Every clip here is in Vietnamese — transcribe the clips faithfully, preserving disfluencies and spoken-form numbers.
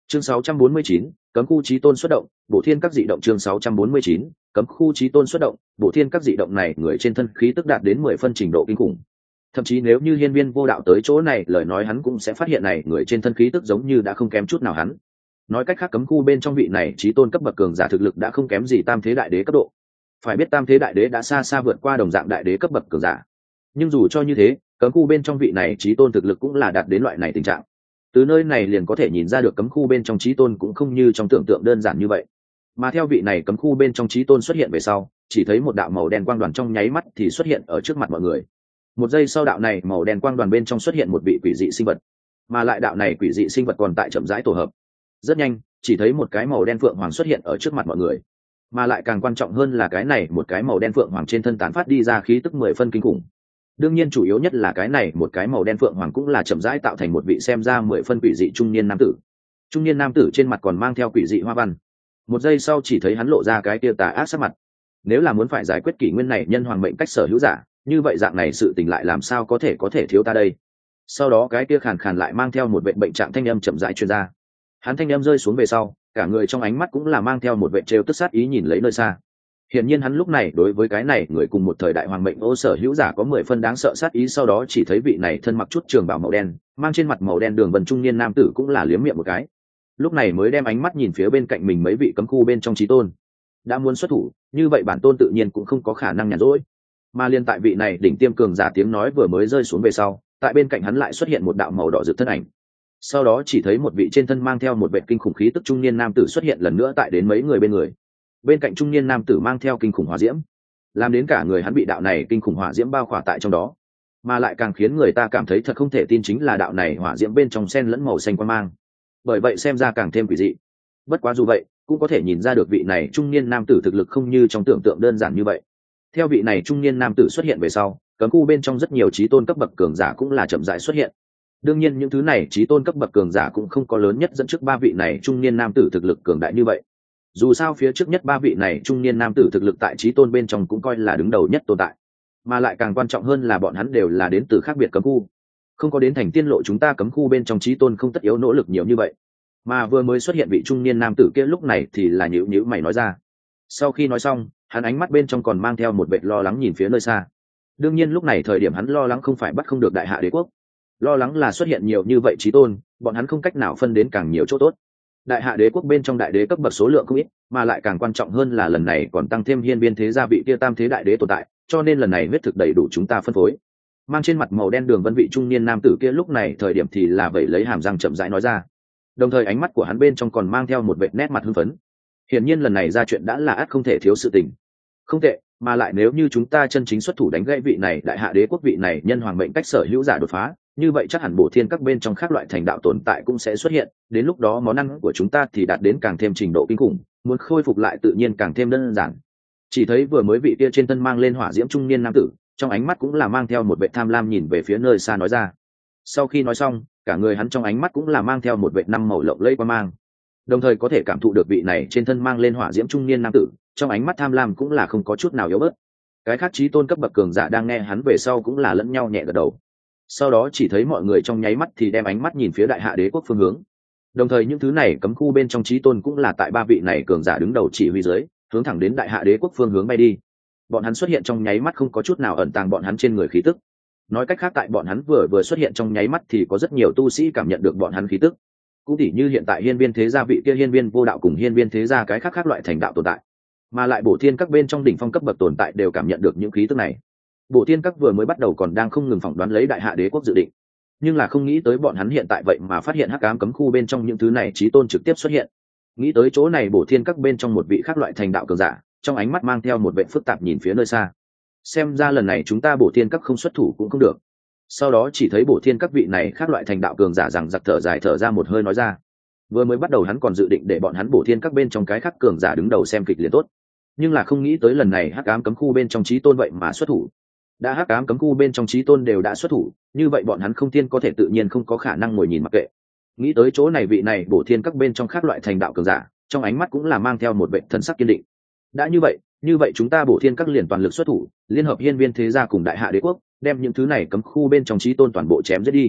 Chương sáu trăm bốn mươi chín, cấm khu chí tôn xuất động, bổ thiên các dị động. Chương sáu trăm bốn mươi chín, cấm khu chí tôn xuất động, bổ thiên các dị động này người trên thân khí tức đạt đến mười phân trình độ kinh khủng. Thậm chí nếu như hiên viên vô đạo tới chỗ này, lời nói hắn cũng sẽ phát hiện này người trên thân khí tức giống như đã không kém chút nào hắn. Nói cách khác, cấm khu bên trong vị này chí tôn cấp bậc cường giả thực lực đã không kém gì tam thế đại đế cấp độ. Phải biết tam thế đại đế đã xa xa vượt qua đồng dạng đại đế cấp bậc cường giả. Nhưng dù cho như thế, cấm khu bên trong vị này chí tôn thực lực cũng là đạt đến loại này tình trạng. Từ nơi này liền có thể nhìn ra được cấm khu bên trong chí tôn cũng không như trong tưởng tượng đơn giản như vậy. Mà theo vị này cấm khu bên trong chí tôn xuất hiện về sau, chỉ thấy một đạo màu đen quang đoàn trong nháy mắt thì xuất hiện ở trước mặt mọi người. Một giây sau, đạo này màu đen quang đoàn bên trong xuất hiện một vị quỷ dị sinh vật, mà lại đạo này quỷ dị sinh vật còn tại chậm rãi tổ hợp. Rất nhanh, chỉ thấy một cái màu đen phượng hoàng xuất hiện ở trước mặt mọi người, mà lại càng quan trọng hơn là cái này một cái màu đen phượng hoàng trên thân tán phát đi ra khí tức mười phân kinh khủng. Đương nhiên chủ yếu nhất là cái này một cái màu đen phượng hoàng cũng là chậm rãi tạo thành một vị xem ra mười phân quỷ dị trung niên nam tử. Trung niên nam tử trên mặt còn mang theo quỷ dị hoa văn. Một giây sau, chỉ thấy hắn lộ ra cái tia tà ác sắc mặt. Nếu là muốn phải giải quyết kỷ nguyên này nhân hoàng mệnh cách sở hữu giả, như vậy dạng này sự tình lại làm sao có thể có thể thiếu ta đây. Sau đó cái kia khàn khàn lại mang theo một vệ bệnh trạng thanh âm chậm rãi truyền ra. Hắn thanh âm rơi xuống về sau, cả người trong ánh mắt cũng là mang theo một vệ trêu tức sát ý nhìn lấy nơi xa. Hiển nhiên hắn lúc này đối với cái này người cùng một thời đại hoàng mệnh ô sở hữu giả có mười phân đáng sợ sát ý. Sau đó chỉ thấy vị này thân mặc chút trường bào màu đen, mang trên mặt màu đen đường vân trung niên nam tử cũng là liếm miệng một cái. Lúc này mới đem ánh mắt nhìn phía bên cạnh mình mấy vị cấm khu bên trong chí tôn. Đã muốn xuất thủ, như vậy bản tôn tự nhiên cũng không có khả năng nhàn rỗi. Mà liên tại vị này đỉnh tiêm cường giả tiếng nói vừa mới rơi xuống về sau, tại bên cạnh hắn lại xuất hiện một đạo màu đỏ rực thân ảnh. Sau đó chỉ thấy một vị trên thân mang theo một vệ kinh khủng khí tức trung niên nam tử xuất hiện lần nữa tại đến mấy người bên người. Bên cạnh trung niên nam tử mang theo kinh khủng hỏa diễm, làm đến cả người hắn bị đạo này kinh khủng hỏa diễm bao khỏa tại trong đó. Mà lại càng khiến người ta cảm thấy thật không thể tin chính là đạo này hỏa diễm bên trong xen lẫn màu xanh quang mang. Bởi vậy xem ra càng thêm quỷ dị. Bất quá dù vậy, cũng có thể nhìn ra được vị này trung niên nam tử thực lực không như trong tưởng tượng đơn giản như vậy. Theo vị này trung niên nam tử xuất hiện về sau, cấm khu bên trong rất nhiều chí tôn cấp bậc cường giả cũng là chậm rãi xuất hiện. Đương nhiên những thứ này chí tôn cấp bậc cường giả cũng không có lớn nhất dẫn trước ba vị này trung niên nam tử thực lực cường đại như vậy. Dù sao phía trước nhất ba vị này trung niên nam tử thực lực tại chí tôn bên trong cũng coi là đứng đầu nhất tồn tại. Mà lại càng quan trọng hơn là bọn hắn đều là đến từ khác biệt cấm khu. Không có đến thành tiên lộ chúng ta cấm khu bên trong chí tôn không tất yếu nỗ lực nhiều như vậy. Mà vừa mới xuất hiện vị trung niên nam tử kia lúc này thì là nhíu nhíu mày nói ra. Sau khi nói xong, hắn ánh mắt bên trong còn mang theo một vẻ lo lắng nhìn phía nơi xa. Đương nhiên lúc này thời điểm hắn lo lắng không phải bắt không được đại hạ đế quốc, lo lắng là xuất hiện nhiều như vậy chí tôn, bọn hắn không cách nào phân đến càng nhiều chỗ tốt. Đại hạ đế quốc bên trong đại đế cấp bậc số lượng không ít, mà lại càng quan trọng hơn là lần này còn tăng thêm hiên viên thế gia vị kia tam thế đại đế tồn tại, cho nên lần này huyết thực đầy đủ chúng ta phân phối. Mang trên mặt màu đen đường vân vị trung niên nam tử kia lúc này thời điểm thì là vậy lấy hàm răng chậm rãi nói ra. Đồng thời ánh mắt của hắn bên trong còn mang theo một vệt nét mặt hưng phấn. Hiển nhiên lần này ra chuyện đã là ắt không thể thiếu sự tình. Không tệ, mà lại nếu như chúng ta chân chính xuất thủ đánh gãy vị này đại hạ đế quốc vị này nhân hoàng mệnh cách sở hữu giả đột phá, như vậy chắc hẳn bổ thiên các bên trong các loại thành đạo tồn tại cũng sẽ xuất hiện, đến lúc đó món ăn của chúng ta thì đạt đến càng thêm trình độ kinh khủng, muốn khôi phục lại tự nhiên càng thêm đơn giản. Chỉ thấy vừa mới vị kia trên thân mang lên hỏa diễm trung niên nam tử, trong ánh mắt cũng là mang theo một vẻ tham lam nhìn về phía nơi xa nói ra. Sau khi nói xong, cả người hắn trong ánh mắt cũng là mang theo một vẻ năm màu lộng lẫy quang mang. Đồng thời có thể cảm thụ được vị này trên thân mang lên hỏa diễm trung niên nam tử, trong ánh mắt tham lam cũng là không có chút nào yếu bớt. Cái khác chí tôn cấp bậc cường giả đang nghe hắn về sau cũng là lẫn nhau nhẹ gật đầu. Sau đó chỉ thấy mọi người trong nháy mắt thì đem ánh mắt nhìn phía đại hạ đế quốc phương hướng. Đồng thời những thứ này cấm khu bên trong chí tôn cũng là tại ba vị này cường giả đứng đầu chỉ huy dưới, hướng thẳng đến đại hạ đế quốc phương hướng bay đi. Bọn hắn xuất hiện trong nháy mắt không có chút nào ẩn tàng bọn hắn trên người khí tức. Nói cách khác tại bọn hắn vừa vừa xuất hiện trong nháy mắt thì có rất nhiều tu sĩ cảm nhận được bọn hắn khí tức. Cũng tỉ như hiện tại hiên viên thế gia vị kia hiên viên vô đạo cùng hiên viên thế gia cái khác khác loại thành đạo tồn tại, mà lại bổ thiên các bên trong đỉnh phong cấp bậc tồn tại đều cảm nhận được những khí tức này. Bổ thiên các vừa mới bắt đầu còn đang không ngừng phỏng đoán lấy đại hạ đế quốc dự định, nhưng là không nghĩ tới bọn hắn hiện tại vậy mà phát hiện hắc ám cấm khu bên trong những thứ này chí tôn trực tiếp xuất hiện. Nghĩ tới chỗ này bổ thiên các bên trong một vị khác loại thành đạo cường giả, trong ánh mắt mang theo một vẻ phức tạp nhìn phía nơi xa. Xem ra lần này chúng ta bổ thiên các không xuất thủ cũng không được. Sau đó chỉ thấy bổ thiên các vị này khác loại thành đạo cường giả rằng giặc thở dài thở ra một hơi nói ra. Vừa mới bắt đầu hắn còn dự định để bọn hắn bổ thiên các bên trong cái khác cường giả đứng đầu xem kịch liền tốt, nhưng là không nghĩ tới lần này hắc ám cấm khu bên trong chí tôn vậy mà xuất thủ. Đã hắc ám cấm khu bên trong chí tôn đều đã xuất thủ, như vậy bọn hắn không tiên có thể tự nhiên không có khả năng ngồi nhìn mặc kệ. Nghĩ tới chỗ này vị này bổ thiên các bên trong khác loại thành đạo cường giả, trong ánh mắt cũng là mang theo một vẻ thần sắc kiên định. Đã như vậy, như vậy chúng ta bổ thiên các liền toàn lực xuất thủ, liên hợp hiên viên thế gia cùng đại hạ đế quốc, đem những thứ này cấm khu bên trong chí tôn toàn bộ chém giết đi.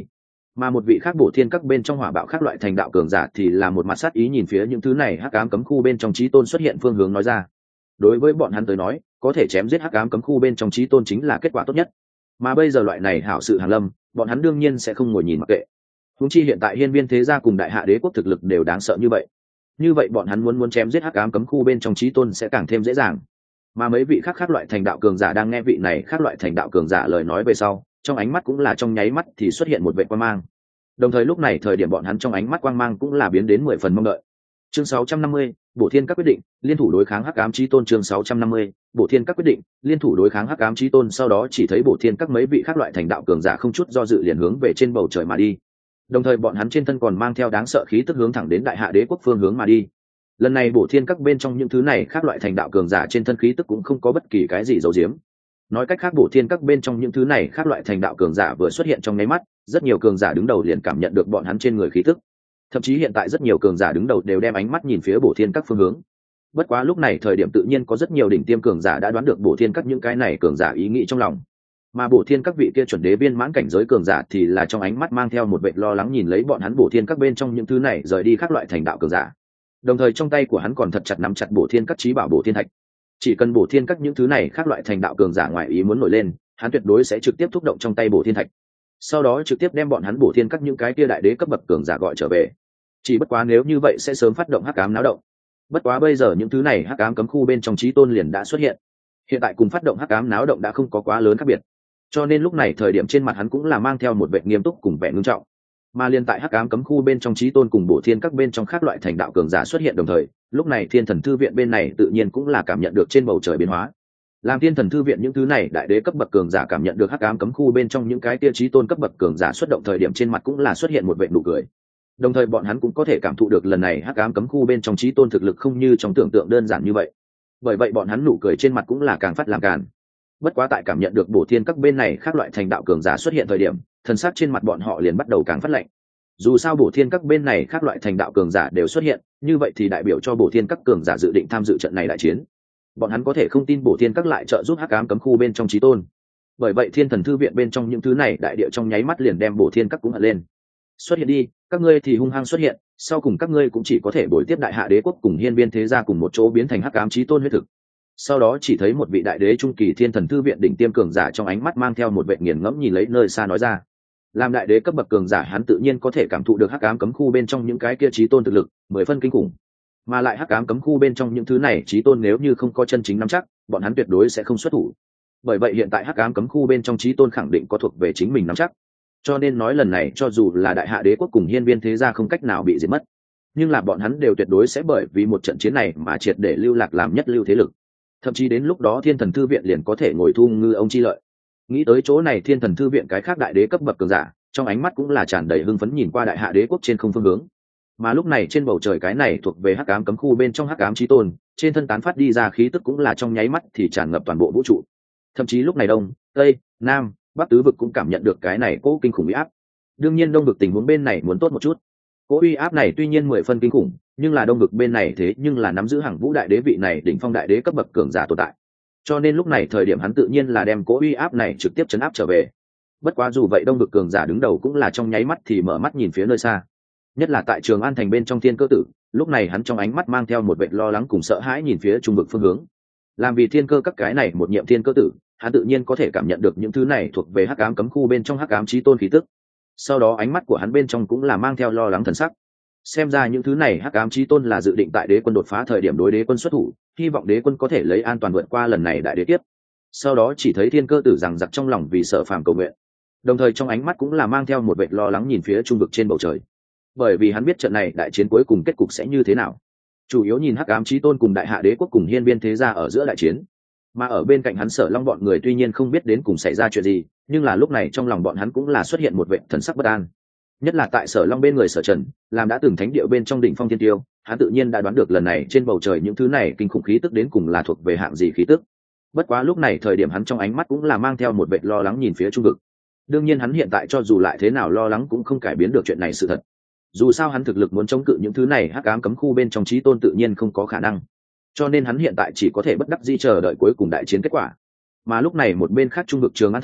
mà một vị khác bổ thiên các bên trong hỏa bạo khác loại thành đạo cường giả thì là một mặt sát ý nhìn phía những thứ này hắc ám cấm khu bên trong chí tôn xuất hiện phương hướng nói ra. Đối với bọn hắn tới nói, có thể chém giết hắc ám cấm khu bên trong chí tôn chính là kết quả tốt nhất, mà bây giờ loại này hảo sự hàng lâm, bọn hắn đương nhiên sẽ không ngồi nhìn mặc kệ. Huống chi hiện tại hiên viên thế gia cùng đại hạ đế quốc thực lực đều đáng sợ như vậy, như vậy bọn hắn muốn muốn chém giết hắc ám cấm khu bên trong chí tôn sẽ càng thêm dễ dàng. Mà mấy vị khác khác loại thành đạo cường giả đang nghe vị này khác loại thành đạo cường giả lời nói về sau, trong ánh mắt cũng là trong nháy mắt thì xuất hiện một vệ quang mang. Đồng thời lúc này thời điểm bọn hắn trong ánh mắt quang mang cũng là biến đến mười phần mong đợi. Chương sáu trăm năm mươi, Bổ Thiên các quyết định, liên thủ đối kháng Hắc Ám Chí Tôn. Chương sáu trăm năm mươi, Bổ Thiên các quyết định, liên thủ đối kháng Hắc Ám Chí Tôn. Sau đó chỉ thấy Bổ Thiên các mấy vị khác loại thành đạo cường giả không chút do dự liền hướng về trên bầu trời mà đi. Đồng thời bọn hắn trên thân còn mang theo đáng sợ khí tức hướng thẳng đến Đại Hạ Đế quốc phương hướng mà đi. Lần này Bổ Thiên các bên trong những thứ này khác loại thành đạo cường giả trên thân khí tức cũng không có bất kỳ cái gì giấu giếm. Nói cách khác Bổ Thiên các bên trong những thứ này khác loại thành đạo cường giả vừa xuất hiện trong nháy mắt, rất nhiều cường giả đứng đầu liền cảm nhận được bọn hắn trên người khí tức. Thậm chí hiện tại rất nhiều cường giả đứng đầu đều đem ánh mắt nhìn phía Bổ Thiên các phương hướng. Bất quá lúc này thời điểm tự nhiên có rất nhiều đỉnh tiêm cường giả đã đoán được Bổ Thiên các những cái này cường giả ý nghĩ trong lòng. Mà Bổ Thiên các vị kia chuẩn đế viên mãn cảnh giới cường giả thì là trong ánh mắt mang theo một vẻ lo lắng nhìn lấy bọn hắn Bổ Thiên các bên trong những thứ này rời đi khác loại thành đạo cường giả. Đồng thời trong tay của hắn còn thật chặt nắm chặt Bổ Thiên các chí bảo Bổ Thiên thạch. Chỉ cần Bổ Thiên các những thứ này khác loại thành đạo cường giả ngoài ý muốn nổi lên, hắn tuyệt đối sẽ trực tiếp thúc động trong tay Bổ Thiên thạch. Sau đó trực tiếp đem bọn hắn Bổ Thiên các những cái kia đại đế cấp bậc cường giả gọi trở về. Chỉ bất quá nếu như vậy sẽ sớm phát động hắc ám náo động. Bất quá bây giờ những thứ này hắc ám cấm khu bên trong chí tôn liền đã xuất hiện. Hiện tại cùng phát động hắc ám náo động đã không có quá lớn khác biệt. Cho nên lúc này thời điểm trên mặt hắn cũng là mang theo một vẻ nghiêm túc cùng vẻ ngưng trọng. Mà liên tại hắc ám cấm khu bên trong chí tôn cùng Bổ Thiên các bên trong khác loại thành đạo cường giả xuất hiện đồng thời, lúc này Thiên Thần thư viện bên này tự nhiên cũng là cảm nhận được trên bầu trời biến hóa. Làm Thiên Thần thư viện những thứ này đại đế cấp bậc cường giả cảm nhận được hắc ám cấm khu bên trong những cái tia chí tôn cấp bậc cường giả xuất động thời điểm trên mặt cũng là xuất hiện một vẻ nụ cười. Đồng thời bọn hắn cũng có thể cảm thụ được lần này hắc ám cấm khu bên trong chí tôn thực lực không như trong tưởng tượng đơn giản như vậy. Bởi vậy bọn hắn nụ cười trên mặt cũng là càng phát làm càn. Bất quá tại cảm nhận được Bổ Thiên các bên này khác loại thành đạo cường giả xuất hiện thời điểm, thần sắc trên mặt bọn họ liền bắt đầu càng phát lạnh. Dù sao Bổ Thiên các bên này khác loại thành đạo cường giả đều xuất hiện, như vậy thì đại biểu cho Bổ Thiên các cường giả dự định tham dự trận này đại chiến. Bọn hắn có thể không tin Bổ Thiên các lại trợ giúp hắc ám cấm khu bên trong chí tôn. Bởi vậy Thiên Thần thư viện bên trong những thứ này đại địa trong nháy mắt liền đem Bổ Thiên các cũng hận lên. Xuất hiện đi, các ngươi thì hung hăng xuất hiện, sau cùng các ngươi cũng chỉ có thể bồi tiếp Đại Hạ Đế quốc cùng hiên viên thế gia cùng một chỗ biến thành hắc ám chí tôn huyết thực. Sau đó chỉ thấy một vị đại đế trung kỳ Thiên Thần thư viện đỉnh tiêm cường giả trong ánh mắt mang theo một vẻ nghiền ngẫm nhìn lấy nơi xa nói ra. Làm đại đế cấp bậc cường giả hắn tự nhiên có thể cảm thụ được hắc ám cấm khu bên trong những cái kia chí tôn thực lực mười phân kinh khủng, mà lại hắc ám cấm khu bên trong những thứ này chí tôn nếu như không có chân chính nắm chắc, bọn hắn tuyệt đối sẽ không xuất thủ. Bởi vậy hiện tại hắc ám cấm khu bên trong chí tôn khẳng định có thuộc về chính mình nắm chắc, cho nên nói lần này cho dù là Đại Hạ Đế quốc cùng hiên viên thế gia không cách nào bị diệt mất, nhưng là bọn hắn đều tuyệt đối sẽ bởi vì một trận chiến này mà triệt để lưu lạc làm nhất lưu thế lực. Thậm chí đến lúc đó Thiên Thần thư viện liền có thể ngồi thu ngư ông chi lợi. Nghĩ tới chỗ này Thiên Thần thư viện cái khác đại đế cấp bậc cường giả trong ánh mắt cũng là tràn đầy hưng phấn nhìn qua Đại Hạ Đế quốc trên không phương hướng. Mà lúc này trên bầu trời cái này thuộc về hắc ám cấm khu bên trong hắc ám chí tôn, trên thân tán phát đi ra khí tức cũng là trong nháy mắt thì tràn ngập toàn bộ vũ trụ. Thậm chí lúc này đông, tây, nam, bắc tứ vực cũng cảm nhận được cái này cố kinh khủng uy áp. Đương nhiên đông vực tình huống bên này muốn tốt một chút. Cố uy áp này tuy nhiên mười phân kinh khủng, nhưng là đông vực bên này thế nhưng là nắm giữ hàng vũ đại đế vị này đỉnh phong đại đế cấp bậc cường giả tồn tại. Cho nên lúc này thời điểm hắn tự nhiên là đem cố uy áp này trực tiếp chấn áp trở về. Bất quá dù vậy đông vực cường giả đứng đầu cũng là trong nháy mắt thì mở mắt nhìn phía nơi xa. Nhất là tại Trường An thành bên trong Thiên Cơ tử, lúc này hắn trong ánh mắt mang theo một vẻ lo lắng cùng sợ hãi nhìn phía trung vực phương hướng. Làm vì thiên cơ các cái này một nhiệm Thiên Cơ tử, hắn tự nhiên có thể cảm nhận được những thứ này thuộc về hắc ám cấm khu bên trong hắc ám chí tôn khí tức. Sau đó ánh mắt của hắn bên trong cũng là mang theo lo lắng thần sắc. Xem ra những thứ này hắc ám chí tôn là dự định tại đế quân đột phá thời điểm đối đế quân xuất thủ, hy vọng đế quân có thể lấy an toàn vượt qua lần này đại đế kiếp. Sau đó chỉ thấy Thiên Cơ tử rằng giặc trong lòng vì sợ phàm cầu nguyện, đồng thời trong ánh mắt cũng là mang theo một vẻ lo lắng nhìn phía trung vực trên bầu trời, bởi vì hắn biết trận này đại chiến cuối cùng kết cục sẽ như thế nào. Chủ yếu nhìn hắc ám chí tôn cùng Đại Hạ Đế quốc cùng hiên viên thế gia ở giữa đại chiến, mà ở bên cạnh hắn Sở Long bọn người tuy nhiên không biết đến cùng xảy ra chuyện gì, nhưng là lúc này trong lòng bọn hắn cũng là xuất hiện một vẻ thần sắc bất an. Nhất là tại Sở Long bên người Sở Trần, làm đã từng thánh địa bên trong đỉnh phong thiên tiêu, hắn tự nhiên đã đoán được lần này trên bầu trời những thứ này kinh khủng khí tức đến cùng là thuộc về hạng gì khí tức. Bất quá lúc này thời điểm hắn trong ánh mắt cũng là mang theo một vẻ lo lắng nhìn phía trung vực. Đương nhiên hắn hiện tại cho dù lại thế nào lo lắng cũng không cải biến được chuyện này sự thật. Dù sao hắn thực lực muốn chống cự những thứ này hắc ám cấm khu bên trong chí tôn tự nhiên không có khả năng, cho nên hắn hiện tại chỉ có thể bất đắc dĩ chờ đợi cuối cùng đại chiến kết quả. Mà lúc này một bên khác trung vực Trường An thành,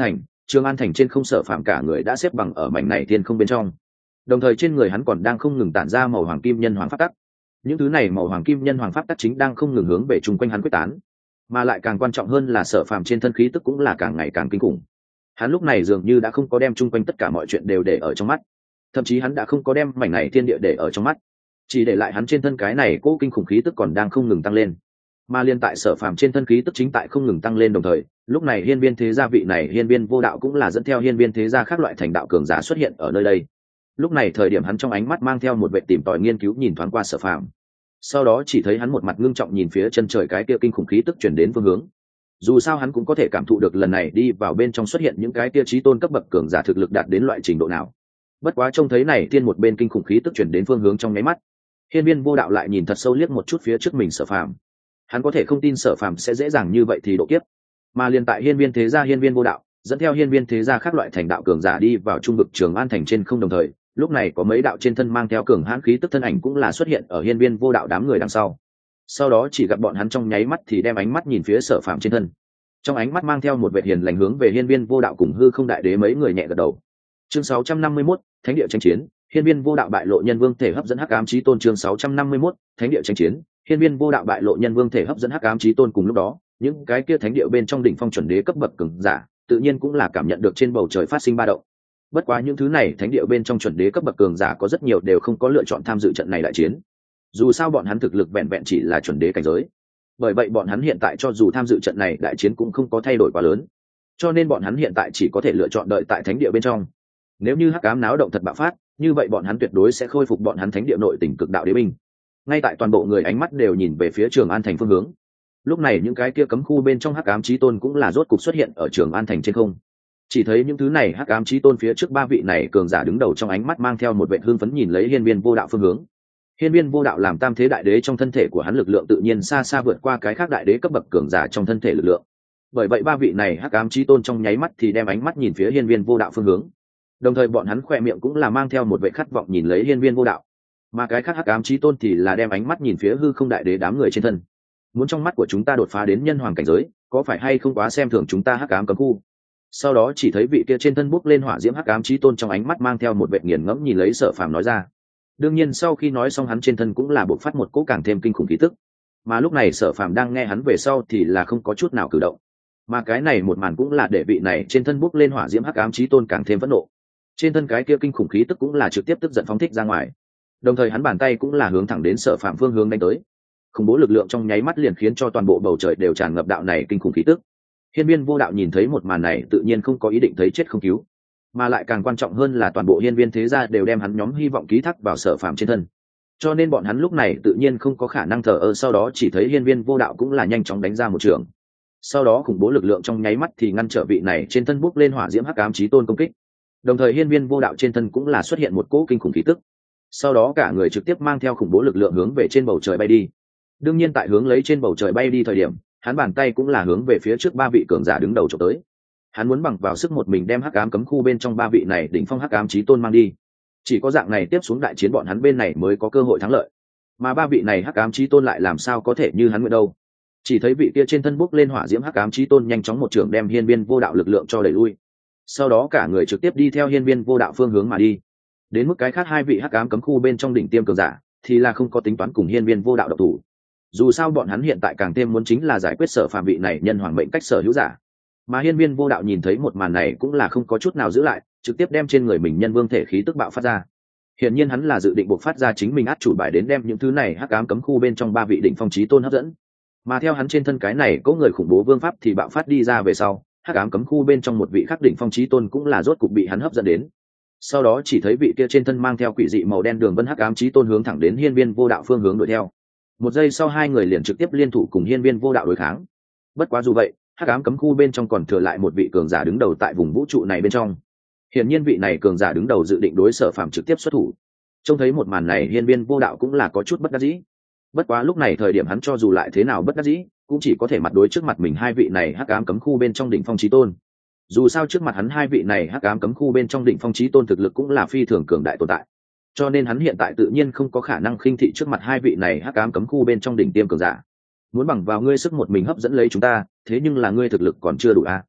Trường An thành trên không Sở Phàm cả người đã xếp bằng ở mảnh này thiên không bên trong, đồng thời trên người hắn còn đang không ngừng tản ra màu hoàng kim nhân hoàng pháp tắc. Những thứ này màu hoàng kim nhân hoàng pháp tắc chính đang không ngừng hướng về chung quanh hắn quyết tán, mà lại càng quan trọng hơn là Sở Phàm trên thân khí tức cũng là càng ngày càng kinh khủng. Hắn lúc này dường như đã không có đem chung quanh tất cả mọi chuyện đều để ở trong mắt, thậm chí hắn đã không có đem mảnh này thiên địa để ở trong mắt, chỉ để lại hắn trên thân cái này cố kinh khủng khí tức còn đang không ngừng tăng lên. Mà liên tại Sở Phàm trên thân khí tức chính tại không ngừng tăng lên đồng thời, lúc này hiên viên thế gia vị này hiên viên vô đạo cũng là dẫn theo hiên viên thế gia khác loại thành đạo cường giả xuất hiện ở nơi đây. Lúc này thời điểm hắn trong ánh mắt mang theo một vẻ tìm tòi nghiên cứu nhìn thoáng qua Sở Phàm, sau đó chỉ thấy hắn một mặt ngưng trọng nhìn phía chân trời cái kia kinh khủng khí tức chuyển đến phương hướng. Dù sao hắn cũng có thể cảm thụ được lần này đi vào bên trong xuất hiện những cái kia chí tôn cấp bậc cường giả thực lực đạt đến loại trình độ nào. Bất quá trông thấy này tiên một bên kinh khủng khí tức chuyển đến phương hướng trong nháy mắt, hiên viên vô đạo lại nhìn thật sâu liếc một chút phía trước mình Sở Phàm. Hắn có thể không tin Sở Phàm sẽ dễ dàng như vậy thì độ kiếp, mà liền tại hiên viên thế gia hiên viên vô đạo dẫn theo hiên viên thế gia khác loại thành đạo cường giả đi vào trung vực Trường An thành trên không đồng thời, lúc này có mấy đạo trên thân mang theo cường hãn khí tức thân ảnh cũng là xuất hiện ở hiên viên vô đạo đám người đằng sau. Sau đó chỉ gặp bọn hắn trong nháy mắt thì đem ánh mắt nhìn phía Sở Phàm trên thân, trong ánh mắt mang theo một vẻ hiền lành hướng về hiên viên vô đạo cùng hư không đại đế mấy người nhẹ gật đầu. Chương sáu trăm năm mươi mốt, thánh địa tranh chiến, hiên viên vô đạo bại lộ nhân vương thể hấp dẫn hắc ám chí tôn. Chương sáu trăm năm mươi mốt, thánh địa tranh chiến, hiên viên vô đạo bại lộ nhân vương thể hấp dẫn hắc ám chí tôn. Cùng lúc đó, những cái kia thánh địa bên trong đỉnh phong chuẩn đế cấp bậc cường giả tự nhiên cũng là cảm nhận được trên bầu trời phát sinh ba động. Bất quá những thứ này thánh địa bên trong chuẩn đế cấp bậc cường giả có rất nhiều đều không có lựa chọn tham dự trận này đại chiến, dù sao bọn hắn thực lực vẹn vẹn chỉ là chuẩn đế cảnh giới, bởi vậy bọn hắn hiện tại cho dù tham dự trận này đại chiến cũng không có thay đổi quá lớn, cho nên bọn hắn hiện tại chỉ có thể lựa chọn đợi tại thánh địa bên trong. Nếu như hắc ám náo động thật bạo phát, như vậy bọn hắn tuyệt đối sẽ khôi phục bọn hắn thánh địa nội tình cực đạo đế binh. Ngay tại toàn bộ người ánh mắt đều nhìn về phía Trường An thành phương hướng, lúc này những cái kia cấm khu bên trong hắc ám chí tôn cũng là rốt cục xuất hiện ở Trường An thành trên không. Chỉ thấy những thứ này hắc ám chí tôn phía trước ba vị này cường giả đứng đầu trong ánh mắt mang theo một vẻ hưng phấn nhìn lấy hiên viên vô đạo phương hướng. Hiên viên vô đạo làm tam thế đại đế, trong thân thể của hắn lực lượng tự nhiên xa xa vượt qua cái khác đại đế cấp bậc cường giả trong thân thể lực lượng, bởi vậy ba vị này hắc ám chí tôn trong nháy mắt thì đem ánh mắt nhìn phía hiên viên vô đạo phương hướng, đồng thời bọn hắn khoe miệng cũng là mang theo một vẻ khát vọng nhìn lấy hiên viên vô đạo, mà cái khác hắc ám chí tôn thì là đem ánh mắt nhìn phía hư không đại đế đám người trên thân. Muốn trong mắt của chúng ta đột phá đến nhân hoàng cảnh giới, có phải hay không quá xem thường chúng ta hắc ám cấm khu? Sau đó chỉ thấy vị kia trên thân bốc lên hỏa diễm hắc ám chí tôn trong ánh mắt mang theo một vẻ nghiền ngẫm nhìn lấy Sở Phàm nói ra. Đương nhiên sau khi nói xong hắn trên thân cũng là bộc phát một cỗ càng thêm kinh khủng khí tức, mà lúc này Sở Phàm đang nghe hắn về sau thì là không có chút nào cử động, mà cái này một màn cũng là để vị này trên thân bốc lên hỏa diễm hắc ám chí tôn càng thêm phẫn nộ, trên thân cái kia kinh khủng khí tức cũng là trực tiếp tức giận phóng thích ra ngoài, đồng thời hắn bàn tay cũng là hướng thẳng đến Sở Phàm phương hướng đánh tới. Khủng bố lực lượng trong nháy mắt liền khiến cho toàn bộ bầu trời đều tràn ngập đạo này kinh khủng khí tức. Hiên viên vô đạo nhìn thấy một màn này tự nhiên không có ý định thấy chết không cứu, mà lại càng quan trọng hơn là toàn bộ hiên viên thế gia đều đem hắn nhóm hy vọng ký thác vào Sở Phàm trên thân, cho nên bọn hắn lúc này tự nhiên không có khả năng thờ ơ. Sau đó chỉ thấy hiên viên vô đạo cũng là nhanh chóng đánh ra một trường, sau đó khủng bố lực lượng trong nháy mắt thì ngăn trở vị này trên thân bốc lên hỏa diễm hắc ám chí tôn công kích, đồng thời hiên viên vô đạo trên thân cũng là xuất hiện một cỗ kinh khủng khí tức, sau đó cả người trực tiếp mang theo khủng bố lực lượng hướng về trên bầu trời bay đi. Đương nhiên tại hướng lấy trên bầu trời bay đi thời điểm, hắn bàn tay cũng là hướng về phía trước ba vị cường giả đứng đầu chụp tới. Hắn muốn bằng vào sức một mình đem hắc ám cấm khu bên trong ba vị này đỉnh phong hắc ám chí tôn mang đi. Chỉ có dạng này tiếp xuống đại chiến bọn hắn bên này mới có cơ hội thắng lợi. Mà ba vị này hắc ám chí tôn lại làm sao có thể như hắn nguyện đâu? Chỉ thấy vị kia trên thân bốc lên hỏa diễm hắc ám chí tôn nhanh chóng một trường đem hiên viên vô đạo lực lượng cho đẩy lui. Sau đó cả người trực tiếp đi theo hiên viên vô đạo phương hướng mà đi. Đến mức cái khác hai vị hắc ám cấm khu bên trong đỉnh tiêm cường giả thì là không có tính toán cùng hiên viên vô đạo độc thủ. Dù sao bọn hắn hiện tại càng thêm muốn chính là giải quyết Sở Phàm vị này nhân hoàng mệnh cách sở hữu giả. Mà hiên viên vô đạo nhìn thấy một màn này cũng là không có chút nào giữ lại, trực tiếp đem trên người mình nhân vương thể khí tức bạo phát ra. Hiển nhiên hắn là dự định buộc phát ra chính mình át chủ bài đến đem những thứ này hắc ám cấm khu bên trong ba vị đỉnh phong chí tôn hấp dẫn. Mà theo hắn trên thân cái này có người khủng bố vương pháp thì bạo phát đi ra về sau, hắc ám cấm khu bên trong một vị khắc đỉnh phong chí tôn cũng là rốt cục bị hắn hấp dẫn đến. Sau đó chỉ thấy vị kia trên thân mang theo quỷ dị màu đen đường vân hắc ám chí tôn hướng thẳng đến hiên viên vô đạo phương hướng đuổi theo. Một giây sau hai người liền trực tiếp liên thủ cùng hiên viên vô đạo đối kháng. Bất quá dù vậy, hắc ám cấm khu bên trong còn thừa lại một vị cường giả đứng đầu tại vùng vũ trụ này bên trong. Hiển nhiên vị này cường giả đứng đầu dự định đối Sở Phàm trực tiếp xuất thủ. Trông thấy một màn này hiên viên vô đạo cũng là có chút bất đắc dĩ. Bất quá lúc này thời điểm hắn cho dù lại thế nào bất đắc dĩ, cũng chỉ có thể mặt đối trước mặt mình hai vị này hắc ám cấm khu bên trong đỉnh phong chí tôn. Dù sao trước mặt hắn hai vị này hắc ám cấm khu bên trong đỉnh phong chí tôn thực lực cũng là phi thường cường đại tồn tại, cho nên hắn hiện tại tự nhiên không có khả năng khinh thị trước mặt hai vị này hắc ám cấm khu bên trong đỉnh tiêm cường giả. Muốn bằng vào ngươi sức một mình hấp dẫn lấy chúng ta, thế nhưng là ngươi thực lực còn chưa đủ a.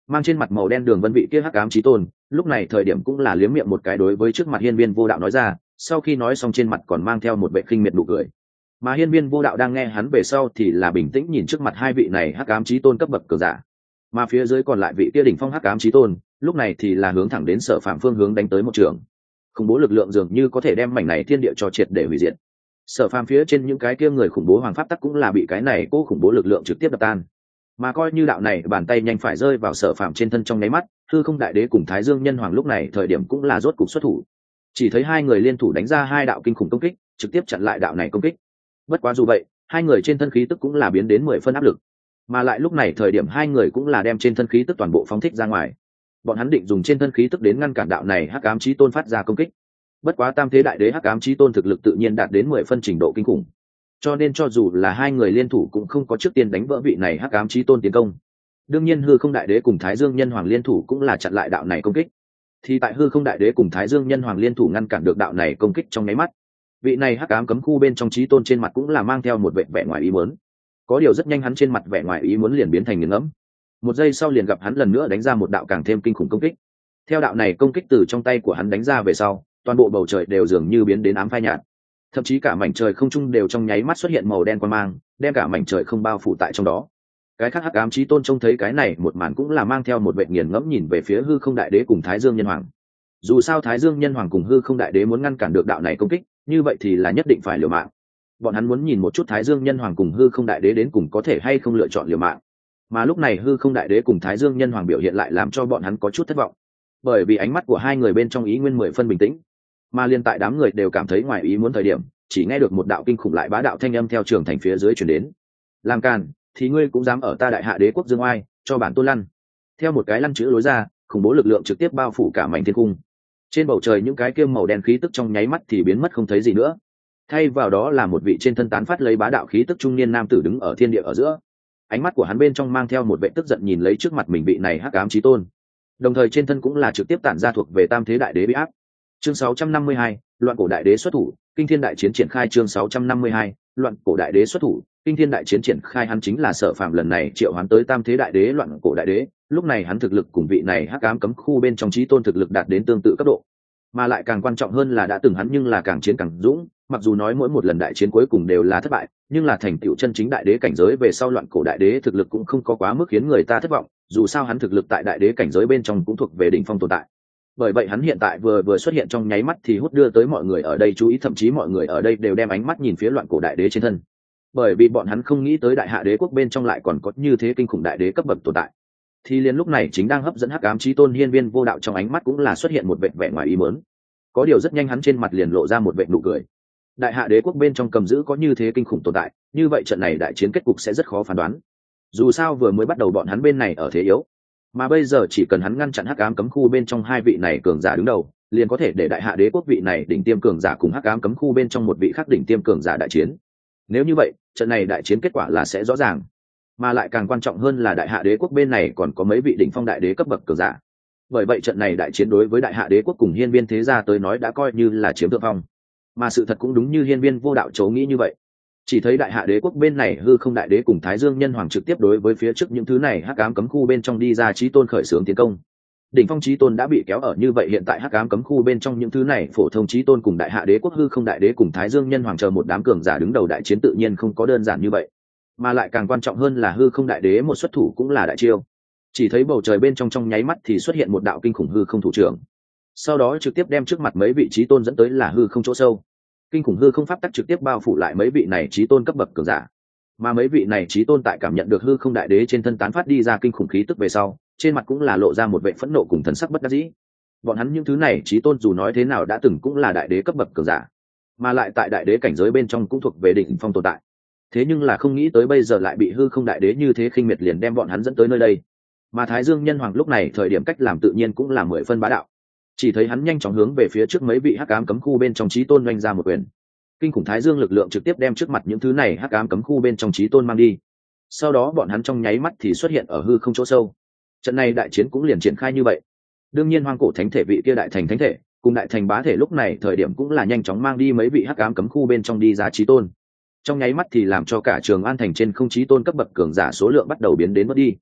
mang trên mặt màu đen đường vân vị kia hắc ám chí tôn lúc này thời điểm cũng là liếm miệng một cái đối với trước mặt hiên viên vô đạo nói ra, sau khi nói xong trên mặt còn mang theo một vệ khinh miệt nụ cười. Mà hiên viên vô đạo đang nghe hắn về sau thì là bình tĩnh nhìn trước mặt hai vị này hắc ám chí tôn cấp bậc cường giả, mà phía dưới còn lại vị kia đỉnh phong hắc ám chí tôn lúc này thì là hướng thẳng đến Sở Phàm phương hướng đánh tới một trường. Khủng bố lực lượng dường như có thể đem mảnh này thiên địa cho triệt để hủy diệt. Sở Phàm phía trên những cái kia người khủng bố hoàng pháp tắc cũng là bị cái này cố khủng bố lực lượng trực tiếp đập tan. Mà coi như đạo này bàn tay nhanh phải rơi vào Sở Phàm trên thân trong nháy mắt, hư không đại đế cùng Thái Dương nhân hoàng lúc này thời điểm cũng là rốt cục xuất thủ. Chỉ thấy hai người liên thủ đánh ra hai đạo kinh khủng công kích, trực tiếp chặn lại đạo này công kích. Bất quá dù vậy, hai người trên thân khí tức cũng là biến đến mười phân áp lực. Mà lại lúc này thời điểm hai người cũng là đem trên thân khí tức toàn bộ phóng thích ra ngoài. Bọn hắn định dùng trên thân khí tức đến ngăn cản đạo này hắc ám chí tôn phát ra công kích. Bất quá tam thế đại đế hắc ám chí tôn thực lực tự nhiên đạt đến mười phân trình độ kinh khủng, cho nên cho dù là hai người liên thủ cũng không có trước tiên đánh vỡ vị này hắc ám chí tôn tiến công. Đương nhiên hư không đại đế cùng Thái Dương nhân hoàng liên thủ cũng là chặn lại đạo này công kích. Thì tại hư không đại đế cùng Thái Dương nhân hoàng liên thủ ngăn cản được đạo này công kích trong nháy mắt, vị này hắc ám cấm khu bên trong chí tôn trên mặt cũng là mang theo một vẻ vẻ ngoài ý muốn. Có điều rất nhanh hắn trên mặt vẻ ngoài ý muốn liền biến thành nghiền ngẫm. Một giây sau liền gặp hắn lần nữa đánh ra một đạo càng thêm kinh khủng công kích. Theo đạo này công kích từ trong tay của hắn đánh ra về sau, toàn bộ bầu trời đều dường như biến đến ám phai nhạt, thậm chí cả mảnh trời không trung đều trong nháy mắt xuất hiện màu đen quang mang, đem cả mảnh trời không bao phủ tại trong đó. Cái khác hắc ám chí tôn trông thấy cái này một màn cũng là mang theo một vẻ nghiền ngẫm nhìn về phía hư không đại đế cùng Thái Dương nhân hoàng. Dù sao Thái Dương nhân hoàng cùng hư không đại đế muốn ngăn cản được đạo này công kích, như vậy thì là nhất định phải liều mạng. Bọn hắn muốn nhìn một chút Thái Dương nhân hoàng cùng hư không đại đế đến cùng có thể hay không lựa chọn liều mạng. Mà lúc này hư không đại đế cùng Thái Dương nhân hoàng biểu hiện lại làm cho bọn hắn có chút thất vọng, bởi vì ánh mắt của hai người bên trong ý nguyên mười phân bình tĩnh. Mà liên tại đám người đều cảm thấy ngoài ý muốn thời điểm, chỉ nghe được một đạo kinh khủng lại bá đạo thanh âm theo trường thành phía dưới truyền đến. Làm càn, thì ngươi cũng dám ở ta đại hạ đế quốc dương oai, cho bản tôn lăn. Theo một cái lăn chữ lối ra, khủng bố lực lượng trực tiếp bao phủ cả mảnh thiên cung. Trên bầu trời những cái kiêm màu đen khí tức trong nháy mắt thì biến mất không thấy gì nữa. Thay vào đó là một vị trên thân tán phát lấy bá đạo khí tức trung niên nam tử đứng ở thiên địa ở giữa. Ánh mắt của hắn bên trong mang theo một vẻ tức giận nhìn lấy trước mặt mình vị này hắc ám chí tôn. Đồng thời trên thân cũng là trực tiếp tản ra thuộc về tam thế đại đế uy áp. Chương sáu trăm năm mươi hai, loạn cổ đại đế xuất thủ, kinh thiên đại chiến triển khai. Chương sáu trăm năm mươi hai, loạn cổ đại đế xuất thủ, kinh thiên đại chiến triển khai. Hắn chính là Sở Phàm lần này triệu hoán tới tam thế đại đế loạn cổ đại đế. Lúc này hắn thực lực cùng vị này hắc ám cấm khu bên trong chí tôn thực lực đạt đến tương tự cấp độ, mà lại càng quan trọng hơn là đã từng hắn nhưng là càng chiến càng dũng. Mặc dù nói mỗi một lần đại chiến cuối cùng đều là thất bại, nhưng là thành tựu chân chính đại đế cảnh giới về sau loạn cổ đại đế thực lực cũng không có quá mức khiến người ta thất vọng. Dù sao hắn thực lực tại đại đế cảnh giới bên trong cũng thuộc về đỉnh phong tồn tại. Bởi vậy hắn hiện tại vừa vừa xuất hiện trong nháy mắt thì hút đưa tới mọi người ở đây chú ý, thậm chí mọi người ở đây đều đem ánh mắt nhìn phía loạn cổ đại đế trên thân, bởi vì bọn hắn không nghĩ tới đại hạ đế quốc bên trong lại còn có như thế kinh khủng đại đế cấp bậc tồn tại. Thì liền lúc này chính đang hấp dẫn hắc ám chí tôn hiên viên vô đạo trong ánh mắt cũng là xuất hiện một vẻ vẻ ngoài ý muốn. Có điều rất nhanh hắn trên mặt liền lộ ra một vẻ nụ cười. Đại hạ đế quốc bên trong cầm giữ có như thế kinh khủng tồn tại, như vậy trận này đại chiến kết cục sẽ rất khó phán đoán. Dù sao vừa mới bắt đầu bọn hắn bên này ở thế yếu, mà bây giờ chỉ cần hắn ngăn chặn hắc ám cấm khu bên trong hai vị này cường giả đứng đầu, liền có thể để đại hạ đế quốc vị này đỉnh tiêm cường giả cùng hắc ám cấm khu bên trong một vị khác đỉnh tiêm cường giả đại chiến. Nếu như vậy, trận này đại chiến kết quả là sẽ rõ ràng. Mà lại càng quan trọng hơn là đại hạ đế quốc bên này còn có mấy vị đỉnh phong đại đế cấp bậc cường giả. Bởi vậy trận này đại chiến đối với đại hạ đế quốc cùng hiên viên thế gia tới nói đã coi như là chiếm thượng phong. Mà sự thật cũng đúng như hiên viên vô đạo chấu nghĩ như vậy. Chỉ thấy đại hạ đế quốc bên này hư không đại đế cùng Thái Dương nhân hoàng trực tiếp đối với phía trước những thứ này hắc ám cấm khu bên trong đi ra chí tôn khởi xướng tiến công. Đỉnh phong chí tôn đã bị kéo ở, như vậy hiện tại hắc ám cấm khu bên trong những thứ này phổ thông chí tôn cùng đại hạ đế quốc hư không đại đế cùng Thái Dương nhân hoàng chờ một đám cường giả đứng đầu đại chiến tự nhiên không có đơn giản như vậy. Mà lại càng quan trọng hơn là hư không đại đế một xuất thủ cũng là đại chiêu. Chỉ thấy bầu trời bên trong trong nháy mắt thì xuất hiện một đạo kinh khủng hư không thủ trưởng, sau đó trực tiếp đem trước mặt mấy vị chí tôn dẫn tới là hư không chỗ sâu. Kinh khủng hư không pháp tắc trực tiếp bao phủ lại mấy vị này chí tôn cấp bậc cường giả, mà mấy vị này chí tôn tại cảm nhận được hư không đại đế trên thân tán phát đi ra kinh khủng khí tức về sau, trên mặt cũng là lộ ra một vẻ phẫn nộ cùng thần sắc bất đắc dĩ. Bọn hắn những thứ này chí tôn dù nói thế nào đã từng cũng là đại đế cấp bậc cường giả, mà lại tại đại đế cảnh giới bên trong cũng thuộc về đỉnh phong tồn tại. Thế nhưng là không nghĩ tới bây giờ lại bị hư không đại đế như thế khinh miệt liền đem bọn hắn dẫn tới nơi đây. Mà Thái Dương nhân hoàng lúc này thời điểm cách làm tự nhiên cũng là mười phân bá đạo. Chỉ thấy hắn nhanh chóng hướng về phía trước mấy vị hắc ám cấm khu bên trong chí tôn oanh ra một quyền. Kinh khủng Thái Dương lực lượng trực tiếp đem trước mặt những thứ này hắc ám cấm khu bên trong chí tôn mang đi. Sau đó bọn hắn trong nháy mắt thì xuất hiện ở hư không chỗ sâu. Trận này đại chiến cũng liền triển khai như vậy. Đương nhiên hoang cổ thánh thể vị kia đại thành thánh thể cùng đại thành bá thể lúc này thời điểm cũng là nhanh chóng mang đi mấy vị hắc ám cấm khu bên trong đi ra chí tôn. Trong nháy mắt thì làm cho cả Trường An thành trên không chí tôn cấp bậc cường giả số lượng bắt đầu biến đến mất đi.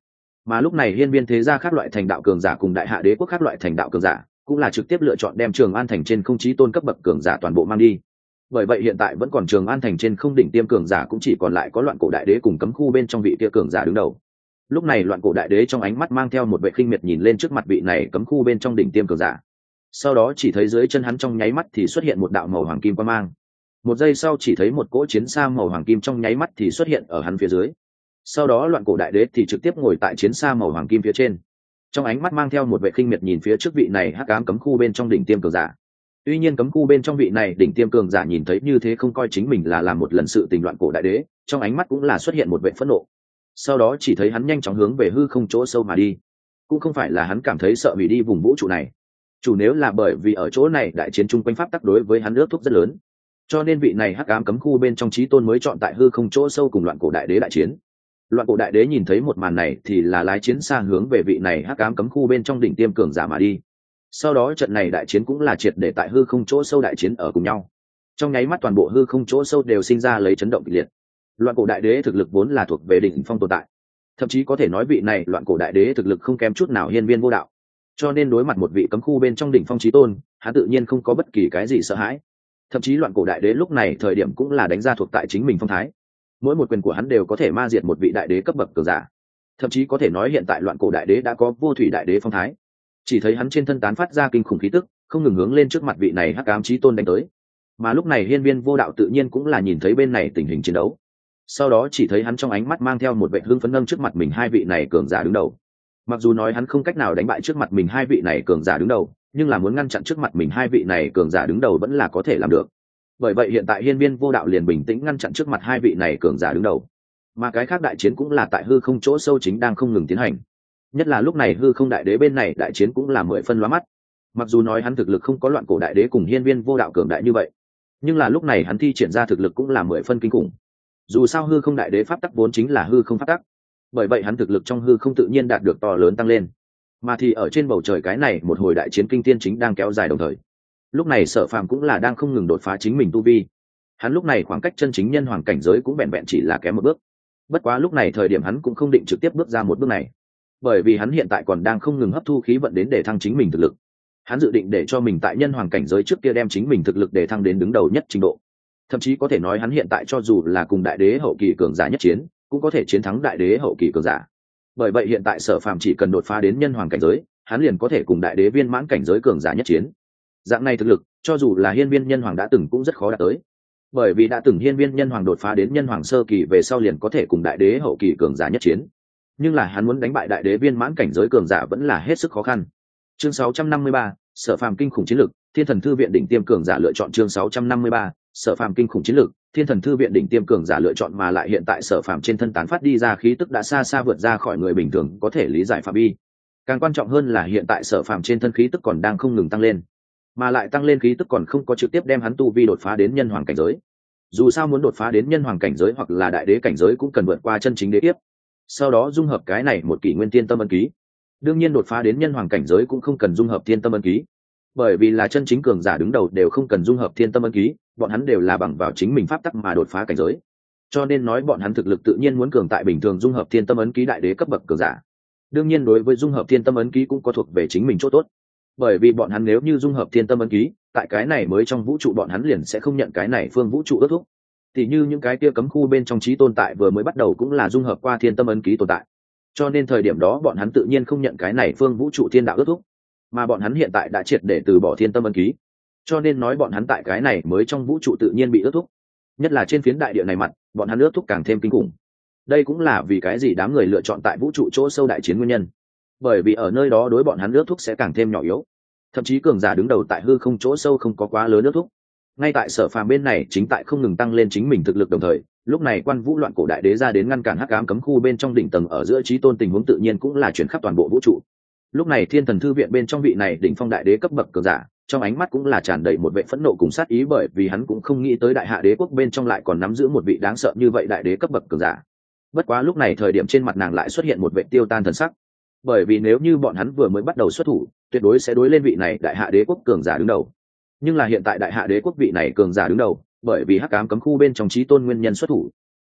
Mà lúc này hiên viên thế gia khác loại thành đạo cường giả cùng đại hạ đế quốc khác loại thành đạo cường giả cũng là trực tiếp lựa chọn đem Trường An thành trên không chí tôn cấp bậc cường giả toàn bộ mang đi. Bởi vậy hiện tại vẫn còn Trường An thành trên không đỉnh tiêm cường giả cũng chỉ còn lại có Loạn Cổ đại đế cùng cấm khu bên trong vị kia cường giả đứng đầu. Lúc này Loạn Cổ đại đế trong ánh mắt mang theo một vẻ khinh miệt nhìn lên trước mặt vị này cấm khu bên trong đỉnh tiêm cường giả. Sau đó chỉ thấy dưới chân hắn trong nháy mắt thì xuất hiện một đạo màu hoàng kim quang mang. Một giây sau chỉ thấy một cỗ chiến xa màu hoàng kim trong nháy mắt thì xuất hiện ở hắn phía dưới. Sau đó Loạn Cổ đại đế thì trực tiếp ngồi tại chiến xa màu hoàng kim phía trên, trong ánh mắt mang theo một vẻ khinh miệt nhìn phía trước vị này hắc ám cấm khu bên trong đỉnh tiêm cường giả. Tuy nhiên cấm khu bên trong vị này đỉnh tiêm cường giả nhìn thấy như thế không coi chính mình là làm một lần sự tình Loạn Cổ đại đế, trong ánh mắt cũng là xuất hiện một vẻ phẫn nộ. Sau đó chỉ thấy hắn nhanh chóng hướng về hư không chỗ sâu mà đi. Cũng không phải là hắn cảm thấy sợ hủy đi vùng vũ trụ này, chủ nếu là bởi vì ở chỗ này đại chiến chung quanh pháp tắc đối với hắn ước thúc rất lớn, cho nên vị này hắc ám cấm khu bên trong chí tôn mới chọn tại hư không chỗ sâu cùng Loạn Cổ đại đế đại chiến. Loạn Cổ đại đế nhìn thấy một màn này thì là lái chiến xa hướng về vị này hắc ám cấm khu bên trong đỉnh tiêm cường giả mà đi. Sau đó trận này đại chiến cũng là triệt để tại hư không chỗ sâu đại chiến ở cùng nhau. Trong nháy mắt toàn bộ hư không chỗ sâu đều sinh ra lấy chấn động kịch liệt. Loạn Cổ đại đế thực lực vốn là thuộc về đỉnh phong tồn tại, thậm chí có thể nói vị này Loạn Cổ đại đế thực lực không kém chút nào hiên viên vô đạo. Cho nên đối mặt một vị cấm khu bên trong đỉnh phong chí tôn, hắn tự nhiên không có bất kỳ cái gì sợ hãi. Thậm chí Loạn Cổ đại đế lúc này thời điểm cũng là đánh ra thuộc tại chính mình phong thái. Mỗi một quyền của hắn đều có thể ma diệt một vị đại đế cấp bậc cường giả. Thậm chí có thể nói hiện tại Loạn Cổ đại đế đã có vô thủy đại đế phong thái. Chỉ thấy hắn trên thân tán phát ra kinh khủng khí tức, không ngừng hướng lên trước mặt vị này hắc ám chí tôn đánh tới. Mà lúc này hiên viên vô đạo tự nhiên cũng là nhìn thấy bên này tình hình chiến đấu. Sau đó chỉ thấy hắn trong ánh mắt mang theo một vẻ hưng phấn nâng trước mặt mình hai vị này cường giả đứng đầu. Mặc dù nói hắn không cách nào đánh bại trước mặt mình hai vị này cường giả đứng đầu, nhưng là muốn ngăn chặn trước mặt mình hai vị này cường giả đứng đầu vẫn là có thể làm được. Bởi vậy hiện tại hiên viên vô đạo liền bình tĩnh ngăn chặn trước mặt hai vị này cường giả đứng đầu. Mà cái khác đại chiến cũng là tại hư không chỗ sâu chính đang không ngừng tiến hành. Nhất là lúc này hư không đại đế bên này đại chiến cũng là mười phân lóa mắt. Mặc dù nói hắn thực lực không có Loạn Cổ đại đế cùng hiên viên vô đạo cường đại như vậy, nhưng là lúc này hắn thi triển ra thực lực cũng là mười phân kinh khủng. Dù sao hư không đại đế pháp tắc vốn chính là hư không pháp tắc, bởi vậy hắn thực lực trong hư không tự nhiên đạt được to lớn tăng lên. Mà thì ở trên bầu trời cái này một hồi đại chiến kinh thiên chính đang kéo dài đồng thời, lúc này Sở Phàm cũng là đang không ngừng đột phá chính mình tu vi. Hắn lúc này khoảng cách chân chính nhân hoàng cảnh giới cũng vẹn vẹn chỉ là kém một bước. Bất quá lúc này thời điểm hắn cũng không định trực tiếp bước ra một bước này, bởi vì hắn hiện tại còn đang không ngừng hấp thu khí vận đến để thăng chính mình thực lực. Hắn dự định để cho mình tại nhân hoàng cảnh giới trước kia đem chính mình thực lực để thăng đến đứng đầu nhất trình độ. Thậm chí có thể nói hắn hiện tại cho dù là cùng đại đế hậu kỳ cường giả nhất chiến, cũng có thể chiến thắng đại đế hậu kỳ cường giả. Bởi vậy hiện tại Sở Phàm chỉ cần đột phá đến nhân hoàng cảnh giới, hắn liền có thể cùng đại đế viên mãn cảnh giới cường giả nhất chiến. Dạng này thực lực, cho dù là hiên viên nhân hoàng đã từng cũng rất khó đạt tới. Bởi vì đã từng hiên viên nhân hoàng đột phá đến nhân hoàng sơ kỳ về sau liền có thể cùng đại đế hậu kỳ cường giả nhất chiến. Nhưng là hắn muốn đánh bại đại đế viên mãn cảnh giới cường giả vẫn là hết sức khó khăn. Chương sáu trăm năm mươi ba, Sở Phàm kinh khủng chiến lực, Thiên Thần Thư viện đỉnh tiêm cường giả lựa chọn chương sáu trăm năm mươi ba, Sở Phàm kinh khủng chiến lực, Thiên Thần Thư viện đỉnh tiêm cường giả lựa chọn mà lại hiện tại Sở Phàm trên thân tán phát đi ra khí tức đã xa xa vượt ra khỏi người bình thường có thể lý giải phạm vi. Càng quan trọng hơn là hiện tại Sở Phàm trên thân khí tức còn đang không ngừng tăng lên, mà lại tăng lên khí tức còn không có trực tiếp đem hắn tu vi đột phá đến nhân hoàng cảnh giới. Dù sao muốn đột phá đến nhân hoàng cảnh giới hoặc là đại đế cảnh giới cũng cần vượt qua chân chính đế tiếp, sau đó dung hợp cái này một kỷ nguyên tiên tâm ấn ký. Đương nhiên đột phá đến nhân hoàng cảnh giới cũng không cần dung hợp thiên tâm ấn ký, bởi vì là chân chính cường giả đứng đầu đều không cần dung hợp thiên tâm ấn ký, bọn hắn đều là bằng vào chính mình pháp tắc mà đột phá cảnh giới. Cho nên nói bọn hắn thực lực tự nhiên muốn cường tại bình thường dung hợp thiên tâm ấn ký đại đế cấp bậc cường giả. Đương nhiên đối với dung hợp thiên tâm ấn ký cũng có thuộc về chính mình chỗ tốt, bởi vì bọn hắn nếu như dung hợp thiên tâm ấn ký, tại cái này mới trong vũ trụ bọn hắn liền sẽ không nhận cái này phương vũ trụ ước thúc. Thì như những cái kia cấm khu bên trong trí tồn tại vừa mới bắt đầu cũng là dung hợp qua thiên tâm ấn ký tồn tại, cho nên thời điểm đó bọn hắn tự nhiên không nhận cái này phương vũ trụ thiên đạo ước thúc, mà bọn hắn hiện tại đã triệt để từ bỏ thiên tâm ấn ký, cho nên nói bọn hắn tại cái này mới trong vũ trụ tự nhiên bị ước thúc. Nhất là trên phiến đại địa này mặt, bọn hắn ước thúc càng thêm kinh khủng. Đây cũng là vì cái gì đám người lựa chọn tại vũ trụ chỗ sâu đại chiến nguyên nhân, bởi vì ở nơi đó đối bọn hắn ước thúc sẽ càng thêm nhỏ yếu, thậm chí cường giả đứng đầu tại hư không chỗ sâu không có quá lớn ước thúc. Ngay tại Sở Phàm bên này chính tại không ngừng tăng lên chính mình thực lực đồng thời, lúc này Quan Vũ Loạn Cổ đại đế ra đến ngăn cản hắc ám cấm khu bên trong đỉnh tầng ở giữa chí tôn tình huống tự nhiên cũng là chuyển khắp toàn bộ vũ trụ. Lúc này Thiên Thần Thư viện bên trong vị này đỉnh phong đại đế cấp bậc cường giả, trong ánh mắt cũng là tràn đầy một vẻ phẫn nộ cùng sát ý, bởi vì hắn cũng không nghĩ tới đại hạ đế quốc bên trong lại còn nắm giữ một vị đáng sợ như vậy đại đế cấp bậc cường giả. Bất quá lúc này thời điểm trên mặt nàng lại xuất hiện một vẻ tiêu tan thần sắc, bởi vì nếu như bọn hắn vừa mới bắt đầu xuất thủ, tuyệt đối sẽ đối lên vị này đại hạ đế quốc cường giả đứng đầu. Nhưng là hiện tại đại hạ đế quốc vị này cường giả đứng đầu, bởi vì hắc ám cấm khu bên trong chí tôn nguyên nhân xuất thủ,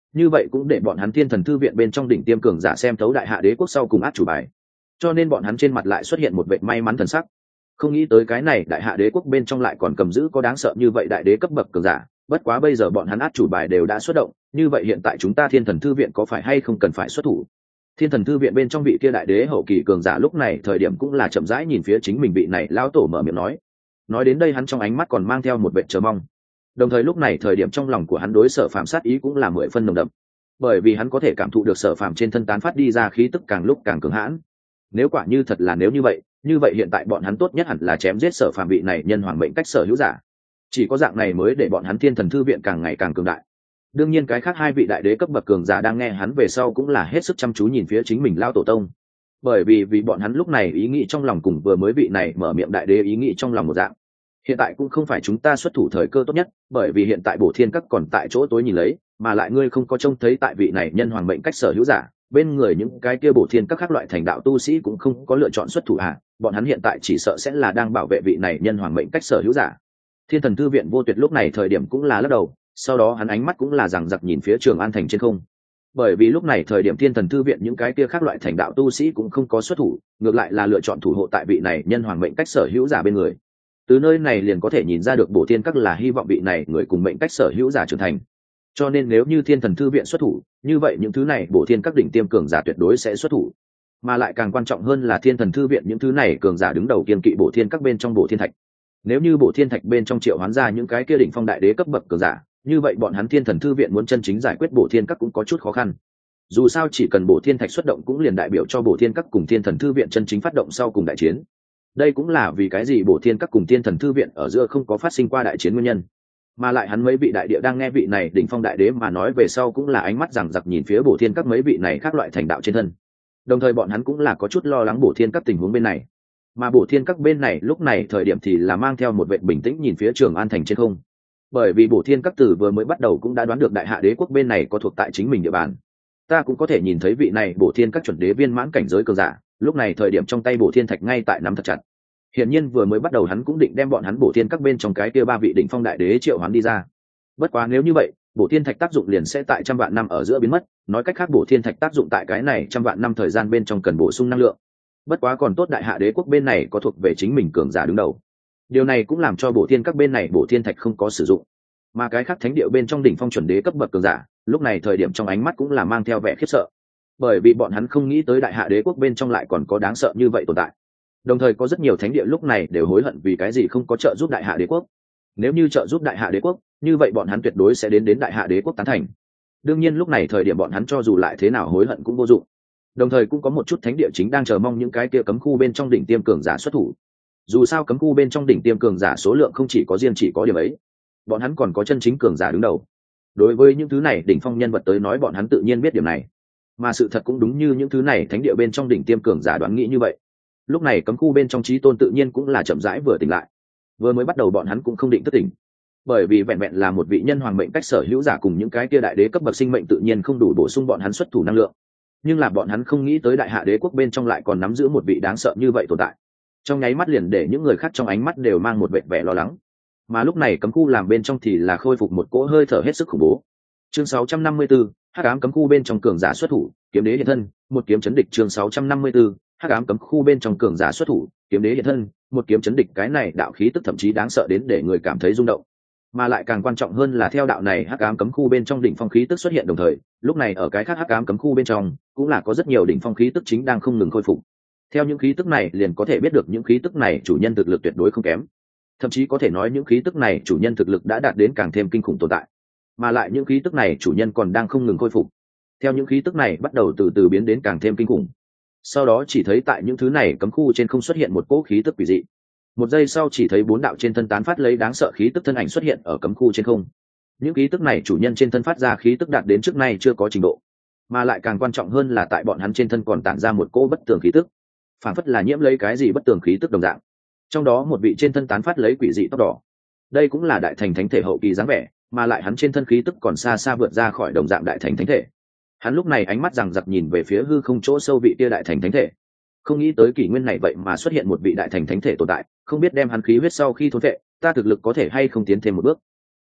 như vậy cũng để bọn hắn thiên thần thư viện bên trong đỉnh tiêm cường giả xem thấu đại hạ đế quốc sau cùng át chủ bài, cho nên bọn hắn trên mặt lại xuất hiện một vẻ may mắn thần sắc. Không nghĩ tới cái này đại hạ đế quốc bên trong lại còn cầm giữ có đáng sợ như vậy đại đế cấp bậc cường giả, bất quá bây giờ bọn hắn át chủ bài đều đã xuất động, như vậy hiện tại chúng ta thiên thần thư viện có phải hay không cần phải xuất thủ? Thiên thần thư viện bên trong vị kia đại đế hậu kỳ cường giả lúc này thời điểm cũng là chậm rãi nhìn phía chính mình vị này lão tổ mở miệng nói. Nói đến đây hắn trong ánh mắt còn mang theo một vẻ chờ mong. Đồng thời lúc này thời điểm trong lòng của hắn đối Sở Phàm sát ý cũng là mười phân nồng đậm, bởi vì hắn có thể cảm thụ được Sở Phàm trên thân tán phát đi ra khí tức càng lúc càng cường hãn. Nếu quả như thật là nếu như vậy, như vậy hiện tại bọn hắn tốt nhất hẳn là chém giết Sở Phàm vị này nhân hoàng mệnh cách sở hữu giả. Chỉ có dạng này mới để bọn hắn thiên thần thư viện càng ngày càng cường đại. Đương nhiên cái khác hai vị đại đế cấp bậc cường giả đang nghe hắn về sau cũng là hết sức chăm chú nhìn phía chính mình lao tổ tông, bởi vì vì bọn hắn lúc này ý nghĩ trong lòng cùng vừa mới vị này mở miệng đại đế ý nghĩ trong lòng một dạng. Hiện tại cũng không phải chúng ta xuất thủ thời cơ tốt nhất, bởi vì hiện tại Bổ Thiên Các còn tại chỗ tối nhìn lấy, mà lại ngươi không có trông thấy tại vị này nhân hoàng mệnh cách sở hữu giả, bên người những cái kia Bổ Thiên Các khác loại thành đạo tu sĩ cũng không có lựa chọn xuất thủ à, bọn hắn hiện tại chỉ sợ sẽ là đang bảo vệ vị này nhân hoàng mệnh cách sở hữu giả. Thiên thần thư viện Vô Tuyệt lúc này thời điểm cũng là lắc đầu, sau đó hắn ánh mắt cũng là rằng giặc nhìn phía Trường An thành trên không, bởi vì lúc này thời điểm thiên thần thư viện những cái kia khác loại thành đạo tu sĩ cũng không có xuất thủ, ngược lại là lựa chọn thủ hộ tại vị này nhân hoàng mệnh cách sở hữu giả bên người. Từ nơi này liền có thể nhìn ra được Bổ Thiên Các là hy vọng vị này người cùng mệnh cách sở hữu giả trưởng thành, cho nên nếu như thiên thần thư viện xuất thủ, như vậy những thứ này Bổ Thiên Các đỉnh tiêm cường giả tuyệt đối sẽ xuất thủ, mà lại càng quan trọng hơn là thiên thần thư viện những thứ này cường giả đứng đầu kiên kỵ Bổ Thiên Các bên trong Bổ Thiên Thạch. Nếu như Bổ Thiên Thạch bên trong triệu hoán ra những cái kia đỉnh phong đại đế cấp bậc cường giả, như vậy bọn hắn thiên thần thư viện muốn chân chính giải quyết Bổ Thiên Các cũng có chút khó khăn. Dù sao chỉ cần Bổ Thiên Thạch xuất động cũng liền đại biểu cho Bổ Thiên Các cùng thiên thần thư viện chân chính phát động sau cùng đại chiến. Đây cũng là vì cái gì Bổ Thiên Các cùng thiên thần thư viện ở giữa không có phát sinh qua đại chiến nguyên nhân. Mà lại hắn mấy vị đại địa đang nghe vị này đỉnh phong đại đế mà nói về sau cũng là ánh mắt rằng giặc nhìn phía Bổ Thiên Các mấy vị này khác loại thành đạo trên thân. Đồng thời bọn hắn cũng là có chút lo lắng Bổ Thiên Các tình huống bên này. Mà Bổ Thiên Các bên này lúc này thời điểm thì là mang theo một vẻ bình tĩnh nhìn phía Trường An thành trên không, bởi vì Bổ Thiên Các từ vừa mới bắt đầu cũng đã đoán được đại hạ đế quốc bên này có thuộc tại chính mình địa bàn. Ta cũng có thể nhìn thấy vị này Bổ Thiên Các chuẩn đế viên mãn cảnh giới cường giả, lúc này thời điểm trong tay Bổ Thiên Thạch ngay tại nắm thật chặt. Hiển nhiên vừa mới bắt đầu hắn cũng định đem bọn hắn Bổ Thiên Các bên trong cái kia ba vị đỉnh phong đại đế triệu hoán đi ra. Bất quá nếu như vậy, Bổ Thiên Thạch tác dụng liền sẽ tại trăm vạn năm ở giữa biến mất, nói cách khác Bổ Thiên Thạch tác dụng tại cái này trăm vạn năm thời gian bên trong cần bổ sung năng lượng. Bất quá còn tốt đại hạ đế quốc bên này có thuộc về chính mình cường giả đứng đầu. Điều này cũng làm cho Bổ Thiên Các bên này Bổ Thiên Thạch không có sử dụng. Mà cái khác thánh điệu bên trong đỉnh phong chuẩn đế cấp bậc cường giả, lúc này thời điểm trong ánh mắt cũng là mang theo vẻ khiếp sợ, bởi vì bọn hắn không nghĩ tới đại hạ đế quốc bên trong lại còn có đáng sợ như vậy tồn tại. Đồng thời có rất nhiều thánh địa lúc này đều hối hận vì cái gì không có trợ giúp đại hạ đế quốc. Nếu như trợ giúp đại hạ đế quốc, như vậy bọn hắn tuyệt đối sẽ đến đến đại hạ đế quốc tán thành. Đương nhiên lúc này thời điểm bọn hắn cho dù lại thế nào hối hận cũng vô dụng. Đồng thời cũng có một chút thánh địa chính đang chờ mong những cái kia cấm khu bên trong đỉnh tiêm cường giả xuất thủ. Dù sao cấm khu bên trong đỉnh tiêm cường giả số lượng không chỉ có riêng chỉ có điểm ấy, bọn hắn còn có chân chính cường giả đứng đầu. Đối với những thứ này đỉnh phong nhân vật tới nói bọn hắn tự nhiên biết điểm này, mà sự thật cũng đúng như những thứ này thánh địa bên trong đỉnh tiêm cường giả đoán nghĩ như vậy. Lúc này cấm khu bên trong chí tôn tự nhiên cũng là chậm rãi vừa tỉnh lại. Vừa mới bắt đầu bọn hắn cũng không định thức tỉnh, bởi vì vẹn vẹn là một vị nhân hoàng mệnh cách sở hữu giả cùng những cái kia đại đế cấp bậc sinh mệnh tự nhiên không đủ bổ sung bọn hắn xuất thủ năng lượng. Nhưng là bọn hắn không nghĩ tới đại hạ đế quốc bên trong lại còn nắm giữ một vị đáng sợ như vậy tồn tại, trong nháy mắt liền để những người khác trong ánh mắt đều mang một vẻ vẻ lo lắng. Mà lúc này cấm khu làm bên trong thì là khôi phục một cỗ hơi thở hết sức khủng bố. Chương sáu trăm năm mươi tư, hắc ám cấm khu bên trong cường giả xuất thủ, kiếm đế hiện thân, một kiếm chấn địch. Chương sáu trăm năm mươi tư, hắc ám cấm khu bên trong cường giả xuất thủ, kiếm đế hiện thân, một kiếm chấn địch. Cái này đạo khí tức thậm chí đáng sợ đến để người cảm thấy rung động. Mà lại càng quan trọng hơn là theo đạo này hắc ám cấm khu bên trong đỉnh phong khí tức xuất hiện đồng thời, lúc này ở cái khác hắc ám cấm khu bên trong cũng là có rất nhiều đỉnh phong khí tức chính đang không ngừng khôi phục. Theo những khí tức này liền có thể biết được những khí tức này chủ nhân thực lực tuyệt đối không kém. Thậm chí có thể nói những khí tức này chủ nhân thực lực đã đạt đến càng thêm kinh khủng tồn tại, mà lại những khí tức này chủ nhân còn đang không ngừng khôi phục. Theo những khí tức này bắt đầu từ từ biến đến càng thêm kinh khủng, sau đó chỉ thấy tại những thứ này cấm khu trên không xuất hiện một cỗ khí tức quỷ dị. Một giây sau chỉ thấy bốn đạo trên thân tán phát lấy đáng sợ khí tức thân ảnh xuất hiện ở cấm khu trên không. Những khí tức này chủ nhân trên thân phát ra khí tức đạt đến trước nay chưa có trình độ, mà lại càng quan trọng hơn là tại bọn hắn trên thân còn tản ra một cỗ bất tường khí tức, phản phất là nhiễm lấy cái gì bất tường khí tức đồng dạng. Trong đó một vị trên thân tán phát lấy quỷ dị tóc đỏ, đây cũng là đại thành thánh thể hậu kỳ dáng vẻ, mà lại hắn trên thân khí tức còn xa xa vượt ra khỏi đồng dạng đại thành thánh thể. Hắn lúc này ánh mắt rằng giặc nhìn về phía hư không chỗ sâu vị kia đại thành thánh thể, không nghĩ tới kỷ nguyên này vậy mà xuất hiện một vị đại thành thánh thể tồn tại, không biết đem hắn khí huyết sau khi thốn vệ, ta thực lực có thể hay không tiến thêm một bước.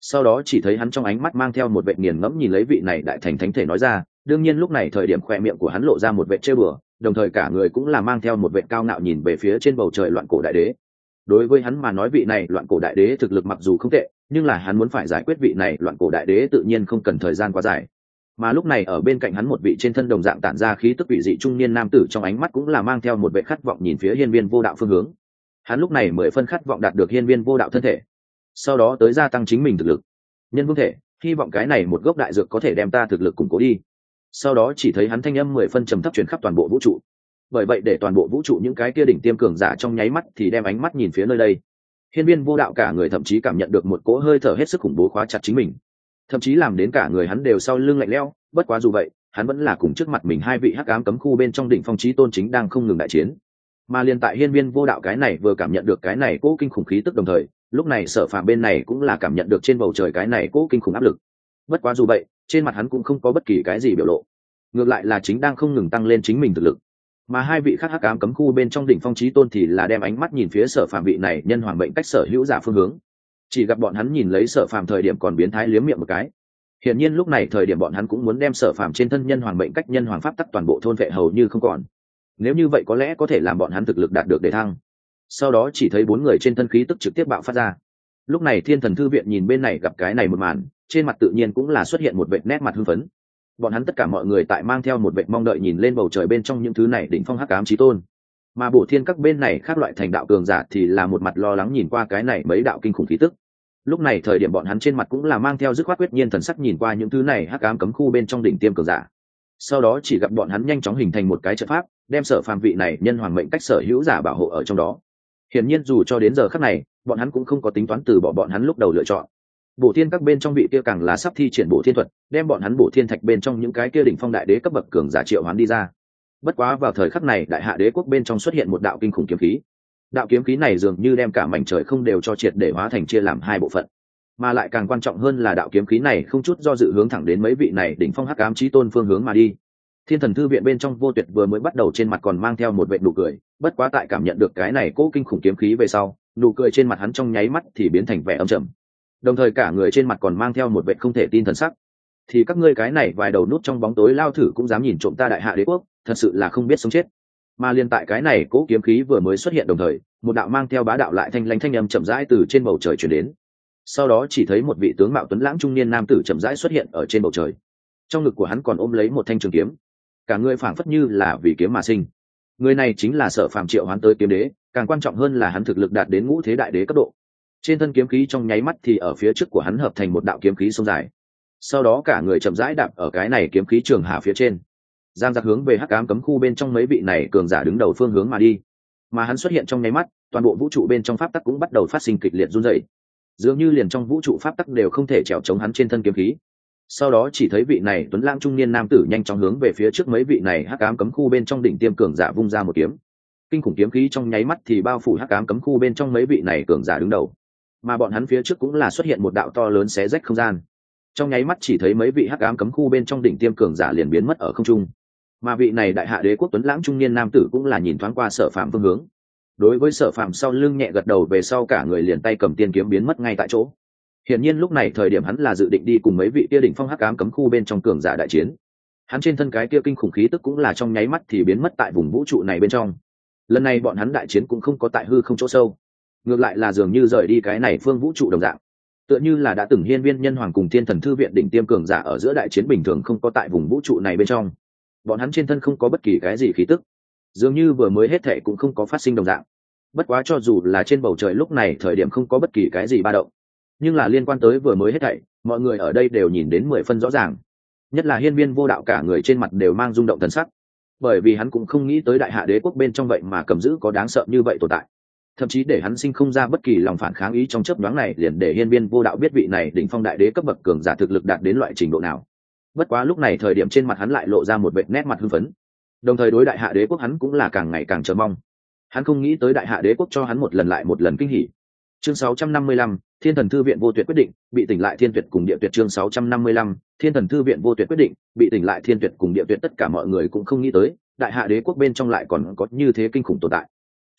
sau đó chỉ thấy hắn trong ánh mắt mang theo một vệ nghiền ngẫm nhìn lấy vị này đại thành thánh thể nói ra. Đương nhiên lúc này thời điểm khoe miệng của hắn lộ ra một vệ trêu bừa, đồng thời cả người cũng là mang theo một vệ cao ngạo nhìn về phía trên bầu trời loạn cổ đại đế. Đối với hắn mà nói vị này loạn cổ đại đế thực lực mặc dù không tệ, nhưng là hắn muốn phải giải quyết vị này loạn cổ đại đế tự nhiên không cần thời gian quá dài. Mà lúc này ở bên cạnh hắn một vị trên thân đồng dạng tản ra khí tức vị dị trung niên nam tử trong ánh mắt cũng là mang theo một vệ khát vọng nhìn phía hiên viên vô đạo phương hướng. Hắn lúc này mười phân khát vọng đạt được hiên viên vô đạo thân thể, sau đó tới gia tăng chính mình thực lực. Nhân vương thể, hy vọng cái này một gốc đại dược có thể đem ta thực lực củng cố đi. Sau đó chỉ thấy hắn thanh âm mười phân trầm thấp truyền khắp toàn bộ vũ trụ. Bởi vậy để toàn bộ vũ trụ những cái kia đỉnh tiêm cường giả trong nháy mắt thì đem ánh mắt nhìn phía nơi đây. Hiên viên vô đạo cả người thậm chí cảm nhận được một cỗ hơi thở hết sức khủng bố khóa chặt chính mình, thậm chí làm đến cả người hắn đều sau lưng lạnh lẽo. Bất quá dù vậy hắn vẫn là cùng trước mặt mình hai vị hắc ám cấm khu bên trong đỉnh phong chí tôn chính đang không ngừng đại chiến. Mà liên tại hiên viên vô đạo cái này vừa cảm nhận được cái này cỗ kinh khủng khí tức đồng thời, lúc này Sở Phàm bên này cũng là cảm nhận được trên bầu trời cái này cỗ kinh khủng áp lực. Bất quá dù vậy trên mặt hắn cũng không có bất kỳ cái gì biểu lộ, ngược lại là chính đang không ngừng tăng lên chính mình thực lực. Mà hai vị khác hắc ám cấm khu bên trong đỉnh phong chí tôn thì là đem ánh mắt nhìn phía Sở Phàm vị này nhân hoàng mệnh cách sở hữu giả phương hướng. Chỉ gặp bọn hắn nhìn lấy Sở Phàm thời điểm còn biến thái liếm miệng một cái. Hiển nhiên lúc này thời điểm bọn hắn cũng muốn đem Sở Phàm trên thân nhân hoàng mệnh cách nhân hoàng pháp tắc toàn bộ thôn vệ hầu như không còn. Nếu như vậy có lẽ có thể làm bọn hắn thực lực đạt được đề thăng. Sau đó chỉ thấy bốn người trên thân khí tức trực tiếp bạo phát ra. Lúc này Thiên Thần Thư viện nhìn bên này gặp cái này một màn, trên mặt tự nhiên cũng là xuất hiện một vệt nét mặt hưng phấn. Bọn hắn tất cả mọi người tại mang theo một vệt mong đợi nhìn lên bầu trời bên trong những thứ này đỉnh phong hắc ám chí tôn. Mà Bổ Thiên các bên này khác loại thành đạo cường giả thì là một mặt lo lắng nhìn qua cái này mấy đạo kinh khủng khí tức. Lúc này thời điểm bọn hắn trên mặt cũng là mang theo dứt khoát quyết nhiên thần sắc nhìn qua những thứ này hắc ám cấm khu bên trong đỉnh tiêm cường giả. Sau đó chỉ gặp bọn hắn nhanh chóng hình thành một cái trận pháp, đem Sở Phàm vị này nhân hoàng mệnh cách sở hữu giả bảo hộ ở trong đó. Hiển nhiên dù cho đến giờ khắc này, bọn hắn cũng không có tính toán từ bỏ bọn hắn lúc đầu lựa chọn. Bổ Thiên các bên trong vị kia càng là sắp thi triển Bổ Thiên thuật, đem bọn hắn Bổ Thiên thạch bên trong những cái kia đỉnh phong đại đế cấp bậc cường giả triệu hoán đi ra. Bất quá vào thời khắc này, Đại Hạ Đế quốc bên trong xuất hiện một đạo kinh khủng kiếm khí. Đạo kiếm khí này dường như đem cả mảnh trời không đều cho triệt để hóa thành chia làm hai bộ phận. Mà lại càng quan trọng hơn là đạo kiếm khí này không chút do dự hướng thẳng đến mấy vị này đỉnh phong hắc ám chí tôn phương hướng mà đi. Thiên Thần Thư viện bên trong Vô Tuyệt vừa mới bắt đầu trên mặt còn mang theo một vệt nụ cười, bất quá tại cảm nhận được cái này cố kinh khủng kiếm khí về sau, nụ cười trên mặt hắn trong nháy mắt thì biến thành vẻ âm trầm. Đồng thời cả người trên mặt còn mang theo một vệt không thể tin thần sắc. Thì các ngươi cái này vài đầu nút trong bóng tối lao thử cũng dám nhìn trộm ta Đại Hạ Đế quốc, thật sự là không biết sống chết. Mà liên tại cái này cố kiếm khí vừa mới xuất hiện đồng thời, một đạo mang theo bá đạo lại thanh lãnh thanh âm chậm rãi từ trên bầu trời truyền đến. Sau đó chỉ thấy một vị tướng mạo tuấn lãng trung niên nam tử chậm rãi xuất hiện ở trên bầu trời. Trong ngực của hắn còn ôm lấy một thanh trường kiếm, cả người phảng phất như là vì kiếm mà sinh. Người này chính là Sở Phàm triệu hoán tới kiếm đế, càng quan trọng hơn là hắn thực lực đạt đến ngũ thế đại đế cấp độ. Trên thân kiếm khí trong nháy mắt thì ở phía trước của hắn hợp thành một đạo kiếm khí sông dài. Sau đó cả người chậm rãi đạp ở cái này kiếm khí trường hà phía trên, giang giặc hướng về hắc ám cấm khu bên trong mấy vị này cường giả đứng đầu phương hướng mà đi. Mà hắn xuất hiện trong nháy mắt, toàn bộ vũ trụ bên trong pháp tắc cũng bắt đầu phát sinh kịch liệt run rẩy, dường như liền trong vũ trụ pháp tắc đều không thể trèo chống hắn trên thân kiếm khí. Sau đó chỉ thấy vị này tuấn lãng trung niên nam tử nhanh chóng hướng về phía trước mấy vị này hắc ám cấm khu bên trong đỉnh tiêm cường giả vung ra một kiếm. Kinh khủng kiếm khí trong nháy mắt thì bao phủ hắc ám cấm khu bên trong mấy vị này cường giả đứng đầu. Mà bọn hắn phía trước cũng là xuất hiện một đạo to lớn xé rách không gian. Trong nháy mắt chỉ thấy mấy vị hắc ám cấm khu bên trong đỉnh tiêm cường giả liền biến mất ở không trung. Mà vị này Đại Hạ Đế quốc tuấn lãng trung niên nam tử cũng là nhìn thoáng qua Sở Phàm phương hướng. Đối với Sở Phàm sau lưng nhẹ gật đầu về sau cả người liền tay cầm tiên kiếm biến mất ngay tại chỗ. Hiển nhiên lúc này thời điểm hắn là dự định đi cùng mấy vị kia đỉnh phong hắc ám cấm khu bên trong cường giả đại chiến. Hắn trên thân cái kia kinh khủng khí tức cũng là trong nháy mắt thì biến mất tại vùng vũ trụ này bên trong. Lần này bọn hắn đại chiến cũng không có tại hư không chỗ sâu, ngược lại là dường như rời đi cái này phương vũ trụ đồng dạng, tựa như là đã từng hiên viên nhân hoàng cùng Thiên Thần Thư viện đỉnh tiêm cường giả ở giữa đại chiến bình thường không có tại vùng vũ trụ này bên trong. Bọn hắn trên thân không có bất kỳ cái gì khí tức, dường như vừa mới hết thệ cũng không có phát sinh đồng dạng. Bất quá cho dù là trên bầu trời lúc này thời điểm không có bất kỳ cái gì ba động, nhưng là liên quan tới vừa mới hết thảy, mọi người ở đây đều nhìn đến mười phân rõ ràng. Nhất là hiên viên vô đạo cả người trên mặt đều mang rung động thần sắc, bởi vì hắn cũng không nghĩ tới Đại Hạ Đế quốc bên trong vậy mà cầm giữ có đáng sợ như vậy tồn tại. Thậm chí để hắn sinh không ra bất kỳ lòng phản kháng ý trong chớp nhoáng này liền để hiên viên vô đạo biết vị này đỉnh phong đại đế cấp bậc cường giả thực lực đạt đến loại trình độ nào. Bất quá lúc này thời điểm trên mặt hắn lại lộ ra một vệt nét mặt hưng phấn, đồng thời đối Đại Hạ Đế quốc hắn cũng là càng ngày càng chờ mong. Hắn không nghĩ tới Đại Hạ Đế quốc cho hắn một lần lại một lần kinh hỉ. Chương sáu trăm năm mươi lăm, Thiên Thần Thư viện Vô Tuyệt quyết định, bị tỉnh lại Thiên Tuyệt cùng Địa Tuyệt. Chương sáu trăm năm mươi lăm, Thiên Thần Thư viện Vô Tuyệt quyết định, bị tỉnh lại Thiên Tuyệt cùng Địa Tuyệt. Tất cả mọi người cũng không nghĩ tới, Đại Hạ Đế quốc bên trong lại còn có như thế kinh khủng tồn tại.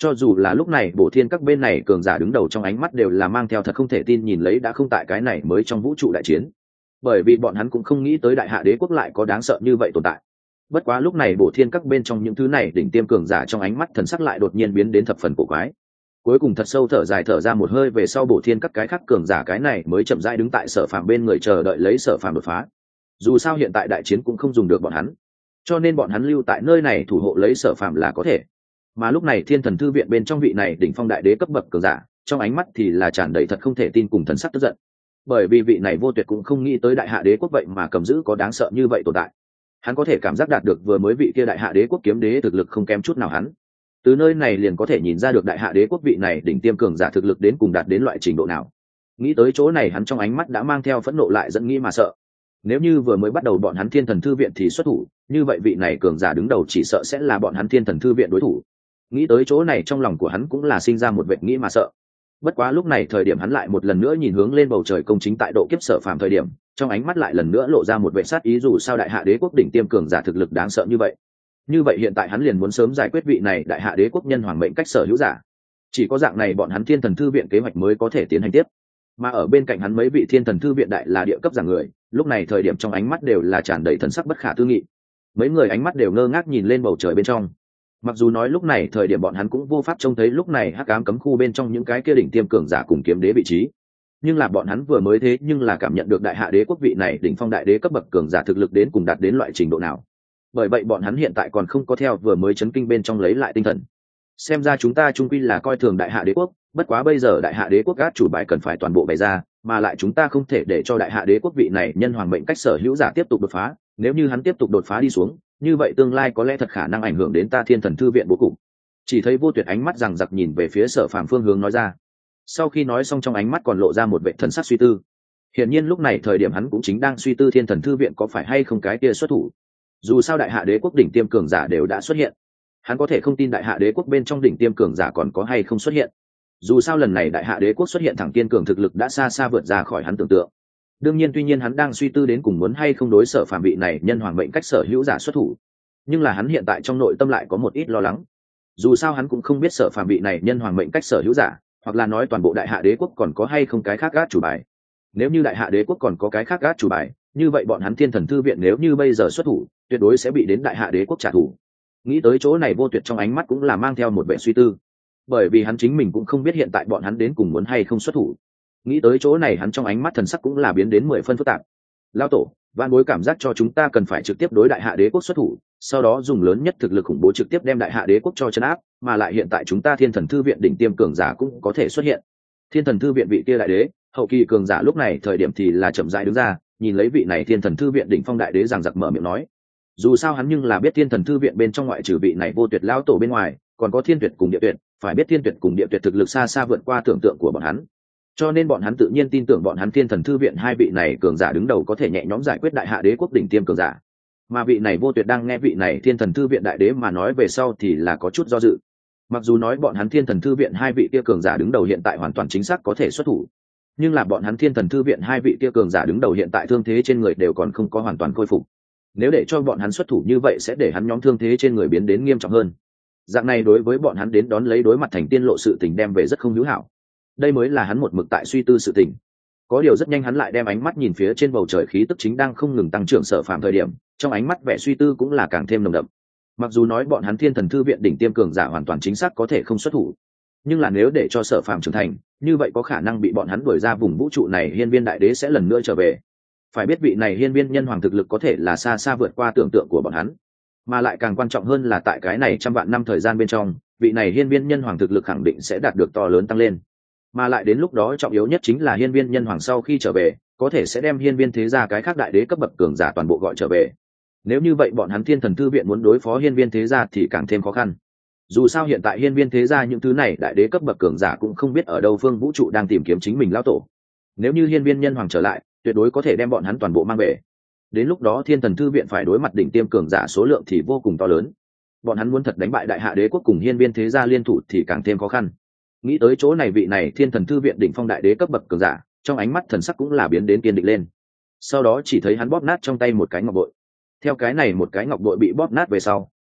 Cho dù là lúc này bổ thiên các bên này cường giả đứng đầu trong ánh mắt đều là mang theo thật không thể tin nhìn lấy đã không tại cái này mới trong vũ trụ đại chiến, bởi vì bọn hắn cũng không nghĩ tới đại hạ đế quốc lại có đáng sợ như vậy tồn tại. Bất quá lúc này bổ thiên các bên trong những thứ này đỉnh tiêm cường giả trong ánh mắt thần sắc lại đột nhiên biến đến thập phần cổ quái. Cuối cùng thật sâu thở dài thở ra một hơi về sau bổ thiên các cái khác cường giả cái này mới chậm rãi đứng tại Sở Phàm bên người chờ đợi lấy Sở Phàm đột phá. Dù sao hiện tại đại chiến cũng không dùng được bọn hắn, cho nên bọn hắn lưu tại nơi này thủ hộ lấy Sở Phàm là có thể. Mà lúc này Thiên Thần Thư viện bên trong vị này đỉnh phong đại đế cấp bậc cường giả, trong ánh mắt thì là tràn đầy thật không thể tin cùng thần sắc tức giận. Bởi vì vị này Vô Tuyệt cũng không nghĩ tới đại hạ đế quốc vậy mà cầm giữ có đáng sợ như vậy tồn tại. Hắn có thể cảm giác đạt được vừa mới vị kia đại hạ đế quốc kiếm đế thực lực không kém chút nào hắn. Từ nơi này liền có thể nhìn ra được đại hạ đế quốc vị này đỉnh tiêm cường giả thực lực đến cùng đạt đến loại trình độ nào. Nghĩ tới chỗ này hắn trong ánh mắt đã mang theo phẫn nộ lại dẫn nghĩ mà sợ. Nếu như vừa mới bắt đầu bọn hắn Thiên Thần Thư viện thì xuất thủ, như vậy vị này cường giả đứng đầu chỉ sợ sẽ là bọn hắn Thiên Thần Thư viện đối thủ. Nghĩ tới chỗ này trong lòng của hắn cũng là sinh ra một vệ nghĩ mà sợ. Bất quá lúc này thời điểm hắn lại một lần nữa nhìn hướng lên bầu trời công chính tại độ kiếp Sở Phàm thời điểm, trong ánh mắt lại lần nữa lộ ra một vệ sát ý dù sao đại hạ đế quốc đỉnh tiêm cường giả thực lực đáng sợ như vậy. Như vậy hiện tại hắn liền muốn sớm giải quyết vị này đại hạ đế quốc nhân hoàng mệnh cách sở hữu giả. Chỉ có dạng này bọn hắn Thiên Thần Thư viện kế hoạch mới có thể tiến hành tiếp. Mà ở bên cạnh hắn mấy vị Thiên Thần Thư viện đại là địa cấp giả người, lúc này thời điểm trong ánh mắt đều là tràn đầy thần sắc bất khả tư nghị. Mấy người ánh mắt đều ngơ ngác nhìn lên bầu trời bên trong. Mặc dù nói lúc này thời điểm bọn hắn cũng vô pháp trông thấy lúc này hắc ám cấm khu bên trong những cái kia đỉnh tiêm cường giả cùng kiếm đế vị trí, nhưng là bọn hắn vừa mới thế nhưng là cảm nhận được đại hạ đế quốc vị này đỉnh phong đại đế cấp bậc cường giả thực lực đến cùng đạt đến loại trình độ nào. Bởi vậy bọn hắn hiện tại còn không có theo vừa mới chấn kinh bên trong lấy lại tinh thần. Xem ra chúng ta trung quy là coi thường đại hạ đế quốc, bất quá bây giờ đại hạ đế quốc át chủ bài cần phải toàn bộ bày ra, mà lại chúng ta không thể để cho đại hạ đế quốc vị này nhân hoàng mệnh cách sở hữu giả tiếp tục đột phá, nếu như hắn tiếp tục đột phá đi xuống, như vậy tương lai có lẽ thật khả năng ảnh hưởng đến ta Thiên Thần Thư viện bố cục. Chỉ thấy Vô Tuyệt ánh mắt rằng giặc nhìn về phía Sở Phàm phương hướng nói ra. Sau khi nói xong trong ánh mắt còn lộ ra một vẻ thần sắc suy tư. Hiển nhiên lúc này thời điểm hắn cũng chính đang suy tư Thiên Thần Thư viện có phải hay không cái kia xuất thủ. Dù sao đại hạ đế quốc đỉnh tiêm cường giả đều đã xuất hiện, hắn có thể không tin đại hạ đế quốc bên trong đỉnh tiêm cường giả còn có hay không xuất hiện. Dù sao lần này đại hạ đế quốc xuất hiện thẳng tiên cường thực lực đã xa xa vượt ra khỏi hắn tưởng tượng. Đương nhiên tuy nhiên hắn đang suy tư đến cùng muốn hay không đối Sở Phàm vị này nhân hoàng mệnh cách sở hữu giả xuất thủ, nhưng là hắn hiện tại trong nội tâm lại có một ít lo lắng. Dù sao hắn cũng không biết Sở Phàm vị này nhân hoàng mệnh cách sở hữu giả, hoặc là nói toàn bộ đại hạ đế quốc còn có hay không cái khác gác chủ bài. Nếu như đại hạ đế quốc còn có cái khác gác chủ bài, như vậy bọn hắn Thiên Thần Thư viện nếu như bây giờ xuất thủ, tuyệt đối sẽ bị đến đại hạ đế quốc trả thù. Nghĩ tới chỗ này Vô Tuyệt trong ánh mắt cũng là mang theo một vẻ suy tư, bởi vì hắn chính mình cũng không biết hiện tại bọn hắn đến cùng muốn hay không xuất thủ. Nghĩ tới chỗ này hắn trong ánh mắt thần sắc cũng là biến đến mười phân phức tạp. Lão tổ, van bối cảm giác cho chúng ta cần phải trực tiếp đối đại hạ đế quốc xuất thủ, sau đó dùng lớn nhất thực lực khủng bố trực tiếp đem đại hạ đế quốc cho trấn áp, mà lại hiện tại chúng ta Thiên Thần Thư viện đỉnh tiêm cường giả cũng có thể xuất hiện. Thiên Thần Thư viện vị kia đại đế, hậu kỳ cường giả lúc này thời điểm thì là chậm rãi đứng ra, nhìn lấy vị này Thiên Thần Thư viện đỉnh phong đại đế giằng giặc mở miệng nói. Dù sao hắn nhưng là biết Thiên Thần Thư viện bên trong ngoại trừ vị này Vô Tuyệt lão tổ bên ngoài, còn có Thiên Tuyệt cùng Địa Tuyệt, phải biết Thiên Tuyệt cùng Địa Tuyệt thực lực xa xa vượt qua tưởng tượng của bọn hắn. Cho nên bọn hắn tự nhiên tin tưởng bọn hắn Thiên Thần Thư viện hai vị này cường giả đứng đầu có thể nhẹ nhõm giải quyết đại hạ đế quốc đỉnh tiêm cường giả. Mà vị này Vô Tuyệt đang nghe vị này Thiên Thần Thư viện đại đế mà nói về sau thì là có chút do dự. Mặc dù nói bọn hắn Thiên Thần Thư viện hai vị kia cường giả đứng đầu hiện tại hoàn toàn chính xác có thể xuất thủ, nhưng là bọn hắn Thiên Thần Thư viện hai vị kia cường giả đứng đầu hiện tại thương thế trên người đều còn không có hoàn toàn khôi phục. Nếu để cho bọn hắn xuất thủ như vậy sẽ để hắn nhóm thương thế trên người biến đến nghiêm trọng hơn. Dạng này đối với bọn hắn đến đón lấy đối mặt thành tiên lộ sự tình đem về rất không hữu hảo. Đây mới là hắn một mực tại suy tư sự tình. Có điều rất nhanh hắn lại đem ánh mắt nhìn phía trên bầu trời khí tức chính đang không ngừng tăng trưởng Sở Phàm thời điểm, trong ánh mắt vẻ suy tư cũng là càng thêm nồng đậm. Mặc dù nói bọn hắn Thiên Thần Thư viện đỉnh tiêm cường giả hoàn toàn chính xác có thể không xuất thủ, nhưng là nếu để cho Sở Phàm trưởng thành, như vậy có khả năng bị bọn hắn đuổi ra vùng vũ trụ này Hiên Viên đại đế sẽ lần nữa trở về. Phải biết vị này Hiên Viên nhân hoàng thực lực có thể là xa xa vượt qua tưởng tượng của bọn hắn, mà lại càng quan trọng hơn là tại cái này trăm vạn năm thời gian bên trong, vị này Hiên Viên nhân hoàng thực lực khẳng định sẽ đạt được to lớn tăng lên. Mà lại đến lúc đó trọng yếu nhất chính là Hiên Viên nhân hoàng sau khi trở về, có thể sẽ đem Hiên Viên thế gia cái khác đại đế cấp bậc cường giả toàn bộ gọi trở về. Nếu như vậy bọn hắn Thiên Thần Thư viện muốn đối phó Hiên Viên thế gia thì càng thêm khó khăn. Dù sao hiện tại Hiên Viên thế gia những thứ này đại đế cấp bậc cường giả cũng không biết ở đâu phương vũ trụ đang tìm kiếm chính mình lão tổ. Nếu như Hiên Viên nhân hoàng trở lại, tuyệt đối có thể đem bọn hắn toàn bộ mang về. Đến lúc đó Thiên Thần Thư viện phải đối mặt đỉnh tiêm cường giả số lượng thì vô cùng to lớn. Bọn hắn muốn thật đánh bại đại hạ đế quốc cùng Hiên Viên thế gia liên thủ thì càng thêm khó khăn. Nghĩ tới chỗ này vị này Thiên Thần Thư viện đỉnh phong đại đế cấp bậc cường giả, trong ánh mắt thần sắc cũng là biến đến kiên định lên. Sau đó chỉ thấy hắn bóp nát trong tay một cái ngọc bội. Theo cái này một cái ngọc bội bị bóp nát về sau,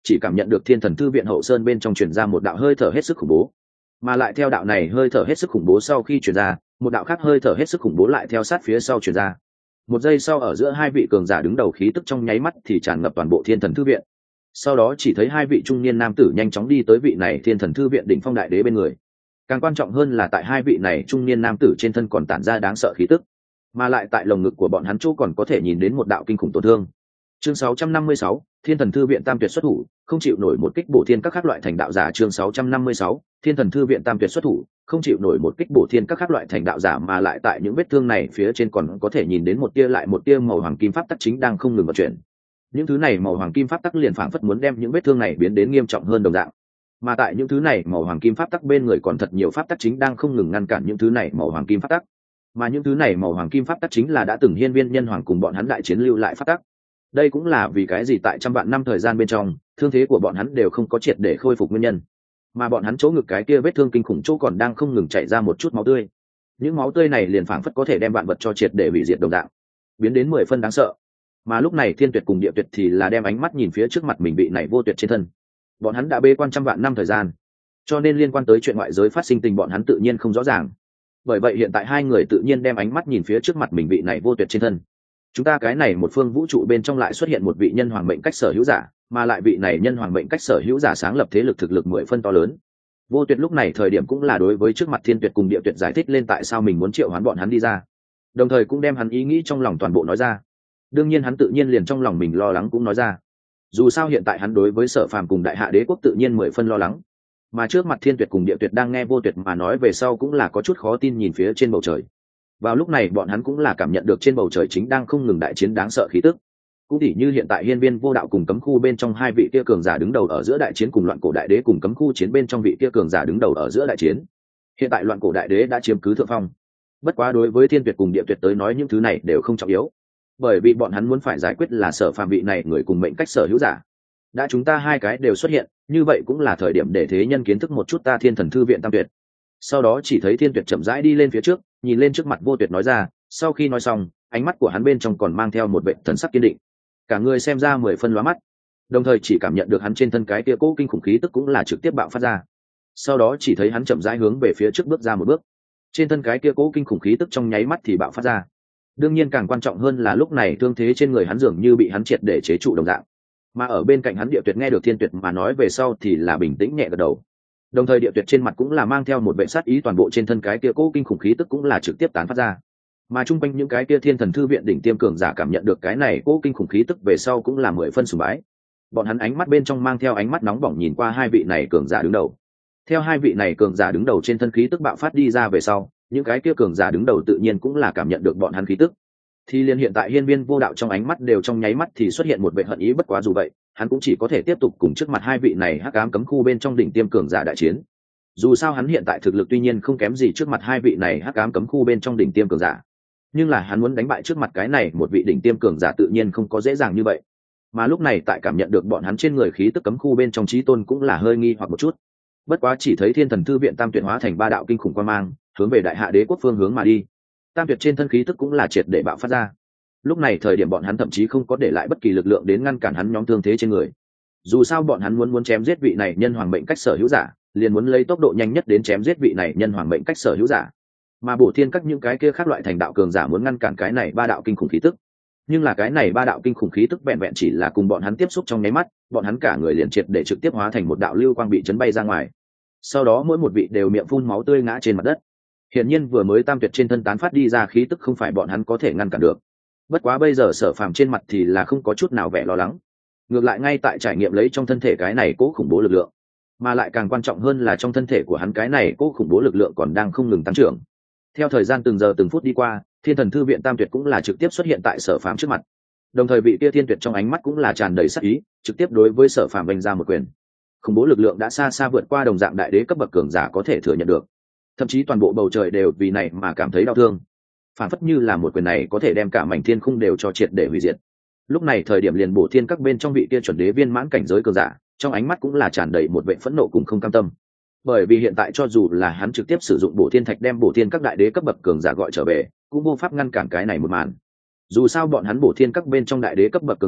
chỉ cảm nhận được thiên thần thư viện hậu sơn bên trong truyền ra một đạo hơi thở hết sức khủng bố, mà lại theo đạo này hơi thở hết sức khủng bố sau khi truyền ra, một đạo khác hơi thở hết sức khủng bố lại theo sát phía sau truyền ra. Một giây sau, ở giữa hai vị cường giả đứng đầu khí tức trong nháy mắt thì tràn ngập toàn bộ thiên thần thư viện. Sau đó chỉ thấy hai vị trung niên nam tử nhanh chóng đi tới vị này thiên thần thư viện đỉnh phong đại đế bên người. Càng quan trọng hơn là tại hai vị này trung niên nam tử trên thân còn tản ra đáng sợ khí tức, mà lại tại lồng ngực của bọn hắn chỗ còn có thể nhìn đến một đạo kinh khủng tổn thương. Chương sáu trăm năm mươi sáu, Thiên thần thư viện tam tuyệt xuất thủ, không chịu nổi một kích bổ thiên các khác loại thành đạo giả. Chương sáu trăm năm mươi sáu, Thiên thần thư viện tam tuyệt xuất thủ, không chịu nổi một kích bổ thiên các khác loại thành đạo giả, mà lại tại những vết thương này phía trên còn có thể nhìn đến một tia lại một tia màu hoàng kim pháp tắc chính đang không ngừng vận chuyển. Những thứ này màu hoàng kim pháp tắc liền phảng phất muốn đem những vết thương này biến đến nghiêm trọng hơn đồng dạng. Mà tại những thứ này màu hoàng kim pháp tắc bên người còn thật nhiều pháp tắc chính đang không ngừng ngăn cản những thứ này màu hoàng kim pháp tắc. Mà những thứ này màu hoàng kim pháp tắc chính là đã từng hiên viên nhân hoàng cùng bọn hắn đại chiến lưu lại pháp tắc. Đây cũng là vì cái gì tại trăm vạn năm thời gian bên trong, thương thế của bọn hắn đều không có triệt để khôi phục nguyên nhân. Mà bọn hắn chỗ ngực cái kia vết thương kinh khủng chỗ còn đang không ngừng chảy ra một chút máu tươi. Những máu tươi này liền phảng phất có thể đem vạn vật cho triệt để hủy diệt đồng dạng, biến đến mười phân đáng sợ. Mà lúc này Thiên Tuyệt cùng Địa Tuyệt thì là đem ánh mắt nhìn phía trước mặt mình bị này vô tuyệt trên thân. Bọn hắn đã bê quan trăm vạn năm thời gian, cho nên liên quan tới chuyện ngoại giới phát sinh tình bọn hắn tự nhiên không rõ ràng. Bởi vậy hiện tại hai người tự nhiên đem ánh mắt nhìn phía trước mặt mình vị này vô tuyệt trên thân. Chúng ta cái này một phương vũ trụ bên trong lại xuất hiện một vị nhân hoàng mệnh cách sở hữu giả, mà lại vị này nhân hoàng mệnh cách sở hữu giả sáng lập thế lực thực lực mười phân to lớn. Vô Tuyệt lúc này thời điểm cũng là đối với trước mặt Thiên Tuyệt cùng Địa Tuyệt giải thích lên tại sao mình muốn triệu hoán bọn hắn đi ra, đồng thời cũng đem hắn ý nghĩ trong lòng toàn bộ nói ra. Đương nhiên hắn tự nhiên liền trong lòng mình lo lắng cũng nói ra. Dù sao hiện tại hắn đối với Sở Phàm cùng Đại Hạ Đế quốc tự nhiên mười phân lo lắng, mà trước mặt Thiên Tuyệt cùng Địa Tuyệt đang nghe Vô Tuyệt mà nói về sau cũng là có chút khó tin nhìn phía trên bầu trời. Vào lúc này bọn hắn cũng là cảm nhận được trên bầu trời chính đang không ngừng đại chiến đáng sợ khí tức. Cũng tỉ như hiện tại hiên viên vô đạo cùng cấm khu bên trong hai vị kia cường giả đứng đầu ở giữa đại chiến, cùng loạn cổ đại đế cùng cấm khu chiến bên trong vị kia cường giả đứng đầu ở giữa đại chiến. Hiện tại loạn cổ đại đế đã chiếm cứ thượng phong. Bất quá đối với Thiên Tuyệt cùng Địa Tuyệt tới nói những thứ này đều không trọng yếu, bởi vì bọn hắn muốn phải giải quyết là Sở Phàm vị này người cùng mệnh cách sở hữu giả. Đã chúng ta hai cái đều xuất hiện, như vậy cũng là thời điểm để thế nhân kiến thức một chút ta Thiên thần thư viện tam tuyệt. Sau đó chỉ thấy Thiên Tuyệt chậm rãi đi lên phía trước, nhìn lên trước mặt Vô Tuyệt nói ra. Sau khi nói xong, ánh mắt của hắn bên trong còn mang theo một vẻ thần sắc kiên định, cả người xem ra mười phân lóa mắt. Đồng thời chỉ cảm nhận được hắn trên thân cái kia cố kinh khủng khí tức cũng là trực tiếp bạo phát ra. Sau đó chỉ thấy hắn chậm rãi hướng về phía trước bước ra một bước, trên thân cái kia cố kinh khủng khí tức trong nháy mắt thì bạo phát ra. Đương nhiên càng quan trọng hơn là lúc này thương thế trên người hắn dường như bị hắn triệt để chế trụ đồng dạng. Mà ở bên cạnh hắn Địa Tuyệt nghe được Thiên Tuyệt mà nói về sau thì là bình tĩnh nhẹ gật đầu. Đồng thời Địa Tuyệt trên mặt cũng là mang theo một vẻ sát ý, toàn bộ trên thân cái kia cố kinh khủng khí tức cũng là trực tiếp tán phát ra. Mà chung quanh những cái kia Thiên thần thư viện đỉnh tiêm cường giả cảm nhận được cái này cố kinh khủng khí tức về sau cũng là mười phân sùng bái. Bọn hắn ánh mắt bên trong mang theo ánh mắt nóng bỏng nhìn qua hai vị này cường giả đứng đầu. Theo hai vị này cường giả đứng đầu trên thân khí tức bạo phát đi ra về sau, những cái kia cường giả đứng đầu tự nhiên cũng là cảm nhận được bọn hắn khí tức. Thì liền hiện tại hiên viên vô đạo trong ánh mắt đều trong nháy mắt thì xuất hiện một vẻ hận ý, bất quá dù vậy hắn cũng chỉ có thể tiếp tục cùng trước mặt hai vị này hắc ám cấm khu bên trong đỉnh tiêm cường giả đại chiến. Dù sao hắn hiện tại thực lực tuy nhiên không kém gì trước mặt hai vị này hắc ám cấm khu bên trong đỉnh tiêm cường giả, nhưng là hắn muốn đánh bại trước mặt cái này một vị đỉnh tiêm cường giả tự nhiên không có dễ dàng như vậy. Mà lúc này tại cảm nhận được bọn hắn trên người khí tức cấm khu bên trong chí tôn cũng là hơi nghi hoặc một chút. Bất quá chỉ thấy Thiên thần thư viện tam tuyệt hóa thành ba đạo kinh khủng quang mang, hướng về Đại Hạ Đế quốc phương hướng mà đi. Tam tuyệt trên thân khí tức cũng là triệt để bạo phát ra. Lúc này thời điểm bọn hắn thậm chí không có để lại bất kỳ lực lượng đến ngăn cản hắn nhóm thương thế trên người. Dù sao bọn hắn muốn muốn chém giết vị này nhân hoàng mệnh cách sở hữu giả, liền muốn lấy tốc độ nhanh nhất đến chém giết vị này nhân hoàng mệnh cách sở hữu giả. Mà bổ thiên các những cái kia khác loại thành đạo cường giả muốn ngăn cản cái này ba đạo kinh khủng khí tức. Nhưng là cái này ba đạo kinh khủng khí tức vẹn vẹn chỉ là cùng bọn hắn tiếp xúc trong nháy mắt, bọn hắn cả người liền triệt để trực tiếp hóa thành một đạo lưu quang bị chấn bay ra ngoài. Sau đó mỗi một vị đều miệng phun máu tươi ngã trên mặt đất. Hiển nhiên vừa mới tam tuyệt trên thân tán phát đi ra khí tức không phải bọn hắn có thể ngăn cản được. Bất quá bây giờ Sở Phàm trên mặt thì là không có chút nào vẻ lo lắng, ngược lại ngay tại trải nghiệm lấy trong thân thể cái này cố khủng bố lực lượng, mà lại càng quan trọng hơn là trong thân thể của hắn cái này cố khủng bố lực lượng còn đang không ngừng tăng trưởng. Theo thời gian từng giờ từng phút đi qua, Thiên thần thư viện tam tuyệt cũng là trực tiếp xuất hiện tại Sở Phàm trước mặt, đồng thời vị kia Thiên Tuyệt trong ánh mắt cũng là tràn đầy sát ý, trực tiếp đối với Sở Phàm vung ra một quyền. Khủng bố lực lượng đã xa xa vượt qua đồng dạng đại đế cấp bậc cường giả có thể thừa nhận được, thậm chí toàn bộ bầu trời đều vì này mà cảm thấy đau thương, phản phất như là một quyền này có thể đem cả mảnh thiên khung đều cho triệt để hủy diệt. Lúc này thời điểm liền bổ thiên các bên trong vị kia chuẩn đế viên mãn cảnh giới cường giả, trong ánh mắt cũng là tràn đầy một vẻ phẫn nộ cùng không cam tâm, bởi vì hiện tại cho dù là hắn trực tiếp sử dụng bổ thiên thạch đem bổ thiên các đại đế cấp bậc cường giả gọi trở về, cũng vô pháp ngăn cản cái này một màn. Dù sao bọn hắn bổ thiên các bên trong đại đế cấp bậc cường giả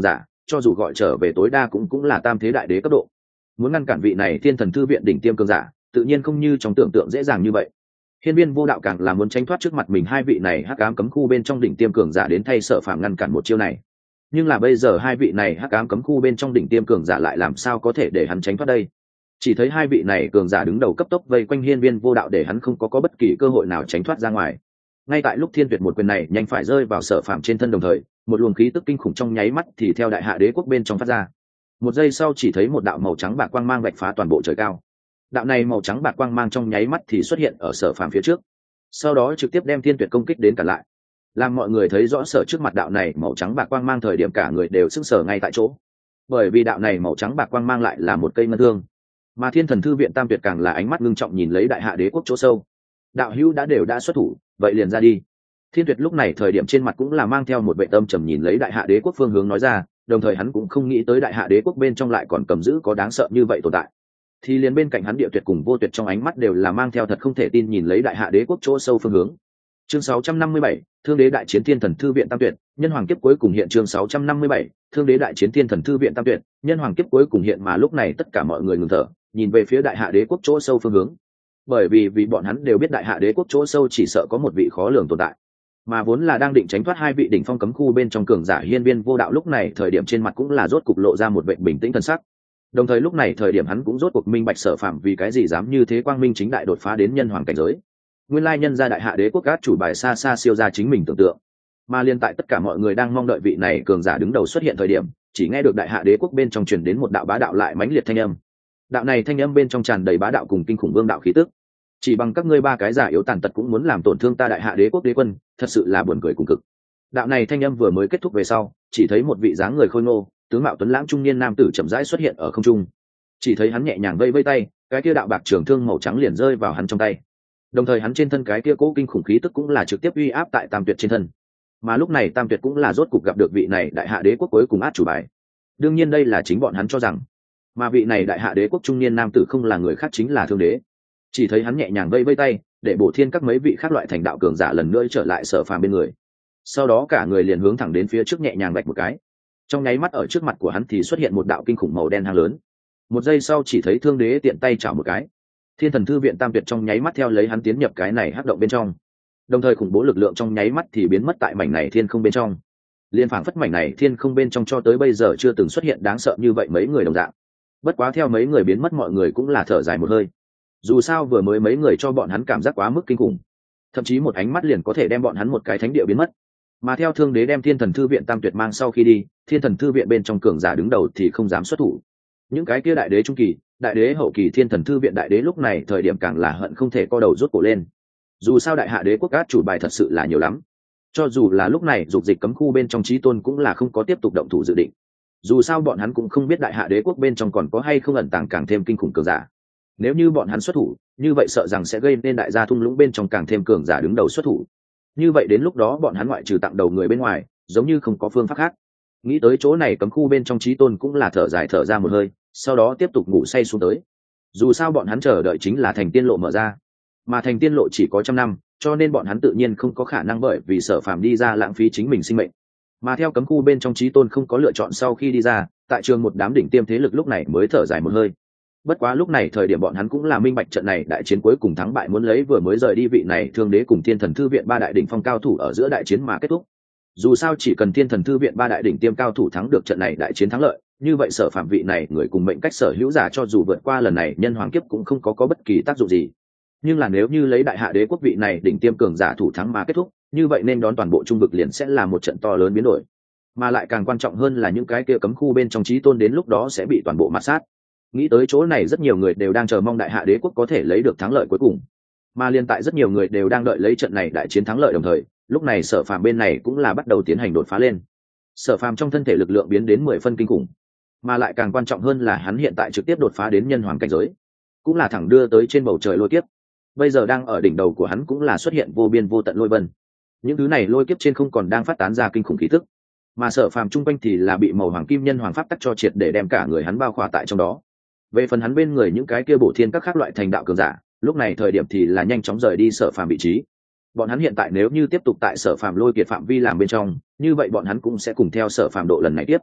cho dù gọi trở về tối đa cũng cũng là tam thế đại đế cấp độ. Muốn ngăn cản vị này thiên thần thư viện đỉnh tiêm cường giả tự nhiên không như trong tưởng tượng dễ dàng như vậy. Hiên Viên Vô Đạo càng là muốn tránh thoát trước mặt mình hai vị này hắc ám cấm khu bên trong đỉnh tiêm cường giả đến thay Sở Phàm ngăn cản một chiêu này. Nhưng là bây giờ hai vị này hắc ám cấm khu bên trong đỉnh tiêm cường giả lại làm sao có thể để hắn tránh thoát đây? Chỉ thấy hai vị này cường giả đứng đầu cấp tốc vây quanh Hiên Viên Vô Đạo để hắn không có có bất kỳ cơ hội nào tránh thoát ra ngoài. Ngay tại lúc Thiên Tuyệt một quyền này nhanh phải rơi vào Sở Phàm trên thân đồng thời, một luồng khí tức kinh khủng trong nháy mắt thì theo Đại Hạ Đế quốc bên trong phát ra. Một giây sau chỉ thấy một đạo màu trắng bạc quang mang vạch phá toàn bộ trời cao. Đạo này màu trắng bạc quang mang trong nháy mắt thì xuất hiện ở Sở Phàm phía trước, sau đó trực tiếp đem Thiên Tuyệt công kích đến cả lại. Làm mọi người thấy rõ Sở trước mặt đạo này màu trắng bạc quang mang thời điểm cả người đều sững sờ ngay tại chỗ, bởi vì đạo này màu trắng bạc quang mang lại là một cây ngân thương. Mà Thiên Thần Thư viện Tam Tuyệt càng là ánh mắt ngưng trọng nhìn lấy Đại Hạ Đế quốc chỗ sâu. Đạo hữu đã đều đã xuất thủ, vậy liền ra đi. Thiên Tuyệt lúc này thời điểm trên mặt cũng là mang theo một vẻ tâm trầm nhìn lấy Đại Hạ Đế quốc phương hướng nói ra, đồng thời hắn cũng không nghĩ tới Đại Hạ Đế quốc bên trong lại còn cầm giữ có đáng sợ như vậy tồn tại. Thì liền bên cạnh hắn Địa Tuyệt cùng Vô Tuyệt trong ánh mắt đều là mang theo thật không thể tin nhìn lấy Đại Hạ Đế quốc chỗ sâu phương hướng. Chương sáu trăm năm mươi bảy, Thương Đế đại chiến Thiên Thần Thư viện Tam Tuyệt, nhân hoàng kiếp cuối cùng hiện. Chương sáu trăm năm mươi bảy, Thương Đế đại chiến Thiên Thần Thư viện Tam Tuyệt, nhân hoàng kiếp cuối cùng hiện. Mà lúc này tất cả mọi người ngừng thở, nhìn về phía Đại Hạ Đế quốc chỗ sâu phương hướng. Bởi vì vì bọn hắn đều biết Đại Hạ Đế quốc chỗ sâu chỉ sợ có một vị khó lường tồn tại, mà vốn là đang định tránh thoát hai vị đỉnh phong cấm khu bên trong cường giả Hiên Viên Vô Đạo lúc này thời điểm trên mặt cũng là rốt cục lộ ra một vẻ bình tĩnh thần sắc. Đồng thời lúc này thời điểm hắn cũng rốt cuộc minh bạch Sở Phàm vì cái gì dám như thế quang minh chính đại đột phá đến nhân hoàng cảnh giới. Nguyên lai nhân gia Đại Hạ Đế quốc át chủ bài xa xa siêu ra chính mình tưởng tượng. Mà liên tại tất cả mọi người đang mong đợi vị này cường giả đứng đầu xuất hiện thời điểm, chỉ nghe được Đại Hạ Đế quốc bên trong truyền đến một đạo bá đạo lại mãnh liệt thanh âm. Đạo này thanh âm bên trong tràn đầy bá đạo cùng kinh khủng vương đạo khí tức. Chỉ bằng các ngươi ba cái giả yếu tàn tật cũng muốn làm tổn thương ta Đại Hạ Đế quốc đế quân, thật sự là buồn cười cùng cực. Đạo này thanh âm vừa mới kết thúc về sau, chỉ thấy một vị dáng người khôi ngô, tướng mạo tuấn lãng trung niên nam tử chậm rãi xuất hiện ở không trung. Chỉ thấy hắn nhẹ nhàng vây vây tay, cái kia đạo bạc trường thương màu trắng liền rơi vào hắn trong tay. Đồng thời hắn trên thân cái kia cố kinh khủng khí tức cũng là trực tiếp uy áp tại Tam Tuyệt trên thân. Mà lúc này Tam Tuyệt cũng là rốt cục gặp được vị này Đại Hạ Đế quốc cuối cùng át chủ bài. Đương nhiên đây là chính bọn hắn cho rằng, mà vị này Đại Hạ Đế quốc trung niên nam tử không là người khác chính là Thương Đế. Chỉ thấy hắn nhẹ nhàng vây vây tay, để bổ thiên các mấy vị khác loại thành đạo cường giả lần nữa trở lại Sở Phàm bên người. Sau đó cả người liền hướng thẳng đến phía trước nhẹ nhàng vạch một cái. Trong nháy mắt ở trước mặt của hắn thì xuất hiện một đạo kinh khủng màu đen hang lớn. Một giây sau chỉ thấy Thương Đế tiện tay chảo một cái, Thiên Thần Thư viện Tam Tuyệt trong nháy mắt theo lấy hắn tiến nhập cái này hắc động bên trong. Đồng thời khủng bố lực lượng trong nháy mắt thì biến mất tại mảnh này thiên không bên trong. Liên phảng phất mảnh này thiên không bên trong cho tới bây giờ chưa từng xuất hiện đáng sợ như vậy mấy người đồng dạng. Bất quá theo mấy người biến mất mọi người cũng là thở dài một hơi. Dù sao vừa mới mấy người cho bọn hắn cảm giác quá mức kinh khủng, thậm chí một ánh mắt liền có thể đem bọn hắn một cái thánh địa biến mất. Mà theo Thương Đế đem Thiên Thần Thư viện Tam Tuyệt mang sau khi đi, Thiên Thần Thư viện bên trong cường giả đứng đầu thì không dám xuất thủ. Những cái kia đại đế trung kỳ, đại đế hậu kỳ Thiên Thần Thư viện đại đế lúc này thời điểm càng là hận không thể co đầu rút cổ lên. Dù sao Đại Hạ Đế quốc át chủ bài thật sự là nhiều lắm. Cho dù là lúc này dục dịch cấm khu bên trong Chí Tôn cũng là không có tiếp tục động thủ dự định. Dù sao bọn hắn cũng không biết Đại Hạ Đế quốc bên trong còn có hay không ẩn tàng càng thêm kinh khủng cường giả. Nếu như bọn hắn xuất thủ, như vậy sợ rằng sẽ gây nên đại gia thung lũng bên trong càng thêm cường giả đứng đầu xuất thủ. Như vậy đến lúc đó bọn hắn ngoại trừ tặng đầu người bên ngoài, giống như không có phương pháp khác. Nghĩ tới chỗ này cấm khu bên trong Chí Tôn cũng là thở dài thở ra một hơi, sau đó tiếp tục ngủ say xuống tới. Dù sao bọn hắn chờ đợi chính là thành tiên lộ mở ra, mà thành tiên lộ chỉ có trăm năm, cho nên bọn hắn tự nhiên không có khả năng bởi vì Sở Phàm đi ra lãng phí chính mình sinh mệnh. Mà theo cấm khu bên trong Chí Tôn không có lựa chọn sau khi đi ra, tại trường một đám đỉnh tiêm thế lực lúc này mới thở dài một hơi. Bất quá lúc này thời điểm bọn hắn cũng là minh bạch trận này đại chiến cuối cùng thắng bại muốn lấy vừa mới rời đi vị này Thương Đế cùng Thiên Thần Thư viện ba đại đỉnh phong cao thủ ở giữa đại chiến mà kết thúc. Dù sao chỉ cần Thiên Thần Thư viện ba đại đỉnh tiêm cao thủ thắng được trận này đại chiến thắng lợi, như vậy Sở Phàm vị này người cùng mệnh cách sở hữu giả cho dù vượt qua lần này nhân hoàng kiếp cũng không có có bất kỳ tác dụng gì. Nhưng là nếu như lấy Đại Hạ Đế quốc vị này đỉnh tiêm cường giả thủ thắng mà kết thúc, như vậy nên đón toàn bộ trung vực liền sẽ là một trận to lớn biến đổi. Mà lại càng quan trọng hơn là những cái kia cấm khu bên trong Chí Tôn đến lúc đó sẽ bị toàn bộ mạt sát. Nghĩ tới chỗ này rất nhiều người đều đang chờ mong Đại Hạ Đế quốc có thể lấy được thắng lợi cuối cùng. Mà liên tại rất nhiều người đều đang đợi lấy trận này đại chiến thắng lợi đồng thời, lúc này Sở Phàm bên này cũng là bắt đầu tiến hành đột phá lên. Sở Phàm trong thân thể lực lượng biến đến mười phân kinh khủng, mà lại càng quan trọng hơn là hắn hiện tại trực tiếp đột phá đến nhân hoàng cảnh giới, cũng là thẳng đưa tới trên bầu trời lôi kiếp. Bây giờ đang ở đỉnh đầu của hắn cũng là xuất hiện vô biên vô tận lôi vân. Những thứ này lôi kiếp trên không còn đang phát tán ra kinh khủng khí tức, mà Sở Phàm trung quanh thì là bị màu hoàng kim nhân hoàng pháp tắc cho triệt để đem cả người hắn bao khỏa tại trong đó. Về phần hắn bên người những cái kia bổ thiên các khác loại thành đạo cường giả, lúc này thời điểm thì là nhanh chóng rời đi Sở Phàm vị trí. Bọn hắn hiện tại nếu như tiếp tục tại Sở Phàm lôi kiệt phạm vi làm bên trong, như vậy bọn hắn cũng sẽ cùng theo Sở Phàm độ lần này tiếp.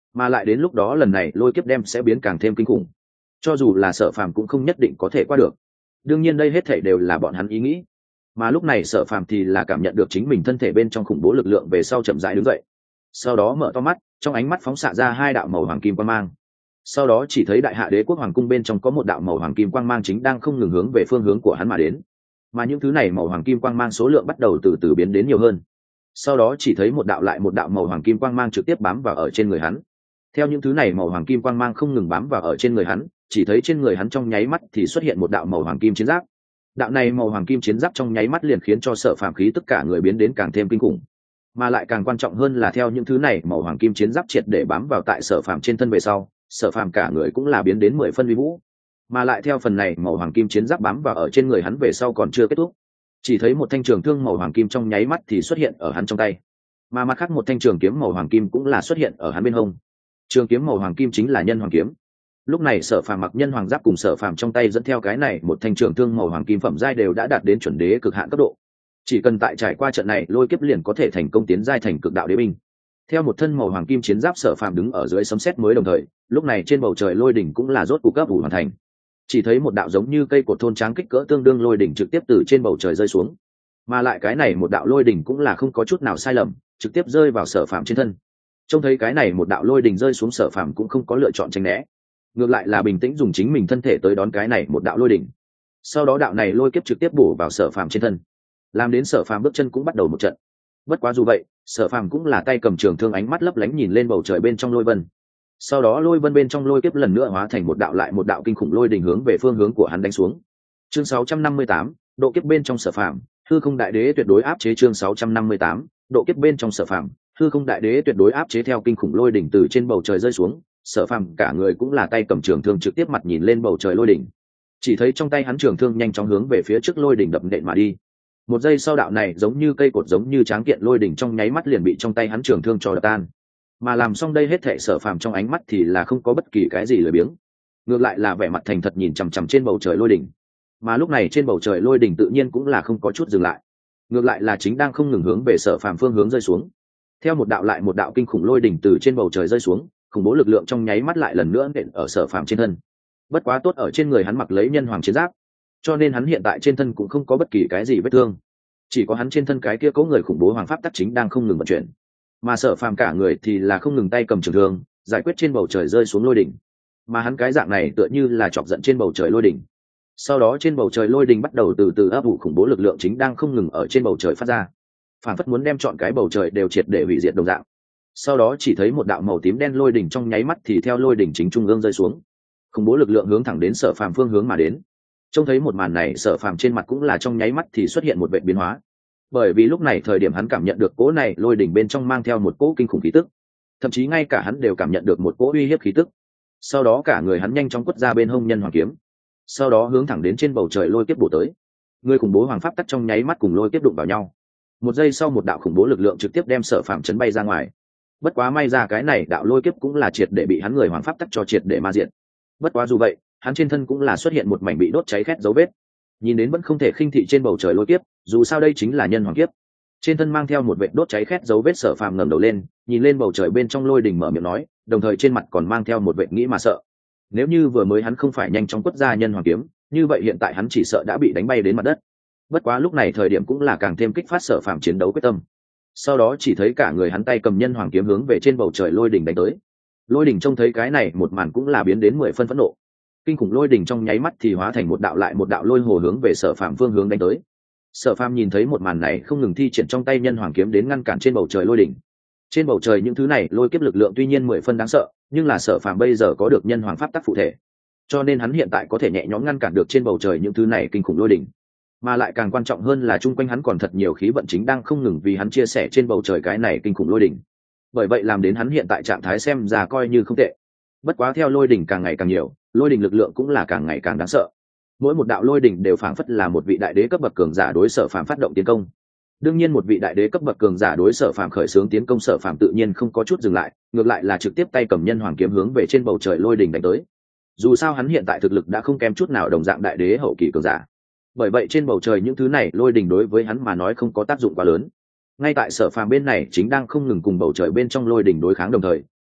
mà lại đến lúc đó lần này lôi kiếp đem sẽ biến càng thêm kinh khủng, cho dù là Sở Phàm cũng không nhất định có thể qua được. Đương nhiên đây hết thảy đều là bọn hắn ý nghĩ, mà lúc này Sở Phàm thì là cảm nhận được chính mình thân thể bên trong khủng bố lực lượng về sau chậm rãi đứng dậy, sau đó mở to mắt, trong ánh mắt phóng xạ ra hai đạo màu hoàng kim quang mang. Sau đó chỉ thấy đại hạ đế quốc hoàng cung bên trong có một đạo màu hoàng kim quang mang chính đang không ngừng hướng về phương hướng của hắn mà đến, mà những thứ này màu hoàng kim quang mang số lượng bắt đầu từ từ biến đến nhiều hơn. Sau đó chỉ thấy một đạo lại một đạo màu hoàng kim quang mang trực tiếp bám vào ở trên người hắn. Theo những thứ này màu hoàng kim quang mang không ngừng bám vào ở trên người hắn, chỉ thấy trên người hắn trong nháy mắt thì xuất hiện một đạo màu hoàng kim chiến giáp. Đạo này màu hoàng kim chiến giáp trong nháy mắt liền khiến cho Sở Phàm khí tất cả người biến đến càng thêm kinh khủng, mà lại càng quan trọng hơn là theo những thứ này màu hoàng kim chiến giáp triệt để bám vào tại Sở Phàm trên thân về sau, Sở Phàm cả người cũng là biến đến mười phân uy vũ. Mà lại theo phần này màu hoàng kim chiến giáp bám vào ở trên người hắn về sau còn chưa kết thúc, chỉ thấy một thanh trường thương màu hoàng kim trong nháy mắt thì xuất hiện ở hắn trong tay, mà mặt khác một thanh trường kiếm màu hoàng kim cũng là xuất hiện ở hắn bên hông. Trường kiếm màu hoàng kim chính là nhân hoàng kiếm. Lúc này Sở Phàm mặc nhân hoàng giáp cùng Sở Phàm trong tay dẫn theo cái này một thanh trường thương màu hoàng kim phẩm giai đều đã đạt đến chuẩn đế cực hạn cấp độ, chỉ cần tại trải qua trận này lôi kiếp liền có thể thành công tiến giai thành cực đạo đế binh. Theo một thân màu hoàng kim chiến giáp, Sở Phàm đứng ở dưới sấm sét mới đồng thời, lúc này trên bầu trời lôi đỉnh cũng là rốt cuộc cấp ủ hoàn thành. Chỉ thấy một đạo giống như cây cột thôn tráng kích cỡ tương đương lôi đỉnh trực tiếp từ trên bầu trời rơi xuống, mà lại cái này một đạo lôi đỉnh cũng là không có chút nào sai lầm, trực tiếp rơi vào Sở Phàm trên thân. Trông thấy cái này một đạo lôi đỉnh rơi xuống, Sở Phàm cũng không có lựa chọn tránh né, ngược lại là bình tĩnh dùng chính mình thân thể tới đón cái này một đạo lôi đỉnh. Sau đó đạo này lôi kiếp trực tiếp bổ vào Sở Phàm trên thân, làm đến Sở Phàm bước chân cũng bắt đầu một trận. Bất quá dù vậy, Sở Phàm cũng là tay cầm trường thương, ánh mắt lấp lánh nhìn lên bầu trời bên trong lôi vân. Sau đó lôi vân bên trong lôi kiếp lần nữa hóa thành một đạo lại một đạo kinh khủng lôi đỉnh hướng về phương hướng của hắn đánh xuống. Chương sáu trăm năm mươi tám, độ kiếp bên trong Sở Phàm, hư không đại đế tuyệt đối áp chế. Chương sáu trăm năm mươi tám, độ kiếp bên trong Sở Phàm, hư không đại đế tuyệt đối áp chế. Theo kinh khủng lôi đỉnh từ trên bầu trời rơi xuống, Sở Phàm cả người cũng là tay cầm trường thương trực tiếp mặt nhìn lên bầu trời lôi đỉnh. Chỉ thấy trong tay hắn trường thương nhanh chóng hướng về phía trước lôi đỉnh đập nện mà đi. Một giây sau, đạo này giống như cây cột giống như tráng kiện lôi đỉnh trong nháy mắt liền bị trong tay hắn trường thương cho đập tan. Mà làm xong đây hết thệ, Sở Phàm trong ánh mắt thì là không có bất kỳ cái gì lười biếng, ngược lại là vẻ mặt thành thật nhìn chằm chằm trên bầu trời lôi đỉnh. Mà lúc này trên bầu trời lôi đỉnh tự nhiên cũng là không có chút dừng lại, ngược lại là chính đang không ngừng hướng về Sở Phàm phương hướng rơi xuống. Theo một đạo lại một đạo kinh khủng lôi đỉnh từ trên bầu trời rơi xuống, khủng bố lực lượng trong nháy mắt lại lần nữa nện ở Sở Phàm trên thân. Bất quá tốt ở trên người hắn mặc lấy nhân hoàng chiến giáp, cho nên hắn hiện tại trên thân cũng không có bất kỳ cái gì vết thương, chỉ có hắn trên thân cái kia có người khủng bố hoàng pháp tắc chính đang không ngừng vận chuyển. Mà Sở Phàm cả người thì là không ngừng tay cầm trường thương giải quyết trên bầu trời rơi xuống lôi đỉnh, mà hắn cái dạng này tựa như là chọc giận trên bầu trời lôi đỉnh. Sau đó trên bầu trời lôi đỉnh bắt đầu từ từ ấp ủ khủng bố lực lượng chính đang không ngừng ở trên bầu trời phát ra, phản phất muốn đem chọn cái bầu trời đều triệt để hủy diệt đồng dạng. Sau đó chỉ thấy một đạo màu tím đen lôi đỉnh trong nháy mắt thì theo lôi đỉnh chính trung ương rơi xuống, khủng bố lực lượng hướng thẳng đến Sở Phàm phương hướng mà đến. Trông thấy một màn này, Sở Phàm trên mặt cũng là trong nháy mắt thì xuất hiện một vệt biến hóa, bởi vì lúc này thời điểm hắn cảm nhận được cỗ này lôi đỉnh bên trong mang theo một cỗ kinh khủng khí tức, thậm chí ngay cả hắn đều cảm nhận được một cỗ uy hiếp khí tức. Sau đó cả người hắn nhanh chóng quất ra bên hông nhân hoàng kiếm, sau đó hướng thẳng đến trên bầu trời lôi kiếp bổ tới. Người khủng bố hoàng pháp tắc trong nháy mắt cùng lôi kiếp đụng vào nhau, một giây sau một đạo khủng bố lực lượng trực tiếp đem Sở Phàm chấn bay ra ngoài. Bất quá may ra cái này đạo lôi kiếp cũng là triệt để bị hắn người hoàng pháp tắc cho triệt để ma diện. Bất quá dù vậy, hắn trên thân cũng là xuất hiện một mảnh bị đốt cháy khét dấu vết, nhìn đến vẫn không thể khinh thị trên bầu trời lôi kiếp, dù sao đây chính là nhân hoàng kiếp. Trên thân mang theo một vệt đốt cháy khét dấu vết, Sở Phàm ngẩng đầu lên nhìn lên bầu trời bên trong lôi đỉnh mở miệng nói, đồng thời trên mặt còn mang theo một vệt nghĩ mà sợ. Nếu như vừa mới hắn không phải nhanh chóng quất ra nhân hoàng kiếm, như vậy hiện tại hắn chỉ sợ đã bị đánh bay đến mặt đất. Bất quá lúc này thời điểm cũng là càng thêm kích phát Sở Phàm chiến đấu quyết tâm. Sau đó chỉ thấy cả người hắn tay cầm nhân hoàng kiếm hướng về trên bầu trời lôi đỉnh đánh tới. Lôi đỉnh trông thấy cái này một màn cũng là biến đến mười phân phẫn nộ, kinh khủng lôi đỉnh trong nháy mắt thì hóa thành một đạo lại một đạo lôi hồ hướng về Sở Phàm phương hướng đánh tới. Sở Phàm nhìn thấy một màn này không ngừng thi triển trong tay nhân hoàng kiếm đến ngăn cản trên bầu trời lôi đỉnh. Trên bầu trời những thứ này lôi kiếp lực lượng tuy nhiên mười phân đáng sợ, nhưng là Sở Phàm bây giờ có được nhân hoàng pháp tắc phụ thể, cho nên hắn hiện tại có thể nhẹ nhõm ngăn cản được trên bầu trời những thứ này kinh khủng lôi đỉnh. Mà lại càng quan trọng hơn là chung quanh hắn còn thật nhiều khí vận chính đang không ngừng vì hắn chia sẻ trên bầu trời cái này kinh khủng lôi đỉnh. Bởi vậy làm đến hắn hiện tại trạng thái xem ra coi như không tệ. Bất quá theo lôi đỉnh càng ngày càng nhiều, lôi đỉnh lực lượng cũng là càng ngày càng đáng sợ. Mỗi một đạo lôi đỉnh đều phảng phất là một vị đại đế cấp bậc cường giả đối Sở Phàm phát động tiến công. Đương nhiên một vị đại đế cấp bậc cường giả đối Sở Phàm khởi xướng tiến công, Sở Phàm tự nhiên không có chút dừng lại, ngược lại là trực tiếp tay cầm nhân hoàng kiếm hướng về trên bầu trời lôi đỉnh đánh tới. Dù sao hắn hiện tại thực lực đã không kém chút nào đồng dạng đại đế hậu kỳ cường giả. Bởi vậy trên bầu trời những thứ này lôi đỉnh đối với hắn mà nói không có tác dụng quá lớn. Ngay tại Sở Phàm bên này chính đang không ngừng cùng bầu trời bên trong lôi đỉnh đối kháng đồng thời,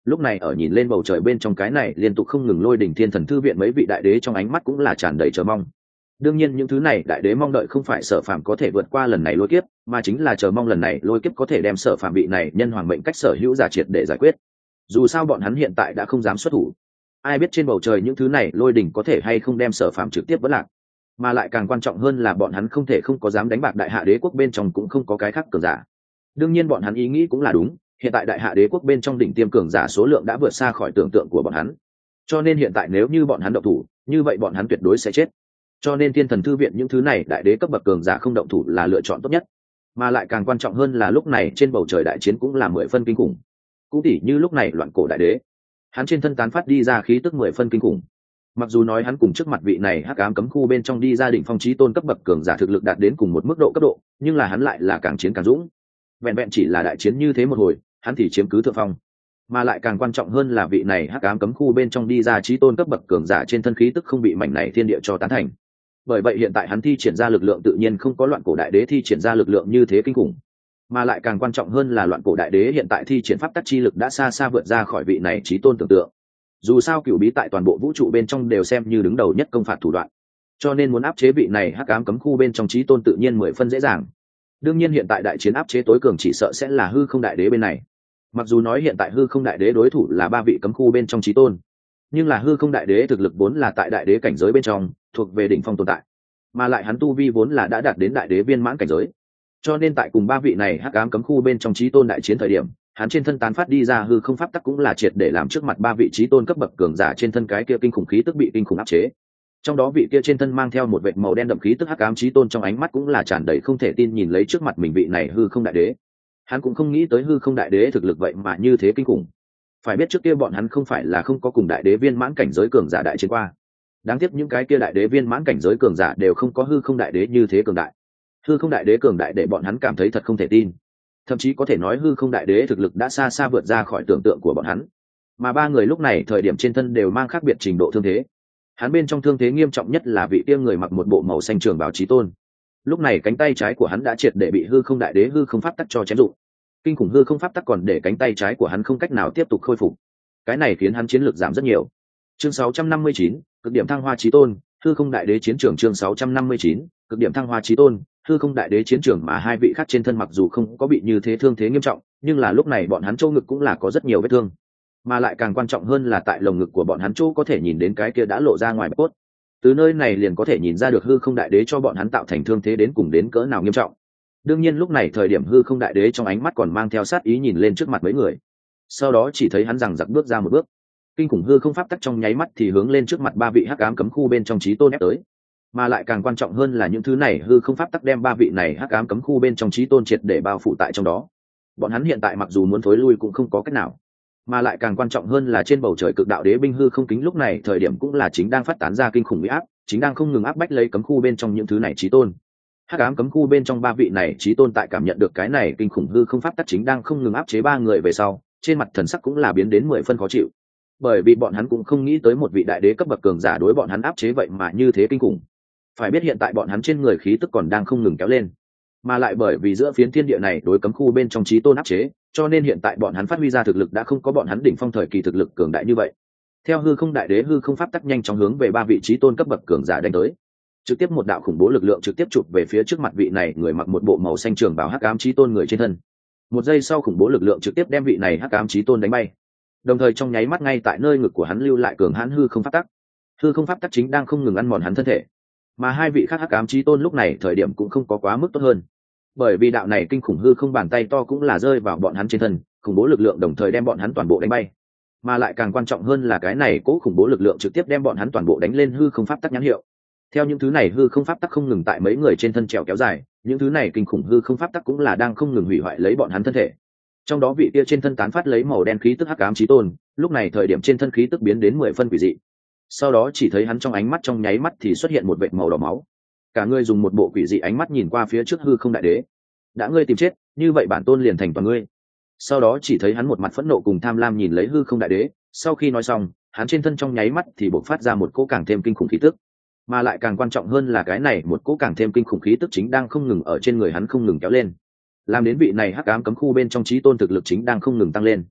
lúc này ở nhìn lên bầu trời bên trong cái này liên tục không ngừng lôi đỉnh thiên thần thư viện mấy vị đại đế trong ánh mắt cũng là tràn đầy chờ mong. Đương nhiên những thứ này đại đế mong đợi không phải Sở Phàm có thể vượt qua lần này lôi kiếp, mà chính là chờ mong lần này lôi kiếp có thể đem Sở Phàm bị này nhân hoàng mệnh cách sở hữu giả triệt để giải quyết. Dù sao bọn hắn hiện tại đã không dám xuất thủ, ai biết trên bầu trời những thứ này lôi đỉnh có thể hay không đem Sở Phàm trực tiếp vỡ lạc. Mà lại càng quan trọng hơn là bọn hắn không thể không có dám đánh bạc đại hạ đế quốc bên trong cũng không có cái khác cường giả. Đương nhiên bọn hắn ý nghĩ cũng là đúng, hiện tại đại hạ đế quốc bên trong đỉnh tiêm cường giả số lượng đã vượt xa khỏi tưởng tượng của bọn hắn, cho nên hiện tại nếu như bọn hắn động thủ, như vậy bọn hắn tuyệt đối sẽ chết. Cho nên thiên thần thư viện những thứ này đại đế cấp bậc cường giả không động thủ là lựa chọn tốt nhất. Mà lại càng quan trọng hơn là lúc này trên bầu trời đại chiến cũng là mười phân kinh khủng. Cũng tỉ như lúc này loạn cổ đại đế, hắn trên thân tán phát đi ra khí tức mười phân kinh khủng. Mặc dù nói hắn cùng trước mặt vị này hắc ám cấm khu bên trong đi ra đỉnh phong chí tôn cấp bậc cường giả thực lực đạt đến cùng một mức độ cấp độ, nhưng là hắn lại là càng chiến càng dũng. Vẹn vẹn chỉ là đại chiến như thế một hồi, hắn thì chiếm cứ thượng phong. Mà lại càng quan trọng hơn là vị này hắc ám cấm khu bên trong đi ra chí tôn cấp bậc cường giả trên thân khí tức không bị mảnh này thiên địa cho tán thành. Bởi vậy hiện tại hắn thi triển ra lực lượng tự nhiên không có loạn cổ đại đế thi triển ra lực lượng như thế kinh khủng. Mà lại càng quan trọng hơn là loạn cổ đại đế hiện tại thi triển pháp tắc chi lực đã xa xa vượt ra khỏi vị này chí tôn tưởng tượng. Dù sao cửu bí tại toàn bộ vũ trụ bên trong đều xem như đứng đầu nhất công phạt thủ đoạn, cho nên muốn áp chế vị này hắc ám cấm khu bên trong chí tôn tự nhiên mười phân dễ dàng. Đương nhiên hiện tại đại chiến áp chế tối cường chỉ sợ sẽ là hư không đại đế bên này. Mặc dù nói hiện tại hư không đại đế đối thủ là ba vị cấm khu bên trong chí tôn, nhưng là hư không đại đế thực lực vốn là tại đại đế cảnh giới bên trong, thuộc về đỉnh phong tồn tại, mà lại hắn tu vi vốn là đã đạt đến đại đế viên mãn cảnh giới, cho nên tại cùng ba vị này hắc ám cấm khu bên trong chí tôn đại chiến thời điểm, hắn trên thân tán phát đi ra hư không pháp tắc cũng là triệt để làm trước mặt ba vị chí tôn cấp bậc cường giả trên thân cái kia kinh khủng khí tức bị kinh khủng áp chế. Trong đó vị kia trên thân mang theo một vệt màu đen đậm khí tức hắc ám chí tôn trong ánh mắt cũng là tràn đầy không thể tin nhìn lấy trước mặt mình vị này hư không đại đế. Hắn cũng không nghĩ tới hư không đại đế thực lực vậy mà như thế kinh khủng. Phải biết trước kia bọn hắn không phải là không có cùng đại đế viên mãn cảnh giới cường giả đại chiến qua. Đáng tiếc những cái kia đại đế viên mãn cảnh giới cường giả đều không có hư không đại đế như thế cường đại. Hư không đại đế cường đại để bọn hắn cảm thấy thật không thể tin. Thậm chí có thể nói hư không đại đế thực lực đã xa xa vượt ra khỏi tưởng tượng của bọn hắn. Mà ba người lúc này thời điểm trên thân đều mang khác biệt trình độ thương thế. Hắn bên trong thương thế nghiêm trọng nhất là vị kia người mặc một bộ màu xanh trường bào chí tôn. Lúc này cánh tay trái của hắn đã triệt để bị hư không đại đế hư không pháp tắc cho chém dụng. Kinh khủng hư không pháp tắc còn để cánh tay trái của hắn không cách nào tiếp tục khôi phục. Cái này khiến hắn chiến lược giảm rất nhiều. Chương sáu trăm năm mươi chín, cực điểm thăng hoa chí tôn, hư không đại đế chiến trường. Chương sáu trăm năm mươi chín, cực điểm thăng hoa chí tôn, hư không đại đế chiến trường. Mà hai vị khác trên thân mặc dù không có bị như thế thương thế nghiêm trọng, nhưng là lúc này bọn hắn châu ngực cũng là có rất nhiều vết thương, mà lại càng quan trọng hơn là tại lồng ngực của bọn hắn chỗ có thể nhìn đến cái kia đã lộ ra ngoài bạch cốt. Từ nơi này liền có thể nhìn ra được hư không đại đế cho bọn hắn tạo thành thương thế đến cùng đến cỡ nào nghiêm trọng. Đương nhiên lúc này thời điểm hư không đại đế trong ánh mắt còn mang theo sát ý nhìn lên trước mặt mấy người, sau đó chỉ thấy hắn rằng giặc bước ra một bước, kinh khủng hư không pháp tắc trong nháy mắt thì hướng lên trước mặt ba vị hắc ám cấm khu bên trong chí tôn ép tới. Mà lại càng quan trọng hơn là những thứ này hư không pháp tắc đem ba vị này hắc ám cấm khu bên trong chí tôn triệt để bao phủ tại trong đó. Bọn hắn hiện tại mặc dù muốn thối lui cũng không có cách nào. Mà lại càng quan trọng hơn là trên bầu trời cực đạo đế binh hư không kính lúc này thời điểm cũng là chính đang phát tán ra kinh khủng uy áp, chính đang không ngừng áp bách lấy cấm khu bên trong những thứ này chí tôn. Hắc ám cấm khu bên trong ba vị này chí tôn tại cảm nhận được cái này kinh khủng hư không pháp tắc chính đang không ngừng áp chế ba người về sau, trên mặt thần sắc cũng là biến đến mười phân khó chịu. Bởi vì bọn hắn cũng không nghĩ tới một vị đại đế cấp bậc cường giả đối bọn hắn áp chế vậy mà như thế kinh khủng. Phải biết hiện tại bọn hắn trên người khí tức còn đang không ngừng kéo lên, mà lại bởi vì giữa phiến thiên địa này đối cấm khu bên trong chí tôn áp chế, cho nên hiện tại bọn hắn phát huy ra thực lực đã không có bọn hắn đỉnh phong thời kỳ thực lực cường đại như vậy. Theo hư không đại đế hư không pháp tắc nhanh chóng hướng về ba vị chí tôn cấp bậc cường giả đánh tới, trực tiếp một đạo khủng bố lực lượng trực tiếp chụp về phía trước mặt vị này người mặc một bộ màu xanh trường bào hắc ám chí tôn người trên thân. Một giây sau khủng bố lực lượng trực tiếp đem vị này hắc ám chí tôn đánh bay, đồng thời trong nháy mắt ngay tại nơi ngực của hắn lưu lại cường hãn hư không pháp tắc. Hư không pháp tắc chính đang không ngừng ăn mòn hắn thân thể, mà hai vị khác hắc ám chí tôn lúc này thời điểm cũng không có quá mức tốt hơn, bởi vì đạo này kinh khủng hư không bàn tay to cũng là rơi vào bọn hắn trên thân, khủng bố lực lượng đồng thời đem bọn hắn toàn bộ đánh bay. Mà lại càng quan trọng hơn là cái này cố khủng bố lực lượng trực tiếp đem bọn hắn toàn bộ đánh lên hư không pháp tắc nhãn hiệu. Theo những thứ này hư không pháp tắc không ngừng tại mấy người trên thân trèo kéo dài, những thứ này kinh khủng hư không pháp tắc cũng là đang không ngừng hủy hoại lấy bọn hắn thân thể. Trong đó vị kia trên thân tán phát lấy màu đen khí tức hắc ám chí tôn, lúc này thời điểm trên thân khí tức biến đến mười phân quỷ dị. Sau đó chỉ thấy hắn trong ánh mắt trong nháy mắt thì xuất hiện một vệt màu đỏ máu. Cả người dùng một bộ quỷ dị ánh mắt nhìn qua phía trước hư không đại đế. Đã ngươi tìm chết, như vậy bản tôn liền thành toàn ngươi. Sau đó chỉ thấy hắn một mặt phẫn nộ cùng tham lam nhìn lấy hư không đại đế, sau khi nói xong, hắn trên thân trong nháy mắt thì bộc phát ra một cỗ càng thêm kinh khủng khí tức. Mà lại càng quan trọng hơn là cái này một cỗ càng thêm kinh khủng khí tức chính đang không ngừng ở trên người hắn không ngừng kéo lên, làm đến vị này hắc ám cấm khu bên trong chí tôn thực lực chính đang không ngừng tăng lên.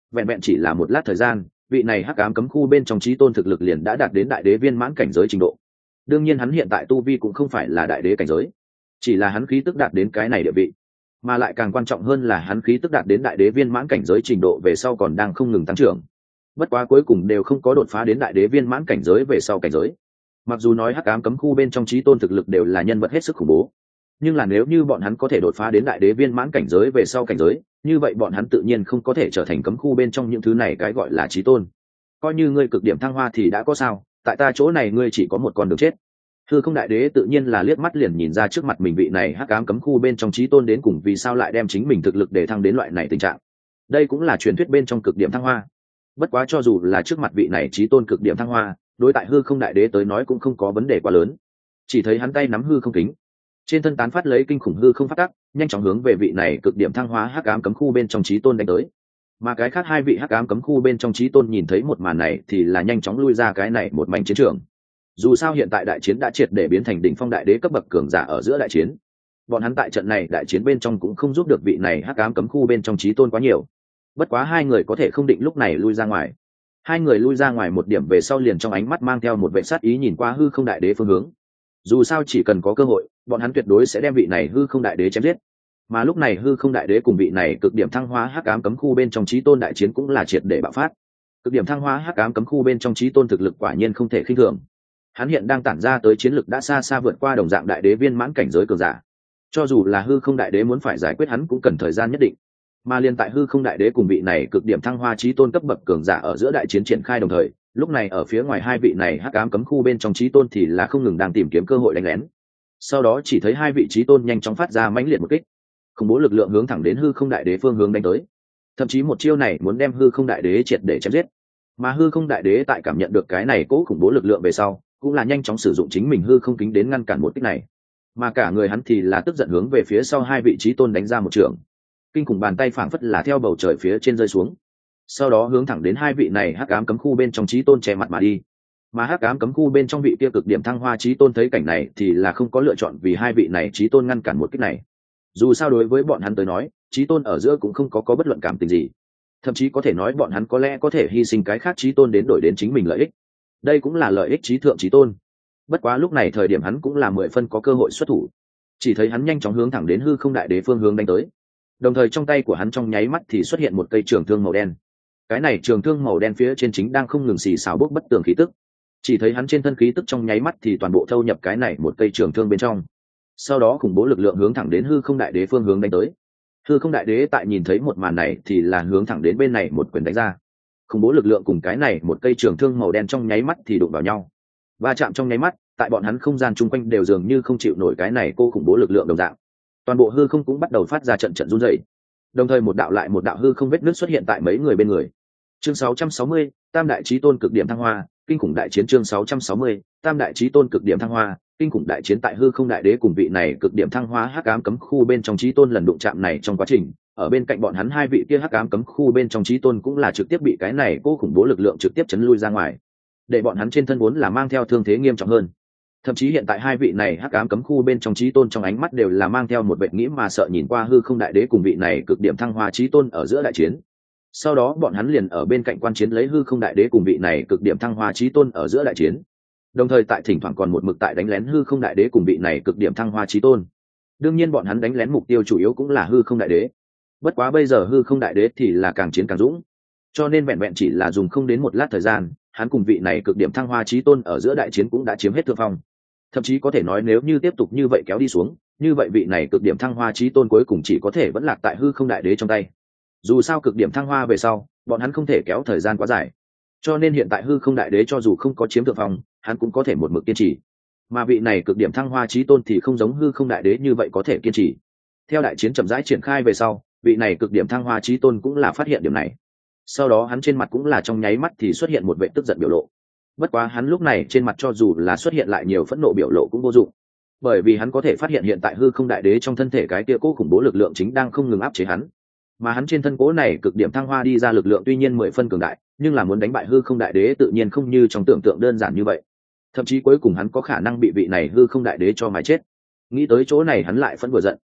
vẹn vẹn chỉ là một lát thời gian, vị này hắc ám cấm khu bên trong chí tôn thực lực liền đã đạt đến đại đế viên mãn cảnh giới trình độ. Đương nhiên hắn hiện tại tu vi cũng không phải là đại đế cảnh giới, chỉ là hắn khí tức đạt đến cái này địa vị, mà lại càng quan trọng hơn là hắn khí tức đạt đến đại đế viên mãn cảnh giới trình độ về sau còn đang không ngừng tăng trưởng. Bất quá cuối cùng đều không có đột phá đến đại đế viên mãn cảnh giới về sau cảnh giới. Mặc dù nói hắc ám cấm khu bên trong chí tôn thực lực đều là nhân vật hết sức khủng bố, nhưng là nếu như bọn hắn có thể đột phá đến đại đế viên mãn cảnh giới về sau cảnh giới, như vậy bọn hắn tự nhiên không có thể trở thành cấm khu bên trong những thứ này cái gọi là chí tôn. Coi như ngươi cực điểm thăng hoa thì đã có sao, tại ta chỗ này ngươi chỉ có một con đường chết. Hư Không Đại Đế tự nhiên là liếc mắt liền nhìn ra trước mặt mình vị này hắc ám cấm khu bên trong chí tôn đến cùng vì sao lại đem chính mình thực lực để thăng đến loại này tình trạng. Đây cũng là truyền thuyết bên trong cực điểm thăng hoa. Bất quá cho dù là trước mặt vị này chí tôn cực điểm thăng hoa, đối tại Hư Không Đại Đế tới nói cũng không có vấn đề quá lớn. Chỉ thấy hắn tay nắm hư không kính, trên thân tán phát lấy kinh khủng hư không phát tắc, nhanh chóng hướng về vị này cực điểm thăng hóa hắc ám cấm khu bên trong chí tôn đánh tới. Mà cái khác hai vị hắc ám cấm khu bên trong chí tôn nhìn thấy một màn này thì là nhanh chóng lui ra cái này một mảnh chiến trường. Dù sao hiện tại đại chiến đã triệt để biến thành đỉnh phong đại đế cấp bậc cường giả ở giữa đại chiến, bọn hắn tại trận này đại chiến bên trong cũng không giúp được vị này hắc ám cấm khu bên trong chí tôn quá nhiều. Bất quá hai người có thể không định lúc này lui ra ngoài. Hai người lui ra ngoài một điểm về sau liền trong ánh mắt mang theo một vẻ sát ý nhìn qua Hư Không Đại Đế phương hướng. Dù sao chỉ cần có cơ hội, bọn hắn tuyệt đối sẽ đem vị này Hư Không Đại Đế chém giết. Mà lúc này Hư Không Đại Đế cùng vị này cực điểm thăng hóa hắc ám cấm khu bên trong chí tôn đại chiến cũng là triệt để bạo phát. Cực điểm thăng hóa hắc ám cấm khu bên trong chí tôn thực lực quả nhiên không thể khinh thường. Hắn hiện đang tản ra tới chiến lực đã xa xa vượt qua đồng dạng đại đế viên mãn cảnh giới cường giả. Cho dù là Hư Không Đại Đế muốn phải giải quyết hắn cũng cần thời gian nhất định. Mà liên tại Hư Không Đại Đế cùng vị này cực điểm thăng hoa chí tôn cấp bậc cường giả ở giữa đại chiến triển khai đồng thời, lúc này ở phía ngoài hai vị này hắc ám cấm khu bên trong chí tôn thì là không ngừng đang tìm kiếm cơ hội đánh lén. Sau đó chỉ thấy hai vị chí tôn nhanh chóng phát ra mãnh liệt một kích, khủng bố lực lượng hướng thẳng đến Hư Không Đại Đế phương hướng đánh tới. Thậm chí một chiêu này muốn đem Hư Không Đại Đế triệt để chém giết. Mà Hư Không Đại Đế tại cảm nhận được cái này cố khủng bố lực lượng về sau, cũng là nhanh chóng sử dụng chính mình hư không kính đến ngăn cản một kích này. Mà cả người hắn thì là tức giận hướng về phía sau hai vị chí tôn đánh ra một trường. Kinh khủng bàn tay phảng phất là theo bầu trời phía trên rơi xuống, sau đó hướng thẳng đến hai vị này hắc ám cấm khu bên trong chí tôn che mặt mà đi. Mà hắc ám cấm khu bên trong vị kia cực điểm thăng hoa chí tôn thấy cảnh này thì là không có lựa chọn vì hai vị này chí tôn ngăn cản một kích này. Dù sao đối với bọn hắn tới nói, chí tôn ở giữa cũng không có có bất luận cảm tình gì, thậm chí có thể nói bọn hắn có lẽ có thể hy sinh cái khác chí tôn đến đổi đến chính mình lợi ích. Đây cũng là lợi ích chí thượng chí tôn. Bất quá lúc này thời điểm hắn cũng là mười phân có cơ hội xuất thủ. Chỉ thấy hắn nhanh chóng hướng thẳng đến Hư Không Đại Đế phương hướng đánh tới. Đồng thời trong tay của hắn trong nháy mắt thì xuất hiện một cây trường thương màu đen. Cái này trường thương màu đen phía trên chính đang không ngừng xì xào bốc bất tường khí tức. Chỉ thấy hắn trên thân khí tức trong nháy mắt thì toàn bộ thâu nhập cái này một cây trường thương bên trong. Sau đó khủng bố lực lượng hướng thẳng đến Hư Không Đại Đế phương hướng đánh tới. Hư Không Đại Đế tại nhìn thấy một màn này thì là hướng thẳng đến bên này một quyền đánh ra. Khủng bố lực lượng cùng cái này một cây trường thương màu đen trong nháy mắt thì đụng vào nhau. Va chạm trong nháy mắt, tại bọn hắn không gian chung quanh đều dường như không chịu nổi cái này cô khủng bố lực lượng đồng dạng. Toàn bộ hư không cũng bắt đầu phát ra trận trận run rẩy. Đồng thời một đạo lại một đạo hư không vết nứt xuất hiện tại mấy người bên người. Chương sáu trăm sáu mươi, Tam đại chí tôn cực điểm thăng hoa, kinh khủng đại chiến chương sáu trăm sáu mươi, Tam đại chí tôn cực điểm thăng hoa, kinh khủng đại chiến tại Hư Không Đại Đế cùng vị này cực điểm thăng hoa hắc ám cấm khu bên trong chí tôn lần đụng chạm này trong quá trình, ở bên cạnh bọn hắn hai vị kia hắc ám cấm khu bên trong chí tôn cũng là trực tiếp bị cái này cô khủng bố lực lượng trực tiếp chấn lui ra ngoài, để bọn hắn trên thân vốn là mang theo thương thế nghiêm trọng hơn. Thậm chí hiện tại hai vị này hắc ám cấm khu bên trong chí tôn trong ánh mắt đều là mang theo một vẻ nghĩ mà sợ nhìn qua Hư Không Đại Đế cùng vị này cực điểm thăng hoa chí tôn ở giữa đại chiến. Sau đó bọn hắn liền ở bên cạnh quan chiến lấy Hư Không Đại Đế cùng vị này cực điểm thăng hoa chí tôn ở giữa đại chiến. Đồng thời tại thỉnh thoảng còn một mực tại đánh lén Hư Không Đại Đế cùng vị này cực điểm thăng hoa chí tôn. Đương nhiên bọn hắn đánh lén mục tiêu chủ yếu cũng là Hư Không Đại Đế. Bất quá bây giờ Hư Không Đại Đế thì là càng chiến càng dũng, cho nên vẹn vẹn chỉ là dùng không đến một lát thời gian, hắn cùng vị này cực điểm thăng hoa chí tôn ở giữa đại chiến cũng đã chiếm hết thượng phong. Thậm chí có thể nói nếu như tiếp tục như vậy kéo đi xuống, như vậy vị này cực điểm thăng hoa chí tôn cuối cùng chỉ có thể vẫn lạc tại Hư Không Đại Đế trong tay. Dù sao cực điểm thăng hoa về sau, bọn hắn không thể kéo thời gian quá dài, cho nên hiện tại Hư Không Đại Đế cho dù không có chiếm thượng phong, hắn cũng có thể một mực kiên trì. Mà vị này cực điểm thăng hoa chí tôn thì không giống Hư Không Đại Đế như vậy có thể kiên trì. Theo đại chiến chậm rãi triển khai về sau, vị này cực điểm thăng hoa chí tôn cũng là phát hiện điểm này. Sau đó hắn trên mặt cũng là trong nháy mắt thì xuất hiện một vẻ tức giận biểu lộ. Bất quá hắn lúc này trên mặt cho dù là xuất hiện lại nhiều phẫn nộ biểu lộ cũng vô dụng, bởi vì hắn có thể phát hiện hiện tại Hư Không Đại Đế trong thân thể cái kia cố khủng bố lực lượng chính đang không ngừng áp chế hắn. Mà hắn trên thân cố này cực điểm thăng hoa đi ra lực lượng tuy nhiên mười phân cường đại, nhưng là muốn đánh bại Hư Không Đại Đế tự nhiên không như trong tưởng tượng đơn giản như vậy. Thậm chí cuối cùng hắn có khả năng bị vị này Hư Không Đại Đế cho mà chết. Nghĩ tới chỗ này hắn lại phẫn vừa giận.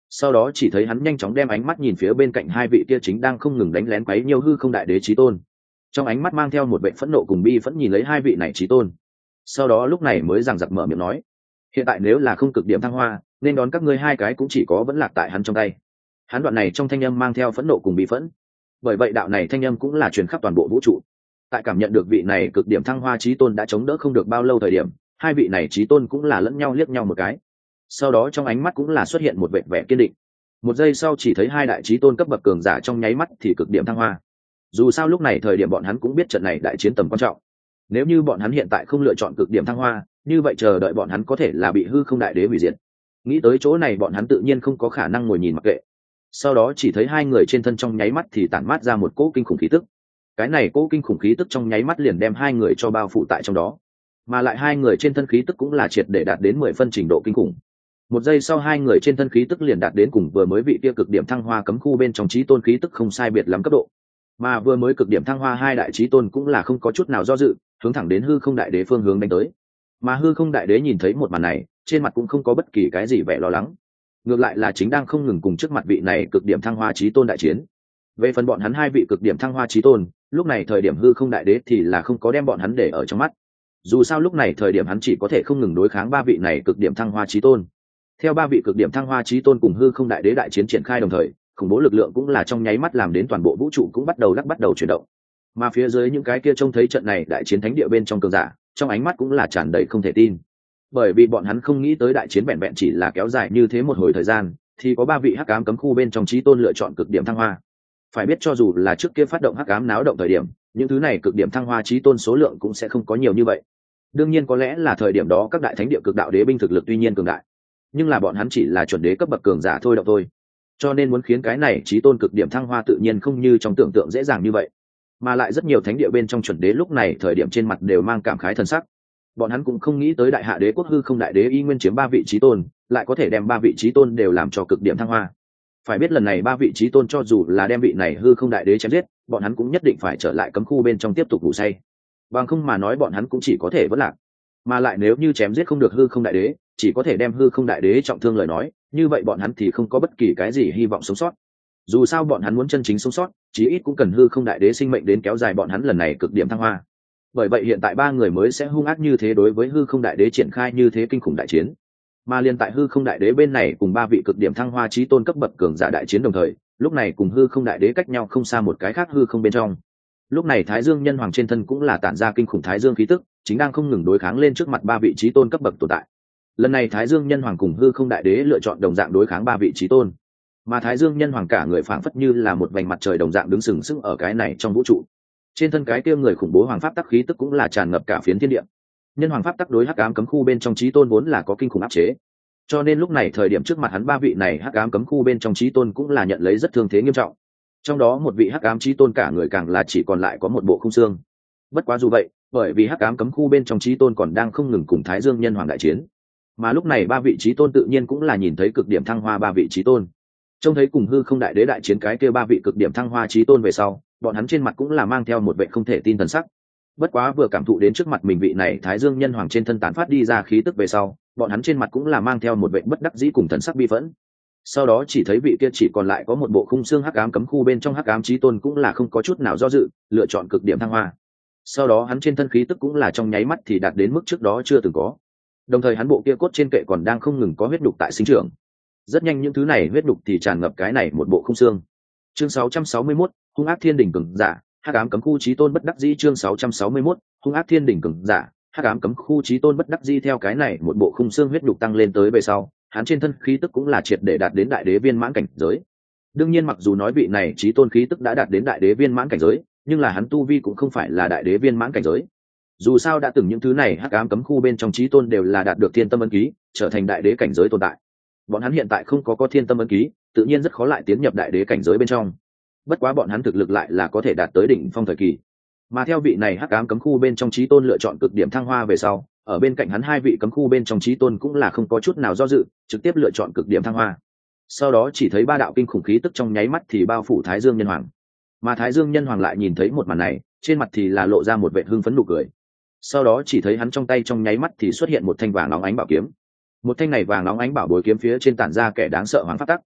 sau đó chỉ thấy hắn nhanh chóng đem ánh mắt nhìn phía bên cạnh hai vị kia chính đang không ngừng đánh lén quấy nhiều hư không đại đế chí tôn, trong ánh mắt mang theo một vẻ phẫn nộ cùng bi phẫn nhìn lấy hai vị này chí tôn. Sau đó lúc này mới giằng giặc mở miệng nói, hiện tại nếu là không cực điểm thăng hoa, nên đón các ngươi hai cái cũng chỉ có vẫn lạc tại hắn trong tay. Hắn đoạn này trong thanh âm mang theo phẫn nộ cùng bi phẫn, bởi vậy đạo này thanh âm cũng là truyền khắp toàn bộ vũ trụ. Tại cảm nhận được vị này cực điểm thăng hoa chí tôn đã chống đỡ không được bao lâu thời điểm, hai vị này chí tôn cũng là lẫn nhau liếc nhau một cái, sau đó trong ánh mắt cũng là xuất hiện một vẻ vẻ kiên định. Một giây sau chỉ thấy hai đại chí tôn cấp bậc cường giả trong nháy mắt thì cực điểm thăng hoa. Dù sao lúc này thời điểm bọn hắn cũng biết trận này đại chiến tầm quan trọng, nếu như bọn hắn hiện tại không lựa chọn cực điểm thăng hoa, như vậy chờ đợi bọn hắn có thể là bị hư không đại đế hủy diệt. Nghĩ tới chỗ này bọn hắn tự nhiên không có khả năng ngồi nhìn mặc kệ. Sau đó chỉ thấy hai người trên thân trong nháy mắt thì tản mát ra một cỗ kinh khủng khí tức, cái này cỗ kinh khủng khí tức trong nháy mắt liền đem hai người cho bao phủ tại trong đó, mà lại hai người trên thân khí tức cũng là triệt để đạt đến mười phân trình độ kinh khủng. Một giây sau hai người trên thân khí tức liền đạt đến cùng vừa mới vị kia cực điểm thăng hoa cấm khu bên trong chí tôn khí tức không sai biệt lắm cấp độ, mà vừa mới cực điểm thăng hoa hai đại chí tôn cũng là không có chút nào do dự, hướng thẳng đến hư không đại đế phương hướng đánh tới. Mà hư không đại đế nhìn thấy một màn này, trên mặt cũng không có bất kỳ cái gì vẻ lo lắng, ngược lại là chính đang không ngừng cùng trước mặt vị này cực điểm thăng hoa chí tôn đại chiến. Về phần bọn hắn hai vị cực điểm thăng hoa chí tôn, lúc này thời điểm hư không đại đế thì là không có đem bọn hắn để ở trong mắt, dù sao lúc này thời điểm hắn chỉ có thể không ngừng đối kháng ba vị này cực điểm thăng hoa chí tôn. Theo ba vị cực điểm thăng hoa chí tôn cùng hư không đại đế đại chiến triển khai đồng thời, khủng bố lực lượng cũng là trong nháy mắt làm đến toàn bộ vũ trụ cũng bắt đầu lắc bắt đầu chuyển động, mà phía dưới những cái kia trông thấy trận này đại chiến thánh địa bên trong cường giả, trong ánh mắt cũng là tràn đầy không thể tin, bởi vì bọn hắn không nghĩ tới đại chiến vẹn vẹn chỉ là kéo dài như thế một hồi thời gian thì có ba vị hắc ám cấm khu bên trong chí tôn lựa chọn cực điểm thăng hoa. Phải biết cho dù là trước kia phát động hắc ám náo động thời điểm, những thứ này cực điểm thăng hoa chí tôn số lượng cũng sẽ không có nhiều như vậy. Đương nhiên có lẽ là thời điểm đó các đại thánh địa cực đạo đế binh thực lực tuy nhiên cường đại, nhưng là bọn hắn chỉ là chuẩn đế cấp bậc cường giả thôi động thôi, cho nên muốn khiến cái này chí tôn cực điểm thăng hoa tự nhiên không như trong tưởng tượng dễ dàng như vậy. Mà lại rất nhiều thánh địa bên trong chuẩn đế lúc này thời điểm trên mặt đều mang cảm khái thần sắc, bọn hắn cũng không nghĩ tới đại hạ đế quốc hư không đại đế y nguyên chiếm ba vị chí tôn, lại có thể đem ba vị chí tôn đều làm cho cực điểm thăng hoa. Phải biết lần này ba vị chí tôn cho dù là đem vị này hư không đại đế chém giết, bọn hắn cũng nhất định phải trở lại cấm khu bên trong tiếp tục ngủ say, bằng không mà nói bọn hắn cũng chỉ có thể vỡ lạc. Mà lại nếu như chém giết không được hư không đại đế, chỉ có thể đem hư không đại đế trọng thương lời nói, như vậy bọn hắn thì không có bất kỳ cái gì hy vọng sống sót. Dù sao bọn hắn muốn chân chính sống sót, chí ít cũng cần hư không đại đế sinh mệnh đến kéo dài bọn hắn lần này cực điểm thăng hoa. Bởi vậy hiện tại ba người mới sẽ hung ác như thế đối với hư không đại đế triển khai như thế kinh khủng đại chiến. Mà liên tại hư không đại đế bên này cùng ba vị cực điểm thăng hoa chí tôn cấp bậc cường giả đại chiến đồng thời, lúc này cùng hư không đại đế cách nhau không xa một cái khác hư không bên trong. Lúc này Thái Dương Nhân Hoàng trên thân cũng là tản ra kinh khủng Thái Dương khí tức, chính đang không ngừng đối kháng lên trước mặt ba vị chí tôn cấp bậc tồn tại. Lần này Thái Dương Nhân Hoàng cùng hư không đại đế lựa chọn đồng dạng đối kháng ba vị chí tôn, mà Thái Dương Nhân Hoàng cả người phảng phất như là một vành mặt trời đồng dạng đứng sừng sững ở cái này trong vũ trụ. Trên thân cái kia người khủng bố hoàng pháp tắc khí tức cũng là tràn ngập cả phiến thiên địa. Nhân hoàng pháp tắc đối hắc ám cấm khu bên trong chí tôn vốn là có kinh khủng áp chế, cho nên lúc này thời điểm trước mặt hắn ba vị này hắc ám cấm khu bên trong chí tôn cũng là nhận lấy rất thương thế nghiêm trọng. Trong đó một vị hắc ám chí tôn cả người càng là chỉ còn lại có một bộ khung xương. Bất quá dù vậy, bởi vì hắc ám cấm khu bên trong chí tôn còn đang không ngừng cùng Thái Dương Nhân Hoàng đại chiến, mà lúc này ba vị chí tôn tự nhiên cũng là nhìn thấy cực điểm thăng hoa ba vị chí tôn. Trông thấy cùng hư không đại đế đại chiến cái kia ba vị cực điểm thăng hoa chí tôn về sau, bọn hắn trên mặt cũng là mang theo một vẻ không thể tin thần sắc. Bất quá vừa cảm thụ đến trước mặt mình vị này Thái Dương Nhân Hoàng trên thân tán phát đi ra khí tức về sau, bọn hắn trên mặt cũng là mang theo một vẻ bất đắc dĩ cùng thần sắc bi phẫn. Sau đó chỉ thấy vị kia chỉ còn lại có một bộ khung xương hắc ám cấm khu bên trong hắc ám chí tôn cũng là không có chút nào do dự, lựa chọn cực điểm thăng hoa. Sau đó hắn trên thân khí tức cũng là trong nháy mắt thì đạt đến mức trước đó chưa từng có. Đồng thời hắn bộ kia cốt trên kệ còn đang không ngừng có huyết đục tại sinh trưởng. Rất nhanh những thứ này huyết đục thì tràn ngập cái này một bộ khung xương. Chương sáu trăm sáu mươi mốt, hung ác thiên đỉnh cường giả, hắc ám cấm khu chí tôn bất đắc dĩ. Chương sáu trăm sáu mươi mốt, hung ác thiên đỉnh cường giả, hắc ám cấm khu chí tôn bất đắc dĩ. Theo cái này một bộ khung xương huyết đục tăng lên tới về sau, hắn trên thân khí tức cũng là triệt để đạt đến đại đế viên mãn cảnh giới. Đương nhiên mặc dù nói vị này chí tôn khí tức đã đạt đến đại đế viên mãn cảnh giới, nhưng là hắn tu vi cũng không phải là đại đế viên mãn cảnh giới. Dù sao đã từng những thứ này hắc ám cấm khu bên trong chí tôn đều là đạt được thiên tâm ấn ký, trở thành đại đế cảnh giới tồn tại. Bọn hắn hiện tại không có có thiên tâm ấn ký, tự nhiên rất khó lại tiến nhập đại đế cảnh giới bên trong. Bất quá bọn hắn thực lực lại là có thể đạt tới đỉnh phong thời kỳ. Mà theo vị này hắc ám cấm khu bên trong chí tôn lựa chọn cực điểm thăng hoa về sau, ở bên cạnh hắn hai vị cấm khu bên trong chí tôn cũng là không có chút nào do dự, trực tiếp lựa chọn cực điểm thăng hoa. Sau đó chỉ thấy ba đạo kinh khủng khí tức trong nháy mắt thì bao phủ Thái Dương Nhân Hoàng. Mà Thái Dương Nhân Hoàng lại nhìn thấy một màn này, trên mặt thì là lộ ra một vẻ hưng phấn nụ cười. Sau đó chỉ thấy hắn trong tay trong nháy mắt thì xuất hiện một thanh vàng óng ánh bảo kiếm. Một thanh này vàng óng ánh bảo bối kiếm phía trên tản ra kẻ đáng sợ hoàng pháp tắc,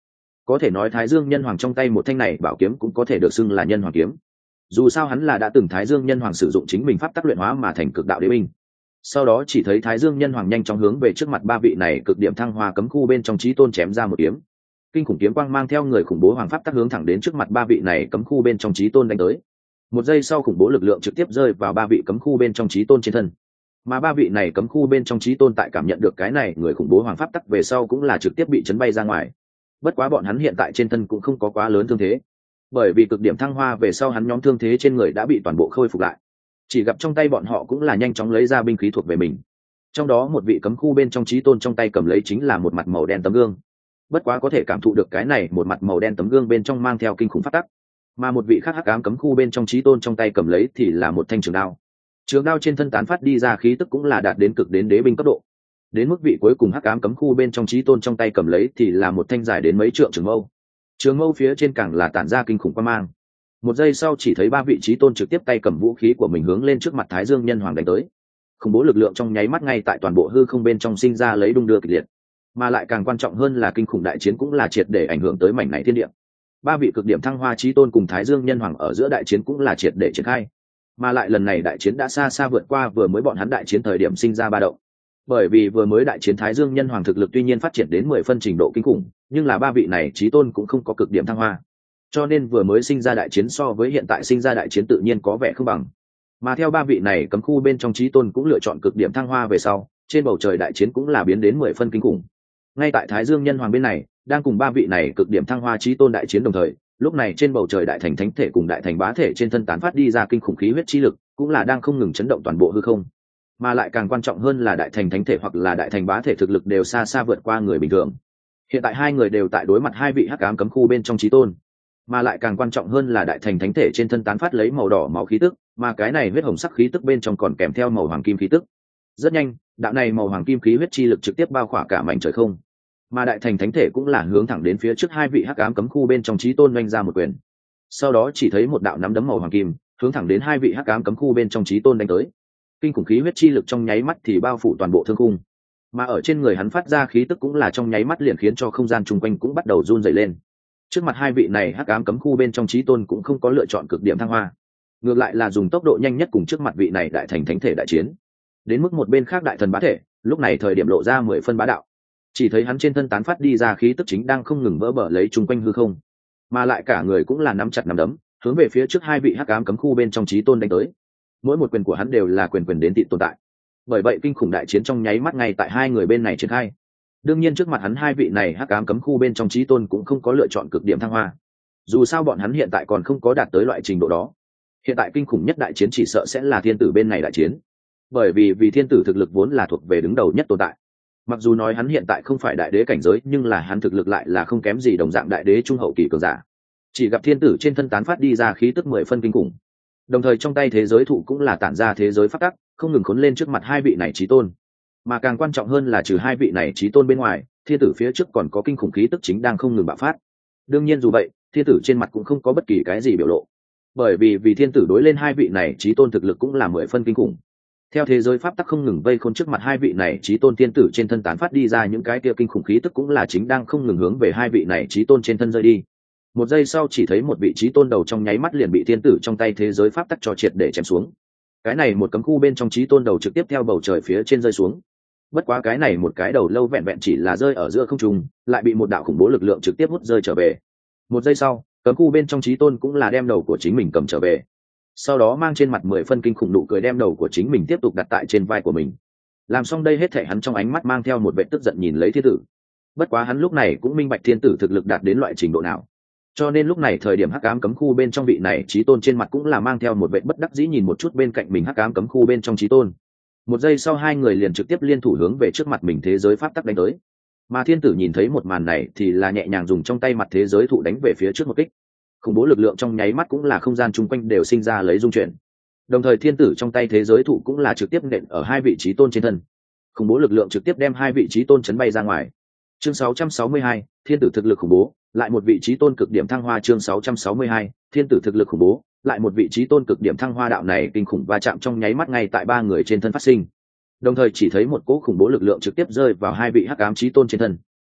có thể nói Thái Dương Nhân Hoàng trong tay một thanh này bảo kiếm cũng có thể được xưng là Nhân Hoàng kiếm. Dù sao hắn là đã từng Thái Dương Nhân Hoàng sử dụng chính mình pháp tắc luyện hóa mà thành cực đạo đế binh. Sau đó chỉ thấy Thái Dương Nhân Hoàng nhanh chóng hướng về trước mặt ba vị này cực điểm thăng hoa cấm khu bên trong chí tôn chém ra một kiếm. Kinh khủng kiếm quang mang theo người khủng bố hoàng pháp tắc hướng thẳng đến trước mặt ba vị này cấm khu bên trong chí tôn đánh tới. Một giây sau khủng bố lực lượng trực tiếp rơi vào ba vị cấm khu bên trong chí tôn trên thân. Mà ba vị này cấm khu bên trong chí tôn tại cảm nhận được cái này người khủng bố hoàng pháp tắc về sau cũng là trực tiếp bị chấn bay ra ngoài. Bất quá bọn hắn hiện tại trên thân cũng không có quá lớn thương thế, bởi vì cực điểm thăng hoa về sau hắn nhóm thương thế trên người đã bị toàn bộ khôi phục lại. Chỉ gặp trong tay bọn họ cũng là nhanh chóng lấy ra binh khí thuộc về mình. Trong đó một vị cấm khu bên trong chí tôn trong tay cầm lấy chính là một mặt màu đen tấm gương. Bất quá có thể cảm thụ được cái này một mặt màu đen tấm gương bên trong mang theo kinh khủng pháp tắc. Mà một vị khác hắc ám cấm khu bên trong chí tôn trong tay cầm lấy thì là một thanh trường đao. Trường đao trên thân tán phát đi ra khí tức cũng là đạt đến cực đến đế binh cấp độ. Đến mức vị cuối cùng hắc ám cấm khu bên trong chí tôn trong tay cầm lấy thì là một thanh dài đến mấy trượng trường mâu. Trường mâu phía trên càng là tản ra kinh khủng quang mang. Một giây sau chỉ thấy ba vị chí tôn trực tiếp tay cầm vũ khí của mình hướng lên trước mặt Thái Dương Nhân Hoàng đánh tới. Khủng bố lực lượng trong nháy mắt ngay tại toàn bộ hư không bên trong sinh ra lấy đung đưa kịch liệt. Mà lại càng quan trọng hơn là kinh khủng đại chiến cũng là triệt để ảnh hưởng tới mảnh này thiên địa. Ba vị cực điểm thăng hoa chí tôn cùng Thái Dương Nhân Hoàng ở giữa đại chiến cũng là triệt để triển khai. Mà lại lần này đại chiến đã xa xa vượt qua vừa mới bọn hắn đại chiến thời điểm sinh ra ba động. Bởi vì vừa mới đại chiến Thái Dương Nhân Hoàng thực lực tuy nhiên phát triển đến mười phân trình độ kinh khủng, nhưng là ba vị này chí tôn cũng không có cực điểm thăng hoa. Cho nên vừa mới sinh ra đại chiến so với hiện tại sinh ra đại chiến tự nhiên có vẻ không bằng. Mà theo ba vị này cấm khu bên trong chí tôn cũng lựa chọn cực điểm thăng hoa về sau, trên bầu trời đại chiến cũng là biến đến mười phân kinh khủng. Ngay tại Thái Dương Nhân Hoàng bên này, đang cùng ba vị này cực điểm thăng hoa chí tôn đại chiến đồng thời, lúc này trên bầu trời đại thành thánh thể cùng đại thành bá thể trên thân tán phát đi ra kinh khủng khí huyết chi lực, cũng là đang không ngừng chấn động toàn bộ hư không. Mà lại càng quan trọng hơn là đại thành thánh thể hoặc là đại thành bá thể thực lực đều xa xa vượt qua người bình thường. Hiện tại hai người đều tại đối mặt hai vị hắc ám cấm khu bên trong chí tôn. Mà lại càng quan trọng hơn là đại thành thánh thể trên thân tán phát lấy màu đỏ máu khí tức, mà cái này huyết hồng sắc khí tức bên trong còn kèm theo màu hoàng kim khí tức. Rất nhanh, đạo này màu hoàng kim khí huyết chi lực trực tiếp bao khỏa cả mảnh trời không. Mà đại thành thánh thể cũng là hướng thẳng đến phía trước hai vị hắc ám cấm khu bên trong chí tôn oanh ra một quyền. Sau đó chỉ thấy một đạo nắm đấm màu hoàng kim hướng thẳng đến hai vị hắc ám cấm khu bên trong chí tôn đánh tới. Kinh khủng khí huyết chi lực trong nháy mắt thì bao phủ toàn bộ thương khung, mà ở trên người hắn phát ra khí tức cũng là trong nháy mắt liền khiến cho không gian chung quanh cũng bắt đầu run rẩy lên. Trước mặt hai vị này hắc ám cấm khu bên trong chí tôn cũng không có lựa chọn cực điểm thăng hoa, ngược lại là dùng tốc độ nhanh nhất cùng trước mặt vị này đại thành thánh thể đại chiến. Đến mức một bên khác đại thần bá thể, lúc này thời điểm lộ ra mười phân bá đạo. Chỉ thấy hắn trên thân tán phát đi ra khí tức chính đang không ngừng vỡ bờ lấy chung quanh hư không, mà lại cả người cũng là nắm chặt nắm đấm, hướng về phía trước hai vị hắc ám cấm khu bên trong chí tôn đánh tới. Mỗi một quyền của hắn đều là quyền quyền đến tị tồn tại. Bởi vậy kinh khủng đại chiến trong nháy mắt ngay tại hai người bên này triển khai. Đương nhiên trước mặt hắn hai vị này hắc ám cấm khu bên trong chí tôn cũng không có lựa chọn cực điểm thăng hoa. Dù sao bọn hắn hiện tại còn không có đạt tới loại trình độ đó. Hiện tại kinh khủng nhất đại chiến chỉ sợ sẽ là thiên tử bên này đại chiến. Bởi vì vì thiên tử thực lực vốn là thuộc về đứng đầu nhất tồn tại. Mặc dù nói hắn hiện tại không phải đại đế cảnh giới, nhưng là hắn thực lực lại là không kém gì đồng dạng đại đế trung hậu kỳ cường giả. Chỉ gặp thiên tử trên thân tán phát đi ra khí tức mười phân kinh khủng. Đồng thời trong tay thế giới thụ cũng là tản ra thế giới pháp tắc, không ngừng khốn lên trước mặt hai vị này chí tôn. Mà càng quan trọng hơn là trừ hai vị này chí tôn bên ngoài, thiên tử phía trước còn có kinh khủng khí tức chính đang không ngừng bạo phát. Đương nhiên dù vậy, thiên tử trên mặt cũng không có bất kỳ cái gì biểu lộ. Bởi vì vì thiên tử đối lên hai vị này chí tôn thực lực cũng là mười phân kinh khủng. Theo thế giới pháp tắc không ngừng vây khốn trước mặt hai vị này chí tôn, thiên tử trên thân tán phát đi ra những cái kia kinh khủng khí tức cũng là chính đang không ngừng hướng về hai vị này chí tôn trên thân rơi đi. Một giây sau chỉ thấy một vị chí tôn đầu trong nháy mắt liền bị thiên tử trong tay thế giới pháp tắc cho triệt để chém xuống. Cái này một cấm khu bên trong chí tôn đầu trực tiếp theo bầu trời phía trên rơi xuống. Bất quá cái này một cái đầu lâu vẹn vẹn chỉ là rơi ở giữa không trung, lại bị một đạo khủng bố lực lượng trực tiếp hút rơi trở về. Một giây sau, cấm khu bên trong chí tôn cũng là đem đầu của chính mình cầm trở về. Sau đó mang trên mặt mười phân kinh khủng nụ cười đem đầu của chính mình tiếp tục đặt tại trên vai của mình. Làm xong đây hết thảy hắn trong ánh mắt mang theo một vẻ tức giận nhìn lấy thiên tử. Bất quá hắn lúc này cũng minh bạch thiên tử thực lực đạt đến loại trình độ nào. Cho nên lúc này thời điểm hắc ám cấm khu bên trong vị này chí tôn trên mặt cũng là mang theo một vẻ bất đắc dĩ nhìn một chút bên cạnh mình hắc ám cấm khu bên trong chí tôn. Một giây sau hai người liền trực tiếp liên thủ hướng về trước mặt mình thế giới pháp tắc đánh tới. Mà thiên tử nhìn thấy một màn này thì là nhẹ nhàng dùng trong tay mặt thế giới thụ đánh về phía trước một kích. Khủng bố lực lượng trong nháy mắt cũng là không gian chung quanh đều sinh ra lấy rung chuyển. Đồng thời thiên tử trong tay thế giới thụ cũng là trực tiếp nện ở hai vị chí tôn trên thân. Khủng bố lực lượng trực tiếp đem hai vị chí tôn chấn bay ra ngoài. Chương sáu trăm sáu mươi hai, thiên tử thực lực khủng bố, lại một vị chí tôn cực điểm thăng hoa. Chương sáu trăm sáu mươi hai, thiên tử thực lực khủng bố, lại một vị chí tôn cực điểm thăng hoa. Đạo này kinh khủng va chạm trong nháy mắt ngay tại ba người trên thân phát sinh. Đồng thời chỉ thấy một cỗ khủng bố lực lượng trực tiếp rơi vào hai vị hắc ám chí tôn trên thân.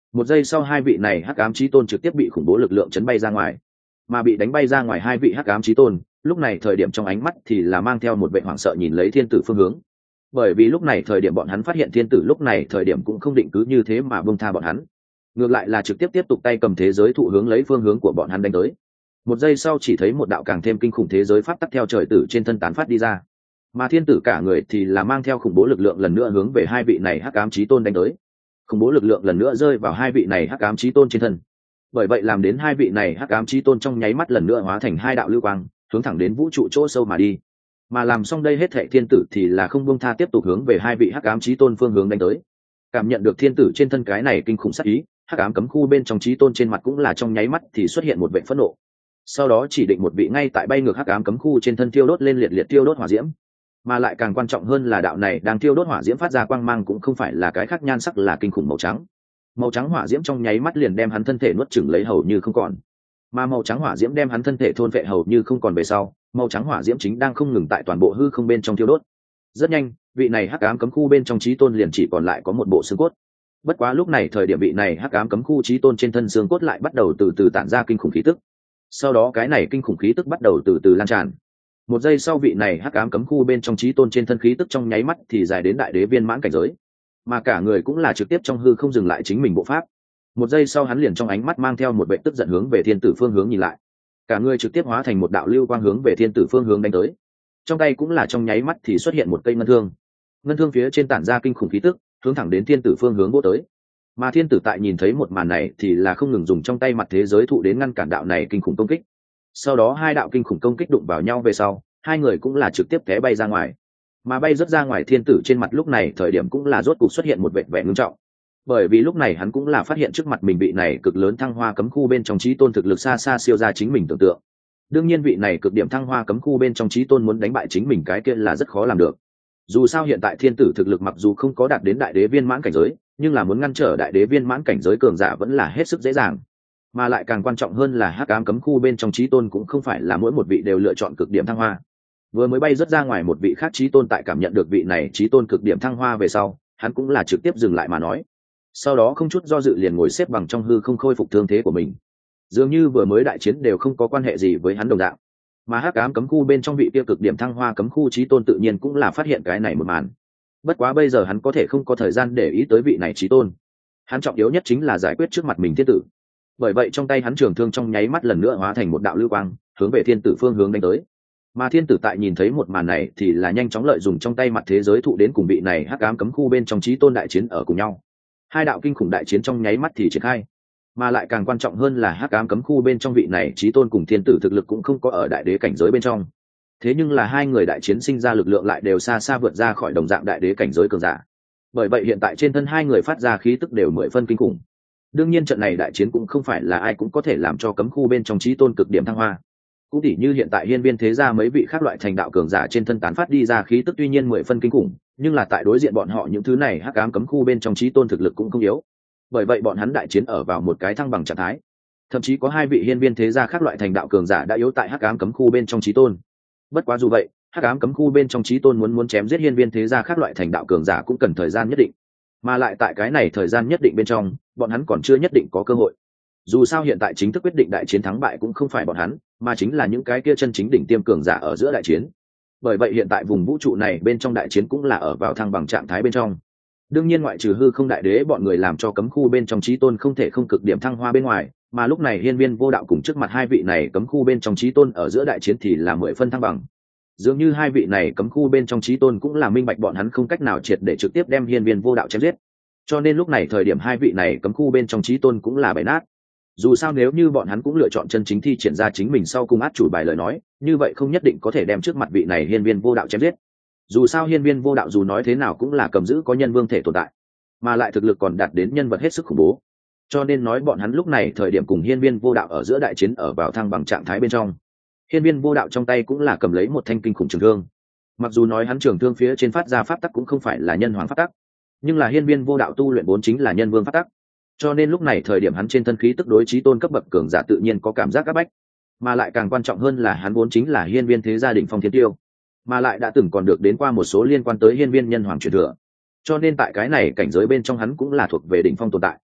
Một giây sau hai vị này hắc ám chí tôn trực tiếp bị khủng bố lực lượng chấn bay ra ngoài, mà bị đánh bay ra ngoài hai vị hắc ám chí tôn lúc này thời điểm trong ánh mắt thì là mang theo một vẻ hoảng sợ nhìn lấy thiên tử phương hướng, bởi vì lúc này thời điểm bọn hắn phát hiện thiên tử lúc này thời điểm cũng không định cứ như thế mà buông tha bọn hắn, ngược lại là trực tiếp tiếp tục tay cầm thế giới thụ hướng lấy phương hướng của bọn hắn đánh tới. Một giây sau chỉ thấy một đạo càng thêm kinh khủng thế giới pháp tắc theo trời tử trên thân tán phát đi ra, mà thiên tử cả người thì là mang theo khủng bố lực lượng lần nữa hướng về hai vị này hắc ám chí tôn đánh tới. Khủng bố lực lượng lần nữa rơi vào hai vị này hắc ám chí tôn trên thân, bởi vậy làm đến hai vị này hắc ám chí tôn trong nháy mắt lần nữa hóa thành hai đạo lưu quang hướng thẳng đến vũ trụ chỗ sâu mà đi. Mà làm xong đây hết thệ thiên tử thì là không buông tha tiếp tục hướng về hai vị hắc ám chí tôn phương hướng đánh tới. Cảm nhận được thiên tử trên thân cái này kinh khủng sát ý, hắc ám cấm khu bên trong chí tôn trên mặt cũng là trong nháy mắt thì xuất hiện một vẻ phẫn nộ, sau đó chỉ định một vị ngay tại bay ngược hắc ám cấm khu trên thân tiêu đốt lên liệt liệt tiêu đốt hỏa diễm. Mà lại càng quan trọng hơn là đạo này đang tiêu đốt hỏa diễm phát ra quang mang cũng không phải là cái khác nhan sắc là kinh khủng màu trắng, màu trắng hỏa diễm trong nháy mắt liền đem hắn thân thể nuốt chửng lấy hầu như không còn, mà màu trắng hỏa diễm đem hắn thân thể thôn vệ hầu như không còn về sau, màu trắng hỏa diễm chính đang không ngừng tại toàn bộ hư không bên trong tiêu đốt. Rất nhanh vị này hắc ám cấm khu bên trong chí tôn liền chỉ còn lại có một bộ xương cốt. Bất quá lúc này thời điểm vị này hắc ám cấm khu chí tôn trên thân xương cốt lại bắt đầu từ từ tản ra kinh khủng khí tức, sau đó cái này kinh khủng khí tức bắt đầu từ từ lan tràn. Một giây sau vị này hắc ám cấm khu bên trong chí tôn trên thân khí tức trong nháy mắt thì dài đến đại đế viên mãn cảnh giới, mà cả người cũng là trực tiếp trong hư không dừng lại chính mình bộ pháp. Một giây sau hắn liền trong ánh mắt mang theo một vẻ tức giận hướng về thiên tử phương hướng nhìn lại, cả người trực tiếp hóa thành một đạo lưu quang hướng về thiên tử phương hướng đánh tới, trong tay cũng là trong nháy mắt thì xuất hiện một cây ngân thương, ngân thương phía trên tản ra kinh khủng khí tức hướng thẳng đến thiên tử phương hướng vỗ tới. Mà thiên tử tại nhìn thấy một màn này thì là không ngừng dùng trong tay mặt thế giới thụ đến ngăn cản đạo này kinh khủng công kích. Sau đó hai đạo kinh khủng công kích đụng vào nhau về sau, hai người cũng là trực tiếp té bay ra ngoài, mà bay rất ra ngoài thiên tử trên mặt lúc này thời điểm cũng là rốt cục xuất hiện một vẻ vẻ ngưng trọng, bởi vì lúc này hắn cũng là phát hiện trước mặt mình vị này cực lớn thăng hoa cấm khu bên trong chí tôn thực lực xa xa siêu ra chính mình tưởng tượng. Đương nhiên vị này cực điểm thăng hoa cấm khu bên trong chí tôn muốn đánh bại chính mình cái kia là rất khó làm được. Dù sao hiện tại thiên tử thực lực mặc dù không có đạt đến đại đế viên mãn cảnh giới, nhưng là muốn ngăn trở đại đế viên mãn cảnh giới cường giả vẫn là hết sức dễ dàng. Mà lại càng quan trọng hơn là hắc ám cấm khu bên trong chí tôn cũng không phải là mỗi một vị đều lựa chọn cực điểm thăng hoa. Vừa mới bay rất ra ngoài một vị khác chí tôn tại cảm nhận được vị này chí tôn cực điểm thăng hoa về sau, hắn cũng là trực tiếp dừng lại mà nói, sau đó không chút do dự liền ngồi xếp bằng trong hư không khôi phục thương thế của mình, dường như vừa mới đại chiến đều không có quan hệ gì với hắn đồng dạng. Mà hắc ám cấm khu bên trong vị kia cực điểm thăng hoa cấm khu chí tôn tự nhiên cũng là phát hiện cái này một màn. Bất quá bây giờ hắn có thể không có thời gian để ý tới vị này chí tôn, hắn trọng yếu nhất chính là giải quyết trước mặt mình thiên tử. Bởi vậy trong tay hắn trường thương trong nháy mắt lần nữa hóa thành một đạo lưu quang hướng về thiên tử phương hướng đánh tới. Mà thiên tử tại nhìn thấy một màn này thì là nhanh chóng lợi dụng trong tay mặt thế giới thụ đến cùng vị này hắc ám cấm khu bên trong chí tôn đại chiến ở cùng nhau. Hai đạo kinh khủng đại chiến trong nháy mắt thì triển khai, mà lại càng quan trọng hơn là hắc ám cấm khu bên trong vị này chí tôn cùng thiên tử thực lực cũng không có ở đại đế cảnh giới bên trong, thế nhưng là hai người đại chiến sinh ra lực lượng lại đều xa xa vượt ra khỏi đồng dạng đại đế cảnh giới cường giả. Bởi vậy hiện tại trên thân hai người phát ra khí tức đều mười phân kinh khủng. Đương nhiên trận này đại chiến cũng không phải là ai cũng có thể làm cho cấm khu bên trong chí tôn cực điểm thăng hoa. Cũng tỉ như hiện tại hiên viên thế gia mấy vị khác loại thành đạo cường giả trên thân tán phát đi ra khí tức tuy nhiên mười phân kinh khủng, nhưng là tại đối diện bọn họ những thứ này hắc ám cấm khu bên trong chí tôn thực lực cũng không yếu. Bởi vậy bọn hắn đại chiến ở vào một cái thăng bằng trạng thái. Thậm chí có hai vị hiên viên thế gia khác loại thành đạo cường giả đã yếu tại hắc ám cấm khu bên trong chí tôn. Bất quá dù vậy, hắc ám cấm khu bên trong chí tôn muốn muốn chém giết hiên viên thế gia khác loại thành đạo cường giả cũng cần thời gian nhất định. Mà lại tại cái này thời gian nhất định bên trong, bọn hắn còn chưa nhất định có cơ hội. Dù sao hiện tại chính thức quyết định đại chiến thắng bại cũng không phải bọn hắn, mà chính là những cái kia chân chính đỉnh tiêm cường giả ở giữa đại chiến. Bởi vậy hiện tại vùng vũ trụ này bên trong đại chiến cũng là ở vào thăng bằng trạng thái bên trong. Đương nhiên ngoại trừ hư không đại đế bọn người làm cho cấm khu bên trong chí tôn không thể không cực điểm thăng hoa bên ngoài, mà lúc này hiên viên vô đạo cùng trước mặt hai vị này cấm khu bên trong chí tôn ở giữa đại chiến thì là mười phân thăng bằng. Dường như hai vị này cấm khu bên trong chí tôn cũng là minh bạch bọn hắn không cách nào triệt để trực tiếp đem hiên viên vô đạo chém giết, cho nên lúc này thời điểm hai vị này cấm khu bên trong chí tôn cũng là bại nát. Dù sao nếu như bọn hắn cũng lựa chọn chân chính thi triển ra chính mình sau cùng át chủ bài lời nói, như vậy không nhất định có thể đem trước mặt vị này hiên viên vô đạo chém giết. Dù sao hiên viên vô đạo dù nói thế nào cũng là cầm giữ có nhân vương thể tồn tại, mà lại thực lực còn đạt đến nhân vật hết sức khủng bố, cho nên nói bọn hắn lúc này thời điểm cùng hiên viên vô đạo ở giữa đại chiến ở vào thăng bằng trạng thái bên trong. Hiên viên vô đạo trong tay cũng là cầm lấy một thanh kinh khủng trường thương, mặc dù nói hắn trường thương phía trên phát ra pháp tắc cũng không phải là nhân hoàng pháp tắc, nhưng là hiên viên vô đạo tu luyện vốn chính là nhân vương pháp tắc, cho nên lúc này thời điểm hắn trên thân khí tức đối chí tôn cấp bậc cường giả tự nhiên có cảm giác áp bách, mà lại càng quan trọng hơn là hắn vốn chính là hiên viên thế gia đỉnh phong thiên tiêu, mà lại đã từng còn được đến qua một số liên quan tới hiên viên nhân hoàng truyền thừa, cho nên tại cái này cảnh giới bên trong hắn cũng là thuộc về đỉnh phong tồn tại.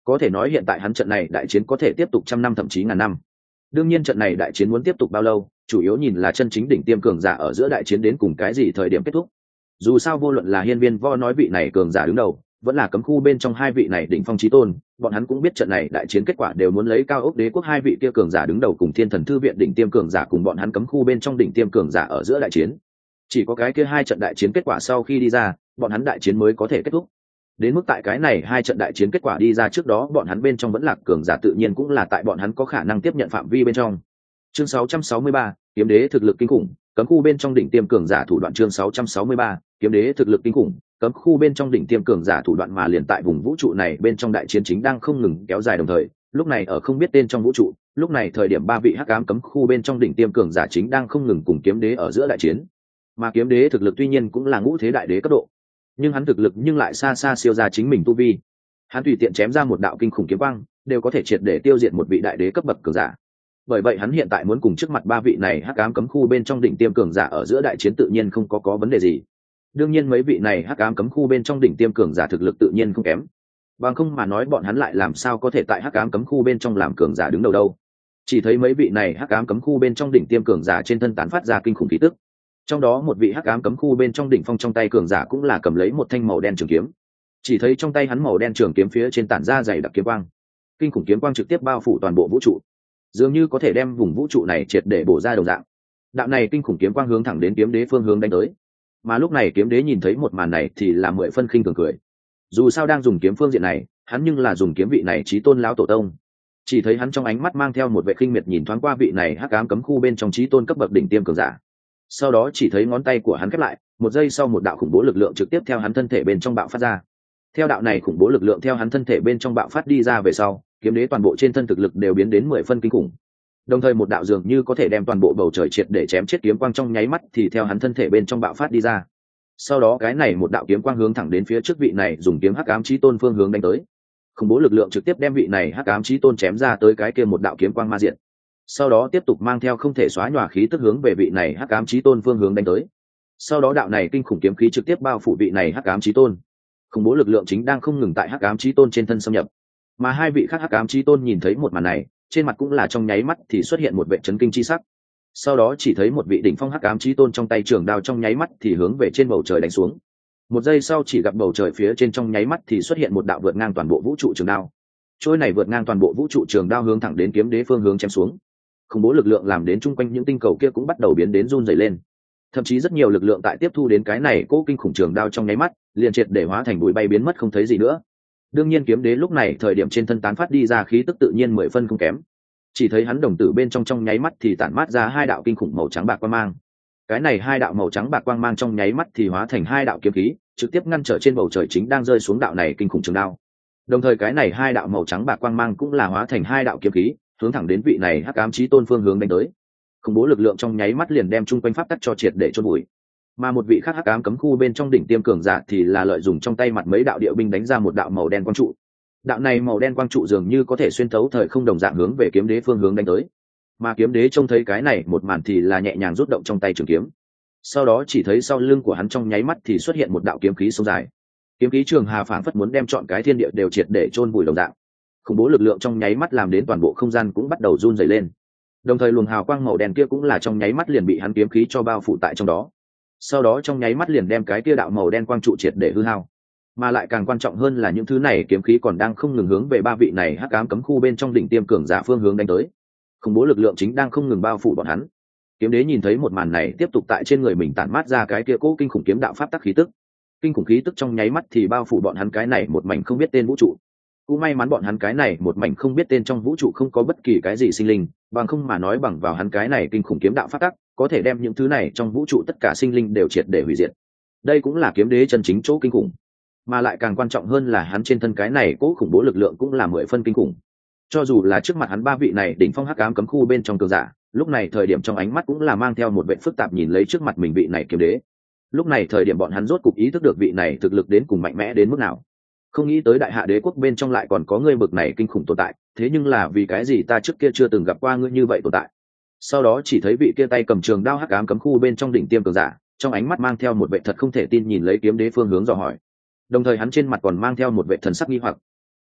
có thể nói hiện tại hắn trận này đại chiến có thể tiếp tục trăm năm thậm chí ngàn năm. Đương nhiên trận này đại chiến muốn tiếp tục bao lâu, chủ yếu nhìn là chân chính đỉnh tiêm cường giả ở giữa đại chiến đến cùng cái gì thời điểm kết thúc. Dù sao vô luận là Hiên Viên Vo nói vị này cường giả đứng đầu, vẫn là cấm khu bên trong hai vị này đỉnh phong chí tôn, bọn hắn cũng biết trận này đại chiến kết quả đều muốn lấy Cao Ốc Đế quốc hai vị kia cường giả đứng đầu cùng Thiên Thần Thư viện đỉnh tiêm cường giả cùng bọn hắn cấm khu bên trong đỉnh tiêm cường giả ở giữa đại chiến. Chỉ có cái kia hai trận đại chiến kết quả sau khi đi ra, bọn hắn đại chiến mới có thể kết thúc. Đến mức tại cái này hai trận đại chiến kết quả đi ra trước đó, bọn hắn bên trong vẫn lạc cường giả tự nhiên cũng là tại bọn hắn có khả năng tiếp nhận phạm vi bên trong. Chương sáu trăm sáu mươi ba, kiếm đế thực lực kinh khủng, cấm khu bên trong đỉnh tiêm cường giả thủ đoạn. Chương sáu trăm sáu mươi ba, kiếm đế thực lực kinh khủng, cấm khu bên trong đỉnh tiêm cường giả thủ đoạn. Mà liền tại vùng vũ trụ này bên trong đại chiến chính đang không ngừng kéo dài đồng thời, lúc này ở không biết tên trong vũ trụ, lúc này thời điểm ba vị hắc ám cấm khu bên trong đỉnh tiêm cường giả chính đang không ngừng cùng kiếm đế ở giữa đại chiến. Mà kiếm đế thực lực tuy nhiên cũng là ngũ thế đại đế cấp độ, nhưng hắn thực lực nhưng lại xa xa siêu ra chính mình tu vi. Hắn tùy tiện chém ra một đạo kinh khủng kiếm quang đều có thể triệt để tiêu diệt một vị đại đế cấp bậc cường giả. Bởi vậy hắn hiện tại muốn cùng trước mặt ba vị này hắc ám cấm khu bên trong đỉnh tiêm cường giả ở giữa đại chiến tự nhiên không có có vấn đề gì. Đương nhiên mấy vị này hắc ám cấm khu bên trong đỉnh tiêm cường giả thực lực tự nhiên không kém. Bằng không mà nói bọn hắn lại làm sao có thể tại hắc ám cấm khu bên trong làm cường giả đứng đầu đâu. Chỉ thấy mấy vị này hắc ám cấm khu bên trong đỉnh tiêm cường giả trên thân tán phát ra kinh khủng khí tức. Trong đó một vị hắc ám cấm khu bên trong đỉnh phong trong tay cường giả cũng là cầm lấy một thanh màu đen trường kiếm. Chỉ thấy trong tay hắn màu đen trường kiếm phía trên tản ra dày đặc kiếm quang. Kinh khủng kiếm quang trực tiếp bao phủ toàn bộ vũ trụ, dường như có thể đem vùng vũ trụ này triệt để bổ ra đồng dạng. Đạo này kinh khủng kiếm quang hướng thẳng đến kiếm đế phương hướng đánh tới. Mà lúc này kiếm đế nhìn thấy một màn này thì là mười phân khinh thường cười. Dù sao đang dùng kiếm phương diện này, hắn nhưng là dùng kiếm vị này chí tôn lão tổ tông. Chỉ thấy hắn trong ánh mắt mang theo một vẻ khinh miệt nhìn thoáng qua vị này hắc ám cấm khu bên trong chí tôn cấp bậc đỉnh tiêm cường giả. Sau đó chỉ thấy ngón tay của hắn khép lại, một giây sau một đạo khủng bố lực lượng trực tiếp theo hắn thân thể bên trong bạo phát ra. Theo đạo này khủng bố lực lượng theo hắn thân thể bên trong bạo phát đi ra về sau, kiếm đế toàn bộ trên thân thực lực đều biến đến mười phân kinh khủng. Đồng thời một đạo dường như có thể đem toàn bộ bầu trời triệt để chém chết kiếm quang trong nháy mắt thì theo hắn thân thể bên trong bạo phát đi ra. Sau đó cái này một đạo kiếm quang hướng thẳng đến phía trước vị này dùng kiếm hắc ám chí tôn phương hướng đánh tới. Khủng bố lực lượng trực tiếp đem vị này hắc ám chí tôn chém ra tới cái kia một đạo kiếm quang ma diện. Sau đó tiếp tục mang theo không thể xóa nhòa khí tức hướng về vị này hắc ám chí tôn phương hướng đánh tới. Sau đó đạo này kinh khủng kiếm khí trực tiếp bao phủ vị này hắc ám chí tôn. Khủng bố lực lượng chính đang không ngừng tại hắc ám chí tôn trên thân xâm nhập. Mà hai vị khác hắc ám chí tôn nhìn thấy một màn này, trên mặt cũng là trong nháy mắt thì xuất hiện một vẻ chấn kinh chi sắc. Sau đó chỉ thấy một vị đỉnh phong hắc ám chí tôn trong tay trường đao trong nháy mắt thì hướng về trên bầu trời đánh xuống. Một giây sau chỉ gặp bầu trời phía trên trong nháy mắt thì xuất hiện một đạo vượt ngang toàn bộ vũ trụ trường đao. Trôi này vượt ngang toàn bộ vũ trụ trường đao hướng thẳng đến kiếm đế phương hướng chém xuống. Khủng bố lực lượng làm đến chung quanh những tinh cầu kia cũng bắt đầu biến đến run rẩy lên. Thậm chí rất nhiều lực lượng tại tiếp thu đến cái này cố kinh khủng trường đao trong nháy mắt, liền triệt để hóa thành bụi bay biến mất không thấy gì nữa. Đương nhiên kiếm đế lúc này thời điểm trên thân tán phát đi ra khí tức tự nhiên mười phân không kém. Chỉ thấy hắn đồng tử bên trong trong nháy mắt thì tản mát ra hai đạo kinh khủng màu trắng bạc quang mang. Cái này hai đạo màu trắng bạc quang mang trong nháy mắt thì hóa thành hai đạo kiếm khí, trực tiếp ngăn trở trên bầu trời chính đang rơi xuống đạo này kinh khủng trường đao. Đồng thời cái này hai đạo màu trắng bạc quang mang cũng là hóa thành hai đạo kiếm khí, hướng thẳng đến vị này hắc ám chí tôn phương hướng đánh tới. Khủng bố lực lượng trong nháy mắt liền đem chung quanh pháp tắc cho triệt để chôn bụi. Mà một vị khác hắc ám cấm khu bên trong đỉnh tiêm cường giả thì là lợi dụng trong tay mặt mấy đạo điệu binh đánh ra một đạo màu đen quang trụ. Đạo này màu đen quang trụ dường như có thể xuyên thấu thời không đồng dạng hướng về kiếm đế phương hướng đánh tới. Mà kiếm đế trông thấy cái này một màn thì là nhẹ nhàng rút động trong tay trường kiếm. Sau đó chỉ thấy sau lưng của hắn trong nháy mắt thì xuất hiện một đạo kiếm khí sông dài. Kiếm khí trường hà phảng phất muốn đem trọn cái thiên địa đều triệt để chôn vùi đồng dạng. Khủng bố lực lượng trong nháy mắt làm đến toàn bộ không gian cũng bắt đầu run rẩy lên. Đồng thời luồng hào quang màu đen kia cũng là trong nháy mắt liền bị hắn kiếm khí cho bao phủ tại trong đó. Sau đó trong nháy mắt liền đem cái kia đạo màu đen quang trụ triệt để hư hao. Mà lại càng quan trọng hơn là những thứ này kiếm khí còn đang không ngừng hướng về ba vị này hắc ám cấm khu bên trong đỉnh tiêm cường giả phương hướng đánh tới. Khủng bố lực lượng chính đang không ngừng bao phủ bọn hắn. Kiếm đế nhìn thấy một màn này tiếp tục tại trên người mình tản mát ra cái kia cố kinh khủng kiếm đạo pháp tắc khí tức. Kinh khủng khí tức trong nháy mắt thì bao phủ bọn hắn cái này một mảnh không biết tên vũ trụ. Cũng may mắn bọn hắn cái này một mảnh không biết tên trong vũ trụ không có bất kỳ cái gì sinh linh, bằng không mà nói bằng vào hắn cái này kinh khủng kiếm đạo pháp tắc, có thể đem những thứ này trong vũ trụ tất cả sinh linh đều triệt để hủy diệt. Đây cũng là kiếm đế chân chính chỗ kinh khủng. Mà lại càng quan trọng hơn là hắn trên thân cái này cố khủng bố lực lượng cũng là mười phân kinh khủng. Cho dù là trước mặt hắn ba vị này đỉnh phong hắc ám cấm khu bên trong cường giả, lúc này thời điểm trong ánh mắt cũng là mang theo một vẻ phức tạp nhìn lấy trước mặt mình vị này kiếm đế. Lúc này thời điểm bọn hắn rốt cục ý thức được vị này thực lực đến cùng mạnh mẽ đến mức nào. Không nghĩ tới đại hạ đế quốc bên trong lại còn có ngươi bực này kinh khủng tồn tại, thế nhưng là vì cái gì ta trước kia chưa từng gặp qua ngươi như vậy tồn tại. Sau đó chỉ thấy vị kia tay cầm trường đao hắc ám cấm khu bên trong đỉnh tiêm cường giả, trong ánh mắt mang theo một vẻ thật không thể tin nhìn lấy kiếm đế phương hướng dò hỏi. Đồng thời hắn trên mặt còn mang theo một vẻ thần sắc nghi hoặc.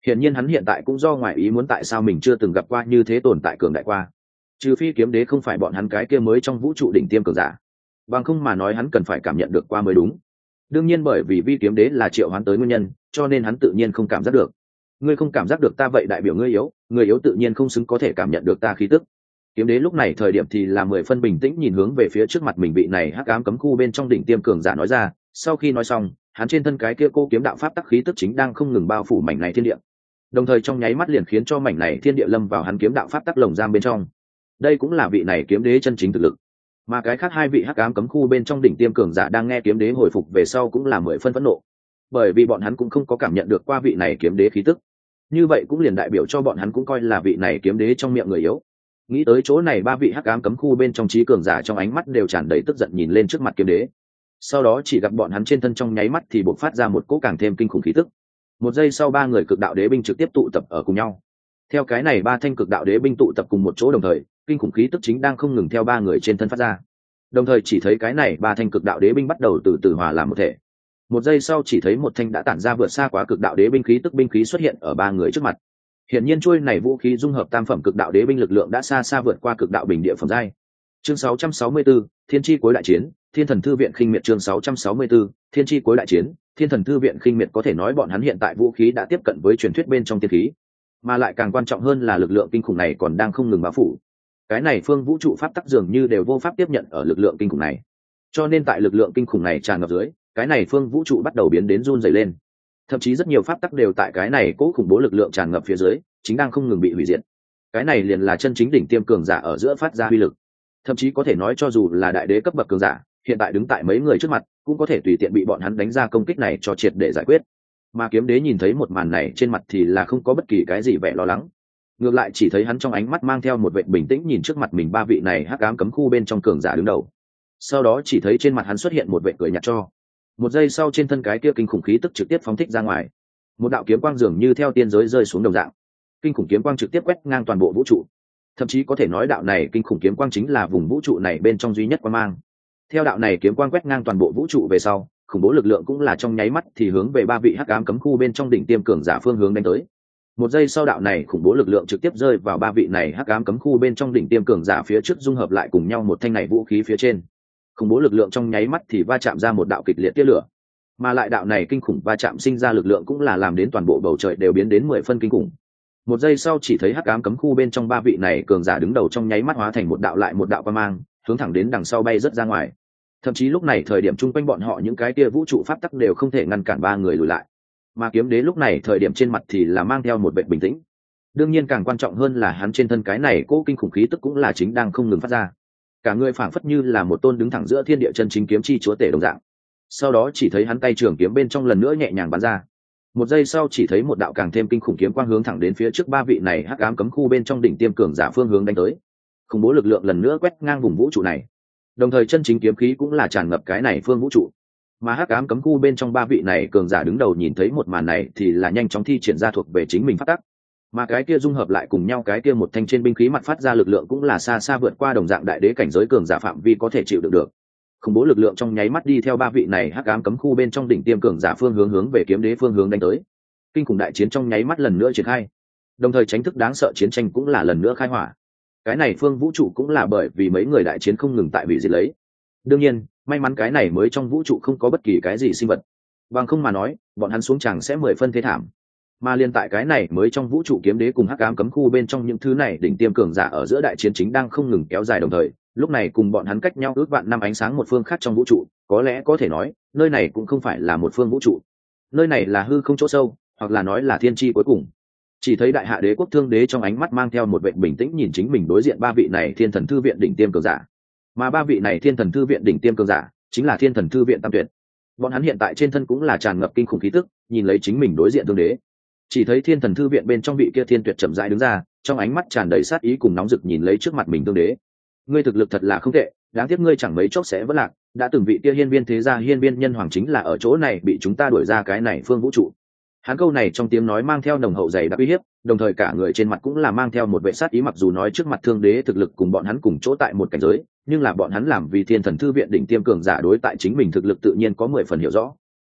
Hiển nhiên hắn hiện tại cũng do ngoại ý muốn tại sao mình chưa từng gặp qua như thế tồn tại cường đại qua. Trừ phi kiếm đế không phải bọn hắn cái kia mới trong vũ trụ đỉnh tiêm cường giả, bằng không mà nói hắn cần phải cảm nhận được qua mới đúng. Đương nhiên bởi vì vi kiếm đế là triệu hoán tới nguyên nhân, cho nên hắn tự nhiên không cảm giác được. Ngươi không cảm giác được ta vậy đại biểu ngươi yếu, người yếu tự nhiên không xứng có thể cảm nhận được ta khí tức. Kiếm đế lúc này thời điểm thì là mười phân bình tĩnh nhìn hướng về phía trước mặt mình vị này hắc ám cấm khu bên trong đỉnh tiêm cường giả nói ra. Sau khi nói xong, hắn trên thân cái kia cô kiếm đạo pháp tắc khí tức chính đang không ngừng bao phủ mảnh này thiên địa, đồng thời trong nháy mắt liền khiến cho mảnh này thiên địa lâm vào hắn kiếm đạo pháp tắc lồng giam bên trong. Đây cũng là vị này kiếm đế chân chính thực lực. Mà cái khác hai vị hắc ám cấm khu bên trong đỉnh tiêm cường giả đang nghe kiếm đế hồi phục về sau cũng là mười phân phẫn nộ, bởi vì bọn hắn cũng không có cảm nhận được qua vị này kiếm đế khí tức. Như vậy cũng liền đại biểu cho bọn hắn cũng coi là vị này kiếm đế trong miệng người yếu. Nghĩ tới chỗ này, ba vị hắc ám cấm khu bên trong trí cường giả trong ánh mắt đều tràn đầy tức giận nhìn lên trước mặt kiếm đế. Sau đó chỉ gặp bọn hắn trên thân trong nháy mắt thì bộc phát ra một cỗ càng thêm kinh khủng khí tức. Một giây sau, ba người cực đạo đế binh trực tiếp tụ tập ở cùng nhau. Theo cái này, ba thanh cực đạo đế binh tụ tập cùng một chỗ, đồng thời kinh khủng khí tức chính đang không ngừng theo ba người trên thân phát ra. Đồng thời chỉ thấy cái này ba thanh cực đạo đế binh bắt đầu từ từ hòa làm một thể. Một giây sau, chỉ thấy một thanh đã tản ra vượt xa quá cực đạo đế binh khí tức binh khí xuất hiện ở ba người trước mặt. Hiển nhiên chuôi này vũ khí dung hợp tam phẩm cực đạo đế binh lực lượng đã xa xa vượt qua cực đạo bình địa phẩm giai. Chương sáu trăm sáu mươi tư, Thiên chi cuối đại chiến, Thiên thần thư viện khinh miệt. Chương sáu trăm sáu mươi tư, Thiên chi cuối đại chiến, Thiên thần thư viện khinh miệt. Có thể nói bọn hắn hiện tại vũ khí đã tiếp cận với truyền thuyết bên trong tiên khí, mà lại càng quan trọng hơn là lực lượng kinh khủng này còn đang không ngừng bao phủ. Cái này phương vũ trụ pháp tắc dường như đều vô pháp tiếp nhận ở lực lượng kinh khủng này, cho nên tại lực lượng kinh khủng này tràn ngập dưới, cái này phương vũ trụ bắt đầu biến đến run rẩy lên. Thậm chí rất nhiều pháp tắc đều tại cái này cố khủng bố lực lượng tràn ngập phía dưới chính đang không ngừng bị hủy diệt. Cái này liền là chân chính đỉnh tiêm cường giả ở giữa phát ra uy lực. Thậm chí có thể nói cho dù là đại đế cấp bậc cường giả, hiện tại đứng tại mấy người trước mặt cũng có thể tùy tiện bị bọn hắn đánh ra công kích này cho triệt để giải quyết. Mà kiếm đế nhìn thấy một màn này, trên mặt thì là không có bất kỳ cái gì vẻ lo lắng, ngược lại chỉ thấy hắn trong ánh mắt mang theo một vẻ bình tĩnh nhìn trước mặt mình ba vị này hắc ám cấm khu bên trong cường giả đứng đầu. Sau đó chỉ thấy trên mặt hắn xuất hiện một vẻ cười nhạt cho. Một giây sau, trên thân cái kia kinh khủng khí tức trực tiếp phóng thích ra ngoài, một đạo kiếm quang dường như theo tiên giới rơi xuống đồng dạng. Kinh khủng kiếm quang trực tiếp quét ngang toàn bộ vũ trụ, thậm chí có thể nói đạo này kinh khủng kiếm quang chính là vùng vũ trụ này bên trong duy nhất quang mang. Theo đạo này kiếm quang quét ngang toàn bộ vũ trụ về sau, khủng bố lực lượng cũng là trong nháy mắt thì hướng về ba vị hắc ám cấm khu bên trong đỉnh tiêm cường giả phương hướng đánh tới. Một giây sau, đạo này khủng bố lực lượng trực tiếp rơi vào ba vị này hắc ám cấm khu bên trong đỉnh tiêm cường giả phía trước, dung hợp lại cùng nhau một thanh này vũ khí phía trên. Khủng bố lực lượng trong nháy mắt thì va chạm ra một đạo kịch liệt tia lửa, mà lại đạo này kinh khủng va chạm sinh ra lực lượng cũng là làm đến toàn bộ bầu trời đều biến đến mười phân kinh khủng. Một giây sau, chỉ thấy hắc ám cấm khu bên trong ba vị này cường giả đứng đầu trong nháy mắt hóa thành một đạo lại một đạo quang mang, hướng thẳng đến đằng sau bay rất ra ngoài. Thậm chí lúc này thời điểm chung quanh bọn họ những cái kia vũ trụ pháp tắc đều không thể ngăn cản ba người lùi lại. Mà kiếm đế lúc này thời điểm trên mặt thì là mang theo một vẻ bình tĩnh. Đương nhiên càng quan trọng hơn là hắn trên thân cái này cố kinh khủng khí tức cũng là chính đang không ngừng phát ra. Cả người phảng phất như là một tôn đứng thẳng giữa thiên địa chân chính kiếm chi chúa tể đồng dạng. Sau đó chỉ thấy hắn tay trường kiếm bên trong lần nữa nhẹ nhàng bắn ra. Một giây sau, chỉ thấy một đạo càng thêm kinh khủng kiếm quang hướng thẳng đến phía trước ba vị này hắc ám cấm khu bên trong đỉnh tiêm cường giả phương hướng đánh tới. Khủng bố lực lượng lần nữa quét ngang vùng vũ trụ này, đồng thời chân chính kiếm khí cũng là tràn ngập cái này phương vũ trụ. Mà hắc ám cấm khu bên trong ba vị này cường giả đứng đầu nhìn thấy một màn này thì là nhanh chóng thi triển ra thuộc về chính mình phát tắc, mà cái kia dung hợp lại cùng nhau cái kia một thanh trên binh khí mặt phát ra lực lượng cũng là xa xa vượt qua đồng dạng đại đế cảnh giới cường giả phạm vi có thể chịu đựng được. Khủng bố lực lượng trong nháy mắt đi theo ba vị này hắc ám cấm khu bên trong đỉnh tiêm cường giả phương hướng hướng về kiếm đế phương hướng đánh tới. Kinh khủng đại chiến trong nháy mắt lần nữa triển khai, đồng thời tránh thức đáng sợ chiến tranh cũng là lần nữa khai hỏa. Cái này phương vũ trụ cũng là bởi vì mấy người đại chiến không ngừng tại hủy diệt lấy. Đương nhiên may mắn cái này mới trong vũ trụ không có bất kỳ cái gì sinh vật, bằng không mà nói bọn hắn xuống chẳng sẽ mười phân thế thảm. Mà liên tại cái này mới trong vũ trụ, kiếm đế cùng hắc ám cấm khu bên trong những thứ này đỉnh tiêm cường giả ở giữa đại chiến chính đang không ngừng kéo dài, đồng thời lúc này cùng bọn hắn cách nhau ước vạn năm ánh sáng một phương khác trong vũ trụ. Có lẽ có thể nói nơi này cũng không phải là một phương vũ trụ, nơi này là hư không chỗ sâu, hoặc là nói là thiên tri cuối cùng. Chỉ thấy đại hạ đế quốc thương đế trong ánh mắt mang theo một vẻ bình tĩnh nhìn chính mình đối diện ba vị này thiên thần thư viện đỉnh tiêm cường giả, mà ba vị này thiên thần thư viện đỉnh tiêm cường giả chính là thiên thần thư viện tam tuyệt. Bọn hắn hiện tại trên thân cũng là tràn ngập kinh khủng khí tức, nhìn lấy chính mình đối diện thương đế. Chỉ thấy thiên thần thư viện bên trong vị kia thiên tuyệt chậm rãi đứng ra, trong ánh mắt tràn đầy sát ý cùng nóng rực nhìn lấy trước mặt mình thương đế. Ngươi thực lực thật là không tệ, đáng tiếc ngươi chẳng mấy chốc sẽ vỡ lạc. Đã từng vị kia hiên viên thế gia hiên viên nhân hoàng chính là ở chỗ này bị chúng ta đuổi ra cái này phương vũ trụ. Hắn câu này trong tiếng nói mang theo nồng hậu dày đặc uy hiếp, đồng thời cả người trên mặt cũng là mang theo một vẻ sát ý. Mặc dù nói trước mặt thương đế thực lực cùng bọn hắn cùng chỗ tại một cảnh giới, nhưng là bọn hắn làm vì thiên thần thư viện đỉnh tiêm cường giả, đối tại chính mình thực lực tự nhiên có mười phần hiểu rõ.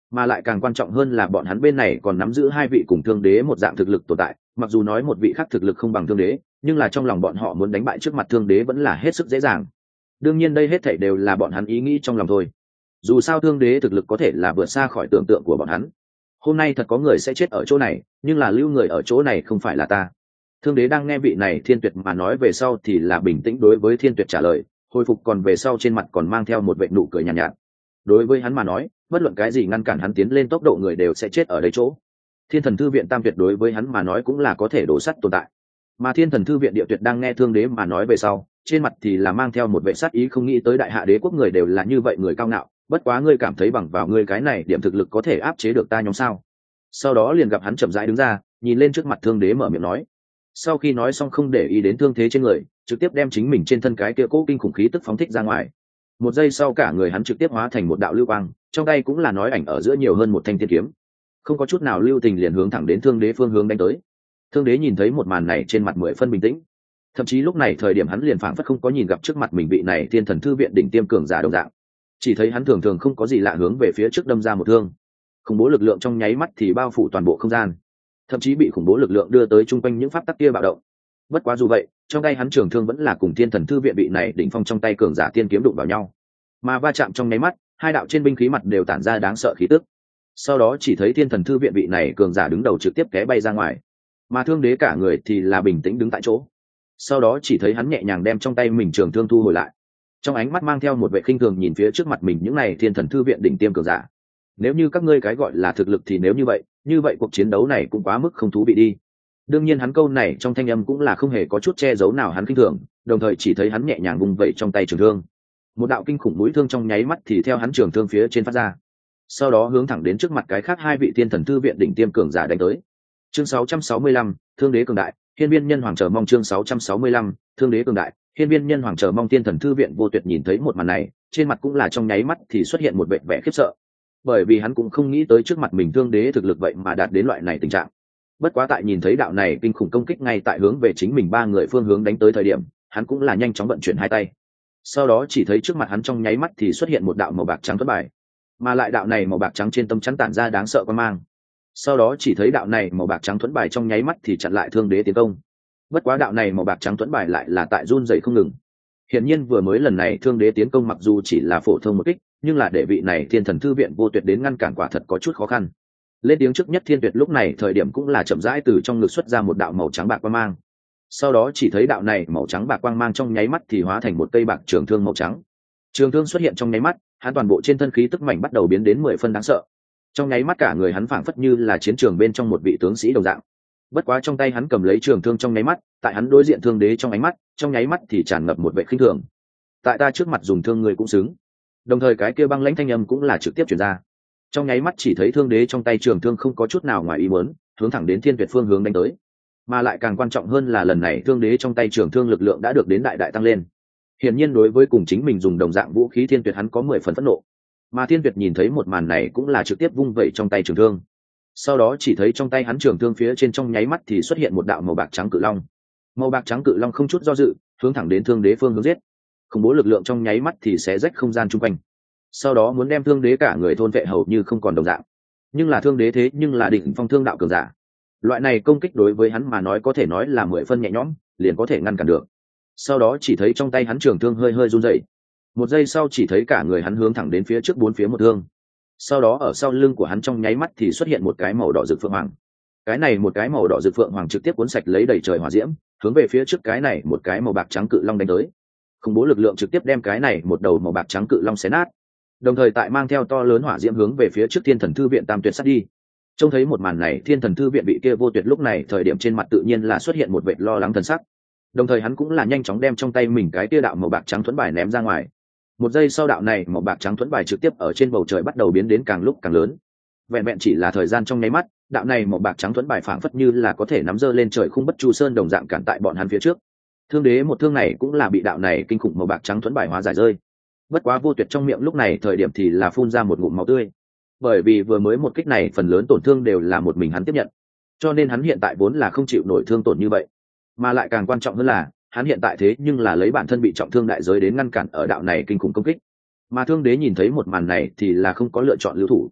mà lại càng quan trọng hơn là bọn hắn bên này còn nắm giữ hai vị cùng thương đế một dạng thực lực tồn tại, mặc dù nói một vị khác thực lực không bằng thương đế, nhưng là trong lòng bọn họ muốn đánh bại trước mặt thương đế vẫn là hết sức dễ dàng. Đương nhiên đây hết thảy đều là bọn hắn ý nghĩ trong lòng thôi, dù sao thương đế thực lực có thể là vượt xa khỏi tưởng tượng của bọn hắn. Hôm nay thật có người sẽ chết ở chỗ này, nhưng là lưu người ở chỗ này không phải là ta. Thương đế đang nghe vị này Thiên Tuyệt mà nói về sau thì là bình tĩnh đối với Thiên Tuyệt trả lời, hồi phục còn về sau trên mặt còn mang theo một vệt nụ cười nhàn nhạt, nhạt. Đối với hắn mà nói, bất luận cái gì ngăn cản hắn tiến lên tốc độ người đều sẽ chết ở đấy chỗ. Thiên Thần Thư viện Tam Tuyệt đối với hắn mà nói cũng là có thể đổ sắt tồn tại. Mà Thiên Thần Thư viện Địa Tuyệt đang nghe Thương đế mà nói về sau, trên mặt thì là mang theo một vẻ sát ý, không nghĩ tới đại hạ đế quốc người đều là như vậy người cao ngạo, bất quá ngươi cảm thấy bằng vào ngươi cái này điểm thực lực có thể áp chế được ta nhóm sao? Sau đó liền gặp hắn chậm rãi đứng ra, nhìn lên trước mặt Thương đế mở miệng nói. Sau khi nói xong không để ý đến thương thế trên người, trực tiếp đem chính mình trên thân cái kia cố kinh khủng khí tức phóng thích ra ngoài. Một giây sau cả người hắn trực tiếp hóa thành một đạo lưu quang, trong tay cũng là nói ảnh ở giữa nhiều hơn một thanh thiên kiếm, không có chút nào lưu tình liền hướng thẳng đến thương đế phương hướng đánh tới. Thương đế nhìn thấy một màn này trên mặt mười phân bình tĩnh, thậm chí lúc này thời điểm hắn liền phảng phất không có nhìn gặp trước mặt mình vị này Thiên Thần Thư viện đỉnh tiêm cường giả đồng dạng, chỉ thấy hắn thường thường không có gì lạ hướng về phía trước đâm ra một thương, khủng bố lực lượng trong nháy mắt thì bao phủ toàn bộ không gian, thậm chí bị khủng bố lực lượng đưa tới chung quanh những pháp tắc kia bạo động. Bất quá dù vậy, trong tay hắn trường thương vẫn là cùng Thiên Thần Thư viện vị này đỉnh phong trong tay cường giả tiên kiếm đụng vào nhau, mà va chạm trong nháy mắt, hai đạo trên binh khí mặt đều tản ra đáng sợ khí tức. Sau đó chỉ thấy Thiên Thần Thư viện vị này cường giả đứng đầu trực tiếp té bay ra ngoài, mà thương đế cả người thì là bình tĩnh đứng tại chỗ. Sau đó chỉ thấy hắn nhẹ nhàng đem trong tay mình trường thương thu hồi lại, trong ánh mắt mang theo một vẻ khinh thường nhìn phía trước mặt mình những này Thiên Thần Thư viện đỉnh tiêm cường giả. Nếu như các ngươi cái gọi là thực lực thì nếu như vậy, như vậy cuộc chiến đấu này cũng quá mức không thú vị đi. Đương nhiên hắn câu này trong thanh âm cũng là không hề có chút che giấu nào hắn khinh thường, đồng thời chỉ thấy hắn nhẹ nhàng vung vẩy trong tay trường thương, một đạo kinh khủng mũi thương trong nháy mắt thì theo hắn trường thương phía trên phát ra, sau đó hướng thẳng đến trước mặt cái khác hai vị Thiên Thần Thư viện đỉnh tiêm cường giả đánh tới. Chương sáu trăm sáu mươi lăm, Thương đế cường đại, Hiên Viên Nhân Hoàng chờ mong. Chương sáu trăm sáu mươi lăm, Thương đế cường đại, Hiên Viên Nhân Hoàng chờ mong. Thiên Thần Thư viện Vô Tuyệt nhìn thấy một màn này, trên mặt cũng là trong nháy mắt thì xuất hiện một vẻ vẻ khiếp sợ, bởi vì hắn cũng không nghĩ tới trước mặt mình thương đế thực lực vậy mà đạt đến loại này tình trạng. Bất quá tại nhìn thấy đạo này kinh khủng công kích ngay tại hướng về chính mình ba người phương hướng đánh tới thời điểm, hắn cũng là nhanh chóng vận chuyển hai tay. Sau đó chỉ thấy trước mặt hắn trong nháy mắt thì xuất hiện một đạo màu bạc trắng thuẫn bài, mà lại đạo này màu bạc trắng trên tâm chắn tản ra đáng sợ quan mang. Sau đó chỉ thấy đạo này màu bạc trắng thuẫn bài trong nháy mắt thì chặn lại thương đế tiến công. Bất quá đạo này màu bạc trắng thuẫn bài lại là tại run rẩy không ngừng. Hiển nhiên vừa mới lần này thương đế tiến công mặc dù chỉ là phổ thông một kích, nhưng là để vị này Thiên Thần Thư viện Vô Tuyệt đến ngăn cản quả thật có chút khó khăn. Lên tiếng trước nhất Thiên Tuyệt lúc này thời điểm cũng là chậm rãi từ trong ngực xuất ra một đạo màu trắng bạc quang mang. Sau đó chỉ thấy đạo này màu trắng bạc quang mang trong nháy mắt thì hóa thành một cây bạc trường thương màu trắng. Trường thương xuất hiện trong nháy mắt, hắn toàn bộ trên thân khí tức mảnh bắt đầu biến đến mười phân đáng sợ. Trong nháy mắt cả người hắn phảng phất như là chiến trường bên trong một vị tướng sĩ đồng dạng. Bất quá trong tay hắn cầm lấy trường thương trong nháy mắt, tại hắn đối diện thương đế trong ánh mắt, trong nháy mắt thì tràn ngập một vẻ khinh thường. Tại ta trước mặt dùng thương người cũng xứng. Đồng thời cái kia băng lãnh thanh âm cũng là trực tiếp truyền ra. Trong nháy mắt chỉ thấy thương đế trong tay trường thương không có chút nào ngoài ý muốn, hướng thẳng đến Thiên Tuyệt phương hướng đánh tới. Mà lại càng quan trọng hơn là lần này thương đế trong tay trường thương lực lượng đã được đến đại đại tăng lên. Hiển nhiên đối với cùng chính mình dùng đồng dạng vũ khí Thiên Tuyệt hắn có mười phần phẫn nộ. Mà Thiên Tuyệt nhìn thấy một màn này cũng là trực tiếp vung vẩy trong tay trường thương. Sau đó chỉ thấy trong tay hắn trường thương phía trên trong nháy mắt thì xuất hiện một đạo màu bạc trắng cự long. Màu bạc trắng cự long không chút do dự, hướng thẳng đến thương đế phương hướng giết. Khủng bố lực lượng trong nháy mắt thì sẽ rách không gian chung quanh. Sau đó muốn đem thương đế cả người thôn vệ hầu như không còn đồng dạng. Nhưng là thương đế thế nhưng là đỉnh phong thương đạo cường giả. Loại này công kích đối với hắn mà nói có thể nói là mười phân nhẹ nhõm, liền có thể ngăn cản được. Sau đó chỉ thấy trong tay hắn trường thương hơi hơi run rẩy. Một giây sau chỉ thấy cả người hắn hướng thẳng đến phía trước bốn phía một thương. Sau đó ở sau lưng của hắn trong nháy mắt thì xuất hiện một cái màu đỏ rực phượng hoàng. Cái này một cái màu đỏ rực phượng hoàng trực tiếp cuốn sạch lấy đầy trời hỏa diễm, hướng về phía trước cái này một cái màu bạc trắng cự long đánh tới. Khủng bố lực lượng trực tiếp đem cái này một đầu màu bạc trắng cự long xé nát. Đồng thời tại mang theo to lớn hỏa diễm hướng về phía trước Thiên Thần Thư viện Tam Tuyệt sát đi. Trông thấy một màn này, Thiên Thần Thư viện bị kia Vô Tuyệt lúc này thời điểm trên mặt tự nhiên là xuất hiện một vẻ lo lắng thần sắc. Đồng thời hắn cũng là nhanh chóng đem trong tay mình cái kia đạo màu bạc trắng thuẫn bài ném ra ngoài. Một giây sau đạo này màu bạc trắng thuẫn bài trực tiếp ở trên bầu trời bắt đầu biến đến càng lúc càng lớn. Vẹn vẹn chỉ là thời gian trong nháy mắt, đạo này màu bạc trắng thuẫn bài phảng phất như là có thể nắm giơ lên trời khung bất chu sơn đồng dạng cản tại bọn hắn phía trước. Thương đế một thương này cũng là bị đạo này kinh khủng màu bạc trắng thuẫn bài hóa giải rơi. Bất quá Vô Tuyệt trong miệng lúc này thời điểm thì là phun ra một ngụm máu tươi, bởi vì vừa mới một kích này phần lớn tổn thương đều là một mình hắn tiếp nhận, cho nên hắn hiện tại vốn là không chịu nổi thương tổn như vậy, mà lại càng quan trọng hơn là hắn hiện tại thế nhưng là lấy bản thân bị trọng thương đại giới đến ngăn cản ở đạo này kinh khủng công kích. Mà thương đế nhìn thấy một màn này thì là không có lựa chọn lưu thủ.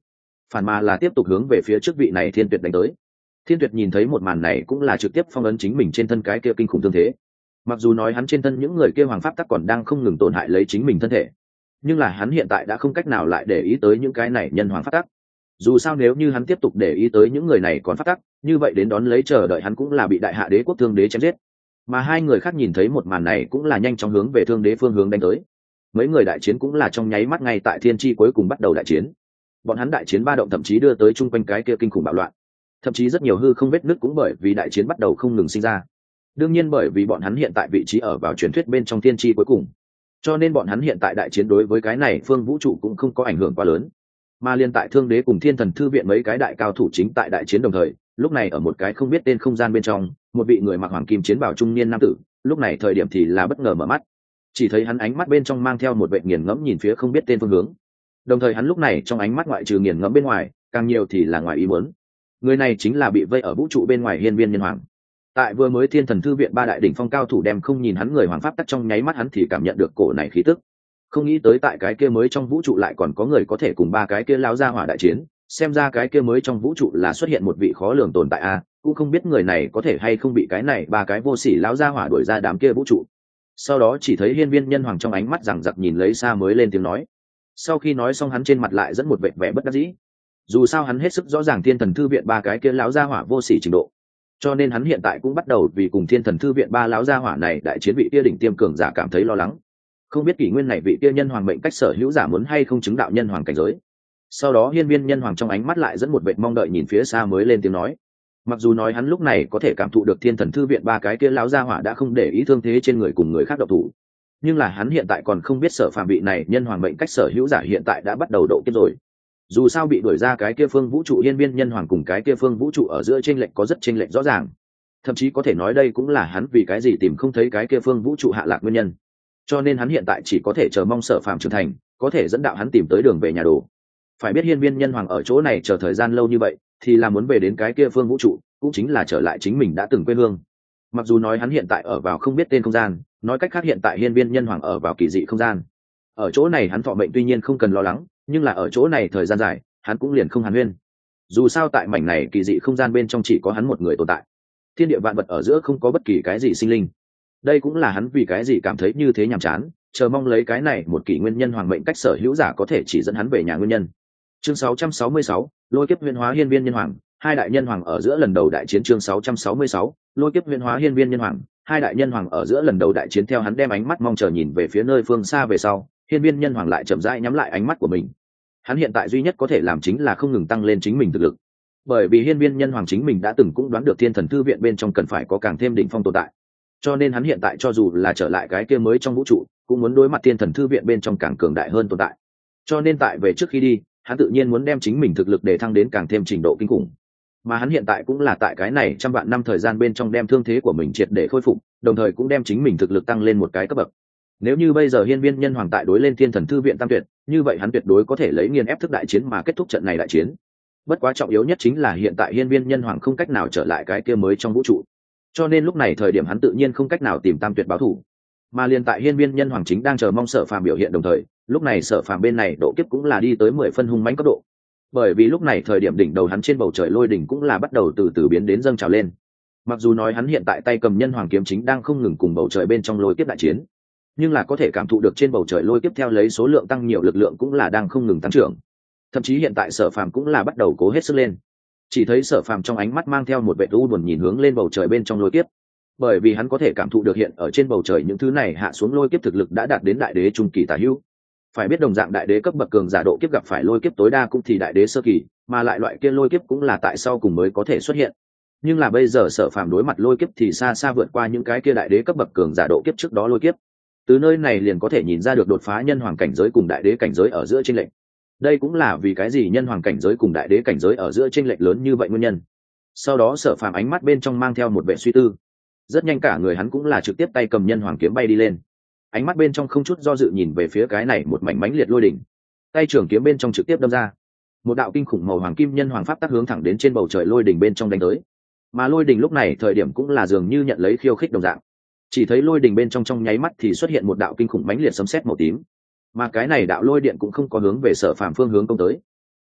phản mà là tiếp tục hướng về phía trước vị này Thiên Tuyệt đánh tới. Thiên Tuyệt nhìn thấy một màn này cũng là trực tiếp phong ấn chính mình trên thân cái kia kinh khủng thương thế. Mặc dù nói hắn trên thân những người kia hoàng pháp tắc còn đang không ngừng tổn hại lấy chính mình thân thể, nhưng là hắn hiện tại đã không cách nào lại để ý tới những cái này nhân hoàng pháp tắc. Dù sao nếu như hắn tiếp tục để ý tới những người này còn pháp tắc, như vậy đến đón lấy chờ đợi hắn cũng là bị đại hạ đế quốc Thương Đế chém giết. Mà hai người khác nhìn thấy một màn này cũng là nhanh chóng hướng về Thương Đế phương hướng đánh tới. Mấy người đại chiến cũng là trong nháy mắt ngay tại thiên tri cuối cùng bắt đầu đại chiến. Bọn hắn đại chiến ba động thậm chí đưa tới chung quanh cái kia kinh khủng bạo loạn, thậm chí rất nhiều hư không vết nứt cũng bởi vì đại chiến bắt đầu không ngừng sinh ra. Đương nhiên bởi vì bọn hắn hiện tại vị trí ở vào truyền thuyết bên trong thiên tri cuối cùng, cho nên bọn hắn hiện tại đại chiến đối với cái này phương vũ trụ cũng không có ảnh hưởng quá lớn. Mà liên tại Thương Đế cùng Thiên Thần Thư viện mấy cái đại cao thủ chính tại đại chiến đồng thời, lúc này ở một cái không biết tên không gian bên trong, một vị người mặc hoàng kim chiến bào trung niên nam tử, lúc này thời điểm thì là bất ngờ mở mắt. Chỉ thấy hắn ánh mắt bên trong mang theo một vẻ nghiền ngẫm nhìn phía không biết tên phương hướng. Đồng thời hắn lúc này trong ánh mắt ngoại trừ nghiền ngẫm bên ngoài, càng nhiều thì là ngoài ý muốn. Người này chính là bị vây ở vũ trụ bên ngoài Hiên Viên Nhân Hoàng. Tại vừa mới Thiên Thần Thư viện ba đại đỉnh phong cao thủ đem không nhìn hắn người hoàng pháp tắc trong nháy mắt hắn thì cảm nhận được cổ này khí tức. Không nghĩ tới tại cái kia mới trong vũ trụ lại còn có người có thể cùng ba cái kia lao ra hỏa đại chiến, xem ra cái kia mới trong vũ trụ là xuất hiện một vị khó lường tồn tại a, à, cũng không biết người này có thể hay không bị cái này ba cái vô sỉ lao ra hỏa đuổi ra đám kia vũ trụ. Sau đó chỉ thấy Hiên Viên Nhân Hoàng trong ánh mắt rằng giặc nhìn lấy xa mới lên tiếng nói. Sau khi nói xong hắn trên mặt lại dẫn một vẻ vẻ bất đắc dĩ. Dù sao hắn hết sức rõ ràng Thiên Thần Thư viện ba cái kia lão gia hỏa vô sỉ trình độ, cho nên hắn hiện tại cũng bắt đầu vì cùng Thiên Thần Thư viện ba lão gia hỏa này đại chiến vị kia đỉnh tiêm cường giả cảm thấy lo lắng. Không biết kỷ nguyên này vị kia nhân hoàng mệnh cách sở hữu giả muốn hay không chứng đạo nhân hoàng cảnh giới. Sau đó Hiên Viên Nhân Hoàng trong ánh mắt lại dẫn một vẻ mong đợi nhìn phía xa mới lên tiếng nói. Mặc dù nói hắn lúc này có thể cảm thụ được Thiên Thần Thư viện ba cái kia lão gia hỏa đã không để ý thương thế trên người cùng người khác độc thủ, nhưng là hắn hiện tại còn không biết Sở Phàm vị này nhân hoàng mệnh cách sở hữu giả hiện tại đã bắt đầu độ kiếp rồi. Dù sao bị đuổi ra cái kia phương vũ trụ Hiên Viên Nhân Hoàng cùng cái kia phương vũ trụ ở giữa chênh lệch có rất chênh lệch rõ ràng, thậm chí có thể nói đây cũng là hắn vì cái gì tìm không thấy cái kia phương vũ trụ hạ lạc nguyên nhân. Cho nên hắn hiện tại chỉ có thể chờ mong Sở Phàm trưởng thành, có thể dẫn đạo hắn tìm tới đường về nhà đồ. Phải biết Hiên Viên Nhân Hoàng ở chỗ này chờ thời gian lâu như vậy, thì là muốn về đến cái kia phương vũ trụ, cũng chính là trở lại chính mình đã từng quê hương. Mặc dù nói hắn hiện tại ở vào không biết tên không gian, nói cách khác hiện tại Hiên Viên Nhân Hoàng ở vào kỳ dị không gian. Ở chỗ này hắn thọ mệnh tuy nhiên không cần lo lắng, nhưng là ở chỗ này thời gian dài, hắn cũng liền không hàn huyên. Dù sao tại mảnh này kỳ dị không gian bên trong chỉ có hắn một người tồn tại. Thiên địa vạn vật ở giữa không có bất kỳ cái gì sinh linh. Đây cũng là hắn vì cái gì cảm thấy như thế nhàm chán, chờ mong lấy cái này một kỷ nguyên nhân hoàng mệnh cách sở hữu giả có thể chỉ dẫn hắn về nhà nguyên nhân. Chương sáu trăm sáu mươi sáu, lôi kiếp huyễn hóa Hiên Viên Nhân Hoàng, hai đại nhân hoàng ở giữa lần đầu đại chiến. Chương sáu trăm sáu mươi sáu, lôi kiếp huyễn hóa Hiên Viên Nhân Hoàng, hai đại nhân hoàng ở giữa lần đầu đại chiến. Theo hắn đem ánh mắt mong chờ nhìn về phía nơi phương xa về sau, Hiên Viên Nhân Hoàng lại chậm rãi nhắm lại ánh mắt của mình. Hắn hiện tại duy nhất có thể làm chính là không ngừng tăng lên chính mình thực lực, bởi vì Hiên Viên Nhân Hoàng chính mình đã từng cũng đoán được Thiên Thần Thư viện bên trong cần phải có càng thêm đỉnh phong tồn tại, cho nên hắn hiện tại cho dù là trở lại cái kia mới trong vũ trụ, cũng muốn đối mặt Thiên Thần Thư viện bên trong càng cường đại hơn tồn tại. Cho nên tại về trước khi đi, hắn tự nhiên muốn đem chính mình thực lực để thăng đến càng thêm trình độ kinh khủng. Mà hắn hiện tại cũng là tại cái này trăm vạn năm thời gian bên trong đem thương thế của mình triệt để khôi phục, đồng thời cũng đem chính mình thực lực tăng lên một cái cấp bậc. Nếu như bây giờ Hiên Viên Nhân Hoàng tại đối lên Thiên Thần Thư viện tam tuyệt, như vậy hắn tuyệt đối có thể lấy nghiền ép thức đại chiến mà kết thúc trận này đại chiến. Bất quá trọng yếu nhất chính là hiện tại Hiên Viên Nhân Hoàng không cách nào trở lại cái kia mới trong vũ trụ, cho nên lúc này thời điểm hắn tự nhiên không cách nào tìm tam tuyệt báo thù. Mà liền tại Hiên Viên Nhân Hoàng chính đang chờ mong Sở Phàm biểu hiện đồng thời, lúc này Sở Phàm bên này độ kiếp cũng là đi tới mười phân hung mãnh cấp độ. Bởi vì lúc này thời điểm đỉnh đầu hắn trên bầu trời lôi đỉnh cũng là bắt đầu từ từ biến đến dâng trào lên. Mặc dù nói hắn hiện tại tay cầm Nhân Hoàng kiếm chính đang không ngừng cùng bầu trời bên trong lôi kiếp đại chiến, nhưng là có thể cảm thụ được trên bầu trời lôi kiếp theo lấy số lượng tăng nhiều lực lượng cũng là đang không ngừng tăng trưởng. Thậm chí hiện tại Sở Phàm cũng là bắt đầu cố hết sức lên. Chỉ thấy Sở Phàm trong ánh mắt mang theo một vẻ u buồn nhìn hướng lên bầu trời bên trong lôi kiếp, bởi vì hắn có thể cảm thụ được hiện ở trên bầu trời những thứ này hạ xuống lôi kiếp thực lực đã đạt đến đại đế trung kỳ tả hữu. Phải biết đồng dạng đại đế cấp bậc cường giả độ kiếp gặp phải lôi kiếp tối đa cũng thì đại đế sơ kỳ, mà lại loại kia lôi kiếp cũng là tại sau cùng mới có thể xuất hiện. Nhưng là bây giờ Sở Phàm đối mặt lôi kiếp thì xa xa vượt qua những cái kia đại đế cấp bậc cường giả độ kiếp trước đó lôi kiếp. Từ nơi này liền có thể nhìn ra được đột phá nhân hoàng cảnh giới cùng đại đế cảnh giới ở giữa chênh lệch. Đây cũng là vì cái gì nhân hoàng cảnh giới cùng đại đế cảnh giới ở giữa chênh lệch lớn như vậy nguyên nhân. Sau đó Sở Phàm ánh mắt bên trong mang theo một vẻ suy tư, rất nhanh cả người hắn cũng là trực tiếp tay cầm nhân hoàng kiếm bay đi lên, ánh mắt bên trong không chút do dự nhìn về phía cái này một mảnh mãnh liệt lôi đỉnh, tay trường kiếm bên trong trực tiếp đâm ra một đạo kinh khủng màu hoàng kim nhân hoàng pháp tắc hướng thẳng đến trên bầu trời lôi đỉnh bên trong đánh tới. Mà lôi đỉnh lúc này thời điểm cũng là dường như nhận lấy khiêu khích đồng dạng, chỉ thấy lôi đỉnh bên trong trong nháy mắt thì xuất hiện một đạo kinh khủng mãnh liệt sấm sét màu tím, mà cái này đạo lôi điện cũng không có hướng về Sở Phàm phương hướng công tới,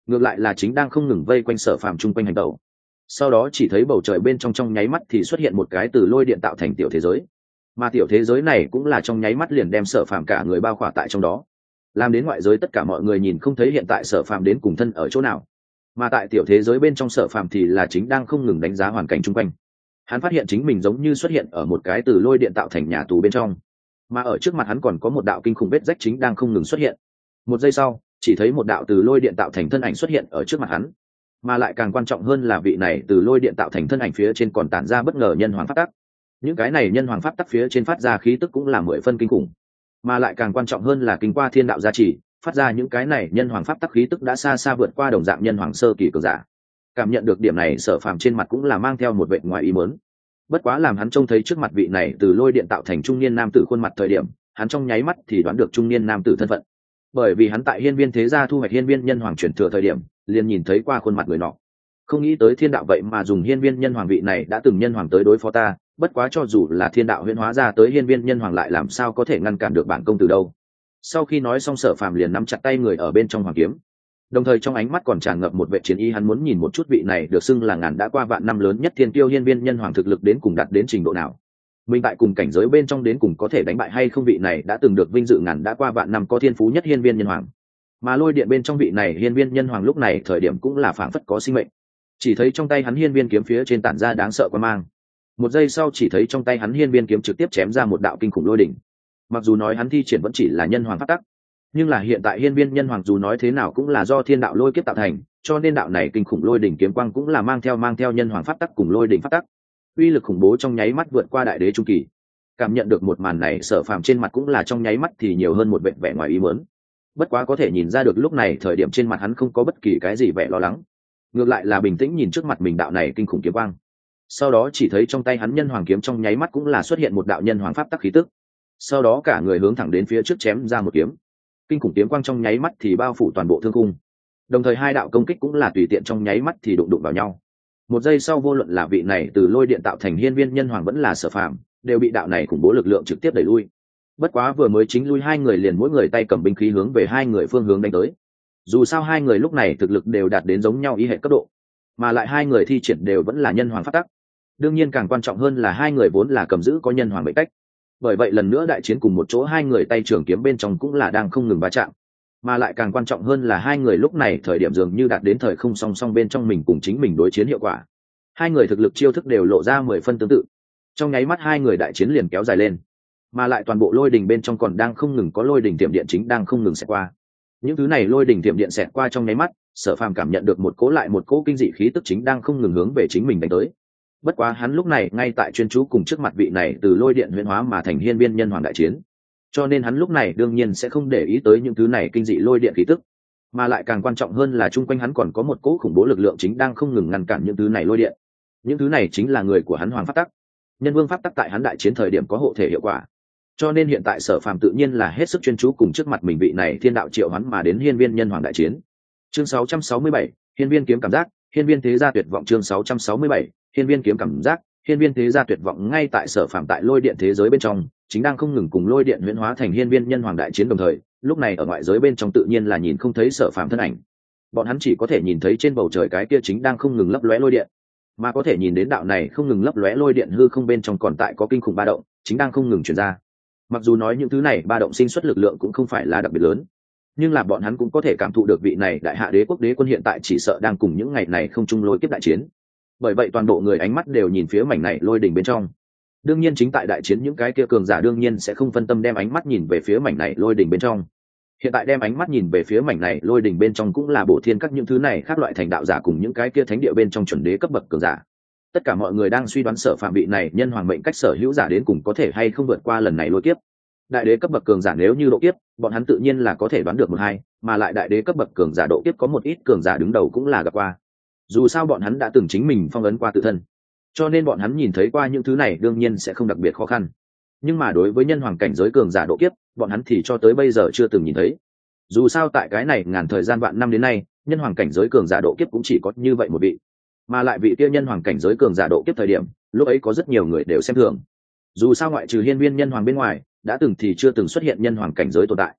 ngược lại là chính đang không ngừng vây quanh Sở Phàm chung quanh hành động. Sau đó chỉ thấy bầu trời bên trong trong nháy mắt thì xuất hiện một cái từ lôi điện tạo thành tiểu thế giới, mà tiểu thế giới này cũng là trong nháy mắt liền đem Sở Phàm cả người bao khỏa tại trong đó, làm đến ngoại giới tất cả mọi người nhìn không thấy hiện tại Sở Phàm đến cùng thân ở chỗ nào. Mà tại tiểu thế giới bên trong Sở Phàm thì là chính đang không ngừng đánh giá hoàn cảnh chung quanh. Hắn phát hiện chính mình giống như xuất hiện ở một cái từ lôi điện tạo thành nhà tù bên trong, mà ở trước mặt hắn còn có một đạo kinh khủng vết rách chính đang không ngừng xuất hiện. Một giây sau, chỉ thấy một đạo từ lôi điện tạo thành thân ảnh xuất hiện ở trước mặt hắn, mà lại càng quan trọng hơn là vị này từ lôi điện tạo thành thân ảnh phía trên còn tản ra bất ngờ nhân hoàng pháp tắc. Những cái này nhân hoàng pháp tắc phía trên phát ra khí tức cũng là mười phân kinh khủng, mà lại càng quan trọng hơn là kinh qua thiên đạo gia trì, phát ra những cái này nhân hoàng pháp tắc khí tức đã xa xa vượt qua đồng dạng nhân hoàng sơ kỳ cường giả. Cảm nhận được điểm này, Sở Phàm trên mặt cũng là mang theo một vẻ ngoài ý muốn. Bất quá làm hắn trông thấy trước mặt vị này từ lôi điện tạo thành trung niên nam tử khuôn mặt thời điểm, hắn trong nháy mắt thì đoán được trung niên nam tử thân phận, bởi vì hắn tại hiên viên thế gia thu hoạch hiên viên nhân hoàng chuyển thừa thời điểm liền nhìn thấy qua khuôn mặt người nọ. Không nghĩ tới thiên đạo vậy mà dùng hiên viên nhân hoàng vị này đã từng nhân hoàng tới đối phó ta, bất quá cho dù là thiên đạo huyễn hóa ra tới hiên viên nhân hoàng lại làm sao có thể ngăn cản được bản công tử đâu. Sau khi nói xong, Sở Phàm liền nắm chặt tay người ở bên trong hoàng kiếm, đồng thời trong ánh mắt còn tràn ngập một vệ chiến ý. Hắn muốn nhìn một chút vị này được xưng là ngàn đã qua vạn năm lớn nhất thiên tiêu hiên viên nhân hoàng thực lực đến cùng đạt đến trình độ nào, mình tại cùng cảnh giới bên trong đến cùng có thể đánh bại hay không vị này đã từng được vinh dự ngàn đã qua vạn năm có thiên phú nhất hiên viên nhân hoàng. Mà lôi điện bên trong vị này hiên viên nhân hoàng lúc này thời điểm cũng là phảng phất có sinh mệnh, chỉ thấy trong tay hắn hiên viên kiếm phía trên tản ra đáng sợ quan mang. Một giây sau, chỉ thấy trong tay hắn hiên viên kiếm trực tiếp chém ra một đạo kinh khủng lôi đỉnh. Mặc dù nói hắn thi triển vẫn chỉ là nhân hoàng pháp tắc, nhưng là hiện tại hiên viên nhân hoàng dù nói thế nào cũng là do thiên đạo lôi kiếp tạo thành, cho nên đạo này kinh khủng lôi đỉnh kiếm quang cũng là mang theo mang theo nhân hoàng pháp tắc cùng lôi đỉnh pháp tắc, uy lực khủng bố trong nháy mắt vượt qua đại đế trung kỳ. Cảm nhận được một màn này, Sở Phàm trên mặt cũng là trong nháy mắt thì nhiều hơn một vẻ vẻ ngoài ý muốn. Bất quá có thể nhìn ra được lúc này thời điểm trên mặt hắn không có bất kỳ cái gì vẻ lo lắng, ngược lại là bình tĩnh nhìn trước mặt mình đạo này kinh khủng kiếm quang. Sau đó chỉ thấy trong tay hắn nhân hoàng kiếm trong nháy mắt cũng là xuất hiện một đạo nhân hoàng pháp tắc khí tức, sau đó cả người hướng thẳng đến phía trước chém ra một kiếm. Kinh khủng kiếm quang trong nháy mắt thì bao phủ toàn bộ thương khung, đồng thời hai đạo công kích cũng là tùy tiện trong nháy mắt thì đụng đụng vào nhau. Một giây sau, vô luận là vị này từ lôi điện tạo thành hiên viên nhân hoàng vẫn là Sở Phàm đều bị đạo này khủng bố lực lượng trực tiếp đẩy lui. Bất quá vừa mới chính lui, hai người liền mỗi người tay cầm binh khí hướng về hai người phương hướng đánh tới. Dù sao hai người lúc này thực lực đều đạt đến giống nhau ý hệ cấp độ, mà lại hai người thi triển đều vẫn là nhân hoàng pháp tắc. Đương nhiên càng quan trọng hơn là hai người vốn là cầm giữ có nhân hoàng mệnh cách, bởi vậy lần nữa đại chiến cùng một chỗ, hai người tay trường kiếm bên trong cũng là đang không ngừng va chạm. Mà lại càng quan trọng hơn là hai người lúc này thời điểm dường như đạt đến thời không song song bên trong mình cùng chính mình đối chiến hiệu quả. Hai người thực lực chiêu thức đều lộ ra mười phân tương tự, trong nháy mắt hai người đại chiến liền kéo dài lên, mà lại toàn bộ lôi đình bên trong còn đang không ngừng có lôi đình tiệm điện chính đang không ngừng xẹt qua. Những thứ này lôi đình tiệm điện xẹt qua trong nháy mắt, Sở Phàm cảm nhận được một cỗ lại một cỗ kinh dị khí tức chính đang không ngừng hướng về chính mình đánh tới. Bất quá hắn lúc này ngay tại chuyên chú cùng trước mặt vị này từ lôi điện huyễn hóa mà thành hiên viên nhân hoàng đại chiến, cho nên hắn lúc này đương nhiên sẽ không để ý tới những thứ này kinh dị lôi điện khí tức, mà lại càng quan trọng hơn là chung quanh hắn còn có một cỗ khủng bố lực lượng chính đang không ngừng ngăn cản những thứ này lôi điện. Những thứ này chính là người của hắn hoàng pháp tắc, nhân vương pháp tắc tại hắn đại chiến thời điểm có hộ thể hiệu quả, cho nên hiện tại Sở Phàm tự nhiên là hết sức chuyên chú cùng trước mặt mình vị này thiên đạo triệu hắn mà đến hiên viên nhân hoàng đại chiến. Chương sáu trăm sáu mươi bảy, hiên viên kiếm cảm giác, hiên viên thế gia tuyệt vọng. Chương sáu trăm sáu mươi bảy, hiên viên kiếm cảm giác, hiên viên thế gia tuyệt vọng. Ngay tại Sở Phàm tại lôi điện thế giới bên trong chính đang không ngừng cùng lôi điện huyễn hóa thành hiên viên nhân hoàng đại chiến đồng thời, lúc này ở ngoại giới bên trong tự nhiên là nhìn không thấy Sở Phàm thân ảnh, bọn hắn chỉ có thể nhìn thấy trên bầu trời cái kia chính đang không ngừng lấp lóe lôi điện, mà có thể nhìn đến đạo này không ngừng lấp lóe lôi điện hư không bên trong còn tại có kinh khủng ba động chính đang không ngừng truyền ra. Mặc dù nói những thứ này ba động sinh xuất lực lượng cũng không phải là đặc biệt lớn, nhưng là bọn hắn cũng có thể cảm thụ được vị này đại hạ đế quốc đế quân hiện tại chỉ sợ đang cùng những ngày này không chung lôi kiếp đại chiến. Bởi vậy toàn bộ người ánh mắt đều nhìn phía mảnh này lôi đỉnh bên trong. Đương nhiên chính tại đại chiến những cái kia cường giả đương nhiên sẽ không phân tâm đem ánh mắt nhìn về phía mảnh này lôi đỉnh bên trong. Hiện tại đem ánh mắt nhìn về phía mảnh này lôi đỉnh bên trong cũng là bổ thiên các những thứ này khác loại thành đạo giả cùng những cái kia thánh địa bên trong chuẩn đế cấp bậc cường giả. Tất cả mọi người đang suy đoán Sở Phàm vị này nhân hoàng mệnh cách sở hữu giả đến cùng có thể hay không vượt qua lần này lôi kiếp. Đại đế cấp bậc cường giả nếu như độ kiếp, bọn hắn tự nhiên là có thể đoán được một hai, mà lại đại đế cấp bậc cường giả độ kiếp có một ít cường giả đứng đầu cũng là gặp qua. Dù sao bọn hắn đã từng chính mình phong ấn qua tự thân, cho nên bọn hắn nhìn thấy qua những thứ này đương nhiên sẽ không đặc biệt khó khăn. Nhưng mà đối với nhân hoàng cảnh giới cường giả độ kiếp, bọn hắn thì cho tới bây giờ chưa từng nhìn thấy. Dù sao tại cái này ngàn thời gian vạn năm đến nay, nhân hoàng cảnh giới cường giả độ kiếp cũng chỉ có như vậy một vị, mà lại vị kia nhân hoàng cảnh giới cường giả độ kiếp thời điểm lúc ấy có rất nhiều người đều xem thường. Dù sao ngoại trừ hiên viên nhân hoàng bên ngoài, đã từng thì chưa từng xuất hiện nhân hoàng cảnh giới tồn tại.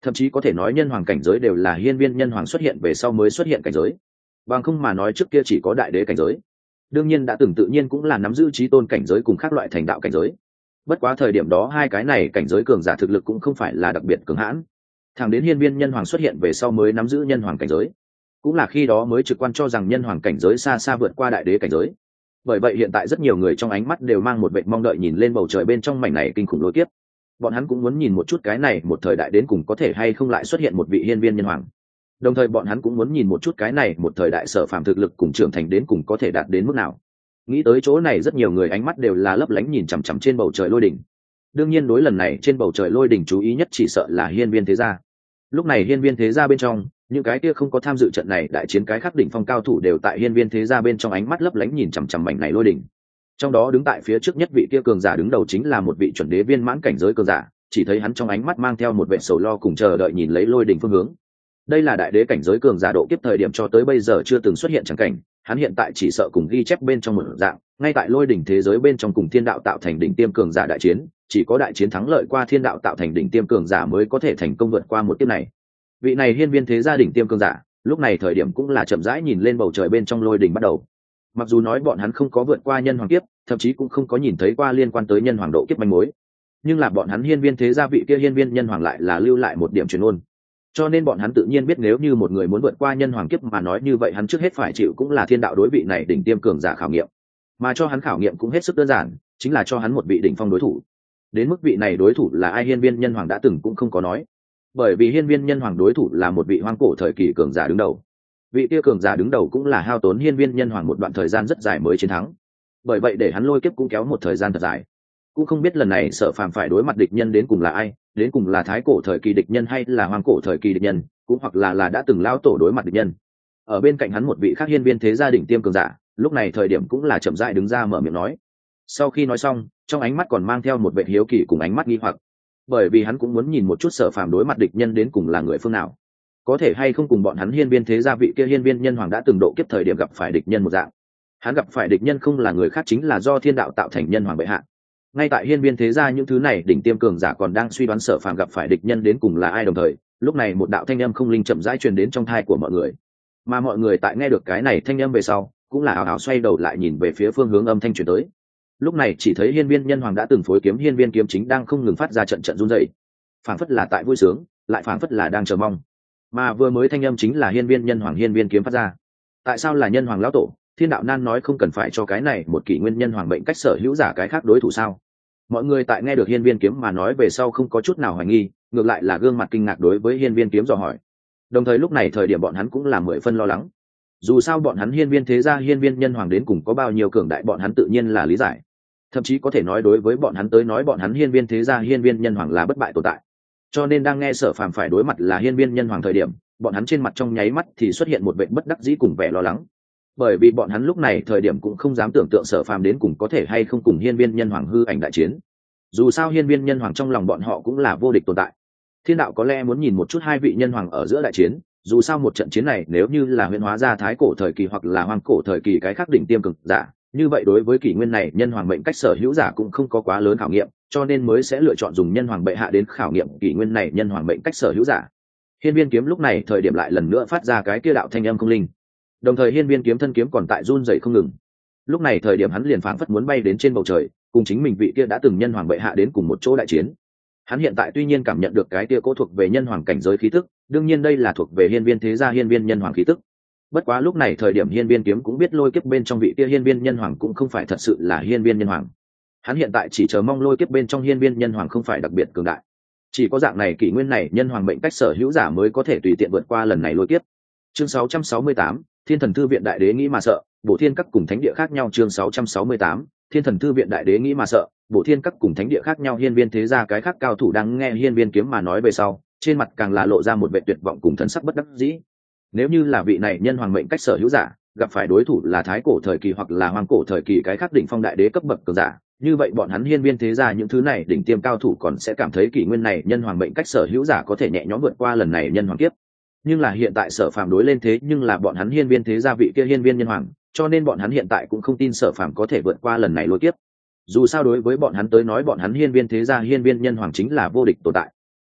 thậm chí có thể nói nhân hoàng cảnh giới đều là hiên viên nhân hoàng xuất hiện về sau mới xuất hiện cảnh giới, bằng không mà nói trước kia chỉ có đại đế cảnh giới. Đương nhiên đã từng tự nhiên cũng là nắm giữ chí tôn cảnh giới cùng các loại thành đạo cảnh giới, bất quá thời điểm đó hai cái này cảnh giới cường giả thực lực cũng không phải là đặc biệt cường hãn. Thẳng đến hiên viên nhân hoàng xuất hiện về sau mới nắm giữ nhân hoàng cảnh giới, cũng là khi đó mới trực quan cho rằng nhân hoàng cảnh giới xa xa vượt qua đại đế cảnh giới. Bởi vậy hiện tại rất nhiều người trong ánh mắt đều mang một vẻ mong đợi nhìn lên bầu trời bên trong mảnh này kinh khủng lôi kiếp. Bọn hắn cũng muốn nhìn một chút cái này một thời đại đến cùng có thể hay không lại xuất hiện một vị hiên viên nhân hoàng, đồng thời bọn hắn cũng muốn nhìn một chút cái này một thời đại Sở Phàm thực lực cùng trưởng thành đến cùng có thể đạt đến mức nào. Nghĩ tới chỗ này rất nhiều người ánh mắt đều là lấp lánh nhìn chằm chằm trên bầu trời lôi đỉnh. Đương nhiên đối lần này trên bầu trời lôi đỉnh chú ý nhất chỉ sợ là hiên viên thế gia. Lúc này hiên viên thế gia bên trong, những cái kia không có tham dự trận này đại chiến cái khắc đỉnh phong cao thủ đều tại hiên viên thế gia bên trong ánh mắt lấp lánh nhìn chằm chằm mảnh này lôi đỉnh. Trong đó đứng tại phía trước nhất vị kia cường giả đứng đầu chính là một vị chuẩn đế viên mãn cảnh giới cường giả, chỉ thấy hắn trong ánh mắt mang theo một vẻ sầu lo cùng chờ đợi nhìn lấy lôi đỉnh phương hướng. Đây là đại đế cảnh giới cường giả độ kiếp thời điểm cho tới bây giờ chưa từng xuất hiện chẳng cảnh, hắn hiện tại chỉ sợ cùng ghi chép bên trong một dạng, ngay tại lôi đỉnh thế giới bên trong cùng thiên đạo tạo thành đỉnh tiêm cường giả đại chiến, chỉ có đại chiến thắng lợi qua thiên đạo tạo thành đỉnh tiêm cường giả mới có thể thành công vượt qua một kiếp này. Vị này hiên viên thế gia đỉnh tiêm cường giả, lúc này thời điểm cũng là chậm rãi nhìn lên bầu trời bên trong lôi đỉnh bắt đầu. Mặc dù nói bọn hắn không có vượt qua nhân hoàng kiếp, thậm chí cũng không có nhìn thấy qua liên quan tới nhân hoàng độ kiếp manh mối, nhưng là bọn hắn hiên viên thế gia vị kia hiên viên nhân hoàng lại là lưu lại một điểm truyền ôn, cho nên bọn hắn tự nhiên biết nếu như một người muốn vượt qua nhân hoàng kiếp mà nói như vậy hắn trước hết phải chịu cũng là thiên đạo đối vị này đỉnh tiêm cường giả khảo nghiệm, mà cho hắn khảo nghiệm cũng hết sức đơn giản, chính là cho hắn một vị đỉnh phong đối thủ. Đến mức vị này đối thủ là ai hiên viên nhân hoàng đã từng cũng không có nói, bởi vì hiên viên nhân hoàng đối thủ là một vị hoang cổ thời kỳ cường giả đứng đầu. Vị kia cường giả đứng đầu cũng là hao tốn hiên viên nhân hoàng một đoạn thời gian rất dài mới chiến thắng, bởi vậy để hắn lôi kiếp cũng kéo một thời gian thật dài. Cũng không biết lần này Sở Phàm phải đối mặt địch nhân đến cùng là ai, đến cùng là thái cổ thời kỳ địch nhân hay là hoang cổ thời kỳ địch nhân, cũng hoặc là là đã từng lao tổ đối mặt địch nhân. Ở bên cạnh hắn một vị khác hiên viên thế gia đỉnh tiêm cường giả, lúc này thời điểm cũng là chậm rãi đứng ra mở miệng nói. Sau khi nói xong, trong ánh mắt còn mang theo một vẻ hiếu kỳ cùng ánh mắt nghi hoặc, bởi vì hắn cũng muốn nhìn một chút Sở Phàm đối mặt địch nhân đến cùng là người phương nào, có thể hay không cùng bọn hắn hiên viên thế gia vị kia hiên viên nhân hoàng đã từng độ kiếp thời điểm gặp phải địch nhân một dạng. Hắn gặp phải địch nhân không là người khác chính là do thiên đạo tạo thành nhân hoàng bệ hạ. Ngay tại hiên viên thế gia những thứ này đỉnh tiêm cường giả còn đang suy đoán Sở Phàm gặp phải địch nhân đến cùng là ai đồng thời, lúc này một đạo thanh âm không linh chậm rãi truyền đến trong tai của mọi người, mà mọi người tại nghe được cái này thanh âm về sau cũng là ảo ảo xoay đầu lại nhìn về phía phương hướng âm thanh truyền tới. Lúc này chỉ thấy hiên viên nhân hoàng đã từng phối kiếm hiên viên kiếm chính đang không ngừng phát ra trận trận run rẩy, phảng phất là tại vui sướng, lại phảng phất là đang chờ mong. Mà vừa mới thanh âm chính là hiên viên nhân hoàng hiên viên kiếm phát ra. Tại sao là nhân hoàng lão tổ? Thiên đạo nan nói không cần phải cho cái này một kỷ nguyên nhân hoàng mệnh cách sở hữu giả cái khác đối thủ sao? Mọi người tại nghe được hiên viên kiếm mà nói về sau không có chút nào hoài nghi, ngược lại là gương mặt kinh ngạc đối với hiên viên kiếm dò hỏi. Đồng thời lúc này thời điểm bọn hắn cũng là mười phân lo lắng. Dù sao bọn hắn hiên viên thế gia hiên viên nhân hoàng đến cùng có bao nhiêu cường đại bọn hắn tự nhiên là lý giải. Thậm chí có thể nói đối với bọn hắn tới nói bọn hắn hiên viên thế gia hiên viên nhân hoàng là bất bại tồn tại. Cho nên đang nghe Sở Phàm phải đối mặt là hiên viên nhân hoàng thời điểm, bọn hắn trên mặt trong nháy mắt thì xuất hiện một vẻ bất đắc dĩ cùng vẻ lo lắng. Bởi vì bọn hắn lúc này thời điểm cũng không dám tưởng tượng Sở Phàm đến cùng có thể hay không cùng hiên viên nhân hoàng hư ảnh đại chiến. Dù sao hiên viên nhân hoàng trong lòng bọn họ cũng là vô địch tồn tại. Thiên đạo có lẽ muốn nhìn một chút hai vị nhân hoàng ở giữa đại chiến, dù sao một trận chiến này nếu như là huyễn hóa ra thái cổ thời kỳ hoặc là hoang cổ thời kỳ cái khác đỉnh tiêm cực giả, như vậy đối với kỷ nguyên này nhân hoàng mệnh cách sở hữu giả cũng không có quá lớn khảo nghiệm, cho nên mới sẽ lựa chọn dùng nhân hoàng bệ hạ đến khảo nghiệm kỷ nguyên này nhân hoàng mệnh cách sở hữu giả. Hiên viên kiếm lúc này thời điểm lại lần nữa phát ra cái kia đạo thanh âm không linh, đồng thời hiên viên kiếm thân kiếm còn tại run rẩy không ngừng. Lúc này thời điểm hắn liền phảng phất muốn bay đến trên bầu trời, cùng chính mình vị kia đã từng nhân hoàng bệ hạ đến cùng một chỗ đại chiến. Hắn hiện tại tuy nhiên cảm nhận được cái kia cố thuộc về nhân hoàng cảnh giới khí tức, đương nhiên đây là thuộc về hiên viên thế gia hiên viên nhân hoàng khí tức. Bất quá lúc này thời điểm hiên viên kiếm cũng biết lôi kiếp bên trong vị kia hiên viên nhân hoàng cũng không phải thật sự là hiên viên nhân hoàng. Hắn hiện tại chỉ chờ mong lôi kiếp bên trong hiên viên nhân hoàng không phải đặc biệt cường đại. Chỉ có dạng này kỷ nguyên này nhân hoàng mệnh cách sở hữu giả mới có thể tùy tiện vượt qua lần này lôi kiếp. Chương sáu trăm sáu mươi tám, Thiên Thần Thư viện đại đế nghĩ mà sợ, Bổ Thiên Các cùng thánh địa khác nhau. Chương sáu trăm sáu mươi tám, Thiên Thần Thư viện đại đế nghĩ mà sợ, Bổ Thiên Các cùng thánh địa khác nhau. Hiên viên thế gia cái khác cao thủ đang nghe hiên viên kiếm mà nói về sau, trên mặt càng là lộ ra một vẻ tuyệt vọng cùng thần sắc bất đắc dĩ. Nếu như là vị này nhân hoàng mệnh cách sở hữu giả gặp phải đối thủ là thái cổ thời kỳ hoặc là hoang cổ thời kỳ cái khác đỉnh phong đại đế cấp bậc cường giả, như vậy bọn hắn hiên viên thế gia những thứ này đỉnh tiêm cao thủ còn sẽ cảm thấy kỷ nguyên này nhân hoàng mệnh cách sở hữu giả có thể nhẹ nhõm vượt qua lần này nhân hoàng kiếp. Nhưng là hiện tại Sở Phàm đối lên thế nhưng là bọn hắn hiên viên thế gia vị kia hiên viên nhân hoàng, cho nên bọn hắn hiện tại cũng không tin Sở Phàm có thể vượt qua lần này lôi kiếp. Dù sao đối với bọn hắn tới nói bọn hắn hiên viên thế gia hiên viên nhân hoàng chính là vô địch tồn tại.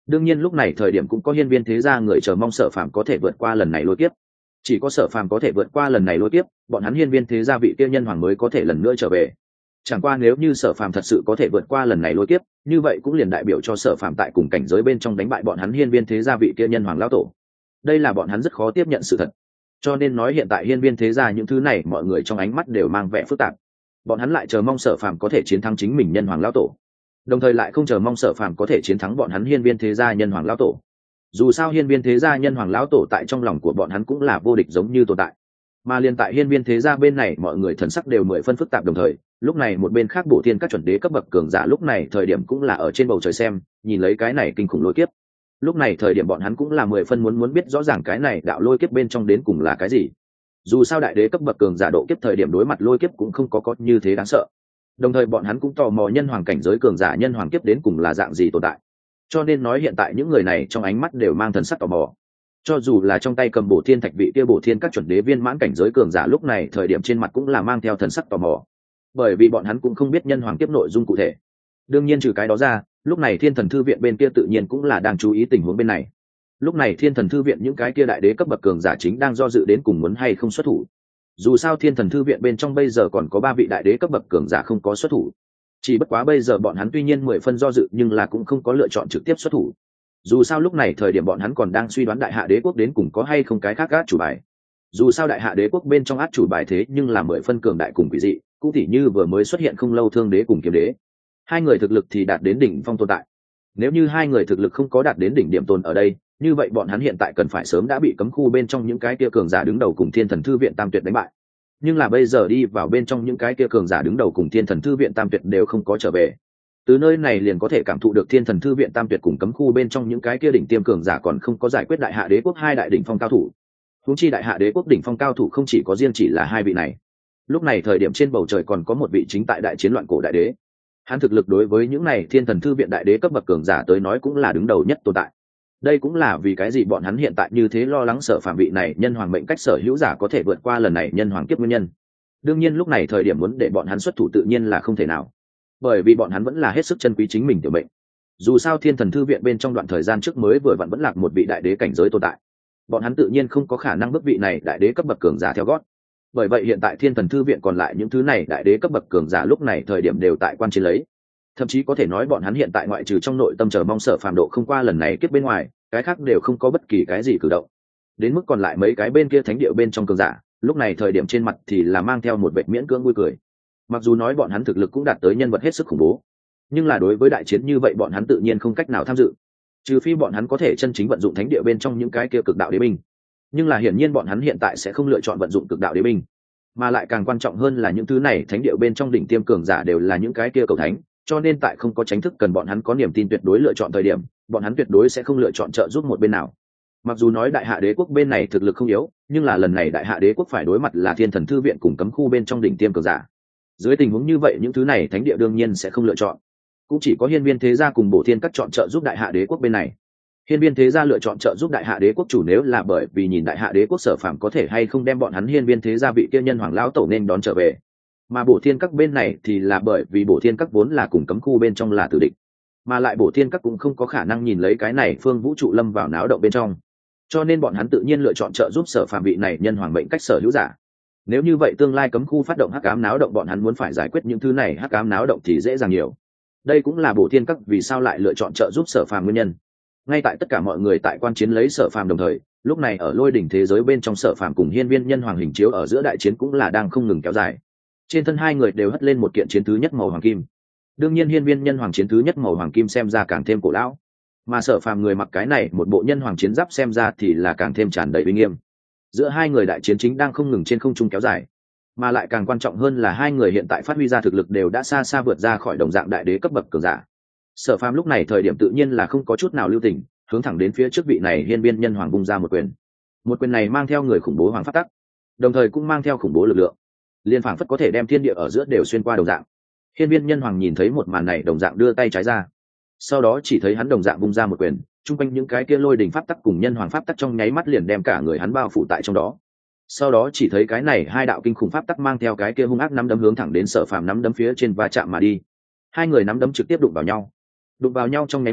đương nhiên lúc này thời điểm cũng có hiên viên thế gia người chờ mong Sở Phàm có thể vượt qua lần này lôi kiếp. Chỉ có Sở Phàm có thể vượt qua lần này lôi kiếp, bọn hắn hiên viên thế gia vị kia nhân hoàng mới có thể lần nữa trở về. Chẳng qua nếu như Sở Phàm thật sự có thể vượt qua lần này lôi kiếp, như vậy cũng liền đại biểu cho Sở Phàm tại cùng cảnh giới bên trong đánh bại bọn hắn hiên viên thế gia vị kia nhân hoàng lão tổ. Đây là bọn hắn rất khó tiếp nhận sự thật. Cho nên nói hiện tại hiên viên thế gia những thứ này mọi người trong ánh mắt đều mang vẻ phức tạp. Bọn hắn lại chờ mong Sở Phàm có thể chiến thắng chính mình nhân hoàng lão tổ, đồng thời lại không chờ mong Sở Phàm có thể chiến thắng bọn hắn hiên viên thế gia nhân hoàng lão tổ. Dù sao hiên viên thế gia nhân hoàng lão tổ tại trong lòng của bọn hắn cũng là vô địch giống như tồn tại. Mà liên tại hiên viên thế gia bên này mọi người thần sắc đều mười phân phức tạp đồng thời, lúc này một bên khác bổ thiên các chuẩn đế cấp bậc cường giả lúc này thời điểm cũng là ở trên bầu trời xem, nhìn lấy cái này kinh khủng lôi kiếp. Lúc này thời điểm bọn hắn cũng là mười phân muốn muốn biết rõ ràng cái này đạo lôi kiếp bên trong đến cùng là cái gì. Dù sao đại đế cấp bậc cường giả độ kiếp thời điểm đối mặt lôi kiếp cũng không có có như thế đáng sợ. Đồng thời bọn hắn cũng tò mò nhân hoàng cảnh giới cường giả nhân hoàng kiếp đến cùng là dạng gì tồn tại. Cho nên nói hiện tại những người này trong ánh mắt đều mang thần sắc tò mò. Cho dù là trong tay cầm bổ thiên thạch vị kia bổ thiên các chuẩn đế viên mãn cảnh giới cường giả lúc này thời điểm trên mặt cũng là mang theo thần sắc tò mò, bởi vì bọn hắn cũng không biết nhân hoàng kiếp nội dung cụ thể. Đương nhiên trừ cái đó ra, lúc này thiên thần thư viện bên kia tự nhiên cũng là đang chú ý tình huống bên này. Lúc này thiên thần thư viện những cái kia đại đế cấp bậc cường giả chính đang do dự đến cùng muốn hay không xuất thủ. Dù sao thiên thần thư viện bên trong bây giờ còn có ba vị đại đế cấp bậc cường giả không có xuất thủ, chỉ bất quá bây giờ bọn hắn tuy nhiên mười phân do dự nhưng là cũng không có lựa chọn trực tiếp xuất thủ. Dù sao lúc này thời điểm bọn hắn còn đang suy đoán đại hạ đế quốc đến cùng có hay không cái khác át chủ bài. Dù sao đại hạ đế quốc bên trong át chủ bài thế nhưng là mười phân cường đại cùng quỷ dị, cũng tỉ như vừa mới xuất hiện không lâu thương đế cùng kiếm đế, hai người thực lực thì đạt đến đỉnh phong tồn tại. Nếu như hai người thực lực không có đạt đến đỉnh điểm tồn ở đây, như vậy bọn hắn hiện tại cần phải sớm đã bị cấm khu bên trong những cái kia cường giả đứng đầu cùng thiên thần thư viện tam tuyệt đánh bại. Nhưng là bây giờ đi vào bên trong những cái kia cường giả đứng đầu cùng thiên thần thư viện tam tuyệt đều không có trở về. Từ nơi này liền có thể cảm thụ được thiên thần thư viện tam tuyệt cùng cấm khu bên trong những cái kia đỉnh tiêm cường giả còn không có giải quyết đại hạ đế quốc hai đại đỉnh phong cao thủ. Huống chi đại hạ đế quốc đỉnh phong cao thủ không chỉ có riêng chỉ là hai vị này. Lúc này thời điểm trên bầu trời còn có một vị chính tại đại chiến loạn cổ đại đế. Hắn thực lực đối với những này thiên thần thư viện đại đế cấp bậc cường giả tới nói cũng là đứng đầu nhất tồn tại. Đây cũng là vì cái gì bọn hắn hiện tại như thế lo lắng Sở Phàm vị này nhân hoàng mệnh cách sở hữu giả có thể vượt qua lần này nhân hoàng kiếp nguyên nhân. Đương nhiên lúc này thời điểm muốn để bọn hắn xuất thủ tự nhiên là không thể nào, bởi vì bọn hắn vẫn là hết sức chân quý chính mình tiểu mệnh. Dù sao thiên thần thư viện bên trong đoạn thời gian trước mới vừa vặn vẫn lạc một vị đại đế cảnh giới tồn tại, bọn hắn tự nhiên không có khả năng bước vị này đại đế cấp bậc cường giả theo gót. Bởi vậy hiện tại thiên thần thư viện còn lại những thứ này đại đế cấp bậc cường giả lúc này thời điểm đều tại quan chiến lấy. Thậm chí có thể nói bọn hắn hiện tại ngoại trừ trong nội tâm chờ mong Sở Phàm độ không qua lần này kiếp bên ngoài, cái khác đều không có bất kỳ cái gì cử động. Đến mức còn lại mấy cái bên kia thánh địa bên trong cường giả, lúc này thời điểm trên mặt thì là mang theo một vẻ miễn cưỡng vui cười. Mặc dù nói bọn hắn thực lực cũng đạt tới nhân vật hết sức khủng bố, nhưng là đối với đại chiến như vậy bọn hắn tự nhiên không cách nào tham dự, trừ phi bọn hắn có thể chân chính vận dụng thánh địa bên trong những cái kia cực đạo đế binh. Nhưng là hiển nhiên bọn hắn hiện tại sẽ không lựa chọn vận dụng cực đạo đế binh, mà lại càng quan trọng hơn là những thứ này thánh địa bên trong đỉnh tiêm cường giả đều là những cái kia cầu thánh, cho nên tại không có tránh thức cần bọn hắn có niềm tin tuyệt đối lựa chọn thời điểm, bọn hắn tuyệt đối sẽ không lựa chọn trợ giúp một bên nào. Mặc dù nói đại hạ đế quốc bên này thực lực không yếu, nhưng là lần này đại hạ đế quốc phải đối mặt là thiên thần thư viện cùng cấm khu bên trong đỉnh tiêm cường giả. Dưới tình huống như vậy những thứ này thánh địa đương nhiên sẽ không lựa chọn, cũng chỉ có hiên viên thế gia cùng bổ thiên các chọn trợ giúp đại hạ đế quốc bên này. Hiên viên thế gia lựa chọn trợ giúp đại hạ đế quốc chủ nếu là bởi vì nhìn đại hạ đế quốc Sở Phàm có thể hay không đem bọn hắn hiên viên thế gia vị kia nhân hoàng lão tổ nên đón trở về, mà bổ thiên các bên này thì là bởi vì bổ thiên các vốn là cùng cấm khu bên trong là tử địch, mà lại bổ thiên các cũng không có khả năng nhìn lấy cái này phương vũ trụ lâm vào náo động bên trong, cho nên bọn hắn tự nhiên lựa chọn trợ giúp Sở Phàm vị này nhân hoàng mệnh cách sở hữu giả. Nếu như vậy tương lai cấm khu phát động hắc ám náo động bọn hắn muốn phải giải quyết những thứ này hắc ám náo động thì dễ dàng nhiều. Đây cũng là bổ thiên các vì sao lại lựa chọn trợ giúp Sở Phàm nguyên nhân. Ngay tại tất cả mọi người tại quan chiến lấy Sở Phàm đồng thời, lúc này ở lôi đỉnh thế giới bên trong Sở Phàm cùng hiên viên nhân hoàng hình chiếu ở giữa đại chiến cũng là đang không ngừng kéo dài. Trên thân hai người đều hất lên một kiện chiến thứ nhất màu hoàng kim. Đương nhiên hiên viên nhân hoàng chiến thứ nhất màu hoàng kim xem ra càng thêm cổ lão, mà Sở Phàm người mặc cái này một bộ nhân hoàng chiến giáp xem ra thì là càng thêm tràn đầy uy nghiêm. Giữa hai người đại chiến chính đang không ngừng trên không trung kéo dài, mà lại càng quan trọng hơn là hai người hiện tại phát huy ra thực lực đều đã xa xa vượt ra khỏi đồng dạng đại đế cấp bậc cường giả. Sở Phàm lúc này thời điểm tự nhiên là không có chút nào lưu tình, hướng thẳng đến phía trước vị này hiên viên nhân hoàng vung ra một quyền. Một quyền này mang theo người khủng bố hoàng pháp tắc, đồng thời cũng mang theo khủng bố lực lượng, liên phảng phất có thể đem thiên địa ở giữa đều xuyên qua đồng dạng. Hiên viên nhân hoàng nhìn thấy một màn này đồng dạng đưa tay trái ra, sau đó chỉ thấy hắn đồng dạng vung ra một quyền, chung quanh những cái kia lôi đỉnh pháp tắc cùng nhân hoàng pháp tắc trong nháy mắt liền đem cả người hắn bao phủ tại trong đó. Sau đó chỉ thấy cái này hai đạo kinh khủng pháp tắc mang theo cái kia hung ác nắm đấm hướng thẳng đến Sở Phàm nắm đấm phía trên va chạm mà đi. Hai người nắm đấm trực tiếp đụng vào nhau. Đụng vào nhau trong nháy mắt,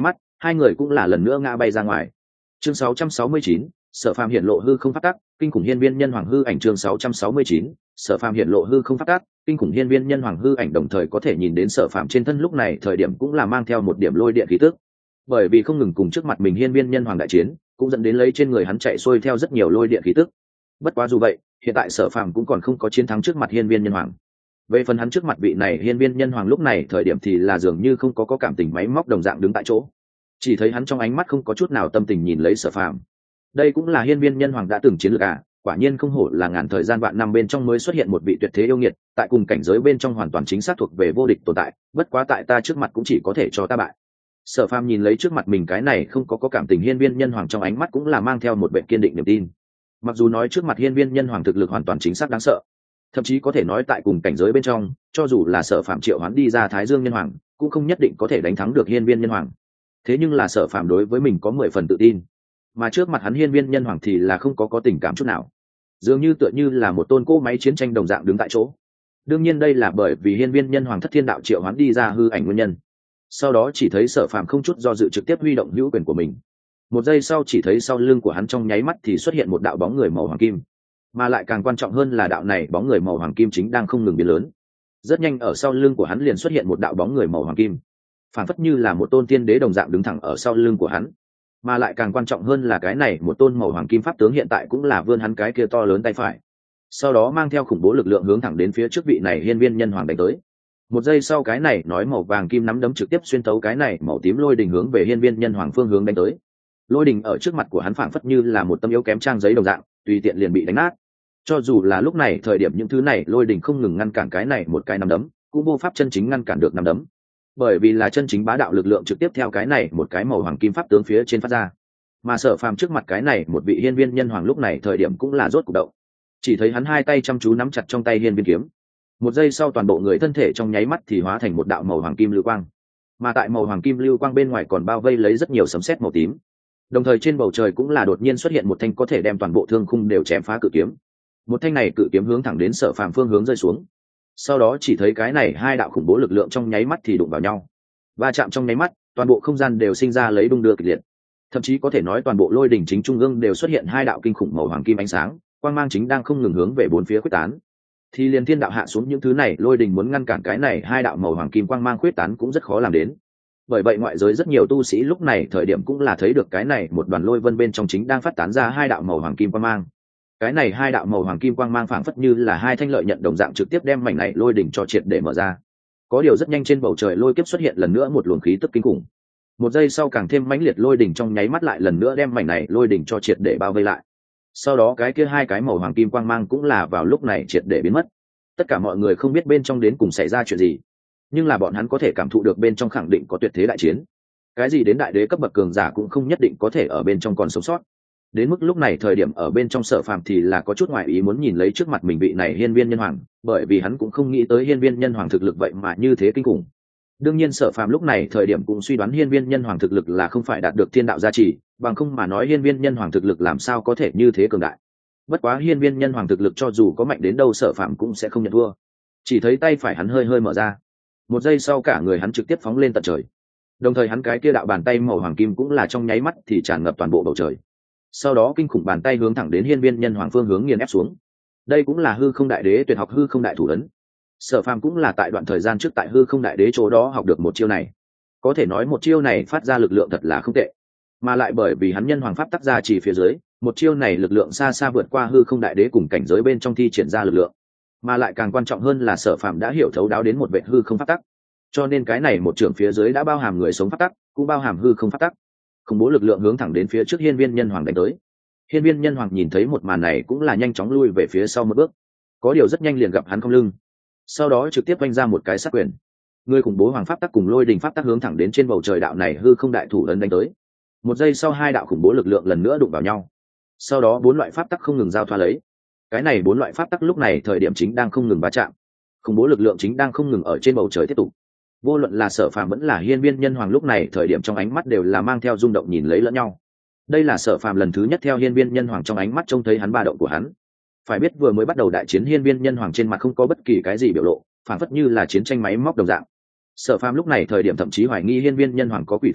hai người cũng là lần nữa ngã bay ra ngoài. Chương sáu trăm sáu mươi chín, Sở Phàm hiện lộ hư không pháp tắc, kinh khủng hiên viên nhân hoàng hư ảnh. Chương sáu trăm sáu mươi chín, Sở Phàm hiện lộ hư không pháp tắc, kinh khủng hiên viên nhân hoàng hư ảnh. Đồng thời có thể nhìn đến Sở Phàm trên thân lúc này thời điểm cũng là mang theo một điểm lôi điện khí tức, bởi vì không ngừng cùng trước mặt mình hiên viên nhân hoàng đại chiến, cũng dẫn đến lấy trên người hắn chạy xuôi theo rất nhiều lôi điện khí tức. Bất quá dù vậy, hiện tại Sở Phàm cũng còn không có chiến thắng trước mặt hiên viên nhân hoàng. Về phần hắn trước mặt vị này hiên viên nhân hoàng lúc này thời điểm thì là dường như không có có cảm tình máy móc đồng dạng đứng tại chỗ, chỉ thấy hắn trong ánh mắt không có chút nào tâm tình nhìn lấy Sở Phàm. Đây cũng là hiên viên nhân hoàng đã từng chiến lược à, quả nhiên không hổ là ngàn thời gian vạn năm bên trong mới xuất hiện một vị tuyệt thế yêu nghiệt, tại cùng cảnh giới bên trong hoàn toàn chính xác thuộc về vô địch tồn tại, bất quá tại ta trước mặt cũng chỉ có thể cho ta bại. Sở Phàm nhìn lấy trước mặt mình cái này không có có cảm tình hiên viên nhân hoàng, trong ánh mắt cũng là mang theo một vẻ kiên định niềm tin. Mặc dù nói trước mặt hiên viên nhân hoàng thực lực hoàn toàn chính xác đáng sợ, thậm chí có thể nói tại cùng cảnh giới bên trong, cho dù là Sở Phàm triệu hoán đi ra Thái Dương nhân hoàng, cũng không nhất định có thể đánh thắng được hiên viên nhân hoàng. Thế nhưng là Sở Phàm đối với mình có mười phần tự tin, mà trước mặt hắn hiên viên nhân hoàng thì là không có có tình cảm chút nào, dường như tựa như là một tôn cỗ máy chiến tranh đồng dạng đứng tại chỗ. Đương nhiên đây là bởi vì hiên viên nhân hoàng thất thiên đạo triệu hoán đi ra hư ảnh nguyên nhân. Sau đó chỉ thấy Sở Phàm không chút do dự trực tiếp huy động hữu quyền của mình. Một giây sau chỉ thấy sau lưng của hắn trong nháy mắt thì xuất hiện một đạo bóng người màu hoàng kim, mà lại càng quan trọng hơn là đạo này bóng người màu hoàng kim chính đang không ngừng biến lớn. Rất nhanh ở sau lưng của hắn liền xuất hiện một đạo bóng người màu hoàng kim, phản phất như là một tôn tiên đế đồng dạng đứng thẳng ở sau lưng của hắn. Mà lại càng quan trọng hơn là cái này một tôn màu hoàng kim pháp tướng hiện tại cũng là vươn hắn cái kia to lớn tay phải, sau đó mang theo khủng bố lực lượng hướng thẳng đến phía trước vị này hiên viên nhân hoàng đánh tới. Một giây sau cái này nói màu vàng kim nắm đấm trực tiếp xuyên thấu cái này màu tím lôi đình hướng về hiên viên nhân hoàng phương hướng đánh tới. Lôi đình ở trước mặt của hắn phảng phất như là một tấm yếu kém trang giấy đồng dạng, tùy tiện liền bị đánh nát. Cho dù là lúc này thời điểm những thứ này lôi đình không ngừng ngăn cản cái này một cái nắm đấm, cũng vô pháp chân chính ngăn cản được nắm đấm, bởi vì là chân chính bá đạo lực lượng trực tiếp theo cái này một cái màu hoàng kim pháp tướng phía trên phát ra. Mà Sở Phàm trước mặt cái này một vị hiên viên nhân hoàng lúc này thời điểm cũng là rốt cục động, chỉ thấy hắn hai tay chăm chú nắm chặt trong tay hiên viên kiếm. Một giây sau toàn bộ người thân thể trong nháy mắt thì hóa thành một đạo màu hoàng kim lưu quang, mà tại màu hoàng kim lưu quang bên ngoài còn bao vây lấy rất nhiều sấm sét màu tím. Đồng thời trên bầu trời cũng là đột nhiên xuất hiện một thanh có thể đem toàn bộ thương khung đều chém phá cự kiếm. Một thanh này cự kiếm hướng thẳng đến Sở Phàm phương hướng rơi xuống. Sau đó chỉ thấy cái này hai đạo khủng bố lực lượng trong nháy mắt thì đụng vào nhau, va chạm trong nháy mắt toàn bộ không gian đều sinh ra lấy đung đưa kịch liệt, thậm chí có thể nói toàn bộ lôi đỉnh chính trung ương đều xuất hiện hai đạo kinh khủng màu hoàng kim ánh sáng, quang mang chính đang không ngừng hướng về bốn phía quyết tán. Thì liền thiên đạo hạ xuống những thứ này lôi đỉnh muốn ngăn cản cái này hai đạo màu hoàng kim quang mang quyết tán cũng rất khó làm đến. Bởi vậy ngoại giới rất nhiều tu sĩ lúc này thời điểm cũng là thấy được cái này một đoàn lôi vân bên trong chính đang phát tán ra hai đạo màu hoàng kim quang mang. Cái này hai đạo màu hoàng kim quang mang phảng phất như là hai thanh lợi nhận đồng dạng trực tiếp đem mảnh này lôi đỉnh cho triệt để mở ra. Có điều rất nhanh trên bầu trời lôi kiếp xuất hiện lần nữa một luồng khí tức kinh khủng. Một giây sau càng thêm mãnh liệt lôi đỉnh trong nháy mắt lại lần nữa đem mảnh này lôi đỉnh cho triệt để bao vây lại. Sau đó cái kia hai cái màu hoàng kim quang mang cũng là vào lúc này triệt để biến mất. Tất cả mọi người không biết bên trong đến cùng xảy ra chuyện gì, nhưng là bọn hắn có thể cảm thụ được bên trong khẳng định có tuyệt thế đại chiến. Cái gì đến đại đế cấp bậc cường giả cũng không nhất định có thể ở bên trong còn sống sót. Đến mức lúc này thời điểm ở bên trong Sở Phàm thì là có chút ngoại ý muốn nhìn lấy trước mặt mình vị này hiên viên nhân hoàng, bởi vì hắn cũng không nghĩ tới hiên viên nhân hoàng thực lực vậy mà như thế kinh khủng. Đương nhiên Sở Phàm lúc này thời điểm cũng suy đoán hiên viên nhân hoàng thực lực là không phải đạt được thiên đạo gia trì, bằng không mà nói hiên viên nhân hoàng thực lực làm sao có thể như thế cường đại. Bất quá hiên viên nhân hoàng thực lực cho dù có mạnh đến đâu Sở Phàm cũng sẽ không nhận thua. Chỉ thấy tay phải hắn hơi hơi mở ra, một giây sau cả người hắn trực tiếp phóng lên tận trời. Đồng thời hắn cái kia đạo bàn tay màu hoàng kim cũng là trong nháy mắt thì tràn ngập toàn bộ bầu trời. Sau đó kinh khủng bàn tay hướng thẳng đến hiên viên nhân hoàng phương hướng nghiền ép xuống. Đây cũng là hư không đại đế tuyệt học hư không đại thủ ấn. Sở Phàm cũng là tại đoạn thời gian trước tại hư không đại đế chỗ đó học được một chiêu này. Có thể nói một chiêu này phát ra lực lượng thật là không tệ, mà lại bởi vì hắn nhân hoàng pháp tác ra chỉ phía dưới, một chiêu này lực lượng xa xa vượt qua hư không đại đế cùng cảnh giới bên trong thi triển ra lực lượng. Mà lại càng quan trọng hơn là Sở Phàm đã hiểu thấu đáo đến một vệ hư không pháp tắc, cho nên cái này một trưởng phía dưới đã bao hàm người sống pháp tắc, cũng bao hàm hư không pháp tắc. Khủng bố lực lượng hướng thẳng đến phía trước hiên viên nhân hoàng đánh tới. Hiên viên nhân hoàng nhìn thấy một màn này cũng là nhanh chóng lui về phía sau một bước, có điều rất nhanh liền gặp hắn không lưng, sau đó trực tiếp vung ra một cái sát quyền. Người khủng bố hoàng pháp tắc cùng lôi đình pháp tắc hướng thẳng đến trên bầu trời đạo này hư không đại thủ ấn đánh tới. Một giây sau hai đạo khủng bố lực lượng lần nữa đụng vào nhau, sau đó bốn loại pháp tắc không ngừng giao thoa lấy. Cái này bốn loại pháp tắc lúc này thời điểm chính đang không ngừng va chạm, khủng bố lực lượng chính đang không ngừng ở trên bầu trời tiếp tục. Vô luận là Sở Phàm vẫn là hiên viên nhân hoàng lúc này thời điểm trong ánh mắt đều là mang theo rung động nhìn lấy lẫn nhau. Đây là Sở Phàm lần thứ nhất theo hiên viên nhân hoàng trong ánh mắt trông thấy hắn ba động của hắn. Phải biết vừa mới bắt đầu đại chiến hiên viên nhân hoàng trên mặt không có bất kỳ cái gì biểu lộ, phản phất như là chiến tranh máy móc đồng dạng. Sở Phàm lúc này thời điểm thậm chí hoài nghi hiên viên nhân hoàng có quỷ thượng thân,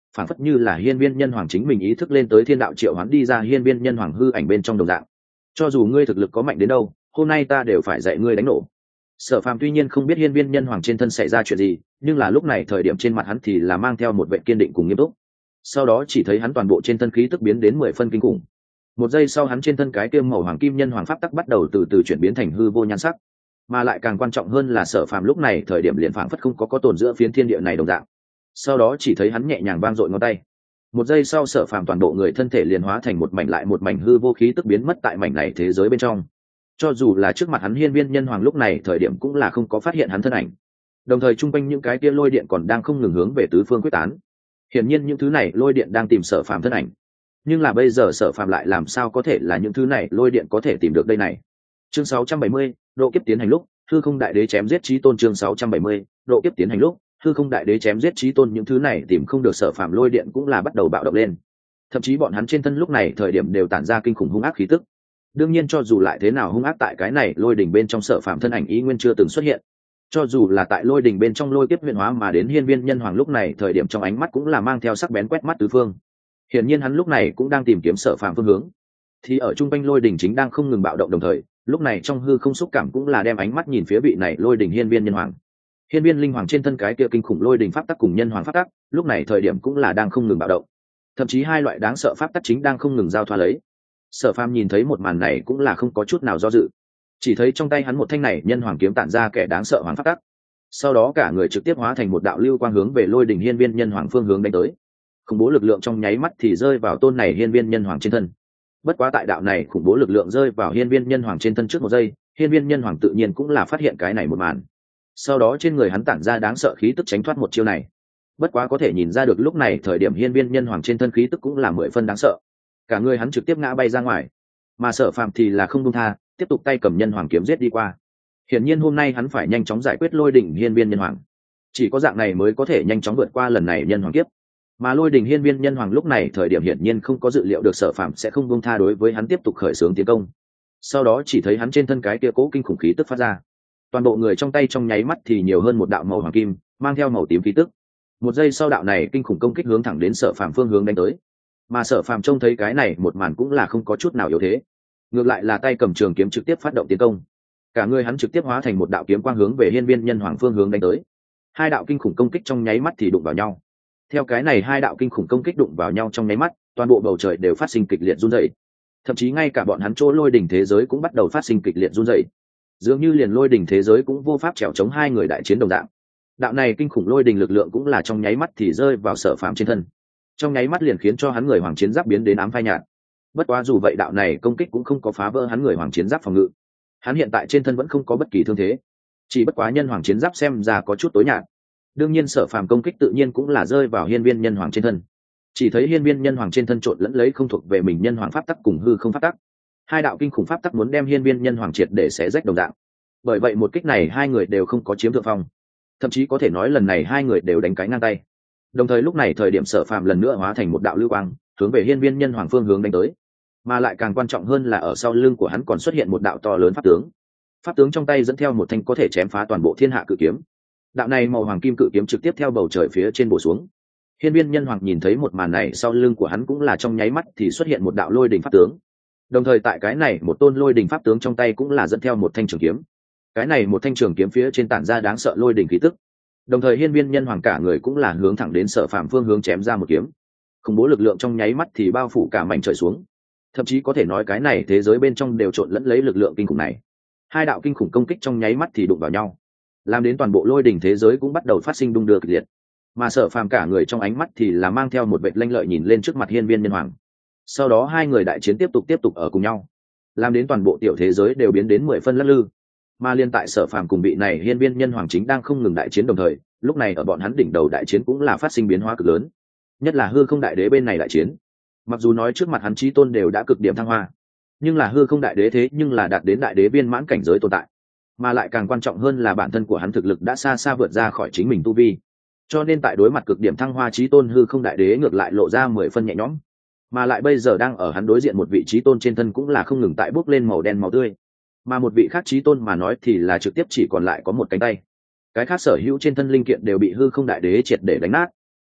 phản phất như là hiên viên nhân hoàng chính mình ý thức lên tới thiên đạo triệu hoán đi ra hiên viên nhân hoàng hư ảnh bên trong đồng dạng. Cho dù ngươi thực lực có mạnh đến đâu, hôm nay ta đều phải dạy ngươi đánh nổ. Sở Phàm tuy nhiên không biết hiên viên nhân hoàng trên thân xảy ra chuyện gì, nhưng là lúc này thời điểm trên mặt hắn thì là mang theo một vẻ kiên định cùng nghiêm túc. Sau đó chỉ thấy hắn toàn bộ trên thân khí tức biến đến mười phân kinh khủng. Một giây sau hắn trên thân cái kiêm màu hoàng kim nhân hoàng pháp tắc bắt đầu từ từ chuyển biến thành hư vô nhan sắc, mà lại càng quan trọng hơn là Sở Phàm lúc này thời điểm liền phảng phất không có có tồn giữa phiến thiên địa này đồng dạng. Sau đó chỉ thấy hắn nhẹ nhàng vang dội ngón tay, một giây sau Sở Phàm toàn bộ người thân thể liền hóa thành một mảnh lại một mảnh hư vô khí tức biến mất tại mảnh này thế giới bên trong. Cho dù là trước mặt hắn hiên viên nhân hoàng lúc này thời điểm cũng là không có phát hiện hắn thân ảnh, đồng thời chung quanh những cái tia lôi điện còn đang không ngừng hướng về tứ phương quyết tán. Hiển nhiên những thứ này lôi điện đang tìm Sở Phàm thân ảnh, nhưng là bây giờ Sở Phàm lại làm sao có thể là những thứ này lôi điện có thể tìm được đây này. Chương sáu trăm bảy mươi, độ kiếp tiến hành lúc hư không đại đế chém giết chí tôn. Chương sáu trăm bảy mươi, độ kiếp tiến hành lúc hư không đại đế chém giết chí tôn. Những thứ này tìm không được Sở Phàm lôi điện cũng là bắt đầu bạo động lên, thậm chí bọn hắn trên thân lúc này thời điểm đều tản ra kinh khủng hung ác khí tức. Đương nhiên cho dù lại thế nào hung ác, tại cái này lôi đỉnh bên trong Sở Phàm thân ảnh ý nguyên chưa từng xuất hiện. Cho dù là tại lôi đỉnh bên trong lôi kiếp huyền hóa mà đến hiên viên nhân hoàng lúc này thời điểm trong ánh mắt cũng là mang theo sắc bén quét mắt tứ phương. Hiển nhiên hắn lúc này cũng đang tìm kiếm Sở Phàm phương hướng. Thì ở trung quanh lôi đỉnh chính đang không ngừng bạo động đồng thời, lúc này trong hư không xúc cảm cũng là đem ánh mắt nhìn phía vị này lôi đỉnh hiên viên nhân hoàng. Hiên viên linh hoàng trên thân cái kia kinh khủng lôi đỉnh pháp tắc cùng nhân hoàng pháp tắc, lúc này thời điểm cũng là đang không ngừng bạo động. Thậm chí hai loại đáng sợ pháp tắc chính đang không ngừng giao thoa lấy. Sở Phàm nhìn thấy một màn này cũng là không có chút nào do dự, chỉ thấy trong tay hắn một thanh này nhân hoàng kiếm tản ra kẻ đáng sợ hoàng pháp tắc, sau đó cả người trực tiếp hóa thành một đạo lưu quang hướng về lôi đỉnh hiên viên nhân hoàng phương hướng đánh tới. Khủng bố lực lượng trong nháy mắt thì rơi vào tôn này hiên viên nhân hoàng trên thân. Bất quá tại đạo này khủng bố lực lượng rơi vào hiên viên nhân hoàng trên thân trước một giây, hiên viên nhân hoàng tự nhiên cũng là phát hiện cái này một màn. Sau đó trên người hắn tản ra đáng sợ khí tức tránh thoát một chiêu này. Bất quá có thể nhìn ra được lúc này thời điểm hiên viên nhân hoàng trên thân khí tức cũng là mười phân đáng sợ, cả người hắn trực tiếp ngã bay ra ngoài, mà Sở Phàm thì là không buông tha, tiếp tục tay cầm nhân hoàng kiếm giết đi qua. Hiển nhiên hôm nay hắn phải nhanh chóng giải quyết lôi đỉnh hiên viên nhân hoàng, chỉ có dạng này mới có thể nhanh chóng vượt qua lần này nhân hoàng kiếp. Mà lôi đỉnh hiên viên nhân hoàng lúc này thời điểm hiển nhiên không có dự liệu được Sở Phàm sẽ không buông tha đối với hắn tiếp tục khởi xướng tiến công. Sau đó chỉ thấy hắn trên thân cái kia cố kinh khủng khí tức phát ra, toàn bộ người trong tay trong nháy mắt thì nhiều hơn một đạo màu hoàng kim mang theo màu tím khí tức. Một giây sau đạo này kinh khủng công kích hướng thẳng đến Sở Phàm phương hướng đánh tới, mà Sở Phàm trông thấy cái này một màn cũng là không có chút nào yếu thế, ngược lại là tay cầm trường kiếm trực tiếp phát động tiến công, cả người hắn trực tiếp hóa thành một đạo kiếm quang hướng về hiên viên nhân hoàng phương hướng đánh tới. Hai đạo kinh khủng công kích trong nháy mắt thì đụng vào nhau. Theo cái này hai đạo kinh khủng công kích đụng vào nhau trong nháy mắt, toàn bộ bầu trời đều phát sinh kịch liệt run rẩy, thậm chí ngay cả bọn hắn chỗ lôi đỉnh thế giới cũng bắt đầu phát sinh kịch liệt run rẩy, dường như liền lôi đỉnh thế giới cũng vô pháp chèo chống hai người đại chiến đồng dạng. Đạo này kinh khủng lôi đỉnh lực lượng cũng là trong nháy mắt thì rơi vào Sở Phàm trên thân, trong nháy mắt liền khiến cho hắn người hoàng chiến giáp biến đến ám phai nhạt. Bất quá dù vậy đạo này công kích cũng không có phá vỡ hắn người hoàng chiến giáp phòng ngự, hắn hiện tại trên thân vẫn không có bất kỳ thương thế, chỉ bất quá nhân hoàng chiến giáp xem ra có chút tối nhạt. Đương nhiên Sở Phàm công kích tự nhiên cũng là rơi vào hiên viên nhân hoàng trên thân, chỉ thấy hiên viên nhân hoàng trên thân trộn lẫn lấy không thuộc về mình nhân hoàng pháp tắc cùng hư không pháp tắc, hai đạo kinh khủng pháp tắc muốn đem hiên viên nhân hoàng triệt để xé rách đồng dạng. Bởi vậy một kích này hai người đều không có chiếm thượng phong, thậm chí có thể nói lần này hai người đều đánh cái ngang tay. Đồng thời lúc này thời điểm Sở Phàm lần nữa hóa thành một đạo lưu quang hướng về hiên viên nhân hoàng phương hướng đánh tới, mà lại càng quan trọng hơn là ở sau lưng của hắn còn xuất hiện một đạo to lớn pháp tướng. Pháp tướng trong tay dẫn theo một thanh có thể chém phá toàn bộ thiên hạ cự kiếm. Đạo này màu hoàng kim cự kiếm trực tiếp theo bầu trời phía trên bổ xuống. Hiên viên nhân hoàng nhìn thấy một màn này, sau lưng của hắn cũng là trong nháy mắt thì xuất hiện một đạo lôi đỉnh pháp tướng. Đồng thời tại cái này một tôn lôi đỉnh pháp tướng trong tay cũng là dẫn theo một thanh trường kiếm. Cái này một thanh trường kiếm phía trên tản ra đáng sợ lôi đỉnh khí tức. Đồng thời hiên viên nhân hoàng cả người cũng là hướng thẳng đến Sở Phàm phương hướng chém ra một kiếm. Khủng bố lực lượng trong nháy mắt thì bao phủ cả mảnh trời xuống. Thậm chí có thể nói cái này thế giới bên trong đều trộn lẫn lấy lực lượng kinh khủng này. Hai đạo kinh khủng công kích trong nháy mắt thì đụng vào nhau, làm đến toàn bộ lôi đỉnh thế giới cũng bắt đầu phát sinh đung đưa kịch liệt. Mà Sở Phàm cả người trong ánh mắt thì là mang theo một vệt lanh lợi nhìn lên trước mặt hiên viên nhân hoàng. Sau đó hai người đại chiến tiếp tục tiếp tục ở cùng nhau, làm đến toàn bộ tiểu thế giới đều biến đến mười phân lắc lư. Mà liên tại Sở Phàm cùng vị này hiên viên nhân hoàng chính đang không ngừng đại chiến đồng thời, lúc này ở bọn hắn đỉnh đầu đại chiến cũng là phát sinh biến hóa cực lớn, nhất là hư không đại đế bên này đại chiến. Mặc dù nói trước mặt hắn chí tôn đều đã cực điểm thăng hoa, nhưng là hư không đại đế thế nhưng là đạt đến đại đế viên mãn cảnh giới tồn tại, mà lại càng quan trọng hơn là bản thân của hắn thực lực đã xa xa vượt ra khỏi chính mình tu vi, cho nên tại đối mặt cực điểm thăng hoa chí tôn hư không đại đế ngược lại lộ ra mười phân nhẹ nhõm. Mà lại bây giờ đang ở hắn đối diện một vị chí tôn trên thân cũng là không ngừng tại bốc lên màu đen màu tươi, mà một vị khác chí tôn mà nói thì là trực tiếp chỉ còn lại có một cánh tay, cái khác sở hữu trên thân linh kiện đều bị hư không đại đế triệt để đánh nát.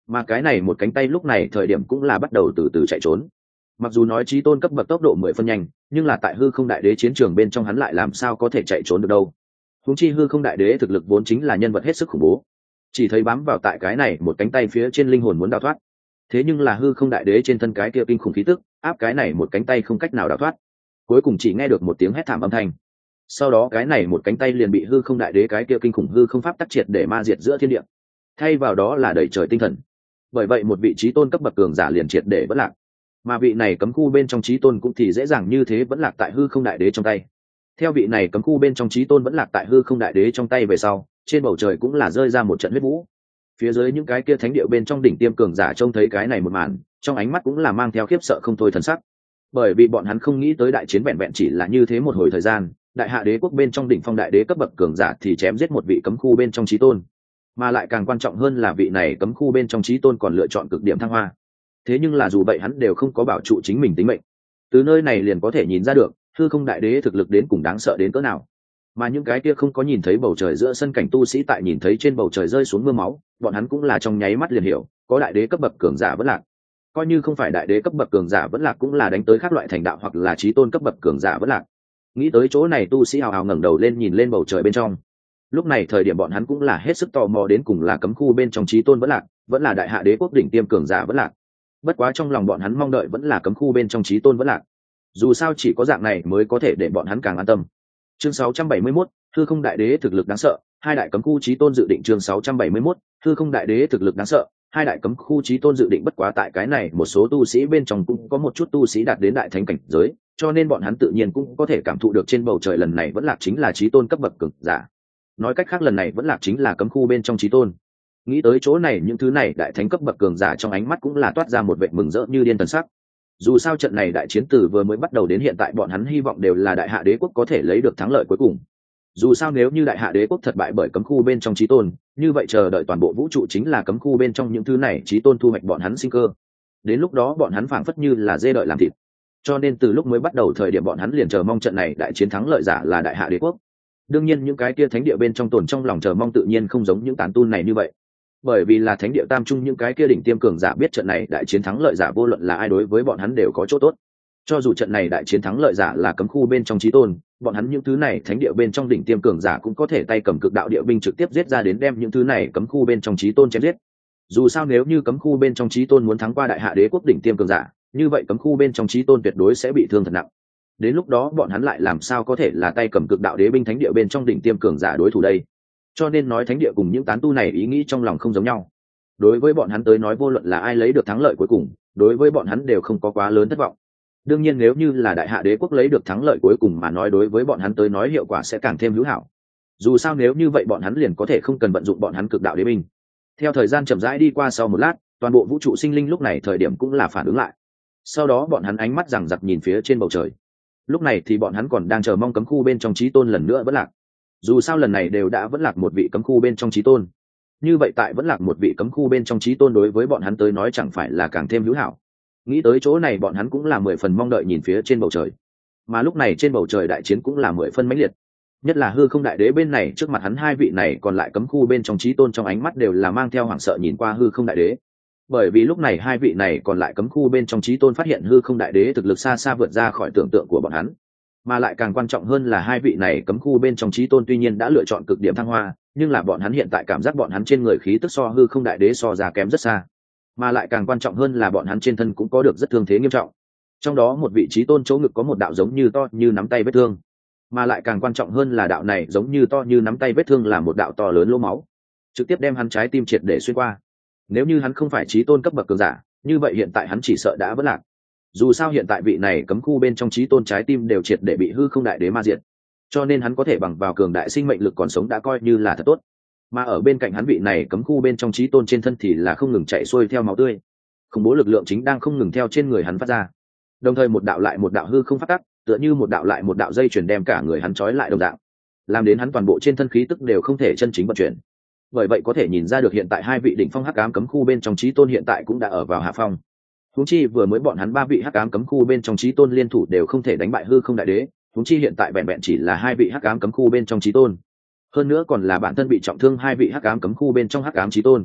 mà cái này một cánh tay lúc này thời điểm cũng là bắt đầu từ từ chạy trốn. Mặc dù nói chí tôn cấp bậc tốc độ mười phân nhanh, nhưng là tại hư không đại đế chiến trường bên trong hắn lại làm sao có thể chạy trốn được đâu. Huống chi hư không đại đế thực lực vốn chính là nhân vật hết sức khủng bố, chỉ thấy bám vào tại cái này một cánh tay phía trên linh hồn muốn đào thoát, thế nhưng là hư không đại đế trên thân cái kia kinh khủng khí tức áp cái này một cánh tay không cách nào đào thoát, cuối cùng chỉ nghe được một tiếng hét thảm âm thanh. Sau đó cái này một cánh tay liền bị hư không đại đế cái kia kinh khủng hư không pháp tắc triệt để ma diệt giữa thiên địa, thay vào đó là đẩy trời tinh thần. Bởi vậy một vị chí tôn cấp bậc cường giả liền triệt để vẫn lạc, mà vị này cấm khu bên trong chí tôn cũng thì dễ dàng như thế vẫn lạc tại hư không đại đế trong tay. Theo vị này cấm khu bên trong chí tôn vẫn lạc tại hư không đại đế trong tay về sau, trên bầu trời cũng là rơi ra một trận huyết vũ. Phía dưới những cái kia thánh điệu bên trong đỉnh tiêm cường giả trông thấy cái này một màn, trong ánh mắt cũng là mang theo khiếp sợ không thôi thần sắc, bởi vì bọn hắn không nghĩ tới đại chiến vẹn vẹn chỉ là như thế một hồi thời gian, đại hạ đế quốc bên trong đỉnh phong đại đế cấp bậc cường giả thì chém giết một vị cấm khu bên trong chí tôn, mà lại càng quan trọng hơn là vị này cấm khu bên trong chí tôn còn lựa chọn cực điểm thăng hoa. Thế nhưng là dù vậy hắn đều không có bảo trụ chính mình tính mệnh. Từ nơi này liền có thể nhìn ra được hư không đại đế thực lực đến cùng đáng sợ đến cỡ nào. Mà những cái kia không có nhìn thấy bầu trời giữa sân cảnh tu sĩ tại nhìn thấy trên bầu trời rơi xuống mưa máu, bọn hắn cũng là trong nháy mắt liền hiểu, có đại đế cấp bậc cường giả vẫn lạc. Coi như không phải đại đế cấp bậc cường giả vẫn lạc cũng là đánh tới các loại thành đạo hoặc là chí tôn cấp bậc cường giả vẫn lạc. Nghĩ tới chỗ này tu sĩ hào hào ngẩng đầu lên nhìn lên bầu trời bên trong. Lúc này thời điểm bọn hắn cũng là hết sức tò mò đến cùng là cấm khu bên trong chí tôn vẫn lạc, vẫn là đại hạ đế quốc đỉnh tiêm cường giả vẫn lạc. Bất quá trong lòng bọn hắn mong đợi vẫn là cấm khu bên trong chí tôn vẫn lạc. Dù sao chỉ có dạng này mới có thể để bọn hắn càng an tâm. Chương sáu trăm bảy mươi mốt, hư không đại đế thực lực đáng sợ, hai đại cấm khu chí tôn dự định. Chương sáu trăm bảy mươi mốt, hư không đại đế thực lực đáng sợ, hai đại cấm khu chí tôn dự định. Bất quá tại cái này một số tu sĩ bên trong cũng có một chút tu sĩ đạt đến đại thánh cảnh giới, cho nên bọn hắn tự nhiên cũng có thể cảm thụ được trên bầu trời lần này vẫn lạc chính là chí tôn cấp bậc cường giả. Nói cách khác lần này vẫn lạc chính là cấm khu bên trong chí tôn. Nghĩ tới chỗ này những thứ này đại thánh cấp bậc cường giả trong ánh mắt cũng là toát ra một vẻ mừng rỡ như điên thần sắc. Dù sao trận này đại chiến từ vừa mới bắt đầu đến hiện tại bọn hắn hy vọng đều là đại hạ đế quốc có thể lấy được thắng lợi cuối cùng. Dù sao nếu như đại hạ đế quốc thất bại bởi cấm khu bên trong chí tôn, như vậy chờ đợi toàn bộ vũ trụ chính là cấm khu bên trong những thứ này chí tôn thu hoạch bọn hắn sinh cơ. Đến lúc đó bọn hắn phảng phất như là dê đợi làm thịt. Cho nên từ lúc mới bắt đầu thời điểm bọn hắn liền chờ mong trận này đại chiến thắng lợi giả là đại hạ đế quốc. Đương nhiên những cái kia thánh địa bên trong tồn trong lòng chờ mong tự nhiên không giống những tán tu này như vậy, bởi vì là thánh địa tam trung những cái kia đỉnh tiêm cường giả biết trận này đại chiến thắng lợi giả vô luận là ai đối với bọn hắn đều có chỗ tốt. Cho dù trận này đại chiến thắng lợi giả là cấm khu bên trong chí tôn, bọn hắn những thứ này thánh địa bên trong đỉnh tiêm cường giả cũng có thể tay cầm cực đạo địa binh trực tiếp giết ra đến đem những thứ này cấm khu bên trong chí tôn chém giết. Dù sao nếu như cấm khu bên trong chí tôn muốn thắng qua đại hạ đế quốc đỉnh tiêm cường giả, như vậy cấm khu bên trong chí tôn tuyệt đối sẽ bị thương thật nặng. Đến lúc đó bọn hắn lại làm sao có thể là tay cầm cực đạo đế binh thánh địa bên trong đỉnh tiêm cường giả đối thủ đây. Cho nên nói thánh địa cùng những tán tu này ý nghĩ trong lòng không giống nhau. Đối với bọn hắn tới nói vô luận là ai lấy được thắng lợi cuối cùng, đối với bọn hắn đều không có quá lớn thất vọng. Đương nhiên nếu như là đại hạ đế quốc lấy được thắng lợi cuối cùng mà nói đối với bọn hắn tới nói hiệu quả sẽ càng thêm hữu hảo. Dù sao nếu như vậy bọn hắn liền có thể không cần vận dụng bọn hắn cực đạo đế binh. Theo thời gian chậm rãi đi qua sau một lát, toàn bộ vũ trụ sinh linh lúc này thời điểm cũng là phản ứng lại. Sau đó bọn hắn ánh mắt rằng giặc nhìn phía trên bầu trời. Lúc này thì bọn hắn còn đang chờ mong cấm khu bên trong chí tôn lần nữa vẫn lạc. Dù sao lần này đều đã vẫn lạc một vị cấm khu bên trong chí tôn, như vậy tại vẫn lạc một vị cấm khu bên trong chí tôn đối với bọn hắn tới nói chẳng phải là càng thêm hữu hảo. Nghĩ tới chỗ này bọn hắn cũng là mười phần mong đợi nhìn phía trên bầu trời, mà lúc này trên bầu trời đại chiến cũng là mười phân mãnh liệt. Nhất là hư không đại đế bên này trước mặt hắn hai vị này còn lại cấm khu bên trong chí tôn trong ánh mắt đều là mang theo hoảng sợ nhìn qua hư không đại đế, bởi vì lúc này hai vị này còn lại cấm khu bên trong chí tôn phát hiện hư không đại đế thực lực xa xa vượt ra khỏi tưởng tượng của bọn hắn. Mà lại càng quan trọng hơn là hai vị này cấm khu bên trong chí tôn tuy nhiên đã lựa chọn cực điểm thăng hoa, nhưng là bọn hắn hiện tại cảm giác bọn hắn trên người khí tức so hư không đại đế so ra kém rất xa. Mà lại càng quan trọng hơn là bọn hắn trên thân cũng có được rất thương thế nghiêm trọng. Trong đó một vị chí tôn chỗ ngực có một đạo giống như to như nắm tay vết thương. Mà lại càng quan trọng hơn là đạo này giống như to như nắm tay vết thương là một đạo to lớn lỗ máu, trực tiếp đem hắn trái tim triệt để xuyên qua. Nếu như hắn không phải chí tôn cấp bậc cường giả, như vậy hiện tại hắn chỉ sợ đã vỡ lạc. Dù sao hiện tại vị này cấm khu bên trong chí tôn trái tim đều triệt để bị hư không đại đế ma diệt, cho nên hắn có thể bằng vào cường đại sinh mệnh lực còn sống đã coi như là thật tốt. Mà ở bên cạnh hắn vị này cấm khu bên trong chí tôn trên thân thì là không ngừng chạy xuôi theo máu tươi, khủng bố lực lượng chính đang không ngừng theo trên người hắn phát ra, đồng thời một đạo lại một đạo hư không phát tắc, tựa như một đạo lại một đạo dây chuyền đem cả người hắn trói lại đồng dạng, làm đến hắn toàn bộ trên thân khí tức đều không thể chân chính vận chuyển. Bởi vậy có thể nhìn ra được hiện tại hai vị đỉnh phong hắc ám cấm khu bên trong chí tôn hiện tại cũng đã ở vào hạ phong. Huống chi vừa mới bọn hắn ba vị hắc ám cấm khu bên trong chí tôn liên thủ đều không thể đánh bại hư không đại đế, huống chi hiện tại vẹn vẹn chỉ là hai vị hắc ám cấm khu bên trong chí tôn, hơn nữa còn là bản thân bị trọng thương hai vị hắc ám cấm khu bên trong hắc ám chí tôn.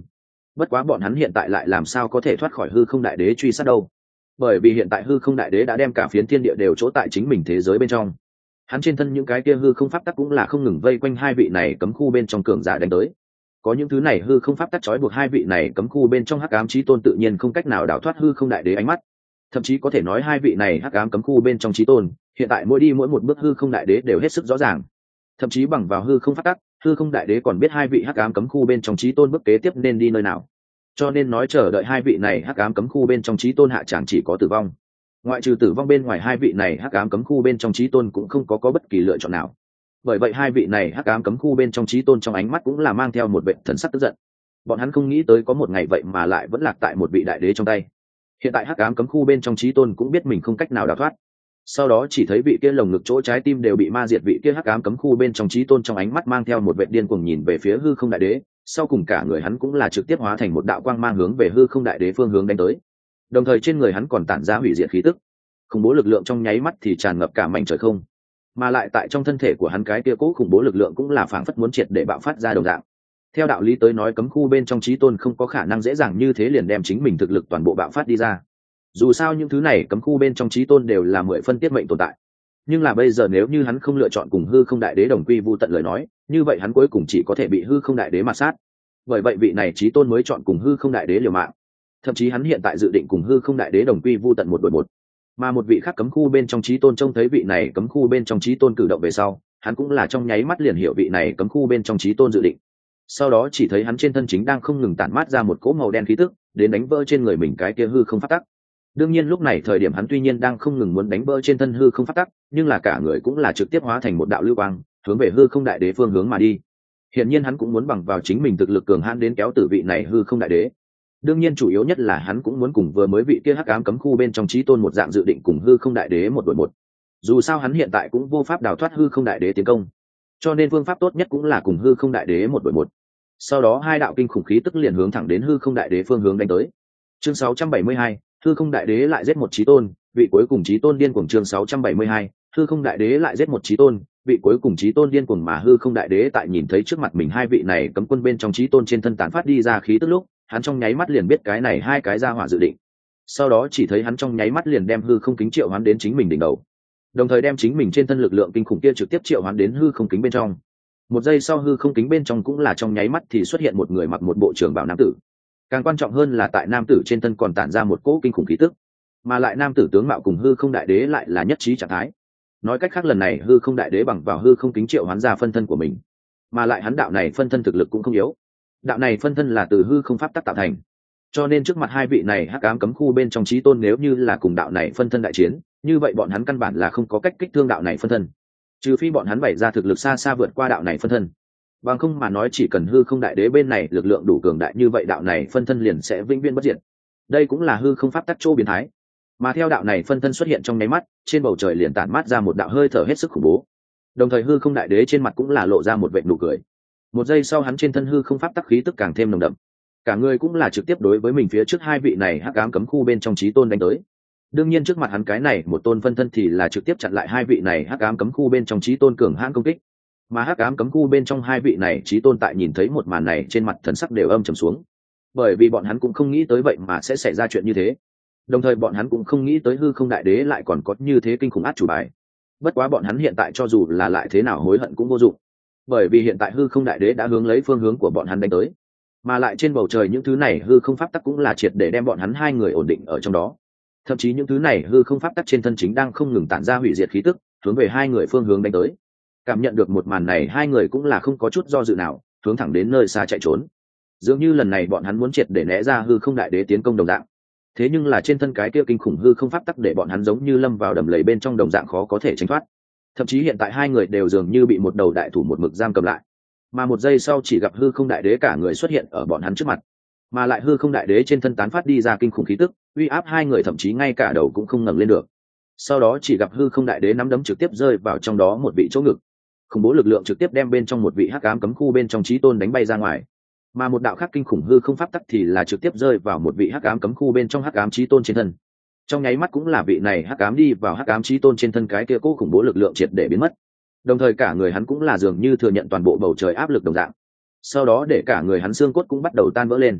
bất quá bọn hắn hiện tại lại làm sao có thể thoát khỏi hư không đại đế truy sát đâu, bởi vì hiện tại hư không đại đế đã đem cả phiến thiên địa đều chỗ tại chính mình thế giới bên trong. Hắn trên thân những cái kia hư không pháp tắc cũng là không ngừng vây quanh hai vị này cấm khu bên trong cường giả đánh tới. Có những thứ này hư không pháp tắc trói buộc hai vị này cấm khu bên trong hắc ám chí tôn tự nhiên không cách nào đào thoát hư không đại đế ánh mắt. Thậm chí có thể nói hai vị này hắc ám cấm khu bên trong chí tôn hiện tại mỗi đi mỗi một bước hư không đại đế đều hết sức rõ ràng. Thậm chí bằng vào hư không pháp tắc, hư không đại đế còn biết hai vị hắc ám cấm khu bên trong chí tôn bước kế tiếp nên đi nơi nào. Cho nên nói chờ đợi hai vị này hắc ám cấm khu bên trong chí tôn hạ chẳng chỉ có tử vong. Ngoại trừ tử vong bên ngoài, hai vị này hắc ám cấm khu bên trong chí tôn cũng không có có bất kỳ lựa chọn nào. Bởi vậy hai vị này hắc ám cấm khu bên trong chí tôn trong ánh mắt cũng là mang theo một vẻ thần sắc tức giận. Bọn hắn không nghĩ tới có một ngày vậy mà lại vẫn lạc tại một vị đại đế trong tay. Hiện tại hắc ám cấm khu bên trong chí tôn cũng biết mình không cách nào đào thoát. Sau đó chỉ thấy vị kia lồng ngực chỗ trái tim đều bị ma diệt vị kia hắc ám cấm khu bên trong chí tôn trong ánh mắt mang theo một vẻ điên cuồng nhìn về phía hư không đại đế, sau cùng cả người hắn cũng là trực tiếp hóa thành một đạo quang mang hướng về hư không đại đế phương hướng đánh tới. Đồng thời trên người hắn còn tản ra hủy diệt khí tức, khủng bố lực lượng trong nháy mắt thì tràn ngập cả mảnh trời không, mà lại tại trong thân thể của hắn cái kia cố khủng bố lực lượng cũng là phảng phất muốn triệt để bạo phát ra đồng dạng. Theo đạo lý tới nói, cấm khu bên trong chí tôn không có khả năng dễ dàng như thế liền đem chính mình thực lực toàn bộ bạo phát đi ra. Dù sao những thứ này cấm khu bên trong chí tôn đều là mười phân tiết mệnh tồn tại. Nhưng là bây giờ nếu như hắn không lựa chọn cùng hư không đại đế đồng quy vu tận lời nói, như vậy hắn cuối cùng chỉ có thể bị hư không đại đế mà sát. Bởi vậy vị này chí tôn mới chọn cùng hư không đại đế liều mạng. Thậm chí hắn hiện tại dự định cùng hư không đại đế đồng quy vu tận một đội một. Mà một vị khác cấm khu bên trong chí tôn trông thấy vị này cấm khu bên trong chí tôn cử động về sau, hắn cũng là trong nháy mắt liền hiểu vị này cấm khu bên trong chí tôn dự định. Sau đó chỉ thấy hắn trên thân chính đang không ngừng tản mát ra một cỗ màu đen khí tức, đến đánh vỡ trên người mình cái kia hư không phát tắc. Đương nhiên lúc này thời điểm hắn tuy nhiên đang không ngừng muốn đánh vỡ trên thân hư không phát tắc, nhưng là cả người cũng là trực tiếp hóa thành một đạo lưu quang, hướng về hư không đại đế phương hướng mà đi. Hiển nhiên hắn cũng muốn bằng vào chính mình thực lực cường hãn đến kéo tử vị này hư không đại đế. Đương nhiên chủ yếu nhất là hắn cũng muốn cùng vừa mới vị kia hắc ám cấm khu bên trong chí tôn một dạng dự định cùng hư không đại đế một đội một. Dù sao hắn hiện tại cũng vô pháp đào thoát hư không đại đế tiến công, cho nên phương pháp tốt nhất cũng là cùng hư không đại đế một đội một. Sau đó hai đạo kinh khủng khí tức liền hướng thẳng đến hư không đại đế phương hướng đánh tới. Chương sáu trăm bảy mươi hai, hư không đại đế lại giết một chí tôn, vị cuối cùng chí tôn điên cuồng. Chương sáu trăm bảy mươi hai, hư không đại đế lại giết một chí tôn, vị cuối cùng chí tôn điên cuồng. Mà hư không đại đế tại nhìn thấy trước mặt mình hai vị này cấm quân bên trong chí tôn trên thân tán phát đi ra khí tức lúc, hắn trong nháy mắt liền biết cái này hai cái ra hỏa dự định. Sau đó chỉ thấy hắn trong nháy mắt liền đem hư không kính triệu hoán đến chính mình đỉnh đầu, đồng thời đem chính mình trên thân lực lượng kinh khủng kia trực tiếp triệu hoán đến hư không kính bên trong. Một giây sau hư không kính bên trong cũng là trong nháy mắt thì xuất hiện một người mặc một bộ trường bào nam tử. Càng quan trọng hơn là tại nam tử trên thân còn tản ra một cỗ kinh khủng khí tức, mà lại nam tử tướng mạo cùng hư không đại đế lại là nhất trí trạng thái. Nói cách khác lần này hư không đại đế bằng vào hư không kính triệu hoán ra phân thân của mình, mà lại hắn đạo này phân thân thực lực cũng không yếu. Đạo này phân thân là từ hư không pháp tắc tạo thành, cho nên trước mặt hai vị này hắc ám cấm khu bên trong chí tôn nếu như là cùng đạo này phân thân đại chiến, như vậy bọn hắn căn bản là không có cách kích thương đạo này phân thân, trừ phi bọn hắn bày ra thực lực xa xa vượt qua đạo này phân thân. Bằng không mà nói chỉ cần hư không đại đế bên này lực lượng đủ cường đại như vậy đạo này phân thân liền sẽ vĩnh viễn bất diệt. Đây cũng là hư không pháp tắc chỗ biến thái. Mà theo đạo này phân thân xuất hiện trong nháy mắt, trên bầu trời liền tản mát ra một đạo hơi thở hết sức khủng bố. Đồng thời hư không đại đế trên mặt cũng là lộ ra một vệt nụ cười. Một giây sau hắn trên thân hư không pháp tắc khí tức càng thêm nồng đậm, cả người cũng là trực tiếp đối với mình phía trước hai vị này hắc ám cấm khu bên trong chí tôn đánh tới. Đương nhiên trước mặt hắn cái này một tôn phân thân thì là trực tiếp chặn lại hai vị này hắc ám cấm khu bên trong chí tôn cường hãn công kích. Mà hắc ám cấm khu bên trong hai vị này chí tôn tại nhìn thấy một màn này trên mặt thần sắc đều âm trầm xuống, bởi vì bọn hắn cũng không nghĩ tới vậy mà sẽ xảy ra chuyện như thế. Đồng thời bọn hắn cũng không nghĩ tới hư không đại đế lại còn có như thế kinh khủng át chủ bài. Bất quá bọn hắn hiện tại cho dù là lại thế nào hối hận cũng vô dụng, bởi vì hiện tại hư không đại đế đã hướng lấy phương hướng của bọn hắn đánh tới, mà lại trên bầu trời những thứ này hư không pháp tắc cũng là triệt để đem bọn hắn hai người ổn định ở trong đó. Thậm chí những thứ này hư không pháp tắc trên thân chính đang không ngừng tản ra hủy diệt khí tức, hướng về hai người phương hướng đánh tới. Cảm nhận được một màn này, hai người cũng là không có chút do dự nào, hướng thẳng đến nơi xa chạy trốn. Dường như lần này bọn hắn muốn triệt để né ra hư không đại đế tiến công đồng dạng. Thế nhưng là trên thân cái kia kinh khủng hư không pháp tắc để bọn hắn giống như lâm vào đầm lầy bên trong đồng dạng khó có thể tránh thoát. Thậm chí hiện tại hai người đều dường như bị một đầu đại thủ một mực giam cầm lại. Mà một giây sau chỉ gặp hư không đại đế cả người xuất hiện ở bọn hắn trước mặt, mà lại hư không đại đế trên thân tán phát đi ra kinh khủng khí tức, uy áp hai người thậm chí ngay cả đầu cũng không ngẩng lên được. Sau đó chỉ gặp hư không đại đế nắm đấm trực tiếp rơi vào trong đó một vị chỗ ngực, khủng bố lực lượng trực tiếp đem bên trong một vị hắc ám cấm khu bên trong chí tôn đánh bay ra ngoài. Mà một đạo khác kinh khủng hư không pháp tắc thì là trực tiếp rơi vào một vị hắc ám cấm khu bên trong hắc ám chí tôn trên thân. Trong nháy mắt cũng là vị này hắc ám đi vào hắc ám chí tôn trên thân cái kia cố khủng bố lực lượng triệt để biến mất. Đồng thời cả người hắn cũng là dường như thừa nhận toàn bộ bầu trời áp lực đồng dạng. Sau đó để cả người hắn xương cốt cũng bắt đầu tan vỡ lên.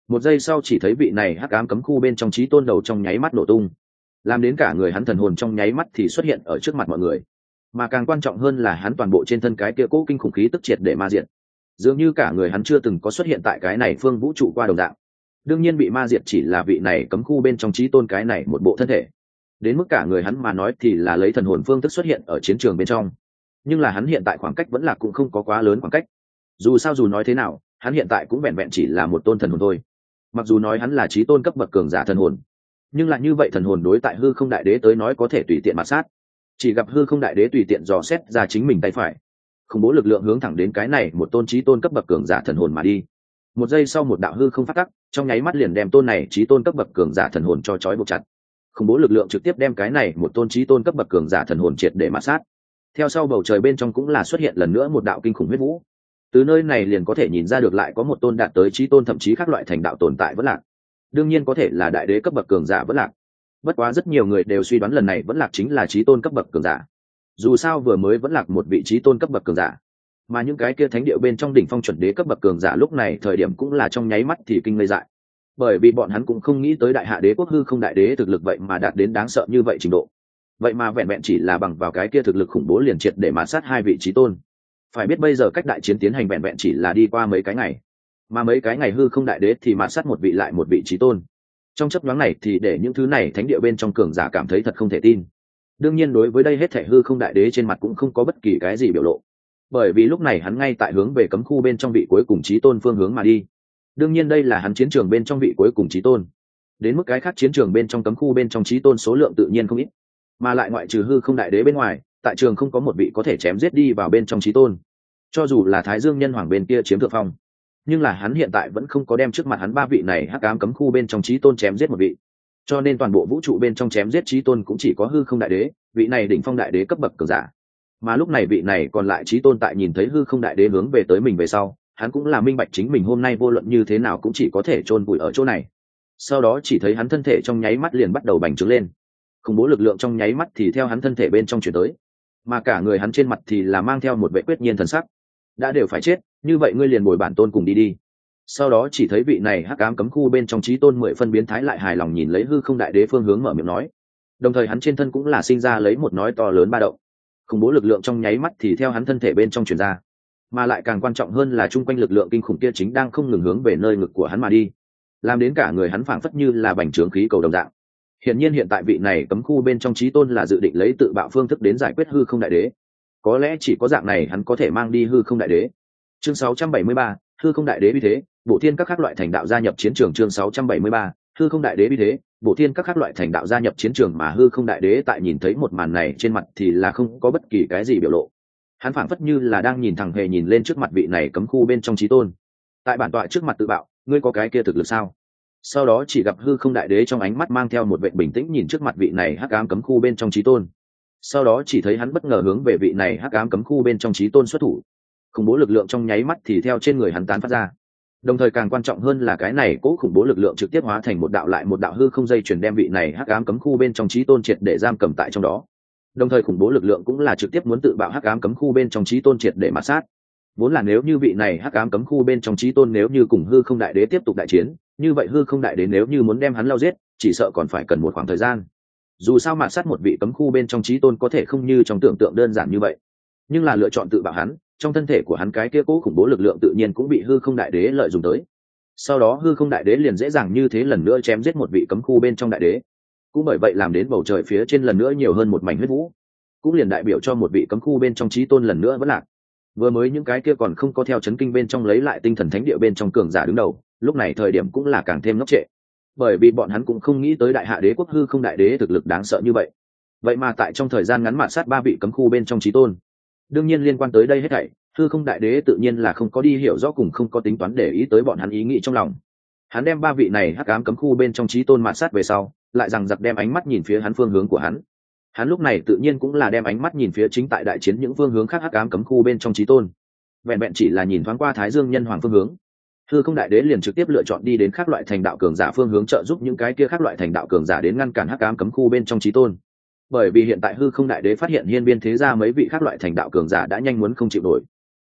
Một giây sau chỉ thấy vị này hắc ám cấm khu bên trong chí tôn đầu trong nháy mắt nổ tung, làm đến cả người hắn thần hồn trong nháy mắt thì xuất hiện ở trước mặt mọi người. Mà càng quan trọng hơn là hắn toàn bộ trên thân cái kia cố kinh khủng khí tức triệt để ma diệt, dường như cả người hắn chưa từng có xuất hiện tại cái này phương vũ trụ qua đồng dạng. Đương nhiên bị ma diệt chỉ là vị này cấm khu bên trong chí tôn cái này một bộ thân thể, đến mức cả người hắn mà nói thì là lấy thần hồn phương thức xuất hiện ở chiến trường bên trong. Nhưng là hắn hiện tại khoảng cách vẫn là cũng không có quá lớn khoảng cách, dù sao dù nói thế nào hắn hiện tại cũng vẹn vẹn chỉ là một tôn thần hồn thôi. Mặc dù nói hắn là chí tôn cấp bậc cường giả thần hồn, nhưng lại như vậy thần hồn đối tại hư không đại đế tới nói có thể tùy tiện mà sát. Chỉ gặp hư không đại đế tùy tiện dò xét ra chính mình tay phải, khủng bố lực lượng hướng thẳng đến cái này một tôn chí tôn cấp bậc cường giả thần hồn mà đi. Một giây sau một đạo hư không phát tắc trong nháy mắt liền đem tôn này chí tôn cấp bậc cường giả thần hồn cho trói buộc chặt. Khủng bố lực lượng trực tiếp đem cái này một tôn chí tôn cấp bậc cường giả thần hồn triệt để mà sát. Theo sau bầu trời bên trong cũng là xuất hiện lần nữa một đạo kinh khủng huyết vũ. Từ nơi này liền có thể nhìn ra được lại có một tôn đạt tới chí tôn thậm chí các loại thành đạo tồn tại vẫn lạc. Đương nhiên có thể là đại đế cấp bậc cường giả vẫn lạc. Bất quá rất nhiều người đều suy đoán lần này vẫn lạc chính là chí tôn cấp bậc cường giả. Dù sao vừa mới vẫn lạc một vị chí tôn cấp bậc cường giả, mà những cái kia thánh địa bên trong đỉnh phong chuẩn đế cấp bậc cường giả lúc này thời điểm cũng là trong nháy mắt thì kinh ngây dại, bởi vì bọn hắn cũng không nghĩ tới đại hạ đế quốc hư không đại đế thực lực vậy mà đạt đến đáng sợ như vậy trình độ. Vậy mà vẹn vẹn chỉ là bằng vào cái kia thực lực khủng bố liền triệt để mà sát hai vị chí tôn. Phải biết bây giờ cách đại chiến tiến hành vẹn vẹn chỉ là đi qua mấy cái ngày, mà mấy cái ngày hư không đại đế thì mà sát một vị lại một vị chí tôn. Trong chớp nhoáng này thì để những thứ này thánh địa bên trong cường giả cảm thấy thật không thể tin. Đương nhiên đối với đây hết thảy hư không đại đế trên mặt cũng không có bất kỳ cái gì biểu lộ, bởi vì lúc này hắn ngay tại hướng về cấm khu bên trong vị cuối cùng chí tôn phương hướng mà đi. Đương nhiên đây là hắn chiến trường bên trong vị cuối cùng chí tôn, đến mức cái khác chiến trường bên trong cấm khu bên trong chí tôn số lượng tự nhiên không ít, mà lại ngoại trừ hư không đại đế bên ngoài tại trường không có một vị có thể chém giết đi vào bên trong chí tôn. Cho dù là Thái Dương Nhân Hoàng bên kia chiếm thượng phong, nhưng là hắn hiện tại vẫn không có đem trước mặt hắn ba vị này hắc ám cấm khu bên trong chí tôn chém giết một vị, cho nên toàn bộ vũ trụ bên trong chém giết chí tôn cũng chỉ có hư không đại đế, vị này đỉnh phong đại đế cấp bậc cường giả. Mà lúc này vị này còn lại chí tôn tại nhìn thấy hư không đại đế hướng về tới mình về sau, hắn cũng là minh bạch chính mình hôm nay vô luận như thế nào cũng chỉ có thể chôn vùi ở chỗ này. Sau đó chỉ thấy hắn thân thể trong nháy mắt liền bắt đầu bành trướng lên, khủng bố lực lượng trong nháy mắt thì theo hắn thân thể bên trong chuyển tới, mà cả người hắn trên mặt thì là mang theo một vẻ quyết nhiên thần sắc. Đã đều phải chết, như vậy ngươi liền bồi bản tôn cùng đi đi. Sau đó chỉ thấy vị này hắc ám cấm khu bên trong chí tôn mười phân biến thái lại hài lòng nhìn lấy hư không đại đế phương hướng mở miệng nói, đồng thời hắn trên thân cũng là sinh ra lấy một nói to lớn ba động, khủng bố lực lượng trong nháy mắt thì theo hắn thân thể bên trong truyền ra, mà lại càng quan trọng hơn là chung quanh lực lượng kinh khủng kia chính đang không ngừng hướng về nơi ngực của hắn mà đi, làm đến cả người hắn phảng phất như là bành trướng khí cầu đồng dạng. Hiển nhiên hiện tại vị này cấm khu bên trong chí tôn là dự định lấy tự bạo phương thức đến giải quyết hư không đại đế, có lẽ chỉ có dạng này hắn có thể mang đi hư không đại đế. Chương sáu trăm bảy mươi ba, hư không đại đế uy thế, bộ thiên các khác loại thành đạo gia nhập chiến trường. Chương sáu trăm bảy mươi ba, hư không đại đế uy thế, bộ thiên các khác loại thành đạo gia nhập chiến trường. Mà hư không đại đế tại nhìn thấy một màn này trên mặt thì là không có bất kỳ cái gì biểu lộ, hắn phảng phất như là đang nhìn thẳng hề nhìn lên trước mặt vị này cấm khu bên trong chí tôn. Tại bản tọa trước mặt tự bạo, ngươi có cái kia thực lực sao? Sau đó chỉ gặp hư không đại đế trong ánh mắt mang theo một vẻ bình tĩnh nhìn trước mặt vị này hắc ám cấm khu bên trong chí tôn. Sau đó chỉ thấy hắn bất ngờ hướng về vị này hắc ám cấm khu bên trong chí tôn xuất thủ, khủng bố lực lượng trong nháy mắt thì theo trên người hắn tán phát ra. Đồng thời càng quan trọng hơn là cái này cố khủng bố lực lượng trực tiếp hóa thành một đạo lại một đạo hư không dây chuyển đem vị này hắc ám cấm khu bên trong chí tôn triệt để giam cầm tại trong đó. Đồng thời khủng bố lực lượng cũng là trực tiếp muốn tự bạo hắc ám cấm khu bên trong chí tôn triệt để mà sát. Vốn là nếu như vị này hắc ám cấm khu bên trong chí tôn nếu như cùng hư không đại đế tiếp tục đại chiến, như vậy hư không đại đế nếu như muốn đem hắn lao giết, chỉ sợ còn phải cần một khoảng thời gian. Dù sao mà sát một vị cấm khu bên trong chí tôn có thể không như trong tưởng tượng đơn giản như vậy, nhưng là lựa chọn tự bạo hắn, trong thân thể của hắn cái kia cố khủng bố lực lượng tự nhiên cũng bị hư không đại đế lợi dụng tới. Sau đó hư không đại đế liền dễ dàng như thế lần nữa chém giết một vị cấm khu bên trong đại đế, cũng bởi vậy làm đến bầu trời phía trên lần nữa nhiều hơn một mảnh huyết vũ, cũng liền đại biểu cho một vị cấm khu bên trong chí tôn lần nữa vẫn lạc. Vừa mới những cái kia còn không có theo chấn kinh bên trong lấy lại tinh thần thánh địa bên trong cường giả đứng đầu, lúc này thời điểm cũng là càng thêm ngốc trệ, bởi vì bọn hắn cũng không nghĩ tới đại hạ đế quốc hư không đại đế thực lực đáng sợ như vậy. Vậy mà tại trong thời gian ngắn mạt sát ba vị cấm khu bên trong chí tôn. Đương nhiên liên quan tới đây hết thảy, hư không đại đế tự nhiên là không có đi hiểu rõ cùng không có tính toán để ý tới bọn hắn ý nghĩ trong lòng. Hắn đem ba vị này hắc ám cấm khu bên trong chí tôn mạt sát về sau, lại rằng giặc đem ánh mắt nhìn phía hắn phương hướng của hắn. Hắn lúc này tự nhiên cũng là đem ánh mắt nhìn phía chính tại đại chiến những phương hướng khác hắc ám cấm khu bên trong chí tôn. Vẹn vẹn chỉ là nhìn thoáng qua Thái Dương Nhân Hoàng phương hướng, hư không đại đế liền trực tiếp lựa chọn đi đến các loại thành đạo cường giả phương hướng trợ giúp những cái kia các loại thành đạo cường giả đến ngăn cản hắc ám cấm khu bên trong chí tôn. Bởi vì hiện tại hư không đại đế phát hiện hiên biên thế gia mấy vị các loại thành đạo cường giả đã nhanh muốn không chịu nổi,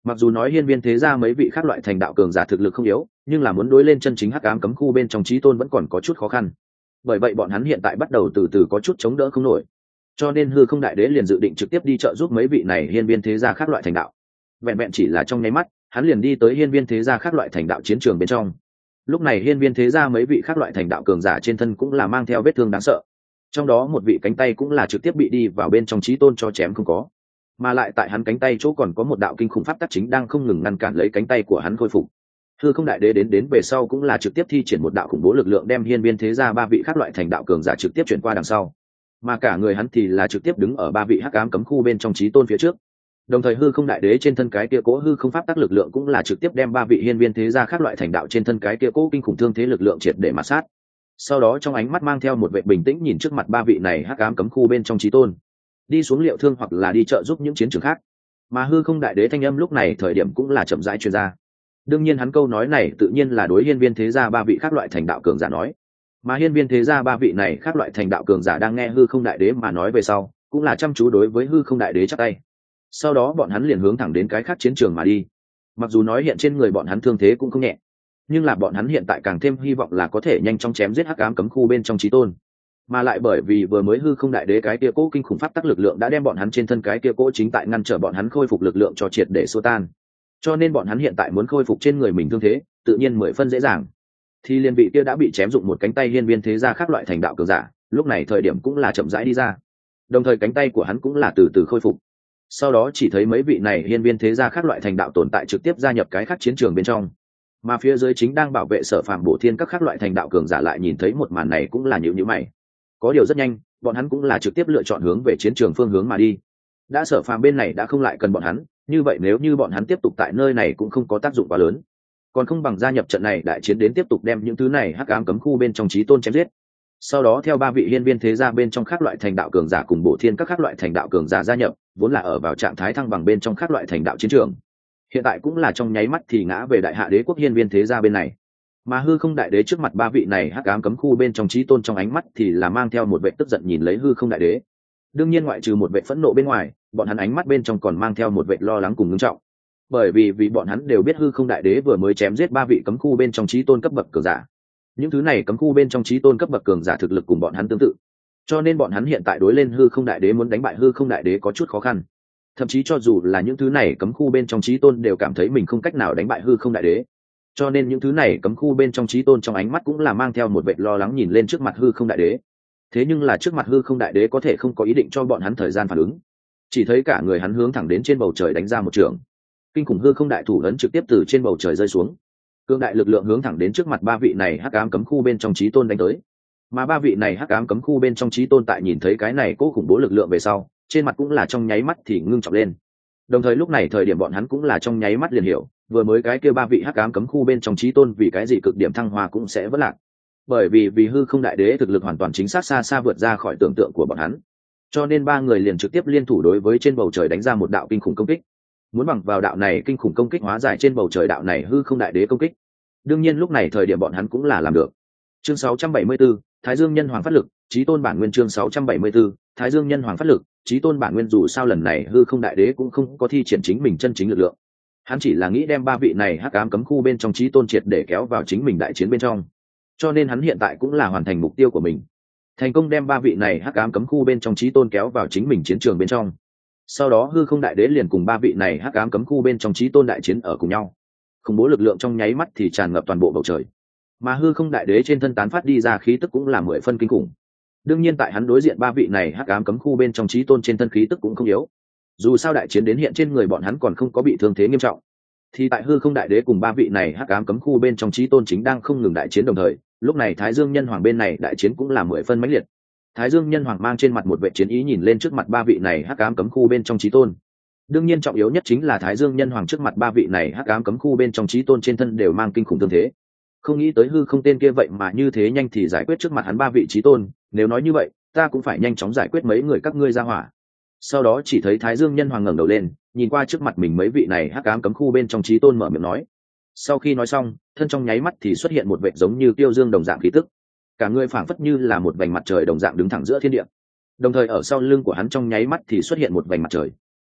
Mặc dù nói hiên viên thế gia mấy vị khác loại thành đạo cường giả thực lực không yếu, nhưng là muốn đối lên chân chính hắc ám cấm khu bên trong chí tôn vẫn còn có chút khó khăn. Bởi vậy bọn hắn hiện tại bắt đầu từ từ có chút chống đỡ không nổi. Cho nên hư không đại đế liền dự định trực tiếp đi trợ giúp mấy vị này hiên viên thế gia khác loại thành đạo. Vẹn vẹn chỉ là trong nháy mắt, hắn liền đi tới hiên viên thế gia khác loại thành đạo chiến trường bên trong. Lúc này hiên viên thế gia mấy vị khác loại thành đạo cường giả trên thân cũng là mang theo vết thương đáng sợ. Trong đó một vị cánh tay cũng là trực tiếp bị đi vào bên trong chí tôn cho chém không có. Mà lại tại hắn cánh tay chỗ còn có một đạo kinh khủng pháp tắc chính đang không ngừng ngăn cản lấy cánh tay của hắn khôi phục. Hư không đại đế đến đến về sau cũng là trực tiếp thi triển một đạo khủng bố lực lượng đem hiên viên thế gia ba vị khác loại thành đạo cường giả trực tiếp chuyển qua đằng sau. Mà cả người hắn thì là trực tiếp đứng ở ba vị hắc ám cấm khu bên trong chí tôn phía trước. Đồng thời hư không đại đế trên thân cái kia cố hư không pháp tắc lực lượng cũng là trực tiếp đem ba vị hiên viên thế gia khác loại thành đạo trên thân cái kia cố kinh khủng thương thế lực lượng triệt để mà sát. Sau đó trong ánh mắt mang theo một vẻ bình tĩnh nhìn trước mặt ba vị này hắc ám cấm khu bên trong chí tôn, đi xuống liệu thương hoặc là đi trợ giúp những chiến trường khác. Mà hư không đại đế thanh âm lúc này thời điểm cũng là chậm rãi truyền ra. Đương nhiên hắn câu nói này tự nhiên là đối hiên viên thế gia ba vị khác loại thành đạo cường giả nói. Mà hiên viên thế gia ba vị này khác loại thành đạo cường giả đang nghe hư không đại đế mà nói về sau, cũng là chăm chú đối với hư không đại đế chắp tay. Sau đó bọn hắn liền hướng thẳng đến cái khác chiến trường mà đi. Mặc dù nói hiện trên người bọn hắn thương thế cũng không nhẹ, nhưng là bọn hắn hiện tại càng thêm hy vọng là có thể nhanh chóng chém giết hắc ám cấm khu bên trong chí tôn. Mà lại bởi vì vừa mới hư không đại đế cái kia cố kinh khủng pháp tắc lực lượng đã đem bọn hắn trên thân cái kia cố chính tại ngăn trở bọn hắn khôi phục lực lượng cho triệt để xua tan, cho nên bọn hắn hiện tại muốn khôi phục trên người mình thương thế tự nhiên mười phân dễ dàng. Thì liên vị kia đã bị chém dụng một cánh tay hiên viên thế gia khác loại thành đạo cường giả lúc này thời điểm cũng là chậm rãi đi ra, đồng thời cánh tay của hắn cũng là từ từ khôi phục. Sau đó chỉ thấy mấy vị này hiên viên thế gia khác loại thành đạo tồn tại trực tiếp gia nhập cái khác chiến trường bên trong, mà phía dưới chính đang bảo vệ Sở Phàm Bổ Thiên các khác loại thành đạo cường giả lại nhìn thấy một màn này cũng là nhíu nhíu mày. Có điều rất nhanh bọn hắn cũng là trực tiếp lựa chọn hướng về chiến trường phương hướng mà đi. Đã Sở Phàm bên này đã không lại cần bọn hắn, như vậy nếu như bọn hắn tiếp tục tại nơi này cũng không có tác dụng quá lớn, còn không bằng gia nhập trận này đại chiến đến tiếp tục đem những thứ này hắc ám cấm khu bên trong chí tôn chém giết. Sau đó theo ba vị hiên viên thế gia bên trong các loại thành đạo cường giả cùng Bổ Thiên các các loại thành đạo cường giả gia nhập, vốn là ở vào trạng thái thăng bằng bên trong các loại thành đạo chiến trường, hiện tại cũng là trong nháy mắt thì ngã về đại hạ đế quốc hiên viên thế gia bên này. Mà hư không đại đế trước mặt ba vị này hắc ám cấm khu bên trong chí tôn trong ánh mắt thì là mang theo một vẻ tức giận nhìn lấy hư không đại đế. Đương nhiên ngoại trừ một vẻ phẫn nộ bên ngoài, bọn hắn ánh mắt bên trong còn mang theo một vẻ lo lắng cùng ngưng trọng. Bởi vì vì bọn hắn đều biết hư không đại đế vừa mới chém giết ba vị cấm khu bên trong chí tôn cấp bậc cường giả. Những thứ này cấm khu bên trong chí tôn cấp bậc cường giả thực lực cùng bọn hắn tương tự, cho nên bọn hắn hiện tại đối lên hư không đại đế muốn đánh bại hư không đại đế có chút khó khăn. Thậm chí cho dù là những thứ này cấm khu bên trong chí tôn đều cảm thấy mình không cách nào đánh bại hư không đại đế, cho nên những thứ này cấm khu bên trong chí tôn trong ánh mắt cũng là mang theo một vẻ lo lắng nhìn lên trước mặt hư không đại đế. Thế nhưng là trước mặt hư không đại đế có thể không có ý định cho bọn hắn thời gian phản ứng, chỉ thấy cả người hắn hướng thẳng đến trên bầu trời đánh ra một trường. Kinh khủng hư không đại thủ ấn trực tiếp từ trên bầu trời rơi xuống, cương đại lực lượng hướng thẳng đến trước mặt ba vị này hắc ám cấm khu bên trong chí tôn đánh tới. Mà ba vị này hắc ám cấm khu bên trong chí tôn tại nhìn thấy cái này cố khủng bố lực lượng về sau, trên mặt cũng là trong nháy mắt thì ngưng trọng lên. Đồng thời lúc này thời điểm bọn hắn cũng là trong nháy mắt liền hiểu, vừa mới cái kia ba vị hắc ám cấm khu bên trong chí tôn vì cái gì cực điểm thăng hoa cũng sẽ vỡ lạc. Bởi vì vì hư không đại đế thực lực hoàn toàn chính xác xa xa vượt ra khỏi tưởng tượng của bọn hắn, cho nên ba người liền trực tiếp liên thủ đối với trên bầu trời đánh ra một đạo kinh khủng công kích, muốn bằng vào đạo này kinh khủng công kích hóa giải trên bầu trời đạo này hư không đại đế công kích. Đương nhiên lúc này thời điểm bọn hắn cũng là làm được. Chương sáu trăm bảy mươi 74, Thái Dương Nhân Hoàng phát lực, chí tôn bản nguyên. Chương sáu trăm bảy mươi 74, Thái Dương Nhân Hoàng phát lực, chí tôn bản nguyên. Dù sao lần này hư không đại đế cũng không có thi triển chính mình chân chính lực lượng, hắn chỉ là nghĩ đem ba vị này hắc ám cấm khu bên trong chí tôn triệt để kéo vào chính mình đại chiến bên trong, cho nên hắn hiện tại cũng là hoàn thành mục tiêu của mình, thành công đem ba vị này hắc ám cấm khu bên trong chí tôn kéo vào chính mình chiến trường bên trong. Sau đó hư không đại đế liền cùng ba vị này hắc ám cấm khu bên trong chí tôn đại chiến ở cùng nhau, khủng bố lực lượng trong nháy mắt thì tràn ngập toàn bộ bầu trời, mà hư không đại đế trên thân tán phát đi ra khí tức cũng là mười phân kinh khủng. Đương nhiên tại hắn đối diện ba vị này hắc ám cấm khu bên trong chí tôn trên thân khí tức cũng không yếu, dù sao đại chiến đến hiện trên người bọn hắn còn không có bị thương thế nghiêm trọng. Thì tại hư không đại đế cùng ba vị này hắc ám cấm khu bên trong chí tôn chính đang không ngừng đại chiến đồng thời, lúc này Thái Dương Nhân Hoàng bên này đại chiến cũng là mười phân mãnh liệt. Thái Dương Nhân Hoàng mang trên mặt một vẻ chiến ý nhìn lên trước mặt ba vị này hắc ám cấm khu bên trong chí tôn. Đương nhiên trọng yếu nhất chính là Thái Dương Nhân Hoàng trước mặt ba vị này hắc ám cấm khu bên trong chí tôn trên thân đều mang kinh khủng thương thế. Không nghĩ tới hư không tên kia vậy mà như thế nhanh thì giải quyết trước mặt hắn ba vị chí tôn, nếu nói như vậy, ta cũng phải nhanh chóng giải quyết mấy người các ngươi ra hỏa. Sau đó chỉ thấy Thái Dương Nhân Hoàng ngẩng đầu lên, nhìn qua trước mặt mình mấy vị này hắc ám cấm khu bên trong chí tôn mở miệng nói. Sau khi nói xong, thân trong nháy mắt thì xuất hiện một vệt giống như tiêu dương đồng dạng khí tức, cả người phảng phất như là một vành mặt trời đồng dạng đứng thẳng giữa thiên địa. Đồng thời ở sau lưng của hắn trong nháy mắt thì xuất hiện một vành mặt trời.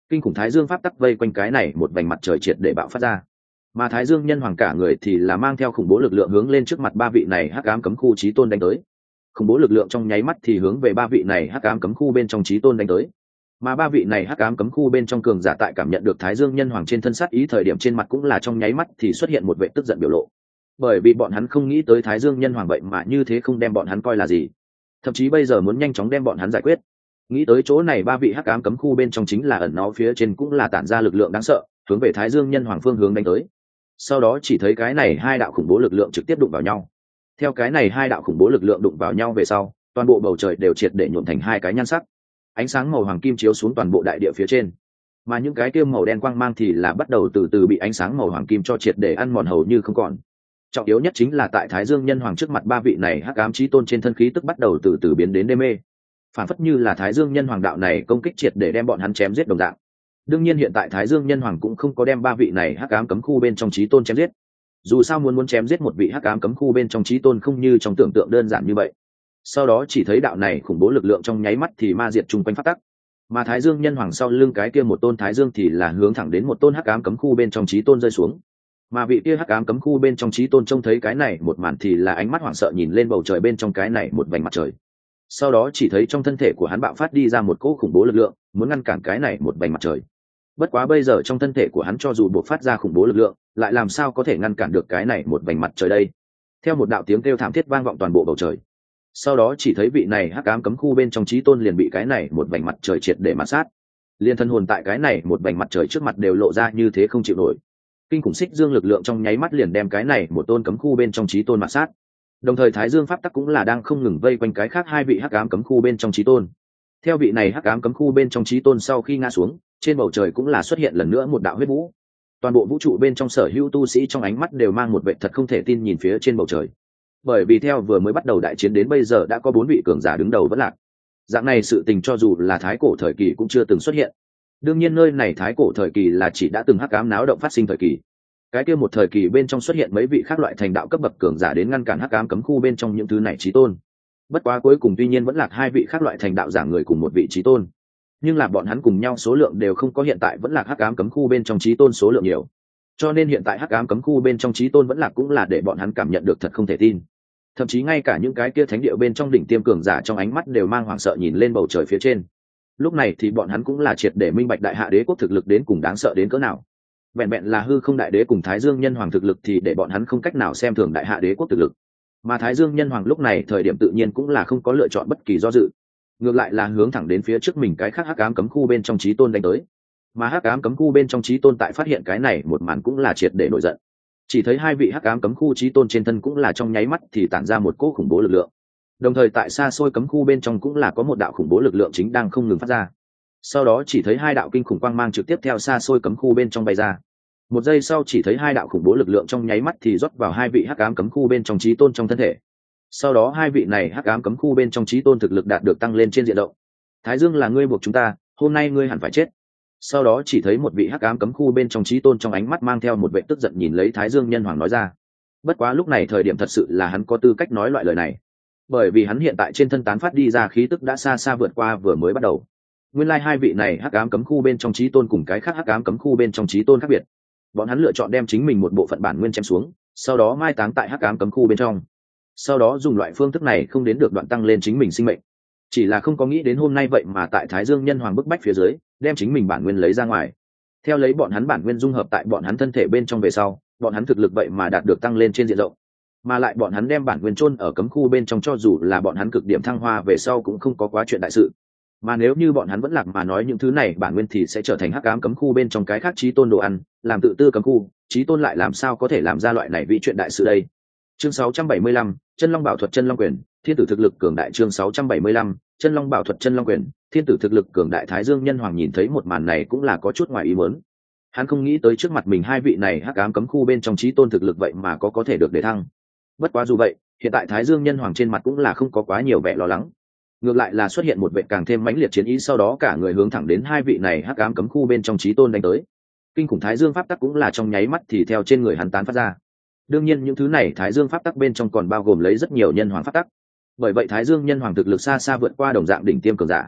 kinh khủng thái dương pháp tắc vây quanh cái này một vành mặt trời triệt để bạo phát ra, mà thái dương nhân hoàng cả người thì là mang theo khủng bố lực lượng hướng lên trước mặt ba vị này hắc ám cấm khu chí tôn đánh tới. Khủng bố lực lượng trong nháy mắt thì hướng về ba vị này hắc ám cấm khu bên trong chí tôn đánh tới, mà ba vị này hắc ám cấm khu bên trong cường giả tại cảm nhận được thái dương nhân hoàng trên thân sát ý thời điểm trên mặt cũng là trong nháy mắt thì xuất hiện một vẻ tức giận biểu lộ, bởi vì bọn hắn không nghĩ tới thái dương nhân hoàng vậy mà như thế không đem bọn hắn coi là gì, thậm chí bây giờ muốn nhanh chóng đem bọn hắn giải quyết. Nghĩ tới chỗ này, ba vị hắc ám cấm khu bên trong chính là ẩn nó phía trên cũng là tản ra lực lượng đáng sợ, hướng về thái dương nhân hoàng phương hướng đánh tới. Sau đó chỉ thấy cái này hai đạo khủng bố lực lượng trực tiếp đụng vào nhau. Theo cái này hai đạo khủng bố lực lượng đụng vào nhau về sau, toàn bộ bầu trời đều triệt để nhuộm thành hai cái nhan sắc, ánh sáng màu hoàng kim chiếu xuống toàn bộ đại địa phía trên, mà những cái kia màu đen quang mang thì là bắt đầu từ từ bị ánh sáng màu hoàng kim cho triệt để ăn mòn hầu như không còn. Trọng yếu nhất chính là tại thái dương nhân hoàng trước mặt ba vị này hắc ám chí tôn trên thân khí tức bắt đầu từ từ biến đến đê mê, phản phất như là thái dương nhân hoàng đạo này công kích triệt để đem bọn hắn chém giết đồng dạng. Đương nhiên hiện tại thái dương nhân hoàng cũng không có đem ba vị này hắc ám cấm khu bên trong chí tôn chém giết, dù sao muốn muốn chém giết một vị hắc ám cấm khu bên trong chí tôn không như trong tưởng tượng đơn giản như vậy. Sau đó chỉ thấy đạo này khủng bố lực lượng trong nháy mắt thì ma diệt chung quanh pháp tắc, mà thái dương nhân hoàng sau lưng cái kia một tôn thái dương thì là hướng thẳng đến một tôn hắc ám cấm khu bên trong chí tôn rơi xuống. Mà vị kia hắc ám cấm khu bên trong chí tôn trông thấy cái này một màn thì là ánh mắt hoảng sợ nhìn lên bầu trời bên trong cái này một vành mặt trời, sau đó chỉ thấy trong thân thể của hắn bạo phát đi ra một cỗ khủng bố lực lượng muốn ngăn cản cái này một vành mặt trời. Bất quá bây giờ trong thân thể của hắn cho dù buộc phát ra khủng bố lực lượng lại làm sao có thể ngăn cản được cái này một vành mặt trời đây. Theo một đạo tiếng kêu thảm thiết vang vọng toàn bộ bầu trời, sau đó chỉ thấy vị này hắc ám cấm khu bên trong chí tôn liền bị cái này một vành mặt trời triệt để mạt sát, liền thân hồn tại cái này một vành mặt trời trước mặt đều lộ ra như thế không chịu nổi. Kinh khủng xích dương lực lượng trong nháy mắt liền đem cái này một tôn cấm khu bên trong chí tôn mạt sát, đồng thời thái dương pháp tắc cũng là đang không ngừng vây quanh cái khác hai vị hắc ám cấm khu bên trong chí tôn. Theo vị này hắc ám cấm khu bên trong chí tôn sau khi ngã xuống, trên bầu trời cũng là xuất hiện lần nữa một đạo huyết vũ. Toàn bộ vũ trụ bên trong sở hữu tu sĩ trong ánh mắt đều mang một vẻ thật không thể tin nhìn phía trên bầu trời, bởi vì theo vừa mới bắt đầu đại chiến đến bây giờ đã có bốn vị cường giả đứng đầu vẫn lạc. Dạng này sự tình cho dù là thái cổ thời kỳ cũng chưa từng xuất hiện. Đương nhiên nơi này thái cổ thời kỳ là chỉ đã từng hắc ám náo động phát sinh thời kỳ, cái kia một thời kỳ bên trong xuất hiện mấy vị khác loại thành đạo cấp bậc cường giả đến ngăn cản hắc ám cấm khu bên trong những thứ này chí tôn. Bất quá cuối cùng tuy nhiên vẫn lạc hai vị khác loại thành đạo giả người cùng một vị chí tôn, nhưng là bọn hắn cùng nhau số lượng đều không có hiện tại vẫn lạc hắc ám cấm khu bên trong chí tôn số lượng nhiều, cho nên hiện tại hắc ám cấm khu bên trong chí tôn vẫn lạc cũng là để bọn hắn cảm nhận được thật không thể tin. Thậm chí ngay cả những cái kia thánh địa bên trong đỉnh tiêm cường giả trong ánh mắt đều mang hoảng sợ nhìn lên bầu trời phía trên. Lúc này thì bọn hắn cũng là triệt để minh bạch đại hạ đế quốc thực lực đến cùng đáng sợ đến cỡ nào. Vẹn vẹn là hư không đại đế cùng thái dương nhân hoàng thực lực thì để bọn hắn không cách nào xem thường đại hạ đế quốc thực lực, mà thái dương nhân hoàng lúc này thời điểm tự nhiên cũng là không có lựa chọn bất kỳ do dự, ngược lại là hướng thẳng đến phía trước mình cái khác hắc ám cấm khu bên trong chí tôn đánh tới. Mà hắc ám cấm khu bên trong chí tôn tại phát hiện cái này một màn cũng là triệt để nổi giận, chỉ thấy hai vị hắc ám cấm khu chí tôn trên thân cũng là trong nháy mắt thì tản ra một cỗ khủng bố lực lượng, đồng thời tại xa xôi cấm khu bên trong cũng là có một đạo khủng bố lực lượng chính đang không ngừng phát ra. Sau đó chỉ thấy hai đạo kinh khủng quang mang trực tiếp theo xa xôi cấm khu bên trong bay ra. Một giây sau chỉ thấy hai đạo khủng bố lực lượng trong nháy mắt thì rót vào hai vị hắc ám cấm khu bên trong chí tôn trong thân thể. Sau đó hai vị này hắc ám cấm khu bên trong chí tôn thực lực đạt được tăng lên trên diện rộng. Thái Dương là ngươi buộc chúng ta, hôm nay ngươi hẳn phải chết. Sau đó chỉ thấy một vị hắc ám cấm khu bên trong chí tôn trong ánh mắt mang theo một vẻ tức giận nhìn lấy Thái Dương nhân hoàng nói ra. Bất quá lúc này thời điểm thật sự là hắn có tư cách nói loại lời này, bởi vì hắn hiện tại trên thân tán phát đi ra khí tức đã xa xa vượt qua vừa mới bắt đầu. Nguyên lai like hai vị này hắc ám cấm khu bên trong chí tôn cùng cái khác hắc ám cấm khu bên trong chí tôn khác biệt, bọn hắn lựa chọn đem chính mình một bộ phận bản nguyên chém xuống, sau đó mai táng tại hắc ám cấm khu bên trong, sau đó dùng loại phương thức này không đến được đoạn tăng lên chính mình sinh mệnh. Chỉ là không có nghĩ đến hôm nay vậy mà tại Thái Dương nhân hoàng bức bách phía dưới đem chính mình bản nguyên lấy ra ngoài. Theo lấy bọn hắn bản nguyên dung hợp tại bọn hắn thân thể bên trong về sau, bọn hắn thực lực vậy mà đạt được tăng lên trên diện rộng, mà lại bọn hắn đem bản nguyên chôn ở cấm khu bên trong, cho dù là bọn hắn cực điểm thăng hoa về sau cũng không có quá chuyện đại sự. Mà nếu như bọn hắn vẫn lạc mà nói những thứ này bản nguyên thì sẽ trở thành hắc ám cấm khu bên trong cái khác chí tôn đồ ăn, làm tự tư cấm khu, chí tôn lại làm sao có thể làm ra loại này vị chuyện đại sự đây. Chương sáu trăm bảy mươi lăm, chân long bảo thuật chân long quyền, thiên tử thực lực cường đại. Chương sáu trăm bảy mươi lăm, chân long bảo thuật chân long quyền, thiên tử thực lực cường đại. Thái Dương nhân hoàng nhìn thấy một màn này cũng là có chút ngoài ý muốn. Hắn không nghĩ tới trước mặt mình hai vị này hắc ám cấm khu bên trong chí tôn thực lực vậy mà có có thể được để thăng. Bất quá dù vậy, hiện tại Thái Dương nhân hoàng trên mặt cũng là không có quá nhiều vẻ lo lắng, ngược lại là xuất hiện một vẻ càng thêm mãnh liệt chiến ý, sau đó cả người hướng thẳng đến hai vị này hắc ám cấm khu bên trong chí tôn đánh tới. Kinh khủng Thái Dương pháp tắc cũng là trong nháy mắt thì theo trên người hắn tán phát ra. Đương nhiên những thứ này Thái Dương pháp tắc bên trong còn bao gồm lấy rất nhiều nhân hoàng pháp tắc, bởi vậy Thái Dương nhân hoàng thực lực xa xa vượt qua đồng dạng đỉnh tiêm cường giả.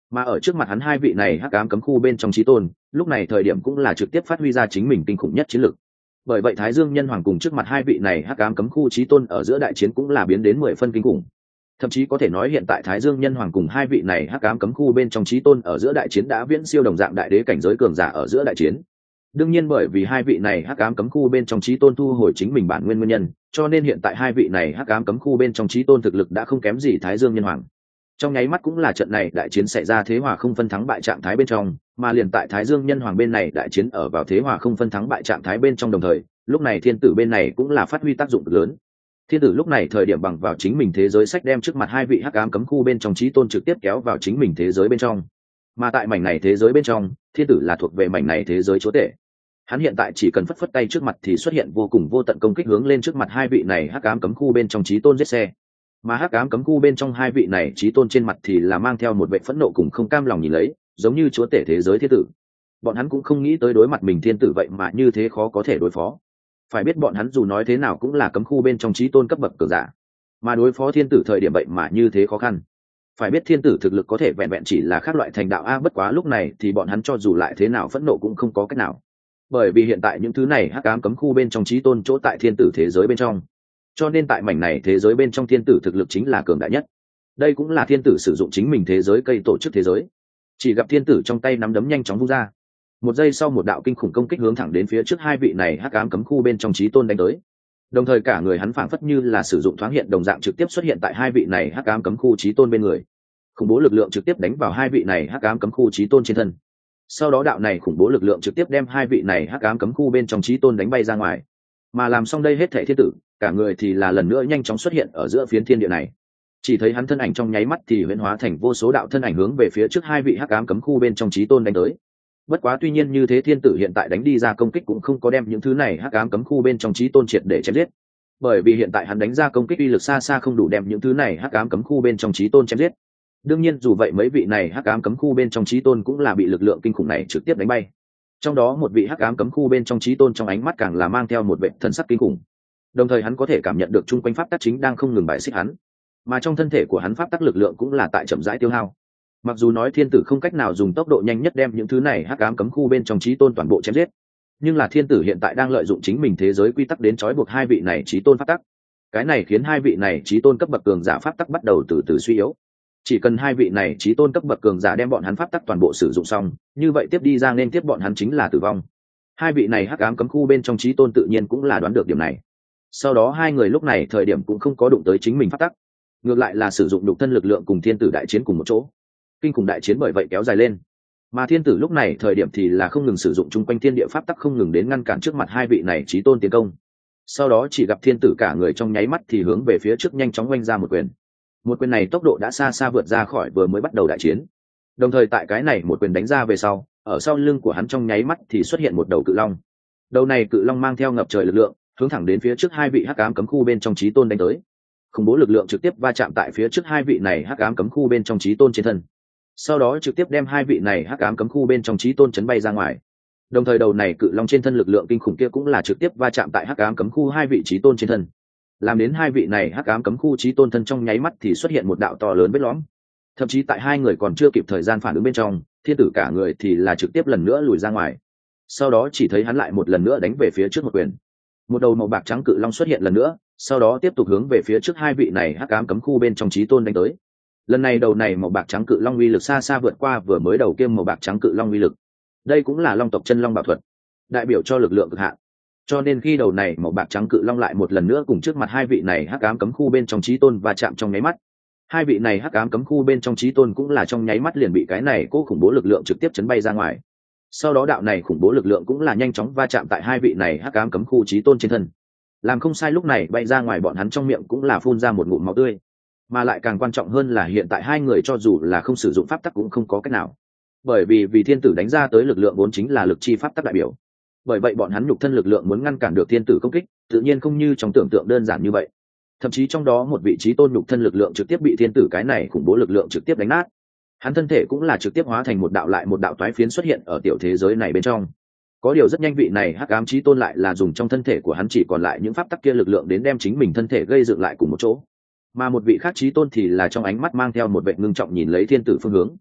mà ở trước mặt hắn hai vị này hắc ám cấm khu bên trong chí tôn lúc này thời điểm cũng là trực tiếp phát huy ra chính mình kinh khủng nhất chiến lực. Bởi vậy Thái Dương Nhân Hoàng cùng trước mặt hai vị này hắc ám cấm khu chí tôn ở giữa đại chiến cũng là biến đến mười phân kinh khủng. Thậm chí có thể nói hiện tại Thái Dương Nhân Hoàng cùng hai vị này hắc ám cấm khu bên trong chí tôn ở giữa đại chiến đã viễn siêu đồng dạng đại đế cảnh giới cường giả ở giữa đại chiến. Đương nhiên bởi vì hai vị này hắc ám cấm khu bên trong chí tôn thu hồi chính mình bản nguyên nguyên nhân, cho nên hiện tại hai vị này hắc ám cấm khu bên trong chí tôn thực lực đã không kém gì Thái Dương Nhân Hoàng. Trong nháy mắt cũng là trận này đại chiến xảy ra thế hòa không phân thắng bại trạng thái bên trong, mà liền tại Thái Dương Nhân Hoàng bên này đại chiến ở vào thế hòa không phân thắng bại trạng thái bên trong đồng thời, lúc này thiên tử bên này cũng là phát huy tác dụng cực lớn. Thiên tử lúc này thời điểm bằng vào chính mình thế giới sách đem trước mặt hai vị hắc ám cấm khu bên trong chí tôn trực tiếp kéo vào chính mình thế giới bên trong. Mà tại mảnh này thế giới bên trong, thiên tử là thuộc về mảnh này thế giới chúa tể. Hắn hiện tại chỉ cần phất phất tay trước mặt thì xuất hiện vô cùng vô tận công kích hướng lên trước mặt hai vị này hắc ám cấm khu bên trong chí tôn giết xe. Mà hắc ám cấm khu bên trong hai vị này chí tôn trên mặt thì là mang theo một vẻ phẫn nộ cùng không cam lòng nhìn lấy, giống như chúa tể thế giới thiên tử. Bọn hắn cũng không nghĩ tới đối mặt mình thiên tử vậy mà như thế khó có thể đối phó. Phải biết bọn hắn dù nói thế nào cũng là cấm khu bên trong chí tôn cấp bậc cường giả, mà đối phó thiên tử thời điểm vậy mà như thế khó khăn. Phải biết thiên tử thực lực có thể vẹn vẹn chỉ là khác loại thành đạo a, bất quá lúc này thì bọn hắn cho dù lại thế nào phẫn nộ cũng không có cách nào. Bởi vì hiện tại những thứ này hắc ám cấm khu bên trong chí tôn chỗ tại thiên tử thế giới bên trong, cho nên tại mảnh này thế giới bên trong thiên tử thực lực chính là cường đại nhất. Đây cũng là thiên tử sử dụng chính mình thế giới cây tổ chức thế giới. Chỉ gặp thiên tử trong tay nắm đấm nhanh chóng vung ra, một giây sau một đạo kinh khủng công kích hướng thẳng đến phía trước hai vị này hắc ám cấm khu bên trong chí tôn đánh tới. Đồng thời cả người hắn phảng phất như là sử dụng thoáng hiện đồng dạng trực tiếp xuất hiện tại hai vị này hắc ám cấm khu chí tôn bên người. Khủng bố lực lượng trực tiếp đánh vào hai vị này hắc ám cấm khu chí tôn trên thân. Sau đó đạo này khủng bố lực lượng trực tiếp đem hai vị này hắc ám cấm khu bên trong chí tôn đánh bay ra ngoài. Mà làm xong đây hết thảy thiên tử, cả người thì là lần nữa nhanh chóng xuất hiện ở giữa phiến thiên địa này. Chỉ thấy hắn thân ảnh trong nháy mắt thì huyễn hóa thành vô số đạo thân ảnh hướng về phía trước hai vị hắc ám cấm khu bên trong chí tôn đánh tới. Bất quá tuy nhiên như thế thiên tử hiện tại đánh đi ra công kích cũng không có đem những thứ này hắc ám cấm khu bên trong chí tôn triệt để chém giết. Bởi vì hiện tại hắn đánh ra công kích uy lực xa xa không đủ đem những thứ này hắc ám cấm khu bên trong chí tôn chém giết. Đương nhiên dù vậy mấy vị này hắc ám cấm khu bên trong chí tôn cũng là bị lực lượng kinh khủng này trực tiếp đánh bay. Trong đó một vị hắc ám cấm khu bên trong chí tôn trong ánh mắt càng là mang theo một vẻ thần sắc kinh khủng. Đồng thời hắn có thể cảm nhận được chung quanh pháp tắc chính đang không ngừng bài xích hắn, mà trong thân thể của hắn pháp tắc lực lượng cũng là tại chậm rãi tiêu hao. Mặc dù nói thiên tử không cách nào dùng tốc độ nhanh nhất đem những thứ này hắc ám cấm khu bên trong chí tôn toàn bộ chém giết, nhưng là thiên tử hiện tại đang lợi dụng chính mình thế giới quy tắc đến trói buộc hai vị này chí tôn pháp tắc. Cái này khiến hai vị này chí tôn cấp bậc cường giả pháp tắc bắt đầu từ từ suy yếu. Chỉ cần hai vị này chí tôn cấp bậc cường giả đem bọn hắn pháp tắc toàn bộ sử dụng xong, như vậy tiếp đi ra nên tiếp bọn hắn chính là tử vong. Hai vị này hắc ám cấm khu bên trong chí tôn tự nhiên cũng là đoán được điểm này. Sau đó hai người lúc này thời điểm cũng không có đụng tới chính mình pháp tắc, ngược lại là sử dụng đục thân lực lượng cùng thiên tử đại chiến cùng một chỗ. Kinh khủng đại chiến bởi vậy kéo dài lên, mà thiên tử lúc này thời điểm thì là không ngừng sử dụng chung quanh thiên địa pháp tắc không ngừng đến ngăn cản trước mặt hai vị này chí tôn tiến công. Sau đó chỉ gặp thiên tử cả người trong nháy mắt thì hướng về phía trước nhanh chóng oanh ra một quyền. Một quyền này tốc độ đã xa xa vượt ra khỏi vừa mới bắt đầu đại chiến. Đồng thời tại cái này một quyền đánh ra về sau, ở sau lưng của hắn trong nháy mắt thì xuất hiện một đầu cự long. Đầu này cự long mang theo ngập trời lực lượng, hướng thẳng đến phía trước hai vị hắc ám cấm khu bên trong chí tôn đánh tới. Khủng bố lực lượng trực tiếp va chạm tại phía trước hai vị này hắc ám cấm khu bên trong chí tôn trên thân. Sau đó trực tiếp đem hai vị này hắc ám cấm khu bên trong chí tôn chấn bay ra ngoài. Đồng thời đầu này cự long trên thân lực lượng kinh khủng kia cũng là trực tiếp va chạm tại hắc ám cấm khu hai vị chí tôn trên thân, làm đến hai vị này hắc ám cấm khu chí tôn thân trong nháy mắt thì xuất hiện một đạo to lớn vết lõm. Thậm chí tại hai người còn chưa kịp thời gian phản ứng bên trong, thiên tử cả người thì là trực tiếp lần nữa lùi ra ngoài. Sau đó chỉ thấy hắn lại một lần nữa đánh về phía trước một quyền. Một đầu màu bạc trắng cự long xuất hiện lần nữa, sau đó tiếp tục hướng về phía trước hai vị này hắc ám cấm khu bên trong chí tôn đánh tới. Lần này đầu này màu bạc trắng cự long uy lực xa xa vượt qua vừa mới đầu kia màu bạc trắng cự long uy lực. Đây cũng là long tộc chân long bảo thuật, đại biểu cho lực lượng cực hạn. Cho nên khi đầu này màu bạc trắng cự long lại một lần nữa cùng trước mặt hai vị này hắc ám cấm khu bên trong chí tôn va chạm trong nháy mắt, hai vị này hắc ám cấm khu bên trong chí tôn cũng là trong nháy mắt liền bị cái này cố khủng bố lực lượng trực tiếp chấn bay ra ngoài. Sau đó đạo này khủng bố lực lượng cũng là nhanh chóng va chạm tại hai vị này hắc ám cấm khu chí tôn trên thân. Làm không sai lúc này bay ra ngoài bọn hắn trong miệng cũng là phun ra một ngụm máu tươi. Mà lại càng quan trọng hơn là hiện tại hai người cho dù là không sử dụng pháp tắc cũng không có cách nào. Bởi vì vì thiên tử đánh ra tới lực lượng vốn chính là lực chi pháp tắc đại biểu. Bởi vậy bọn hắn nhục thân lực lượng muốn ngăn cản được thiên tử công kích, tự nhiên không như trong tưởng tượng đơn giản như vậy. Thậm chí trong đó một vị trí tôn nhục thân lực lượng trực tiếp bị thiên tử cái này khủng bố lực lượng trực tiếp đánh nát. Hắn thân thể cũng là trực tiếp hóa thành một đạo lại một đạo toái phiến xuất hiện ở tiểu thế giới này bên trong. Có điều rất nhanh vị này hắc ám chí tôn lại là dùng trong thân thể của hắn chỉ còn lại những pháp tắc kia lực lượng đến đem chính mình thân thể gây dựng lại cùng một chỗ. Mà một vị khác chí tôn thì là trong ánh mắt mang theo một vẻ ngưng trọng nhìn lấy thiên tử phương hướng.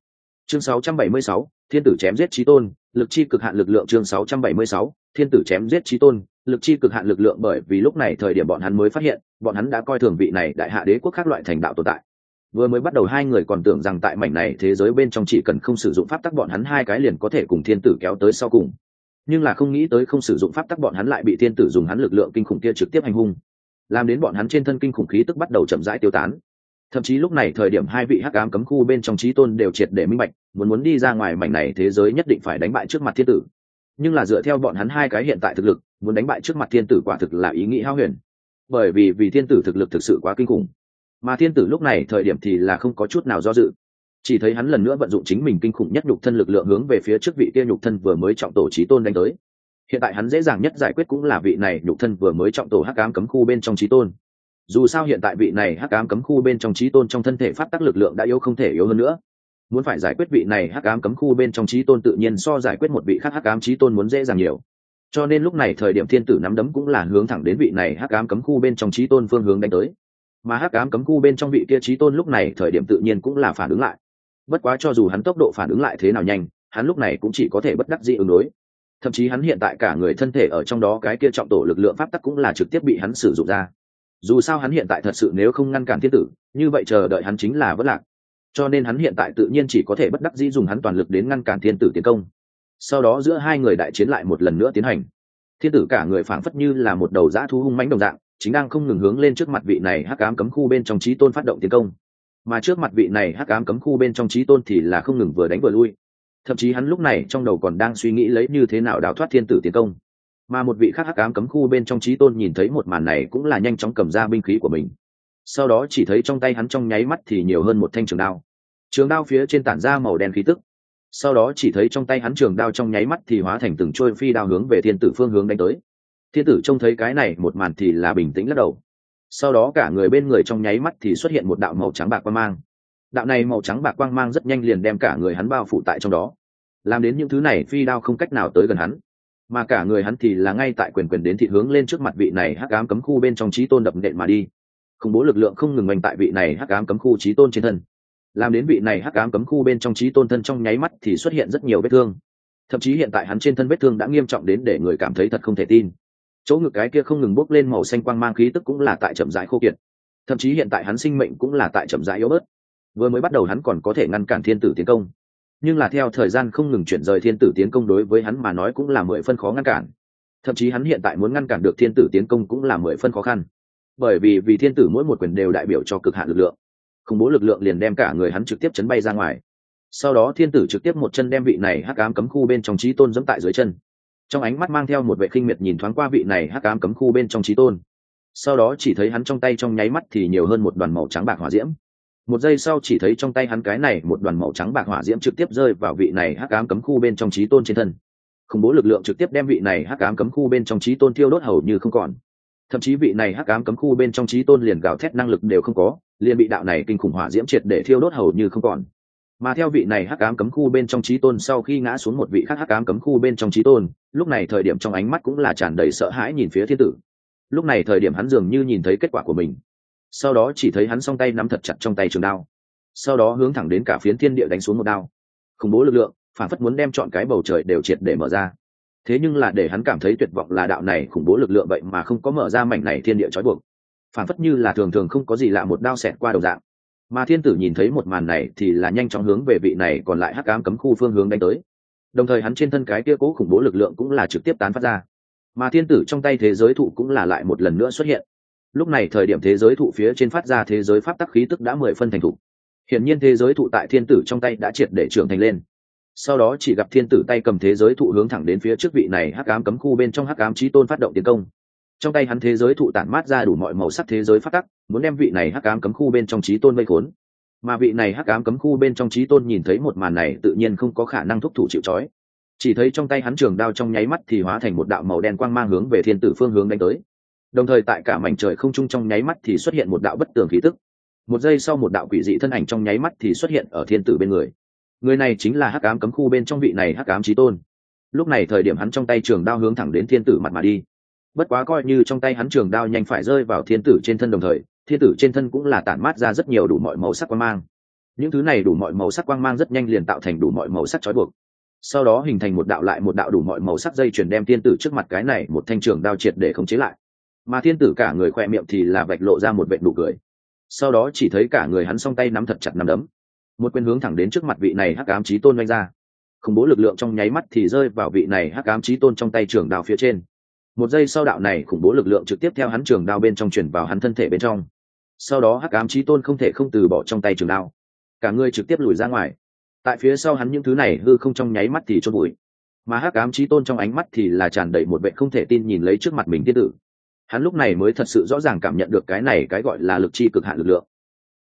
Chương sáu trăm bảy mươi sáu, thiên tử chém giết chí tôn, lực chi cực hạn lực lượng. Chương sáu trăm bảy mươi sáu, thiên tử chém giết chí tôn, lực chi cực hạn lực lượng. Bởi vì lúc này thời điểm bọn hắn mới phát hiện, bọn hắn đã coi thường vị này đại hạ đế quốc khác loại thành đạo tồn tại. Vừa mới bắt đầu hai người còn tưởng rằng tại mảnh này thế giới bên trong chỉ cần không sử dụng pháp tắc bọn hắn hai cái liền có thể cùng thiên tử kéo tới sau cùng. Nhưng là không nghĩ tới không sử dụng pháp tắc bọn hắn lại bị thiên tử dùng hắn lực lượng kinh khủng kia trực tiếp hành hung, làm đến bọn hắn trên thân kinh khủng khí tức bắt đầu chậm rãi tiêu tán. Thậm chí lúc này thời điểm hai vị hắc ám cấm khu bên trong chí tôn đều triệt để minh bạch, muốn muốn đi ra ngoài mảnh này thế giới nhất định phải đánh bại trước mặt thiên tử. Nhưng là dựa theo bọn hắn hai cái hiện tại thực lực, muốn đánh bại trước mặt thiên tử quả thực là ý nghĩ hão huyền. Bởi vì vì thiên tử thực lực thực sự quá kinh khủng, mà thiên tử lúc này thời điểm thì là không có chút nào do dự, chỉ thấy hắn lần nữa vận dụng chính mình kinh khủng nhất nhục thân lực lượng hướng về phía trước vị kia nhục thân vừa mới trọng tổ chí tôn đánh tới. Hiện tại hắn dễ dàng nhất giải quyết cũng là vị này nhục thân vừa mới trọng tổ hắc ám cấm khu bên trong chí tôn. Dù sao hiện tại vị này hắc ám cấm khu bên trong chí tôn trong thân thể pháp tắc lực lượng đã yếu không thể yếu hơn nữa, muốn phải giải quyết vị này hắc ám cấm khu bên trong chí tôn tự nhiên so giải quyết một vị khác hắc ám chí tôn muốn dễ dàng nhiều. Cho nên lúc này thời điểm thiên tử nắm đấm cũng là hướng thẳng đến vị này hắc ám cấm khu bên trong chí tôn phương hướng đánh tới. Mà hắc ám cấm khu bên trong vị kia chí tôn lúc này thời điểm tự nhiên cũng là phản ứng lại. Bất quá cho dù hắn tốc độ phản ứng lại thế nào nhanh, hắn lúc này cũng chỉ có thể bất đắc dĩ ứng đối. Thậm chí hắn hiện tại cả người thân thể ở trong đó cái kia trọng tổ lực lượng pháp tắc cũng là trực tiếp bị hắn sử dụng ra. Dù sao hắn hiện tại thật sự nếu không ngăn cản thiên tử, như vậy chờ đợi hắn chính là vất lạc. Cho nên hắn hiện tại tự nhiên chỉ có thể bất đắc dĩ dùng hắn toàn lực đến ngăn cản thiên tử tiến công. Sau đó giữa hai người đại chiến lại một lần nữa tiến hành. Thiên tử cả người phảng phất như là một đầu dã thú hung mãnh đồng dạng, chính đang không ngừng hướng lên trước mặt vị này hắc ám cấm khu bên trong chí tôn phát động tiến công. Mà trước mặt vị này hắc ám cấm khu bên trong chí tôn thì là không ngừng vừa đánh vừa lui. Thậm chí hắn lúc này trong đầu còn đang suy nghĩ lấy như thế nào đào thoát thiên tử tiến công. Mà một vị khác hắc ám cấm khu bên trong chí tôn nhìn thấy một màn này cũng là nhanh chóng cầm ra binh khí của mình. Sau đó chỉ thấy trong tay hắn trong nháy mắt thì nhiều hơn một thanh trường đao. Trường đao phía trên tản ra màu đen khí tức. Sau đó chỉ thấy trong tay hắn trường đao trong nháy mắt thì hóa thành từng trôi phi đao hướng về thiên tử phương hướng đánh tới. Thiên tử trông thấy cái này một màn thì là bình tĩnh lắc đầu. Sau đó cả người bên người trong nháy mắt thì xuất hiện một đạo màu trắng bạc quang mang. Đạo này màu trắng bạc quang mang rất nhanh liền đem cả người hắn bao phủ tại trong đó, làm đến những thứ này phi đao không cách nào tới gần hắn, mà cả người hắn thì là ngay tại quyền quyền đến thị hướng lên trước mặt vị này hắc ám cấm khu bên trong chí tôn đập nện mà đi. Khủng bố lực lượng không ngừng mạnh tại vị này hắc ám cấm khu chí tôn trên thân, làm đến vị này hắc ám cấm khu bên trong chí tôn thân trong nháy mắt thì xuất hiện rất nhiều vết thương, thậm chí hiện tại hắn trên thân vết thương đã nghiêm trọng đến để người cảm thấy thật không thể tin. Chỗ ngực cái kia không ngừng bốc lên màu xanh quang mang khí tức cũng là tại chậm rãi khô kiệt, thậm chí hiện tại hắn sinh mệnh cũng là tại chậm rãi yếu bớt. Vừa mới bắt đầu hắn còn có thể ngăn cản thiên tử tiến công, nhưng là theo thời gian không ngừng chuyển rời thiên tử tiến công đối với hắn mà nói cũng là mười phân khó ngăn cản. Thậm chí hắn hiện tại muốn ngăn cản được thiên tử tiến công cũng là mười phân khó khăn, bởi vì vì thiên tử mỗi một quyền đều đại biểu cho cực hạn lực lượng, khủng bố lực lượng liền đem cả người hắn trực tiếp chấn bay ra ngoài. Sau đó thiên tử trực tiếp một chân đem vị này hắc ám cấm khu bên trong chí tôn giẫm tại dưới chân, trong ánh mắt mang theo một vẻ khinh miệt nhìn thoáng qua vị này hắc ám cấm khu bên trong chí tôn. Sau đó chỉ thấy hắn trong tay trong nháy mắt thì nhiều hơn một đoàn màu trắng bạc hỏa diễm. Một giây sau chỉ thấy trong tay hắn cái này một đoàn màu trắng bạc hỏa diễm trực tiếp rơi vào vị này hắc ám cấm khu bên trong chí tôn trên thân. Khủng bố lực lượng trực tiếp đem vị này hắc ám cấm khu bên trong chí tôn thiêu đốt hầu như không còn. Thậm chí vị này hắc ám cấm khu bên trong chí tôn liền gào thét năng lực đều không có, liền bị đạo này kinh khủng hỏa diễm triệt để thiêu đốt hầu như không còn. Mà theo vị này hắc ám cấm khu bên trong chí tôn sau khi ngã xuống một vị khác hắc ám cấm khu bên trong chí tôn, lúc này thời điểm trong ánh mắt cũng là tràn đầy sợ hãi nhìn phía thiên tử. Lúc này thời điểm hắn dường như nhìn thấy kết quả của mình. Sau đó chỉ thấy hắn song tay nắm thật chặt trong tay trường đao, sau đó hướng thẳng đến cả phiến thiên địa đánh xuống một đao. Khủng bố lực lượng phản phất muốn đem trọn cái bầu trời đều triệt để mở ra. Thế nhưng là để hắn cảm thấy tuyệt vọng là đạo này khủng bố lực lượng vậy mà không có mở ra mảnh này thiên địa trói buộc, phản phất như là thường thường không có gì lạ một đao xẹt qua đầu dạng. Mà thiên tử nhìn thấy một màn này thì là nhanh chóng hướng về vị này còn lại hắc ám cấm khu phương hướng đánh tới, đồng thời hắn trên thân cái kia cố khủng bố lực lượng cũng là trực tiếp tán phát ra. Mà thiên tử trong tay thế giới thụ cũng là lại một lần nữa xuất hiện. Lúc này thời điểm thế giới thụ phía trên phát ra thế giới pháp tắc khí tức đã mười phân thành thụ. Hiển nhiên thế giới thụ tại thiên tử trong tay đã triệt để trưởng thành lên. Sau đó chỉ gặp thiên tử tay cầm thế giới thụ hướng thẳng đến phía trước vị này hắc ám cấm khu bên trong hắc ám chí tôn phát động tiến công. Trong tay hắn thế giới thụ tản mát ra đủ mọi màu sắc thế giới pháp tắc, muốn đem vị này hắc ám cấm khu bên trong chí tôn vây khốn. Mà vị này hắc ám cấm khu bên trong chí tôn nhìn thấy một màn này tự nhiên không có khả năng thúc thủ chịu trói, chỉ thấy trong tay hắn trường đao trong nháy mắt thì hóa thành một đạo màu đen quang mang hướng về thiên tử phương hướng đánh tới. Đồng thời tại cả mảnh trời không trung trong nháy mắt thì xuất hiện một đạo bất tường khí tức. Một giây sau một đạo quỷ dị thân ảnh trong nháy mắt thì xuất hiện ở thiên tử bên người. Người này chính là hắc ám cấm khu bên trong vị này hắc ám chí tôn. Lúc này thời điểm hắn trong tay trường đao hướng thẳng đến thiên tử mặt mà đi. Bất quá coi như trong tay hắn trường đao nhanh phải rơi vào thiên tử trên thân, đồng thời thiên tử trên thân cũng là tản mát ra rất nhiều đủ mọi màu sắc quang mang. những thứ này đủ mọi màu sắc quang mang rất nhanh liền tạo thành đủ mọi màu sắc trói buộc, sau đó hình thành một đạo lại một đạo đủ mọi màu sắc dây chuyền đem thiên tử trước mặt cái này một thanh trường đao triệt để khống chế lại. Mà thiên tử cả người khỏe miệng thì là vạch lộ ra một vệt nụ cười, sau đó chỉ thấy cả người hắn song tay nắm thật chặt nắm đấm, một quyền hướng thẳng đến trước mặt vị này hắc ám chí tôn vung ra. Khủng bố lực lượng trong nháy mắt thì rơi vào vị này hắc ám chí tôn trong tay trường đao phía trên. Một giây sau đạo này khủng bố lực lượng trực tiếp theo hắn trường đao bên trong truyền vào hắn thân thể bên trong, sau đó hắc ám chí tôn không thể không từ bỏ trong tay trường đao, cả người trực tiếp lùi ra ngoài. Tại phía sau hắn những thứ này hư không trong nháy mắt thì chôn bụi, mà hắc ám chí tôn trong ánh mắt thì là tràn đầy một vẻ không thể tin nhìn lấy trước mặt mình thiên tử. Hắn lúc này mới thật sự rõ ràng cảm nhận được cái này cái gọi là lực chi cực hạn lực lượng.